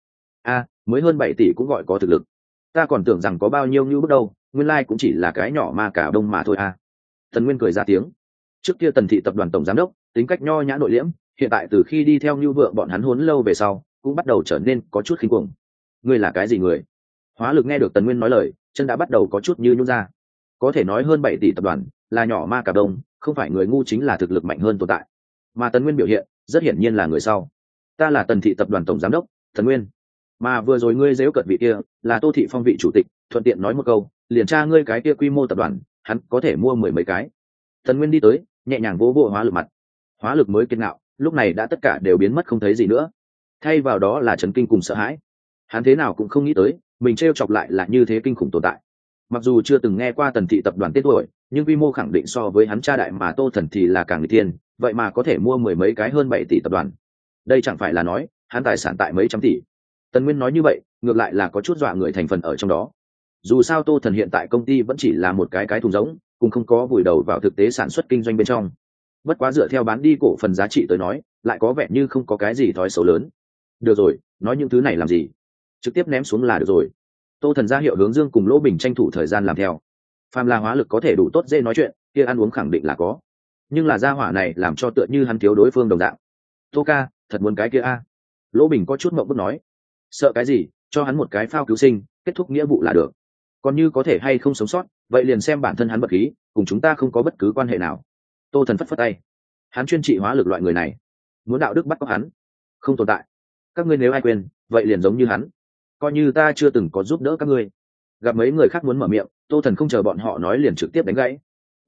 Mới hơn 7 tỷ cũng gọi có thực lực. Ta còn tưởng rằng có bao nhiêu như bước đâu, nguyên lai cũng chỉ là cái nhỏ ma cả đông mà thôi à. Tần Nguyên cười ra tiếng. Trước kia Tần thị tập đoàn tổng giám đốc, tính cách nho nhã nội liễm, hiện tại từ khi đi theo Nưu Vượng bọn hắn hốn lâu về sau, cũng bắt đầu trở nên có chút khinh cuồng. Ngươi là cái gì người? Hóa lực nghe được Tần Nguyên nói lời, chân đã bắt đầu có chút như nhún ra. Có thể nói hơn 7 tỷ tập đoàn, là nhỏ ma cả đông, không phải người ngu chính là thực lực mạnh hơn tồn tại. Mà Tần Nguyên biểu hiện, rất hiển nhiên là người sau. Ta là Tần thị tập đoàn tổng giám đốc, Tần Nguyên. Mà vừa rồi ngươi giễu cợt vị kia, là Tô thị Phong vị chủ tịch, thuận tiện nói một câu, liền tra ngươi cái kia quy mô tập đoàn, hắn có thể mua 10 mấy cái. Tần Nguyên đi tới, nhẹ nhàng vỗ vỗ Hóa lực mặt. Hóa lực mới kiên ngạo, lúc này đã tất cả đều biến mất không thấy gì nữa. Thay vào đó là chấn kinh cùng sợ hãi. Hắn thế nào cũng không nghĩ tới, mình trêu chọc lại là như thế kinh khủng tồn tại. Mặc dù chưa từng nghe qua Tần thị tập đoàn tên tuổi, nhưng quy mô khẳng định so với hắn cha đại mà Tô Thần thì là càng người tiên, vậy mà có thể mua 10 mấy cái hơn 7 tỷ tập đoàn. Đây chẳng phải là nói, hắn tài sản tại mấy trăm tỷ. Tần Nguyên nói như vậy, ngược lại là có chút dọa người thành phần ở trong đó. Dù sao Tô Thần hiện tại công ty vẫn chỉ là một cái thùng rỗng, cũng không có vùi đầu vào thực tế sản xuất kinh doanh bên trong. Bất quá dựa theo bán đi cổ phần giá trị tới nói, lại có vẻ như không có cái gì thói xấu lớn. Được rồi, nói những thứ này làm gì? Trực tiếp ném xuống là được rồi. Tô Thần ra hiệu hướng Dương cùng Lỗ Bình tranh thủ thời gian làm theo. Phàm là Hóa lực có thể đủ tốt dễ nói chuyện, kia ăn uống khẳng định là có. Nhưng là gia hỏa này làm cho tựa như hắn thiếu đối phương đồng dạng. Tô ca, thật muốn cái kia a. Lỗ Bình có chút mộng bức nói. Sợ cái gì, cho hắn một cái phao cứu sinh, kết thúc nghĩa vụ là được. Còn như có thể hay không sống sót, vậy liền xem bản thân hắn bật khí, cùng chúng ta không có bất cứ quan hệ nào. Tô Thần phất phất tay. Hắn chuyên trị Hóa lực loại người này, muốn đạo đức bắt cóc hắn, không tồn tại. Các ngươi nếu ai quên, vậy liền giống như hắn, coi như ta chưa từng có giúp đỡ các ngươi. Gặp mấy người khác muốn mở miệng, Tô Thần không chờ bọn họ nói liền trực tiếp đánh gãy.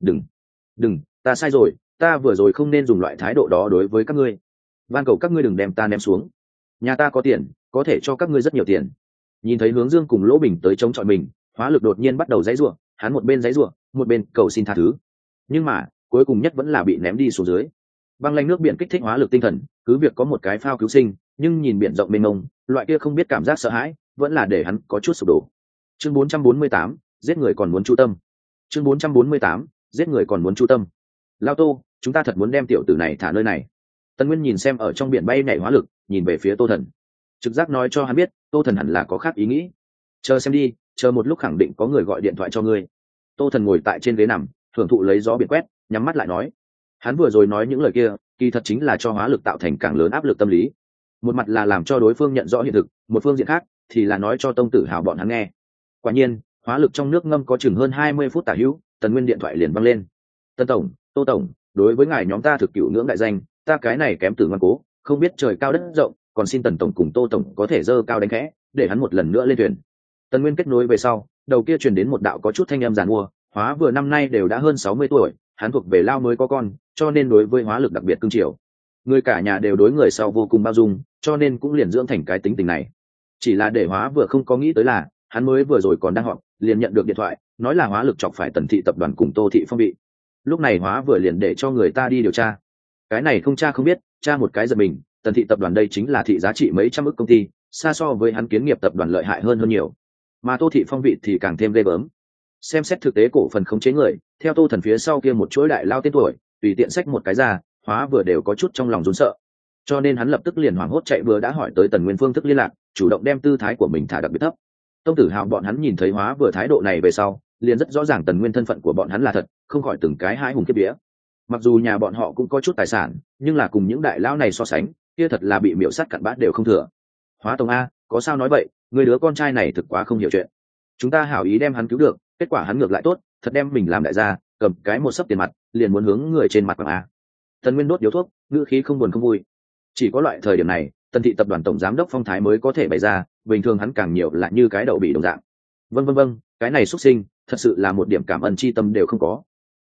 Đừng, ta sai rồi, ta vừa rồi không nên dùng loại thái độ đó đối với các ngươi. Van cầu các ngươi đừng đem ta ném xuống. Nhà ta có tiền, có thể cho các ngươi rất nhiều tiền. Nhìn thấy Hướng Dương cùng Lỗ Bình tới chống chọi mình, Hóa lực đột nhiên bắt đầu giãy giụa, hắn một bên giãy giụa, một bên cầu xin tha thứ. Nhưng mà, cuối cùng nhất vẫn là bị ném đi xuống dưới. Băng lanh nước biển kích thích Hóa lực tinh thần, cứ việc có một cái phao cứu sinh, nhưng nhìn biển rộng mênh mông, loại kia không biết cảm giác sợ hãi, vẫn là để hắn có chút sụp đổ. Chương 448, giết người còn muốn chu tâm. Chương 448, giết người còn muốn chu tâm. Lao Tô, chúng ta thật muốn đem tiểu tử này thả nơi này. Tần Nguyên nhìn xem ở trong biển bay nhảy Hóa lực, nhìn về phía Tô Thần. Trực giác nói cho hắn biết, Tô Thần hẳn là có khác ý nghĩ. Chờ xem đi, chờ một lúc khẳng định có người gọi điện thoại cho ngươi. Tô Thần ngồi tại trên ghế nằm, thưởng thụ lấy gió biển quét, nhắm mắt lại nói. Hắn vừa rồi nói những lời kia, kỳ thật chính là cho Hóa lực tạo thành càng lớn áp lực tâm lý. Một mặt là làm cho đối phương nhận rõ hiện thực, một phương diện khác thì là nói cho Tông Tử Hào bọn hắn nghe. Quả nhiên, Hóa lực trong nước ngâm có chừng hơn 20 phút tả hữu, Tần Nguyên điện thoại liền văng lên. Tân tổng, Tô tổng, đối với ngài nhóm ta thực cửu ngưỡng đại danh, ta cái này kém từ ngoan cố, không biết trời cao đất rộng, còn xin Tần tổng cùng Tô tổng có thể dơ cao đánh khẽ, để hắn một lần nữa lên thuyền. Tần Nguyên kết nối về sau, đầu kia truyền đến một đạo có chút thanh âm giàn mua. Hóa vừa năm nay đều đã hơn 60 tuổi, hắn thuộc về lao mới có con, cho nên đối với Hóa lực đặc biệt cưng chiều. Người cả nhà đều đối người sau vô cùng bao dung, cho nên cũng liền dưỡng thành cái tính tình này. Chỉ là để Hóa vừa không có nghĩ tới là, hắn mới vừa rồi còn đang họp, liền nhận được điện thoại, nói là Hóa lực chọc phải Tần thị tập đoàn cùng Tô thị Phong bị. Lúc này Hóa vừa liền để cho người ta đi điều tra. Cái này không tra không biết, tra một cái giật mình, Tần thị tập đoàn đây chính là thị giá trị mấy trăm ức công ty, xa so với hắn kiến nghiệp tập đoàn lợi hại hơn nhiều. Mà Tô thị Phong vị thì càng thêm ghê gớm. Xem xét thực tế cổ phần khống chế người, theo Tô Thần phía sau kia một chuỗi đại lao tên tuổi, tùy tiện xách một cái ra, Hóa vừa đều có chút trong lòng run sợ. Cho nên hắn lập tức liền hoảng hốt chạy vừa đã hỏi tới Tần Nguyên phương thức liên lạc, chủ động đem tư thái của mình thả đặc biệt thấp. Tông Tử Hào bọn hắn nhìn thấy Hóa vừa thái độ này về sau, liền rất rõ ràng Tần Nguyên thân phận của bọn hắn là thật, không khỏi từng cái hãi hùng kiếp vía. Mặc dù nhà bọn họ cũng có chút tài sản, nhưng là cùng những đại lão này so sánh, kia thật là bị miểu sát cặn bát đều không thừa. Hóa tổng a, có sao nói vậy, người đứa con trai này thực quá không hiểu chuyện. Chúng ta hảo ý đem hắn cứu được, kết quả hắn ngược lại tốt, thật đem mình làm đại gia, cầm cái một xấp tiền mặt, liền muốn hướng người trên mặt bằng a. Tần Nguyên đốt điếu thuốc, ngữ khí không buồn không vui. Chỉ có loại thời điểm này, Tần thị tập đoàn tổng giám đốc phong thái mới có thể bày ra, bình thường hắn càng nhiều là như cái đậu bị đồng dạng. Vâng, cái này xuất sinh, thật sự là một điểm cảm ơn chi tâm đều không có.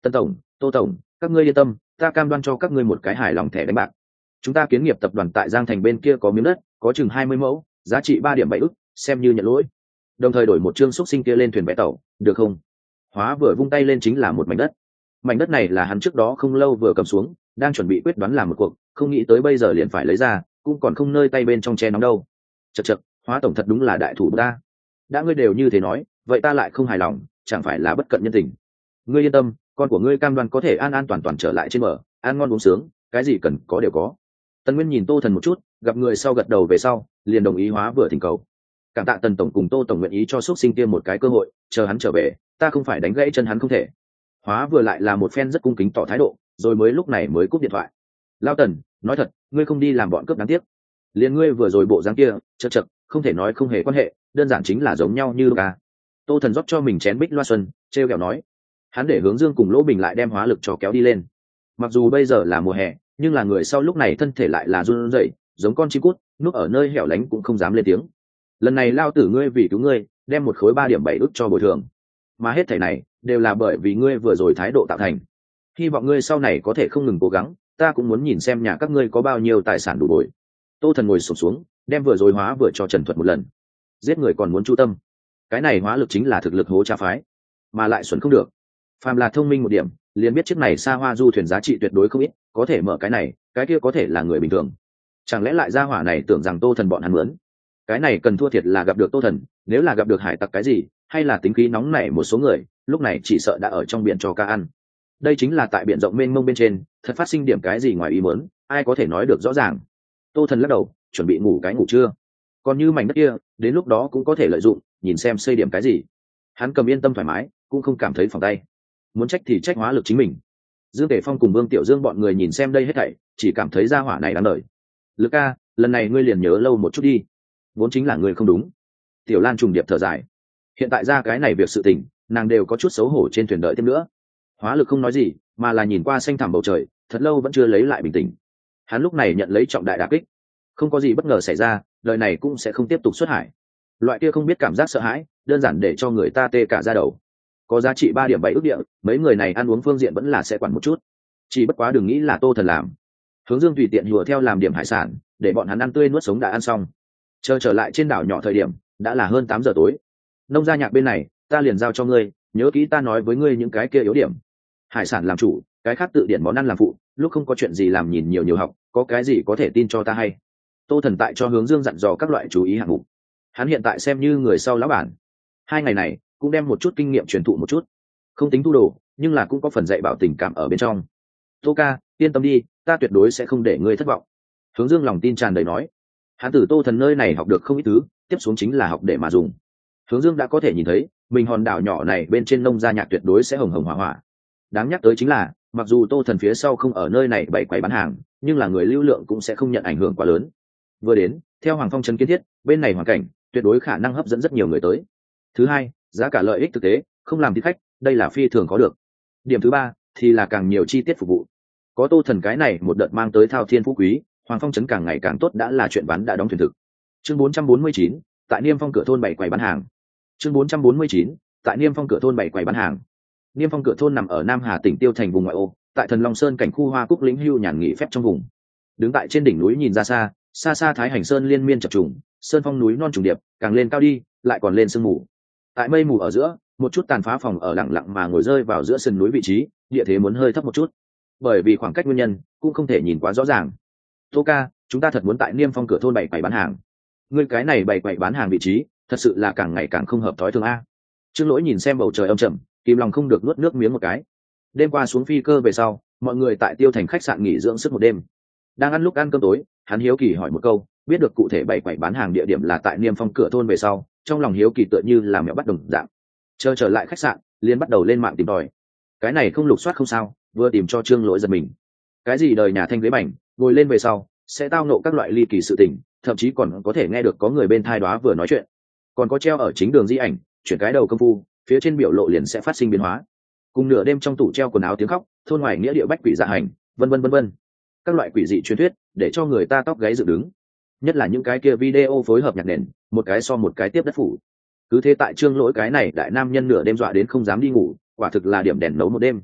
Tân tổng, Tô tổng, các ngươi yên tâm, ta cam đoan cho các ngươi một cái hài lòng thẻ đánh bạc. Chúng ta kiến nghiệp tập đoàn tại Giang Thành bên kia có miếng đất, có chừng 20 mẫu, giá trị 3,7 ức, xem như nhận lỗi. Đồng thời đổi một chương xúc sinh kia lên thuyền vé tàu, được không? Hóa vừa vung tay lên chính là một mảnh đất. Mảnh đất này là hắn trước đó không lâu vừa cầm xuống, đang chuẩn bị quyết đoán làm một cuộc, không nghĩ tới bây giờ liền phải lấy ra, cũng còn không nơi tay bên trong che nóng đâu. Chậc chậc, Hóa tổng thật đúng là đại thủ ta. Đã ngươi đều như thế nói, vậy ta lại không hài lòng, chẳng phải là bất cận nhân tình. Ngươi yên tâm, con của ngươi cam đoan có thể an an toàn toàn trở lại trên bờ, ăn ngon uống sướng, cái gì cần có đều có. Tần Nguyên nhìn Tô Thần một chút, gặp người sau gật đầu về sau, liền đồng ý Hóa vừa thỉnh cầu. Cảm tạ Tần tổng cùng Tô tổng nguyện ý cho xuất sinh kia một cái cơ hội, chờ hắn trở về, ta không phải đánh gãy chân hắn không thể. Hóa vừa lại là một phen rất cung kính tỏ thái độ, rồi mới lúc này mới cúp điện thoại. Lao Tần, nói thật, ngươi không đi làm bọn cướp đáng tiếc. Liền ngươi vừa rồi bộ dáng kia, chậc chậc, không thể nói không hề quan hệ, đơn giản chính là giống nhau như ca. Tô Thần rót cho mình chén bích loa xuân, trêu ghẹo nói. Hắn để Hướng Dương cùng Lỗ Bình lại đem Hóa lực cho kéo đi lên. Mặc dù bây giờ là mùa hè, nhưng là người sau lúc này thân thể lại là run rẩy, giống con chim cút, núp ở nơi hẻo lánh cũng không dám lên tiếng. Lần này lao tử ngươi vì cứu ngươi, đem một khối 3,7 ức cho bồi thường. Mà hết thảy này đều là bởi vì ngươi vừa rồi thái độ tạo thành. Hy vọng ngươi sau này có thể không ngừng cố gắng, ta cũng muốn nhìn xem nhà các ngươi có bao nhiêu tài sản đủ bồi. Tô Thần ngồi xổm xuống, đem vừa rồi Hóa vừa cho trần thuật một lần. Giết người còn muốn chu tâm, cái này Hóa lực chính là thực lực hố cha phái, mà lại xuẩn không được. Phàm là thông minh một điểm, liền biết chiếc này xa hoa du thuyền giá trị tuyệt đối không ít, có thể mở cái này, cái kia có thể là người bình thường. Chẳng lẽ lại gia hỏa này tưởng rằng Tô Thần bọn hắn muốn? Cái này cần thua thiệt là gặp được Tô Thần, nếu là gặp được hải tặc cái gì, hay là tính khí nóng nảy một số người, lúc này chỉ sợ đã ở trong biển cho ca ăn. Đây chính là tại biển rộng mênh mông bên trên, thật phát sinh điểm cái gì ngoài ý muốn, ai có thể nói được rõ ràng. Tô Thần lắc đầu, chuẩn bị ngủ cái ngủ trưa. Còn như mảnh đất kia, đến lúc đó cũng có thể lợi dụng, nhìn xem xây điểm cái gì. Hắn cầm yên tâm thoải mái, cũng không cảm thấy phòng tay. Muốn trách thì trách Hóa lực chính mình. Dương Tề Phong cùng Vương Tiểu Dương bọn người nhìn xem đây hết thảy, chỉ cảm thấy gia hỏa này đáng đời. Lực ca, lần này ngươi liền nhớ lâu một chút đi, vốn chính là ngươi không đúng. Tiểu Lan trùng điệp thở dài. Hiện tại ra cái này việc sự tình, nàng đều có chút xấu hổ trên thuyền đợi thêm nữa. Hóa lực không nói gì, mà là nhìn qua xanh thẳm bầu trời, thật lâu vẫn chưa lấy lại bình tĩnh. Hắn lúc này nhận lấy trọng đại đả kích, không có gì bất ngờ xảy ra, đời này cũng sẽ không tiếp tục xuất hải. Loại kia không biết cảm giác sợ hãi, đơn giản để cho người ta tê cả da đầu. Có giá trị 3,7 ức địa, mấy người này ăn uống phương diện vẫn là sẽ quản một chút. Chỉ bất quá đừng nghĩ là Tô Thần làm. Hướng Dương tùy tiện hùa theo làm điểm hải sản, để bọn hắn ăn tươi nuốt sống đã ăn xong. Chờ trở lại trên đảo nhỏ thời điểm, đã là hơn 8 giờ tối. Nông gia Nhạc bên này, ta liền giao cho ngươi, nhớ kỹ ta nói với ngươi những cái kia yếu điểm. Hải sản làm chủ, cái khác tự điển món ăn làm phụ, lúc không có chuyện gì làm nhìn nhiều nhiều học, có cái gì có thể tin cho ta hay. Tô Thần tại cho Hướng Dương dặn dò các loại chú ý hạng mục. Hắn hiện tại xem như người sau lão bản. 2 ngày này cũng đem một chút kinh nghiệm truyền thụ một chút, không tính thu đồ, nhưng là cũng có phần dạy bảo tình cảm ở bên trong. Tô ca, yên tâm đi, ta tuyệt đối sẽ không để ngươi thất vọng. Hướng Dương lòng tin tràn đầy nói. Hắn từ Tô Thần nơi này học được không ít thứ, tiếp xuống chính là học để mà dùng. Hướng Dương đã có thể nhìn thấy, mình hòn đảo nhỏ này bên trên Nông gia Nhạc tuyệt đối sẽ hồng hồng hỏa hỏa. Đáng nhắc tới chính là, mặc dù Tô Thần phía sau không ở nơi này bày quầy bán hàng, nhưng là người lưu lượng cũng sẽ không nhận ảnh hưởng quá lớn. Vừa đến, theo Hoàng Phong trấn kiến thiết, bên này hoàn cảnh tuyệt đối khả năng hấp dẫn rất nhiều người tới. Thứ hai, giá cả lợi ích thực tế, không làm thịt khách, đây là phi thường có được. Điểm thứ ba thì là càng nhiều chi tiết phục vụ. Có Tô Thần cái này một đợt mang tới thao thiên phú quý, Hoàng Phong trấn càng ngày càng tốt đã là chuyện bán đã đóng thuyền thực. Chương 449, tại Niêm Phong cửa thôn bày quầy bán hàng. Chương 449, tại Niêm Phong cửa thôn bày quầy bán hàng. Niêm Phong cửa thôn nằm ở Nam Hà tỉnh Tiêu Thành vùng ngoại ô, tại Thần Long Sơn cảnh khu Hoa Cúc lĩnh hưu nhàn nghỉ phép trong vùng. Đứng tại trên đỉnh núi nhìn ra xa, xa xa Thái Hành Sơn liên miên chập trùng, sơn phong núi non trùng điệp, càng lên cao đi, lại còn lên sương mù. Tại mây mù ở giữa, một chút tàn phá phòng ở lặng lặng mà ngồi rơi vào giữa sườn núi vị trí, địa thế muốn hơi thấp một chút. Bởi vì khoảng cách nguyên nhân, cũng không thể nhìn quá rõ ràng. Tô ca, chúng ta thật muốn tại Niêm Phong cửa thôn bày quầy bán hàng. Ngươi cái này bày quầy bán hàng vị trí, thật sự là càng ngày càng không hợp thói thường a. Trương Lỗi nhìn xem bầu trời âm trầm, kìm lòng không được nuốt nước miếng một cái. Đêm qua xuống phi cơ về sau, mọi người tại Tiêu Thành khách sạn nghỉ dưỡng sức một đêm. Đang ăn lúc ăn cơm tối, hắn hiếu kỳ hỏi một câu, biết được cụ thể bày quầy bán hàng địa điểm là tại Niêm Phong cửa thôn về sau, trong lòng hiếu kỳ tựa như là mẹo bắt đồng dạng. Chờ trở lại khách sạn, liền bắt đầu lên mạng tìm tòi. Cái này không lục soát không sao, vừa tìm cho Trương Lỗi giật mình. Cái gì đời nhà thanh ghế bành, ngồi lên về sau sẽ tao nộ các loại ly kỳ sự tình, thậm chí còn có thể nghe được có người bên thai đoá vừa nói chuyện. Còn có treo ở chính đường di ảnh, chuyển cái đầu công phu, phía trên biểu lộ liền sẽ phát sinh biến hóa. Cùng nửa đêm trong tủ treo quần áo tiếng khóc, thôn ngoài nghĩa địa bách quỷ dạ hành, vân vân vân vân. Các loại quỷ dị truyền thuyết, để cho người ta tóc gáy dựng đứng. Nhất là những cái kia video phối hợp nhạc nền, một cái so một cái tiếp đất phủ. Cứ thế tại Trương Lỗi cái này đại nam nhân nửa đêm dọa đến không dám đi ngủ, quả thực là điểm đèn nấu một đêm.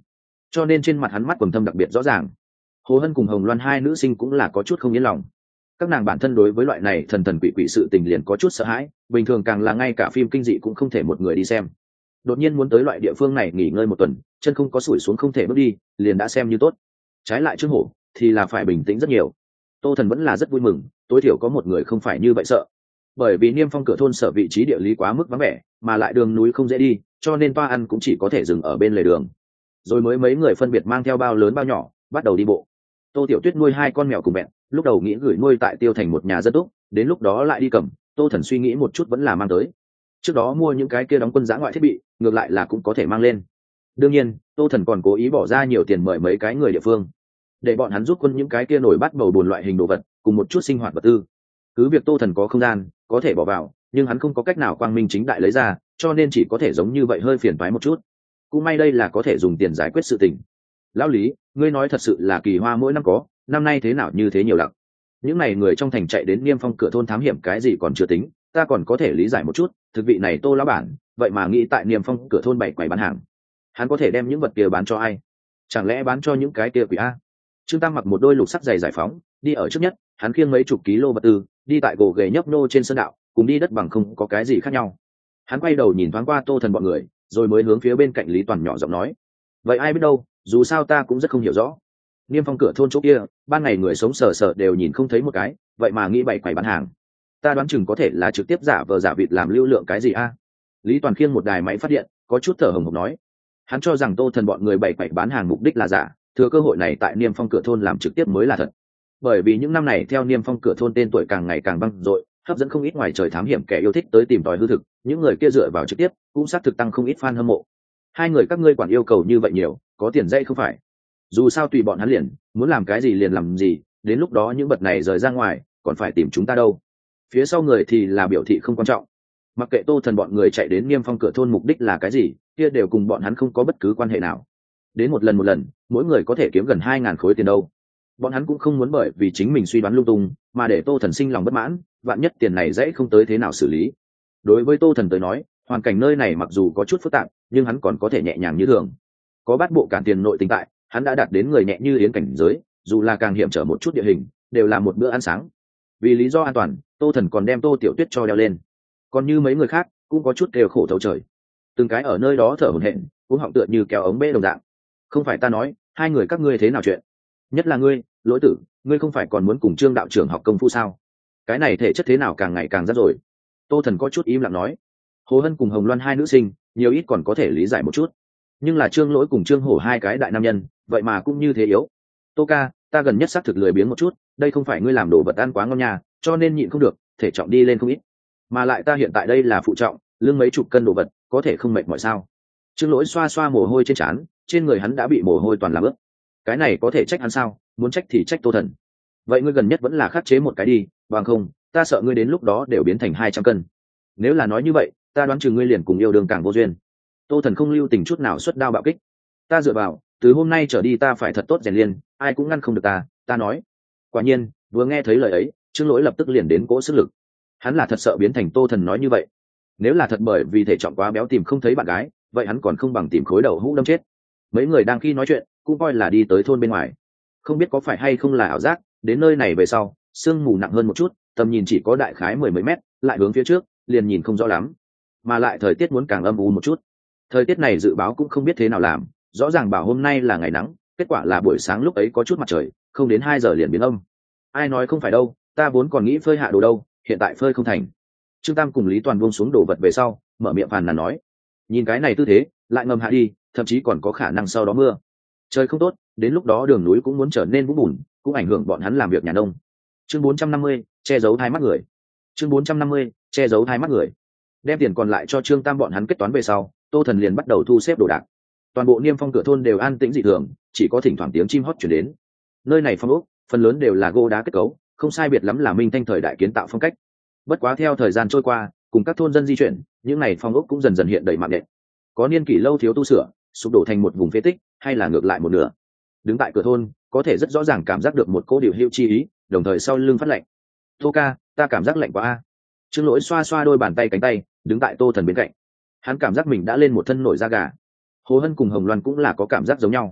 cho nên trên mặt hắn mắt quầng thâm đặc biệt rõ ràng. Hồ Hân cùng Hồng Loan hai nữ sinh cũng là có chút không yên lòng. Các nàng bản thân đối với loại này thần thần quỷ quỷ sự tình liền có chút sợ hãi, bình thường càng là ngay cả phim kinh dị cũng không thể một người đi xem. Đột nhiên muốn tới loại địa phương này nghỉ ngơi một tuần, chân không có sủi xuống không thể bước đi, liền đã xem như tốt. Trái lại Trương Hổ thì là phải bình tĩnh rất nhiều. Tô Thần vẫn là rất vui mừng, tối thiểu có một người không phải như vậy sợ. Bởi vì Niêm Phong cửa thôn sở vị trí địa lý quá mức vắng vẻ, mà lại đường núi không dễ đi, cho nên toa ăn cũng chỉ có thể dừng ở bên lề đường. Rồi mới mấy người phân biệt mang theo bao lớn bao nhỏ, bắt đầu đi bộ. Tô Tiểu Tuyết nuôi hai con mèo cùng mẹ, lúc đầu nghĩ gửi nuôi tại Tiêu Thành một nhà dân túc, đến lúc đó lại đi cầm. Tô Thần suy nghĩ một chút vẫn là mang tới. Trước đó mua những cái kia đóng quân giã ngoại thiết bị, ngược lại là cũng có thể mang lên. Đương nhiên, Tô Thần còn cố ý bỏ ra nhiều tiền mời mấy cái người địa phương, để bọn hắn giúp quân những cái kia nổi bát bầu bùn loại hình đồ vật, cùng một chút sinh hoạt vật tư. Cứ việc Tô Thần có không gian, có thể bỏ vào, nhưng hắn không có cách nào quang minh chính đại lấy ra, cho nên chỉ có thể giống như vậy hơi phiền toái một chút. Cũng may đây là có thể dùng tiền giải quyết sự tình. Lão Lý, ngươi nói thật sự là kỳ hoa mỗi năm có, năm nay thế nào như thế nhiều lặc. Những này người trong thành chạy đến Niêm Phong cửa thôn thám hiểm cái gì còn chưa tính, ta còn có thể lý giải một chút, thực vị này Tô lão bản, vậy mà nghĩ tại Niêm Phong cửa thôn bày quầy bán hàng. Hắn có thể đem những vật kia bán cho ai? Chẳng lẽ bán cho những cái kia quỷ a? Trương Tam mặc một đôi lục sắc giày giải phóng, đi ở trước nhất, hắn khiêng mấy chục ký lô vật tư, đi tại gồ ghề nhấp nô trên sơn đạo, cùng đi đất bằng không có cái gì khác nhau. Hắn quay đầu nhìn thoáng qua Tô Thần bọn người, rồi mới hướng phía bên cạnh Lý Toàn nhỏ giọng nói: vậy ai biết đâu, dù sao ta cũng rất không hiểu rõ. Niêm Phong cửa thôn chỗ kia, ban ngày người sống sờ sờ đều nhìn không thấy một cái, vậy mà nghĩ bày quầy bán hàng. Ta đoán chừng có thể là trực tiếp giả vờ giả vịt làm lưu lượng cái gì a? Lý Toàn khiêng một đài máy phát điện, có chút thở hổn hển nói. Hắn cho rằng Tô Thần bọn người bày quầy bán hàng mục đích là giả, thừa cơ hội này tại Niêm Phong cửa thôn làm trực tiếp mới là thật. Bởi vì những năm này theo Niêm Phong cửa thôn tên tuổi càng ngày càng vang dội, hấp dẫn không ít ngoài trời thám hiểm kẻ yêu thích tới tìm tòi hư thực, những người kia dựa vào trực tiếp cũng xác thực tăng không ít fan hâm mộ. Hai người các ngươi quản yêu cầu như vậy nhiều, có tiền dây không phải? Dù sao tùy bọn hắn liền, muốn làm cái gì liền làm gì, đến lúc đó những vật này rời ra ngoài, còn phải tìm chúng ta đâu. Phía sau người thì là biểu thị không quan trọng. Mặc kệ Tô Thần bọn người chạy đến Niêm Phong cửa thôn mục đích là cái gì, kia đều cùng bọn hắn không có bất cứ quan hệ nào. Đến một lần, mỗi người có thể kiếm gần 2.000 khối tiền đâu. Bọn hắn cũng không muốn bởi vì chính mình suy đoán lung tung, mà để Tô Thần sinh lòng bất mãn, vạn nhất tiền này dễ không tới thế nào xử lý. Đối với Tô Thần tới nói, hoàn cảnh nơi này mặc dù có chút phức tạp, nhưng hắn còn có thể nhẹ nhàng như thường. Có bát bộ cản tiền nội tình tại, hắn đã đạt đến người nhẹ như yến cảnh giới, dù là càng hiểm trở một chút địa hình, đều là một bữa ăn sáng. Vì lý do an toàn, Tô Thần còn đem Tô Tiểu Tuyết cho đeo lên. Còn như mấy người khác, cũng có chút kêu khổ thấu trời. Từng cái ở nơi đó thở hổn hển, cũng họng tựa như kéo ống bê đồng dạng. Không phải ta nói, hai người các ngươi thế nào chuyện? Nhất là ngươi, Lỗi Tử, ngươi không phải còn muốn cùng Trương đạo trưởng học công phu sao? Cái này thể chất thế nào càng ngày càng rắc rồi. Tô Thần có chút im lặng nói. Hồ Hân cùng Hồng Loan hai nữ sinh, nhiều ít còn có thể lý giải một chút. Nhưng là Trương Lỗi cùng Trương Hổ hai cái đại nam nhân, vậy mà cũng như thế yếu. Tô ca, ta gần nhất xác thực lười biếng một chút, đây không phải ngươi làm đồ vật ăn quá ngon nhà, cho nên nhịn không được, thể trọng đi lên không ít. Mà lại ta hiện tại đây là phụ trọng, lưng mấy chục cân đồ vật, có thể không mệt mỏi sao? Trương Lỗi xoa xoa mồ hôi trên trán, trên người hắn đã bị mồ hôi toàn làm ướt. Cái này có thể trách hắn sao? Muốn trách thì trách Tô Thần. Vậy ngươi gần nhất vẫn là khắc chế một cái đi, bằng không, ta sợ ngươi đến lúc đó đều biến thành 200 cân. Nếu là nói như vậy, ta đoán chừng ngươi liền cùng yêu đương càng vô duyên. Tô Thần không lưu tình chút nào xuất đao bạo kích. Ta dựa vào, từ hôm nay trở đi ta phải thật tốt rèn liền, ai cũng ngăn không được ta nói. Quả nhiên, vừa nghe thấy lời ấy, Trương Lỗi lập tức liền đến cỗ sức lực. Hắn là thật sợ biến thành Tô Thần nói như vậy. Nếu là thật bởi vì thể trọng quá béo tìm không thấy bạn gái, vậy hắn còn không bằng tìm khối đầu hũ đâm chết. Mấy người đang khi nói chuyện, cũng coi là đi tới thôn bên ngoài. Không biết có phải hay không là ảo giác, đến nơi này về sau, sương mù nặng hơn một chút, tầm nhìn chỉ có đại khái 10 mấy mét, lại hướng phía trước, liền nhìn không rõ lắm. Mà lại thời tiết muốn càng âm u một chút. Thời tiết này dự báo cũng không biết thế nào làm, rõ ràng bảo hôm nay là ngày nắng, kết quả là buổi sáng lúc ấy có chút mặt trời, không đến 2 giờ liền biến âm. Ai nói không phải đâu, ta vốn còn nghĩ phơi hạ đồ đâu, hiện tại phơi không thành. Trương Tam cùng Lý Toàn buông xuống đồ vật về sau, mở miệng phàn nàn nói: nhìn cái này tư thế, lại ngầm hạ đi, thậm chí còn có khả năng sau đó mưa. Trời không tốt, đến lúc đó đường núi cũng muốn trở nên vũng bùn, cũng ảnh hưởng bọn hắn làm việc nhà nông. Chương 450, che giấu hai mắt người. Chương 450, che giấu hai mắt người. Đem tiền còn lại cho Trương Tam bọn hắn kết toán về sau, Tô Thần liền bắt đầu thu xếp đồ đạc. Toàn bộ Niêm Phong cửa thôn đều an tĩnh dị thường, chỉ có thỉnh thoảng tiếng chim hót truyền đến. Nơi này phong ốc, phần lớn đều là gỗ đá kết cấu, không sai biệt lắm là Minh Thanh thời đại kiến tạo phong cách. Bất quá theo thời gian trôi qua, cùng các thôn dân di chuyển, những này phong ốc cũng dần dần hiện đầy mạng nện. Có niên kỷ lâu thiếu tu sửa, sụp đổ thành một vùng phế tích, hay là ngược lại một nửa. Đứng tại cửa thôn, có thể rất rõ ràng cảm giác được một cỗ điều hưu chi ý, đồng thời sau lưng phát lạnh. Tô ca, ta cảm giác lạnh quá a. Trương Lỗi xoa xoa đôi bàn tay cánh tay, đứng tại Tô Thần bên cạnh. Hắn cảm giác mình đã lên một thân nổi da gà. Hồ Hân cùng Hồng Loan cũng là có cảm giác giống nhau.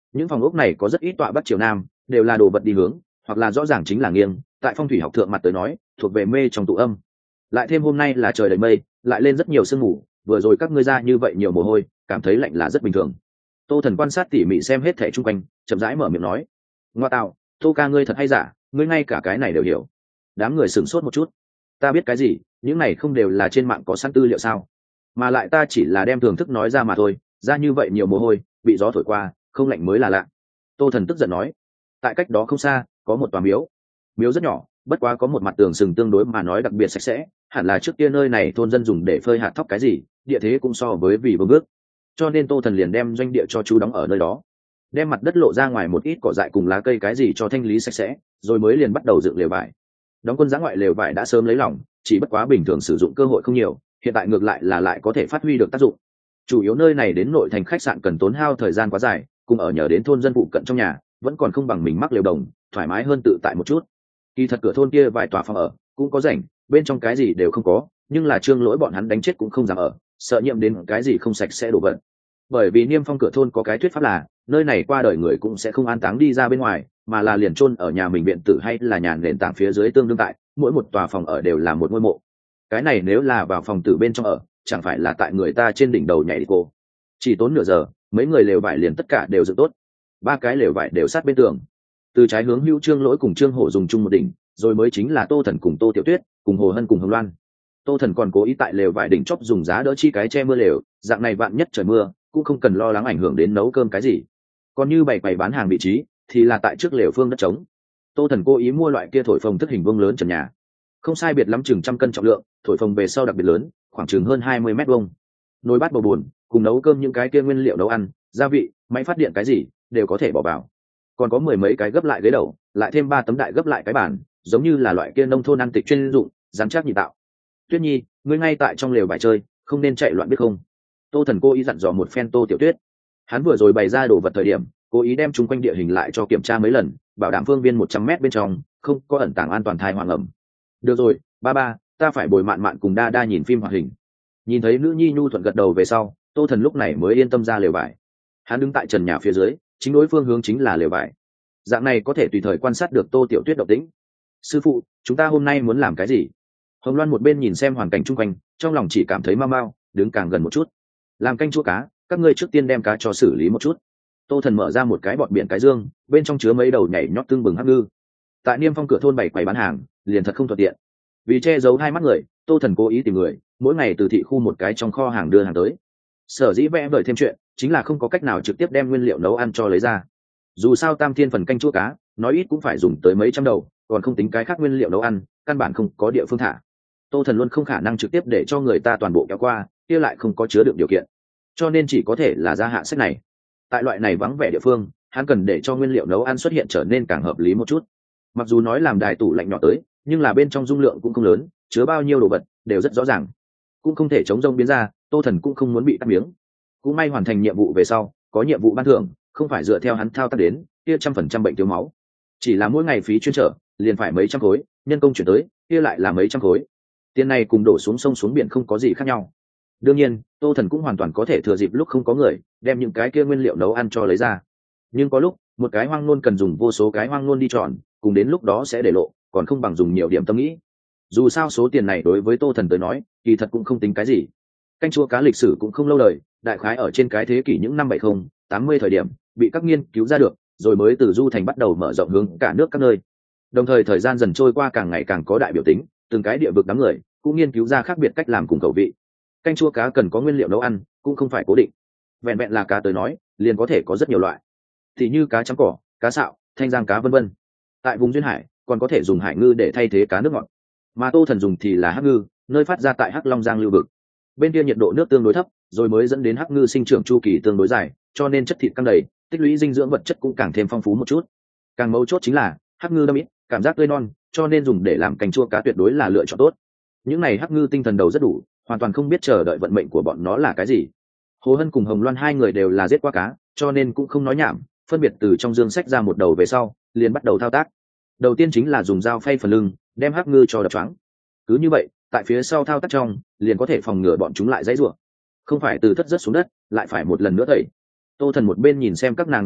Những phòng ốc này có rất ít tọa bắc chiều nam, đều là đồ vật đi hướng, hoặc là rõ ràng chính là nghiêng, tại phong thủy học thượng mặt tới nói thuộc về mê trong tụ âm. Lại thêm hôm nay là trời đầy mây, lại lên rất nhiều sương mù, vừa rồi các ngươi ra như vậy nhiều mồ hôi, cảm thấy lạnh là rất bình thường. Tô Thần quan sát tỉ mỉ xem hết thảy chung quanh, chậm rãi mở miệng nói: ngoa tạo, Tô ca ngươi thật hay giả, ngươi ngay cả cái này đều hiểu. Đám người sửng sốt một chút. Ta biết cái gì, những này không đều là trên mạng có sẵn tư liệu sao? Mà lại ta chỉ là đem thưởng thức nói ra mà thôi, ra như vậy nhiều mồ hôi, bị gió thổi qua, không lạnh mới là lạ. Tô Thần tức giận nói: tại cách đó không xa có một tòa miếu, miếu rất nhỏ, bất quá có một mặt tường sừng tương đối mà nói đặc biệt sạch sẽ, hẳn là trước kia nơi này thôn dân dùng để phơi hạt thóc cái gì, địa thế cũng so với vì vương bước, cho nên Tô Thần liền đem doanh địa cho chú đóng ở nơi đó, đem mặt đất lộ ra ngoài một ít cỏ dại cùng lá cây cái gì cho thanh lý sạch sẽ, rồi mới liền bắt đầu dựng lều vải. Đóng quân giã ngoại lều vải đã sớm lấy lòng, chỉ bất quá bình thường sử dụng cơ hội không nhiều, hiện tại ngược lại là lại có thể phát huy được tác dụng. Chủ yếu nơi này đến nội thành khách sạn cần tốn hao thời gian quá dài, cùng ở nhờ đến thôn dân phụ cận trong nhà vẫn còn không bằng mình mắc lều đồng, thoải mái hơn tự tại một chút. Kỳ thật cửa thôn kia vài tòa phòng ở cũng có rảnh, bên trong cái gì đều không có, nhưng là Trương Lỗi bọn hắn đánh chết cũng không dám ở, sợ nhiễm đến cái gì không sạch sẽ đổ vật. Bởi vì niêm phong cửa thôn có cái thuyết pháp là nơi này qua đời người cũng sẽ không an táng đi ra bên ngoài, mà là liền chôn ở nhà mình viện tử hay là nhà nền tảng phía dưới tương đương tại, mỗi một tòa phòng ở đều là một ngôi mộ. Cái này nếu là vào phòng tử bên trong ở, chẳng phải là tại người ta trên đỉnh đầu nhảy đi cô. Chỉ tốn nửa giờ, mấy người lều vải liền tất cả đều dựng tốt. 3 cái lều vải đều sát bên tường. Từ trái hướng Hữu Trương Lỗi cùng Trương Hổ dùng chung một đỉnh, rồi mới chính là Tô Thần cùng Tô Tiểu Tuyết, cùng Hồ Hân cùng Hồng Loan. Tô Thần còn cố ý tại lều vải đỉnh chóp dùng giá đỡ chi cái che mưa lều, dạng này vạn nhất trời mưa, cũng không cần lo lắng ảnh hưởng đến nấu cơm cái gì. Còn như bày bán hàng vị trí, thì là tại trước lều phương đất trống. Tô Thần cố ý mua loại kia thổi phồng thức hình vuông lớn trần nhà, không sai biệt lắm chừng 100 cân trọng lượng, thổi phồng về sau đặc biệt lớn, khoảng chừng hơn 20 mét vuông. Nồi bát bầu bùn, cùng nấu cơm những cái kia nguyên liệu nấu ăn, gia vị, máy phát điện cái gì đều có thể bỏ vào. Còn có 10 mấy cái gấp lại ghế đầu, lại thêm 3 tấm đại gấp lại cái bàn, giống như là loại kia nông thôn ăn tịch chuyên dụng, dán chắc nhị tạo. Tuyết Nhi, ngươi ngay tại trong lều vải chơi, không nên chạy loạn biết không? Tô Thần cố ý dặn dò một phen Tô Tiểu Tuyết. Hắn vừa rồi bày ra đồ vật thời điểm, cố ý đem chung quanh địa hình lại cho kiểm tra mấy lần, bảo đảm phương viên 100 mét bên trong không có ẩn tàng an toàn thai hoàng ẩm. Được rồi, ba, ta phải bồi mạn mạn cùng đa đa nhìn phim hoạt hình. Nhìn thấy nữ nhi nhu thuận gật đầu về sau, Tô Thần lúc này mới yên tâm ra lều vải. Hắn đứng tại trần nhà phía dưới, chính đối phương hướng chính là lều vải. Dạng này có thể tùy thời quan sát được Tô Tiểu Tuyết động tĩnh. Sư phụ, chúng ta hôm nay muốn làm cái gì? Hồng Loan một bên nhìn xem hoàn cảnh chung quanh, trong lòng chỉ cảm thấy mau mau, đứng càng gần một chút. Làm canh chua cá, các ngươi trước tiên đem cá cho xử lý một chút. Tô Thần mở ra một cái bọt biển cái dương, bên trong chứa mấy đầu nhảy nhót tương bừng hắc ngư. Tại niêm phong cửa thôn bày quầy bán hàng, liền thật không thuận tiện. Vì che giấu hai mắt người, Tô Thần cố ý tìm người, mỗi ngày từ thị khu một cái trong kho hàng đưa hàng tới. Sở dĩ vẽ vời thêm chuyện, chính là không có cách nào trực tiếp đem nguyên liệu nấu ăn cho lấy ra. Dù sao tam thiên phần canh chua cá, nói ít cũng phải dùng tới mấy trăm đầu, còn không tính cái khác nguyên liệu nấu ăn, căn bản không có địa phương thả. Tô Thần luôn không khả năng trực tiếp để cho người ta toàn bộ kéo qua, kia lại không có chứa được điều kiện, cho nên chỉ có thể là ra hạ sách này. Tại loại này vắng vẻ địa phương, hắn cần để cho nguyên liệu nấu ăn xuất hiện trở nên càng hợp lý một chút. Mặc dù nói làm đài tủ lạnh nhỏ tới, nhưng là bên trong dung lượng cũng không lớn, chứa bao nhiêu đồ vật đều rất rõ ràng, cũng không thể chống rông biến ra. Tô Thần cũng không muốn bị tắt miếng. Cũng may hoàn thành nhiệm vụ về sau, có nhiệm vụ ban thưởng, không phải dựa theo hắn thao tác đến, kia 100% bệnh thiếu máu. Chỉ là mỗi ngày phí chuyên trở, liền phải mấy trăm khối, nhân công chuyển tới, kia lại là mấy trăm khối. Tiền này cùng đổ xuống sông xuống biển không có gì khác nhau. Đương nhiên, Tô Thần cũng hoàn toàn có thể thừa dịp lúc không có người, đem những cái kia nguyên liệu nấu ăn cho lấy ra. Nhưng có lúc, một cái hoang nôn cần dùng vô số cái hoang nôn đi chọn, cùng đến lúc đó sẽ để lộ, còn không bằng dùng nhiều điểm tâm nghĩ. Dù sao số tiền này đối với Tô Thần tới nói, kỳ thật cũng không tính cái gì. Canh chua cá lịch sử cũng không lâu đời, đại khái ở trên cái thế kỷ những năm 70, 80 thời điểm, bị các nghiên cứu ra được, rồi mới từ du thành bắt đầu mở rộng hướng cả nước các nơi. Đồng thời thời gian dần trôi qua càng ngày càng có đại biểu tính, từng cái địa vực đám người cũng nghiên cứu ra khác biệt cách làm cùng khẩu vị. Canh chua cá cần có nguyên liệu nấu ăn cũng không phải cố định, vẹn vẹn là cá tới nói liền có thể có rất nhiều loại, thì như cá trắng cỏ, cá sạo, thanh giang cá vân vân. Tại vùng duyên hải còn có thể dùng hải ngư để thay thế cá nước ngọt, mà Tô Thần dùng thì là hắc ngư, nơi phát ra tại Hắc Long Giang lưu vực. Bên kia nhiệt độ nước tương đối thấp, rồi mới dẫn đến hắc ngư sinh trưởng chu kỳ tương đối dài, cho nên chất thịt căng đầy, tích lũy dinh dưỡng vật chất cũng càng thêm phong phú một chút. Càng mấu chốt chính là hắc ngư đâm ít, cảm giác tươi non, cho nên dùng để làm canh chua cá tuyệt đối là lựa chọn tốt. Những này hắc ngư tinh thần đầu rất đủ, hoàn toàn không biết chờ đợi vận mệnh của bọn nó là cái gì. Hồ Hân cùng Hồng Loan hai người đều là giết qua cá, cho nên cũng không nói nhảm, phân biệt từ trong dương xách ra một đầu về sau, liền bắt đầu thao tác. Đầu tiên chính là dùng dao phay phần lưng, đem hắc ngư cho đập choáng. Cứ như vậy, tại phía sau thao tác trong, liền có thể phòng ngừa bọn chúng lại dãy rủa. Không phải từ thất rất xuống đất, lại phải một lần nữa thầy. Tô Thần một bên nhìn xem các nàng giết cá,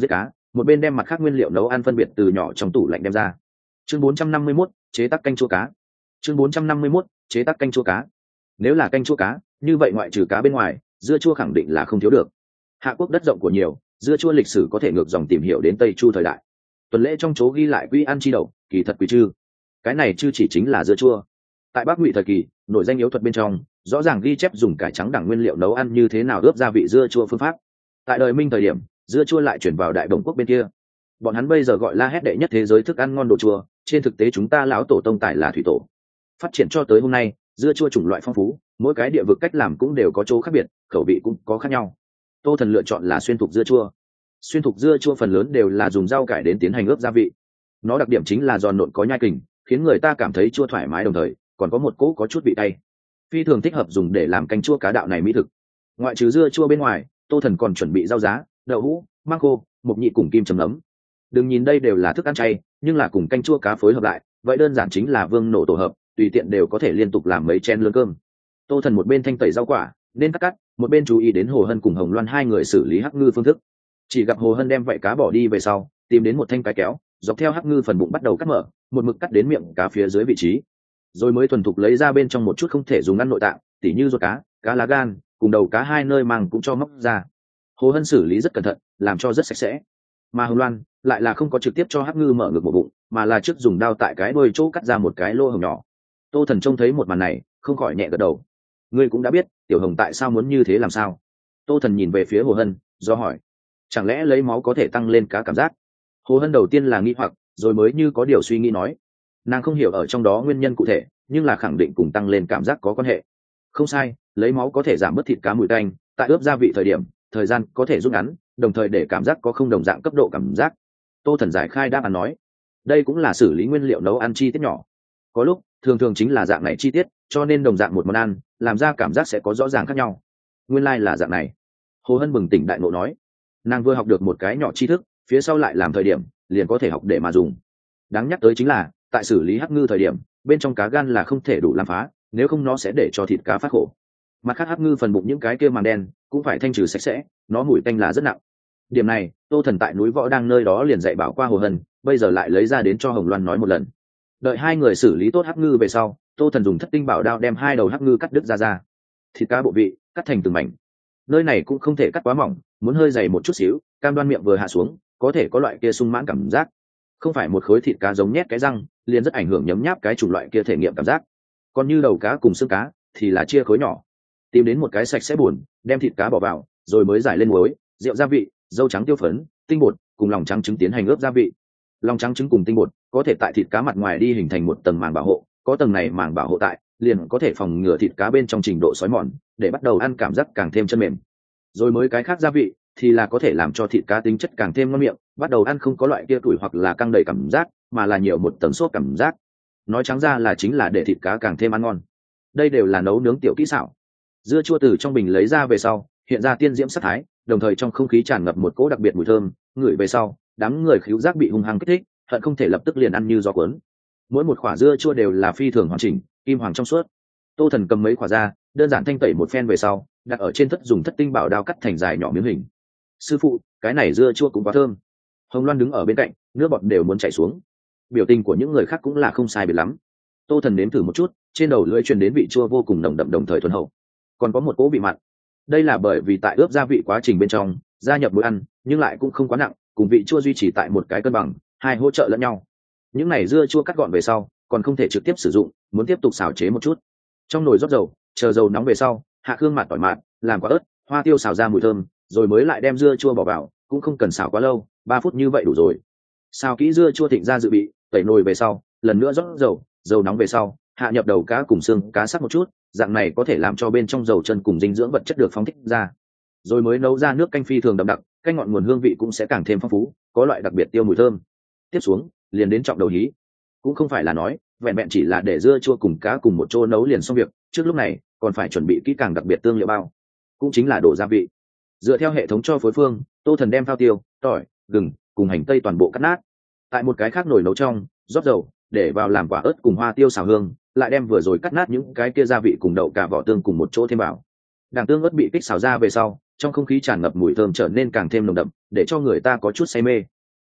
một bên đem mặt khác nguyên liệu nấu ăn phân biệt từ nhỏ trong tủ lạnh đem ra. Chương 451, chế tác canh chua cá. Chương 451, chế tác canh chua cá. Nếu là canh chua cá, như vậy ngoại trừ cá bên ngoài, dưa chua khẳng định là không thiếu được. Hạ quốc đất rộng của nhiều, dưa chua lịch sử có thể ngược dòng tìm hiểu đến Tây Chu thời đại. Tuần lễ trong chố ghi lại quy ăn chi đậu, kỳ thật quý chư. Cái này chư chỉ chính là dưa chua. Tại Bắc Ngụy thời kỳ, nổi danh yếu thuật bên trong, rõ ràng ghi chép dùng cải trắng đẳng nguyên liệu nấu ăn như thế nào ướp gia vị dưa chua phương pháp. Tại đời Minh thời điểm, dưa chua lại chuyển vào Đại Đồng quốc bên kia. Bọn hắn bây giờ gọi la hét đệ nhất thế giới thức ăn ngon đồ chua, trên thực tế chúng ta lão tổ tông tài là thủy tổ. Phát triển cho tới hôm nay, dưa chua chủng loại phong phú, mỗi cái địa vực cách làm cũng đều có chỗ khác biệt, khẩu vị cũng có khác nhau. Tô Thần lựa chọn là xuyên thục dưa chua. Xuyên thục dưa chua phần lớn đều là dùng rau cải đến tiến hành ướp gia vị. Nó đặc điểm chính là giòn nộn có nhai kình, khiến người ta cảm thấy chua thoải mái, đồng thời còn có một cỗ có chút vị cay, phi thường thích hợp dùng để làm canh chua cá đạo này mỹ thực. Ngoại trừ dưa chua bên ngoài, Tô Thần còn chuẩn bị rau giá, đậu hũ, măng khô, mộc nhị cùng kim chấm nấm. Đừng nhìn đây đều là thức ăn chay, nhưng là cùng canh chua cá phối hợp lại, vậy đơn giản chính là vương nổ tổ hợp, tùy tiện đều có thể liên tục làm mấy chén lớn cơm. Tô Thần một bên thanh tẩy rau quả nên cắt, một bên chú ý đến Hồ Hân cùng Hồng Loan hai người xử lý hắc ngư phương thức. Chỉ gặp Hồ Hân đem vảy cá bỏ đi về sau, tìm đến một thanh cái kéo, dọc theo hắc ngư phần bụng bắt đầu cắt mở, một mực cắt đến miệng cá phía dưới vị trí, rồi mới thuần thục lấy ra bên trong một chút không thể dùng ăn nội tạng, tỉ như ruột cá, cá lá gan, cùng đầu cá hai nơi mang cũng cho móc ra. Hồ Hân xử lý rất cẩn thận, làm cho rất sạch sẽ. Mà Hồng Loan lại là không có trực tiếp cho hắc ngư mở ngực một bụng, mà là trước dùng dao tại cái đuôi chỗ cắt ra một cái lỗ hổng nhỏ. Tô Thần trông thấy một màn này, không khỏi nhẹ gật đầu. Ngươi cũng đã biết Tiểu Hồng tại sao muốn như thế làm sao? Tô Thần nhìn về phía Hồ Hân, do hỏi. Chẳng lẽ lấy máu có thể tăng lên cá cảm giác? Hồ Hân đầu tiên là nghi hoặc, rồi mới như có điều suy nghĩ nói. Nàng không hiểu ở trong đó nguyên nhân cụ thể, nhưng là khẳng định cùng tăng lên cảm giác có quan hệ. Không sai, lấy máu có thể giảm bớt thịt cá mùi tanh, tại ướp gia vị thời điểm, thời gian có thể rút ngắn, đồng thời để cảm giác có không đồng dạng cấp độ cảm giác. Tô Thần giải khai đáp án nói. Đây cũng là xử lý nguyên liệu nấu ăn chi tiết nhỏ. Có lúc, thường chính là dạng này chi tiết, cho nên đồng dạng một món ăn, làm ra cảm giác sẽ có rõ ràng khác nhau. Nguyên lai là dạng này. Hồ Hân bừng tỉnh đại ngộ nói. Nàng vừa học được một cái nhỏ tri thức, phía sau lại làm thời điểm, liền có thể học để mà dùng. Đáng nhắc tới chính là, tại xử lý hắc ngư thời điểm, bên trong cá gan là không thể đủ làm phá, nếu không nó sẽ để cho thịt cá phát khổ. Mặt khác hắc ngư phần bụng những cái kia màng đen cũng phải thanh trừ sạch sẽ, nó mùi tanh là rất nặng. Điểm này, Tô Thần tại núi Võ đang nơi đó liền dạy bảo qua Hồ Hân, bây giờ lại lấy ra đến cho Hồng Loan nói một lần. Đợi hai người xử lý tốt hắc ngư về sau, Tô Thần dùng thất tinh bảo đao đem hai đầu hắc ngư cắt đứt ra. Thịt cá bộ vị cắt thành từng mảnh. Nơi này cũng không thể cắt quá mỏng, muốn hơi dày một chút xíu, cam đoan miệng vừa hạ xuống, có thể có loại kia sung mãn cảm giác. Không phải một khối thịt cá giống nhét cái răng, liền rất ảnh hưởng nhấm nháp cái chủng loại kia thể nghiệm cảm giác. Còn như đầu cá cùng xương cá thì là chia khối nhỏ. Tìm đến một cái sạch sẽ buồn, đem thịt cá bỏ vào, rồi mới giải lên muối, rượu gia vị, dâu trắng tiêu phấn, tinh bột cùng lòng trắng trứng tiến hành ướp gia vị. Lòng trắng trứng cùng tinh bột có thể tại thịt cá mặt ngoài đi hình thành một tầng màng bảo hộ, có tầng này màng bảo hộ tại, liền có thể phòng ngừa thịt cá bên trong trình độ xói mòn, để bắt đầu ăn cảm giác càng thêm chân mềm. Rồi mới cái khác gia vị thì là có thể làm cho thịt cá tính chất càng thêm ngon miệng, bắt đầu ăn không có loại kia tuổi hoặc là căng đầy cảm giác, mà là nhiều một tầng sốt cảm giác. Nói trắng ra là chính là để thịt cá càng thêm ăn ngon. Đây đều là nấu nướng tiểu kỹ xảo. Dưa chua từ trong bình lấy ra về sau, hiện ra tiên diễm sắc thái, đồng thời trong không khí tràn ngập một cỗ đặc biệt mùi thơm, ngửi về sau, đám người khứu giác bị hung hăng kích thích, hận không thể lập tức liền ăn như gió cuốn. Mỗi một quả dưa chua đều là phi thường hoàn chỉnh, kim hoàng trong suốt. Tô Thần cầm mấy quả ra, đơn giản thanh tẩy một phen về sau, đặt ở trên thất dùng thất tinh bảo đao cắt thành dài nhỏ miếng hình. Sư phụ, cái này dưa chua cũng quá thơm. Hồng Loan đứng ở bên cạnh, nước bọt đều muốn chảy xuống. Biểu tình của những người khác cũng là không sai biệt lắm. Tô Thần nếm thử một chút, trên đầu lưỡi truyền đến vị chua vô cùng nồng đậm, đồng thời thuần hậu. Còn có một cỗ vị mặn. Đây là bởi vì tại ướp gia vị quá trình bên trong, gia nhập muối ăn, nhưng lại cũng không quá nặng, cùng vị chua duy trì tại một cái cân bằng, hai hỗ trợ lẫn nhau. Những này dưa chua cắt gọn về sau, còn không thể trực tiếp sử dụng, muốn tiếp tục xào chế một chút. Trong nồi rót dầu, chờ dầu nóng về sau, hạ khương mạt tỏi mạt, làm quả ớt, hoa tiêu xào ra mùi thơm, rồi mới lại đem dưa chua bỏ vào, cũng không cần xào quá lâu, 3 phút như vậy đủ rồi. Xào kỹ dưa chua thịnh ra dự bị, tẩy nồi về sau, lần nữa rót dầu, dầu nóng về sau, hạ nhập đầu cá cùng xương cá sắc một chút, dạng này có thể làm cho bên trong dầu chân cùng dinh dưỡng vật chất được phóng thích ra. Rồi mới nấu ra nước canh phi thường đậm đặc, canh ngọt nguồn hương vị cũng sẽ càng thêm phong phú, có loại đặc biệt tiêu mùi thơm. Tiếp xuống, liền đến trọng đầu hí. Cũng không phải là nói, vẹn vẹn chỉ là để dưa chua cùng cá cùng một chỗ nấu liền xong việc, trước lúc này còn phải chuẩn bị kỹ càng đặc biệt tương liệu bao, cũng chính là đổ gia vị. Dựa theo hệ thống cho phối phương, Tô Thần đem phao tiêu, tỏi, gừng cùng hành tây toàn bộ cắt nát. Tại một cái khác nồi nấu trong, rót dầu, để vào làm quả ớt cùng hoa tiêu xào hương, lại đem vừa rồi cắt nát những cái kia gia vị cùng đậu cả vỏ tương cùng một chỗ thêm vào. Đảng tương ớt bị kích xào ra về sau, trong không khí tràn ngập mùi thơm trở nên càng thêm nồng đậm, để cho người ta có chút say mê.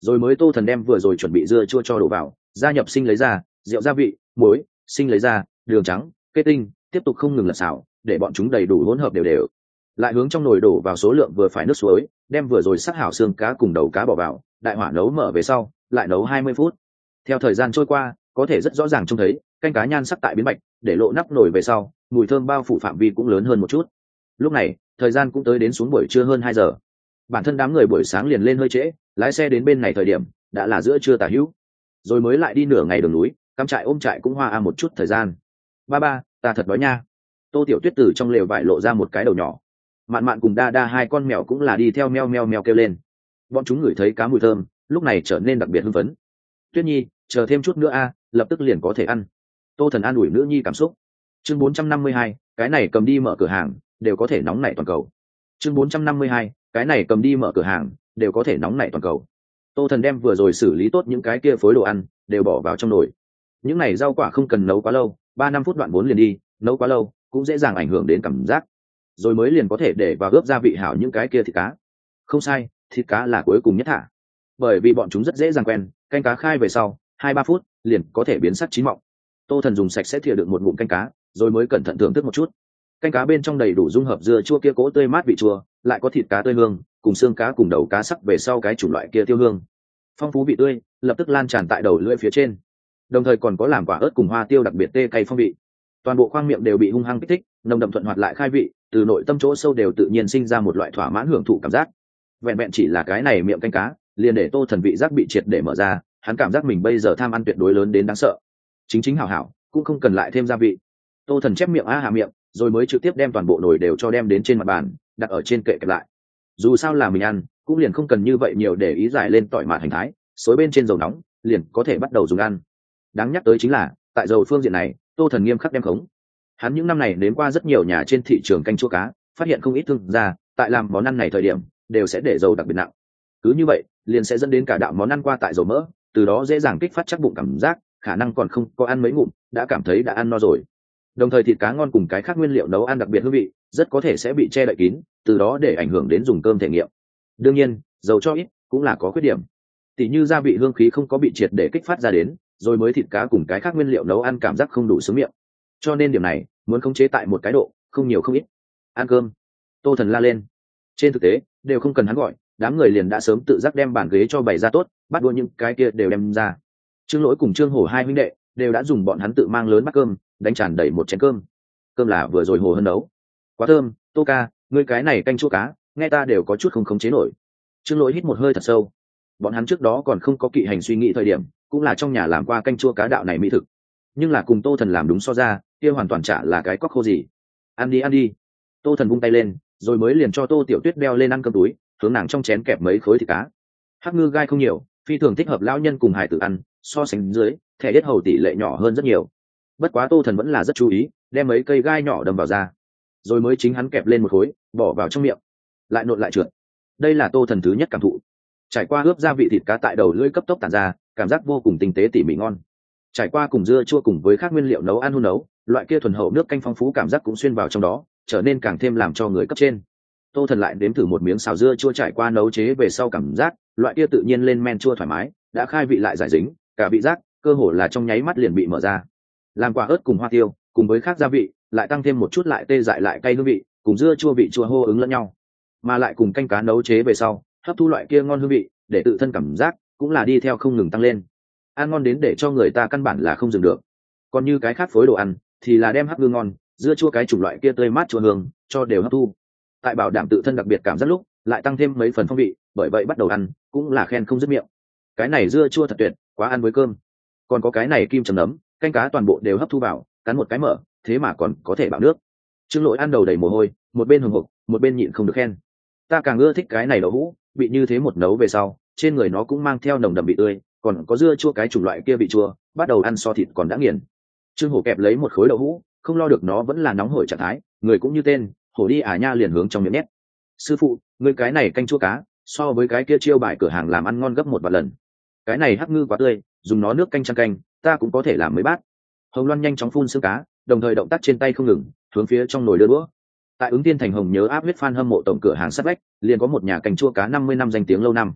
Rồi mới Tô Thần đem vừa rồi chuẩn bị dưa chua cho đổ vào, gia nhập sinh lấy ra, rượu gia vị, muối, sinh lấy ra, đường trắng, cây tinh, tiếp tục không ngừng lật xào, để bọn chúng đầy đủ hỗn hợp đều đều. Lại hướng trong nồi đổ vào số lượng vừa phải nước suối, đem vừa rồi sắc hảo xương cá cùng đầu cá bỏ vào, đại hỏa nấu mở về sau, lại nấu 20 phút. Theo thời gian trôi qua, có thể rất rõ ràng trông thấy canh cá nhan sắc tại biến bạch, để lộ nắp nồi về sau, mùi thơm bao phủ phạm vi cũng lớn hơn một chút. Lúc này, thời gian cũng tới đến xuống buổi trưa hơn 2 giờ. Bản thân đám người buổi sáng liền lên hơi trễ, lái xe đến bên này thời điểm đã là giữa trưa tả hữu, rồi mới lại đi nửa ngày đường núi, cắm trại ôm trại cũng hoa một chút thời gian. Ba, ta thật đói nha. Tô Tiểu Tuyết từ trong lều vải lộ ra một cái đầu nhỏ. Mạn Mạn cùng Đa Đa hai con mèo cũng là đi theo meo meo meo kêu lên. Bọn chúng ngửi thấy cá mùi thơm, lúc này trở nên đặc biệt hưng phấn. Tuyết Nhi, chờ thêm chút nữa a, lập tức liền có thể ăn. Tô Thần an ủi nữ nhi cảm xúc. Chương 452, cái này cầm đi mở cửa hàng, đều có thể nóng nảy toàn cầu. Chương 452, cái này cầm đi mở cửa hàng, đều có thể nóng nảy toàn cầu. Tô Thần đem vừa rồi xử lý tốt những cái kia phối đồ ăn, đều bỏ vào trong nồi. Những này rau quả không cần nấu quá lâu, 3-5 phút đoạn 4 liền đi, nấu quá lâu cũng dễ dàng ảnh hưởng đến cảm giác. Rồi mới liền có thể để vào ướp gia vị hảo những cái kia thịt cá. Không sai, thịt cá là cuối cùng nhất thả. Bởi vì bọn chúng rất dễ dàng quen, canh cá khai về sau, 2-3 phút liền có thể biến sắc chín mọng. Tô Thần dùng sạch sẽ thìa đựng một ngụm canh cá, rồi mới cẩn thận thưởng thức một chút. Canh cá bên trong đầy đủ dung hợp dưa chua kia cỗ tươi mát vị chua, lại có thịt cá tươi hương, cùng xương cá cùng đầu cá sắc về sau cái chủng loại kia tiêu hương. Phong phú vị tươi, lập tức lan tràn tại đầu lưỡi phía trên. Đồng thời còn có làm quả ớt cùng hoa tiêu đặc biệt tê cay phong vị. Toàn bộ khoang miệng đều bị hung hăng kích thích, nồng đậm thuận hoạt lại khai vị, từ nội tâm chỗ sâu đều tự nhiên sinh ra một loại thỏa mãn hưởng thụ cảm giác. Vẹn vẹn chỉ là cái này miệng canh cá, liền để Tô Thần vị giác bị triệt để mở ra, hắn cảm giác mình bây giờ tham ăn tuyệt đối lớn đến đáng sợ. Chính hảo hảo, cũng không cần lại thêm gia vị. Tô Thần chép miệng hạ miệng, rồi mới trực tiếp đem toàn bộ nồi đều cho đem đến trên mặt bàn, đặt ở trên kệ kẹp lại. Dù sao là mình ăn, cũng liền không cần như vậy nhiều để ý giải lên tỏi mạt hành thái, xối bên trên dầu nóng, liền có thể bắt đầu dùng ăn. Đáng nhắc tới chính là, tại dầu phương diện này, Tô Thần nghiêm khắc đem khống. Hắn những năm này nếm qua rất nhiều nhà trên thị trường canh chua cá, phát hiện không ít thương gia tại làm món ăn này thời điểm đều sẽ để dầu đặc biệt nặng. Cứ như vậy, liền sẽ dẫn đến cả đạo món ăn qua tại dầu mỡ, từ đó dễ dàng kích phát chắc bụng cảm giác, khả năng còn không có ăn mấy ngụm, đã cảm thấy đã ăn no rồi. Đồng thời thịt cá ngon cùng cái khác nguyên liệu nấu ăn đặc biệt hương vị, rất có thể sẽ bị che đậy kín, từ đó để ảnh hưởng đến dùng cơm thể nghiệm. Đương nhiên, dầu cho ít cũng là có khuyết điểm. Tỉ như gia vị hương khí không có bị triệt để kích phát ra đến, rồi mới thịt cá cùng cái khác nguyên liệu nấu ăn cảm giác không đủ sướng miệng. Cho nên điểm này, muốn khống chế tại một cái độ, không nhiều không ít. Ăn cơm. Tô Thần la lên. Trên thực tế, đều không cần hắn gọi, đám người liền đã sớm tự giác đem bàn ghế cho bày ra tốt, bắt đũa những cái kia đều đem ra. Trương Lỗi cùng Trương Hổ hai huynh đệ đều đã dùng bọn hắn tự mang lớn bát cơm, đánh tràn đầy một chén cơm. Cơm là vừa rồi Hồ Hân nấu. Quá thơm, Tô ca, ngươi cái này canh chua cá, nghe ta đều có chút không khống chế nổi. Trương Lỗi hít một hơi thật sâu. Bọn hắn trước đó còn không có kỵ hành suy nghĩ thời điểm, cũng là trong nhà làm qua canh chua cá đạo này mỹ thực. Nhưng là cùng Tô Thần làm đúng so ra, kia hoàn toàn chả là cái cóc khô gì. Ăn đi ăn đi. Tô Thần vung tay lên, rồi mới liền cho Tô Tiểu Tuyết đeo lên ăn cơm túi, hướng nàng trong chén kẹp mấy khối thịt cá. Hắc ngư gai không nhiều, phi thường thích hợp lão nhân cùng hải tử ăn, so sánh dưới, thẻ yết hầu tỷ lệ nhỏ hơn rất nhiều. Bất quá Tô Thần vẫn là rất chú ý, đem mấy cây gai nhỏ đâm vào ra, rồi mới chính hắn kẹp lên một khối, bỏ vào trong miệng, lại nộn lại trượt. Đây là Tô Thần thứ nhất cảm thụ. Trải qua ướp gia vị thịt cá tại đầu lưỡi cấp tốc tản ra, cảm giác vô cùng tinh tế tỉ mỉ ngon. Trải qua cùng dưa chua cùng với các nguyên liệu nấu ăn hun nấu, loại kia thuần hậu nước canh phong phú cảm giác cũng xuyên vào trong đó, trở nên càng thêm làm cho người cấp trên. Tô Thần lại nếm thử một miếng xào dưa chua trải qua nấu chế về sau cảm giác, loại kia tự nhiên lên men chua thoải mái, đã khai vị lại giải dính, cả vị giác cơ hồ là trong nháy mắt liền bị mở ra. Làm quả ớt cùng hoa tiêu, cùng với khác gia vị, lại tăng thêm một chút lại tê dại lại cay hương vị, cùng dưa chua vị chua hô ứng lẫn nhau, mà lại cùng canh cá nấu chế về sau, hấp thu loại kia ngon hương vị, để tự thân cảm giác cũng là đi theo không ngừng tăng lên. Ăn ngon đến để cho người ta căn bản là không dừng được. Còn như cái khác phối đồ ăn, thì là đem hấp hương ngon, dưa chua cái chủng loại kia tươi mát chua hương, cho đều hấp thu. Tại bảo đảm tự thân đặc biệt cảm giác lúc, lại tăng thêm mấy phần phong vị, bởi vậy bắt đầu ăn, cũng là khen không dứt miệng. Cái này dưa chua thật tuyệt, quá ăn với cơm. Còn có cái này kim chấm nấm, canh cá toàn bộ đều hấp thu vào, cắn một cái mở, thế mà còn có thể bảo nước. Trương Lỗi ăn đầu đầy mồ hôi, một bên hùng hục, một bên nhịn không được khen. Ta càng ưa thích cái này đậu hũ, bị như thế một nấu về sau, trên người nó cũng mang theo nồng đậm vị tươi, còn có dưa chua cái chủng loại kia vị chua, bắt đầu ăn so thịt còn đã nghiền. Trương Hổ kẹp lấy một khối đậu hũ, không lo được nó vẫn là nóng hổi trạng thái, người cũng như tên, hổ đi nha liền hướng trong miệng nhét. Sư phụ, người cái này canh chua cá, so với cái kia chiêu bài cửa hàng làm ăn ngon gấp 1 vạn lần. Cái này hắc ngư quá tươi, dùng nó nước canh chăn canh, ta cũng có thể làm mấy bát. Hồng Loan nhanh chóng phun xương cá, đồng thời động tác trên tay không ngừng, hướng phía trong nồi đưa đũa. Tại Ứng Tiên thành Hồng nhớ áp huyết fan hâm mộ tổng cửa hàng sắt vách, liền có một nhà canh chua cá 50 năm danh tiếng lâu năm.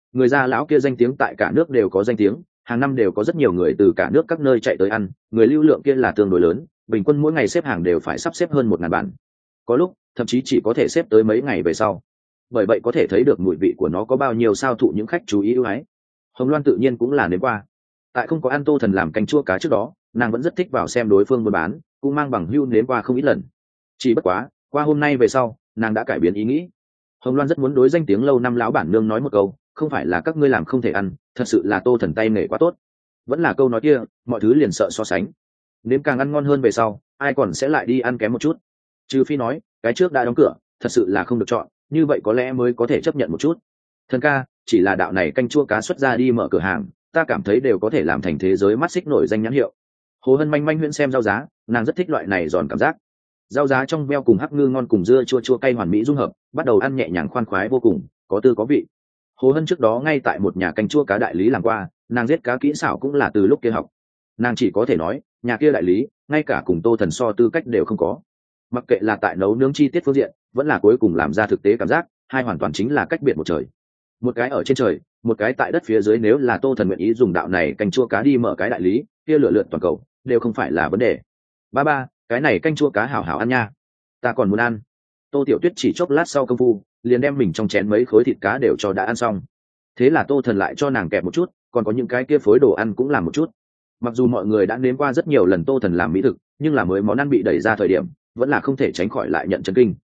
Người già lão kia danh tiếng tại cả nước đều có danh tiếng, hàng năm đều có rất nhiều người từ cả nước các nơi chạy tới ăn, người lưu lượng kia là tương đối lớn, bình quân mỗi ngày xếp hàng đều phải sắp xếp hơn 1.000 bàn, có lúc thậm chí chỉ có thể xếp tới mấy ngày về sau. Bởi vậy có thể thấy được mùi vị của nó có bao nhiêu sao thụ những khách chú ý ưu ái. Hồng Loan tự nhiên cũng là nếm qua. Tại không có ăn Tô Thần làm canh chua cá trước đó, nàng vẫn rất thích vào xem đối phương buôn bán, cũng mang bằng hưu nếm qua không ít lần. Chỉ bất quá, qua hôm nay về sau, nàng đã cải biến ý nghĩ. Hồng Loan rất muốn đối danh tiếng lâu năm lão bản nương nói một câu, không phải là các ngươi làm không thể ăn, thật sự là Tô Thần tay nghề quá tốt. Vẫn là câu nói kia, mọi thứ liền sợ so sánh. Nếm càng ăn ngon hơn về sau, ai còn sẽ lại đi ăn kém một chút. Trừ phi nói, cái trước đã đóng cửa, thật sự là không được chọn, như vậy có lẽ mới có thể chấp nhận một chút. Thần ca, chỉ là đạo này canh chua cá xuất ra đi mở cửa hàng, ta cảm thấy đều có thể làm thành thế giới mắt xích nổi danh nhãn hiệu. Hồ Hân manh manh huyễn xem rau giá, nàng rất thích loại này giòn cảm giác. Rau giá trong veo cùng hắc ngư ngon cùng dưa chua chua cay hoàn mỹ dung hợp, bắt đầu ăn nhẹ nhàng khoan khoái vô cùng, có tư có vị. Hồ Hân trước đó ngay tại một nhà canh chua cá đại lý làm qua, nàng giết cá kỹ xảo cũng là từ lúc kia học. Nàng chỉ có thể nói, nhà kia đại lý, ngay cả cùng Tô Thần so tư cách đều không có. Mặc kệ là tại nấu nướng chi tiết phương diện, vẫn là cuối cùng làm ra thực tế cảm giác, hai hoàn toàn chính là cách biệt một trời. Một cái ở trên trời, một cái tại đất phía dưới, nếu là Tô Thần nguyện ý dùng đạo này canh chua cá đi mở cái đại lý, kia lựa lượn toàn cầu đều không phải là vấn đề. Ba, cái này canh chua cá hảo hảo ăn nha, ta còn muốn ăn. Tô Tiểu Tuyết chỉ chốc lát sau công phu, liền đem mình trong chén mấy khối thịt cá đều cho đã ăn xong. Thế là Tô Thần lại cho nàng kẹp một chút, còn có những cái kia phối đồ ăn cũng làm một chút. Mặc dù mọi người đã nếm qua rất nhiều lần Tô Thần làm mỹ thực, nhưng là mới món ăn bị đẩy ra thời điểm, vẫn là không thể tránh khỏi lại nhận chấn kinh.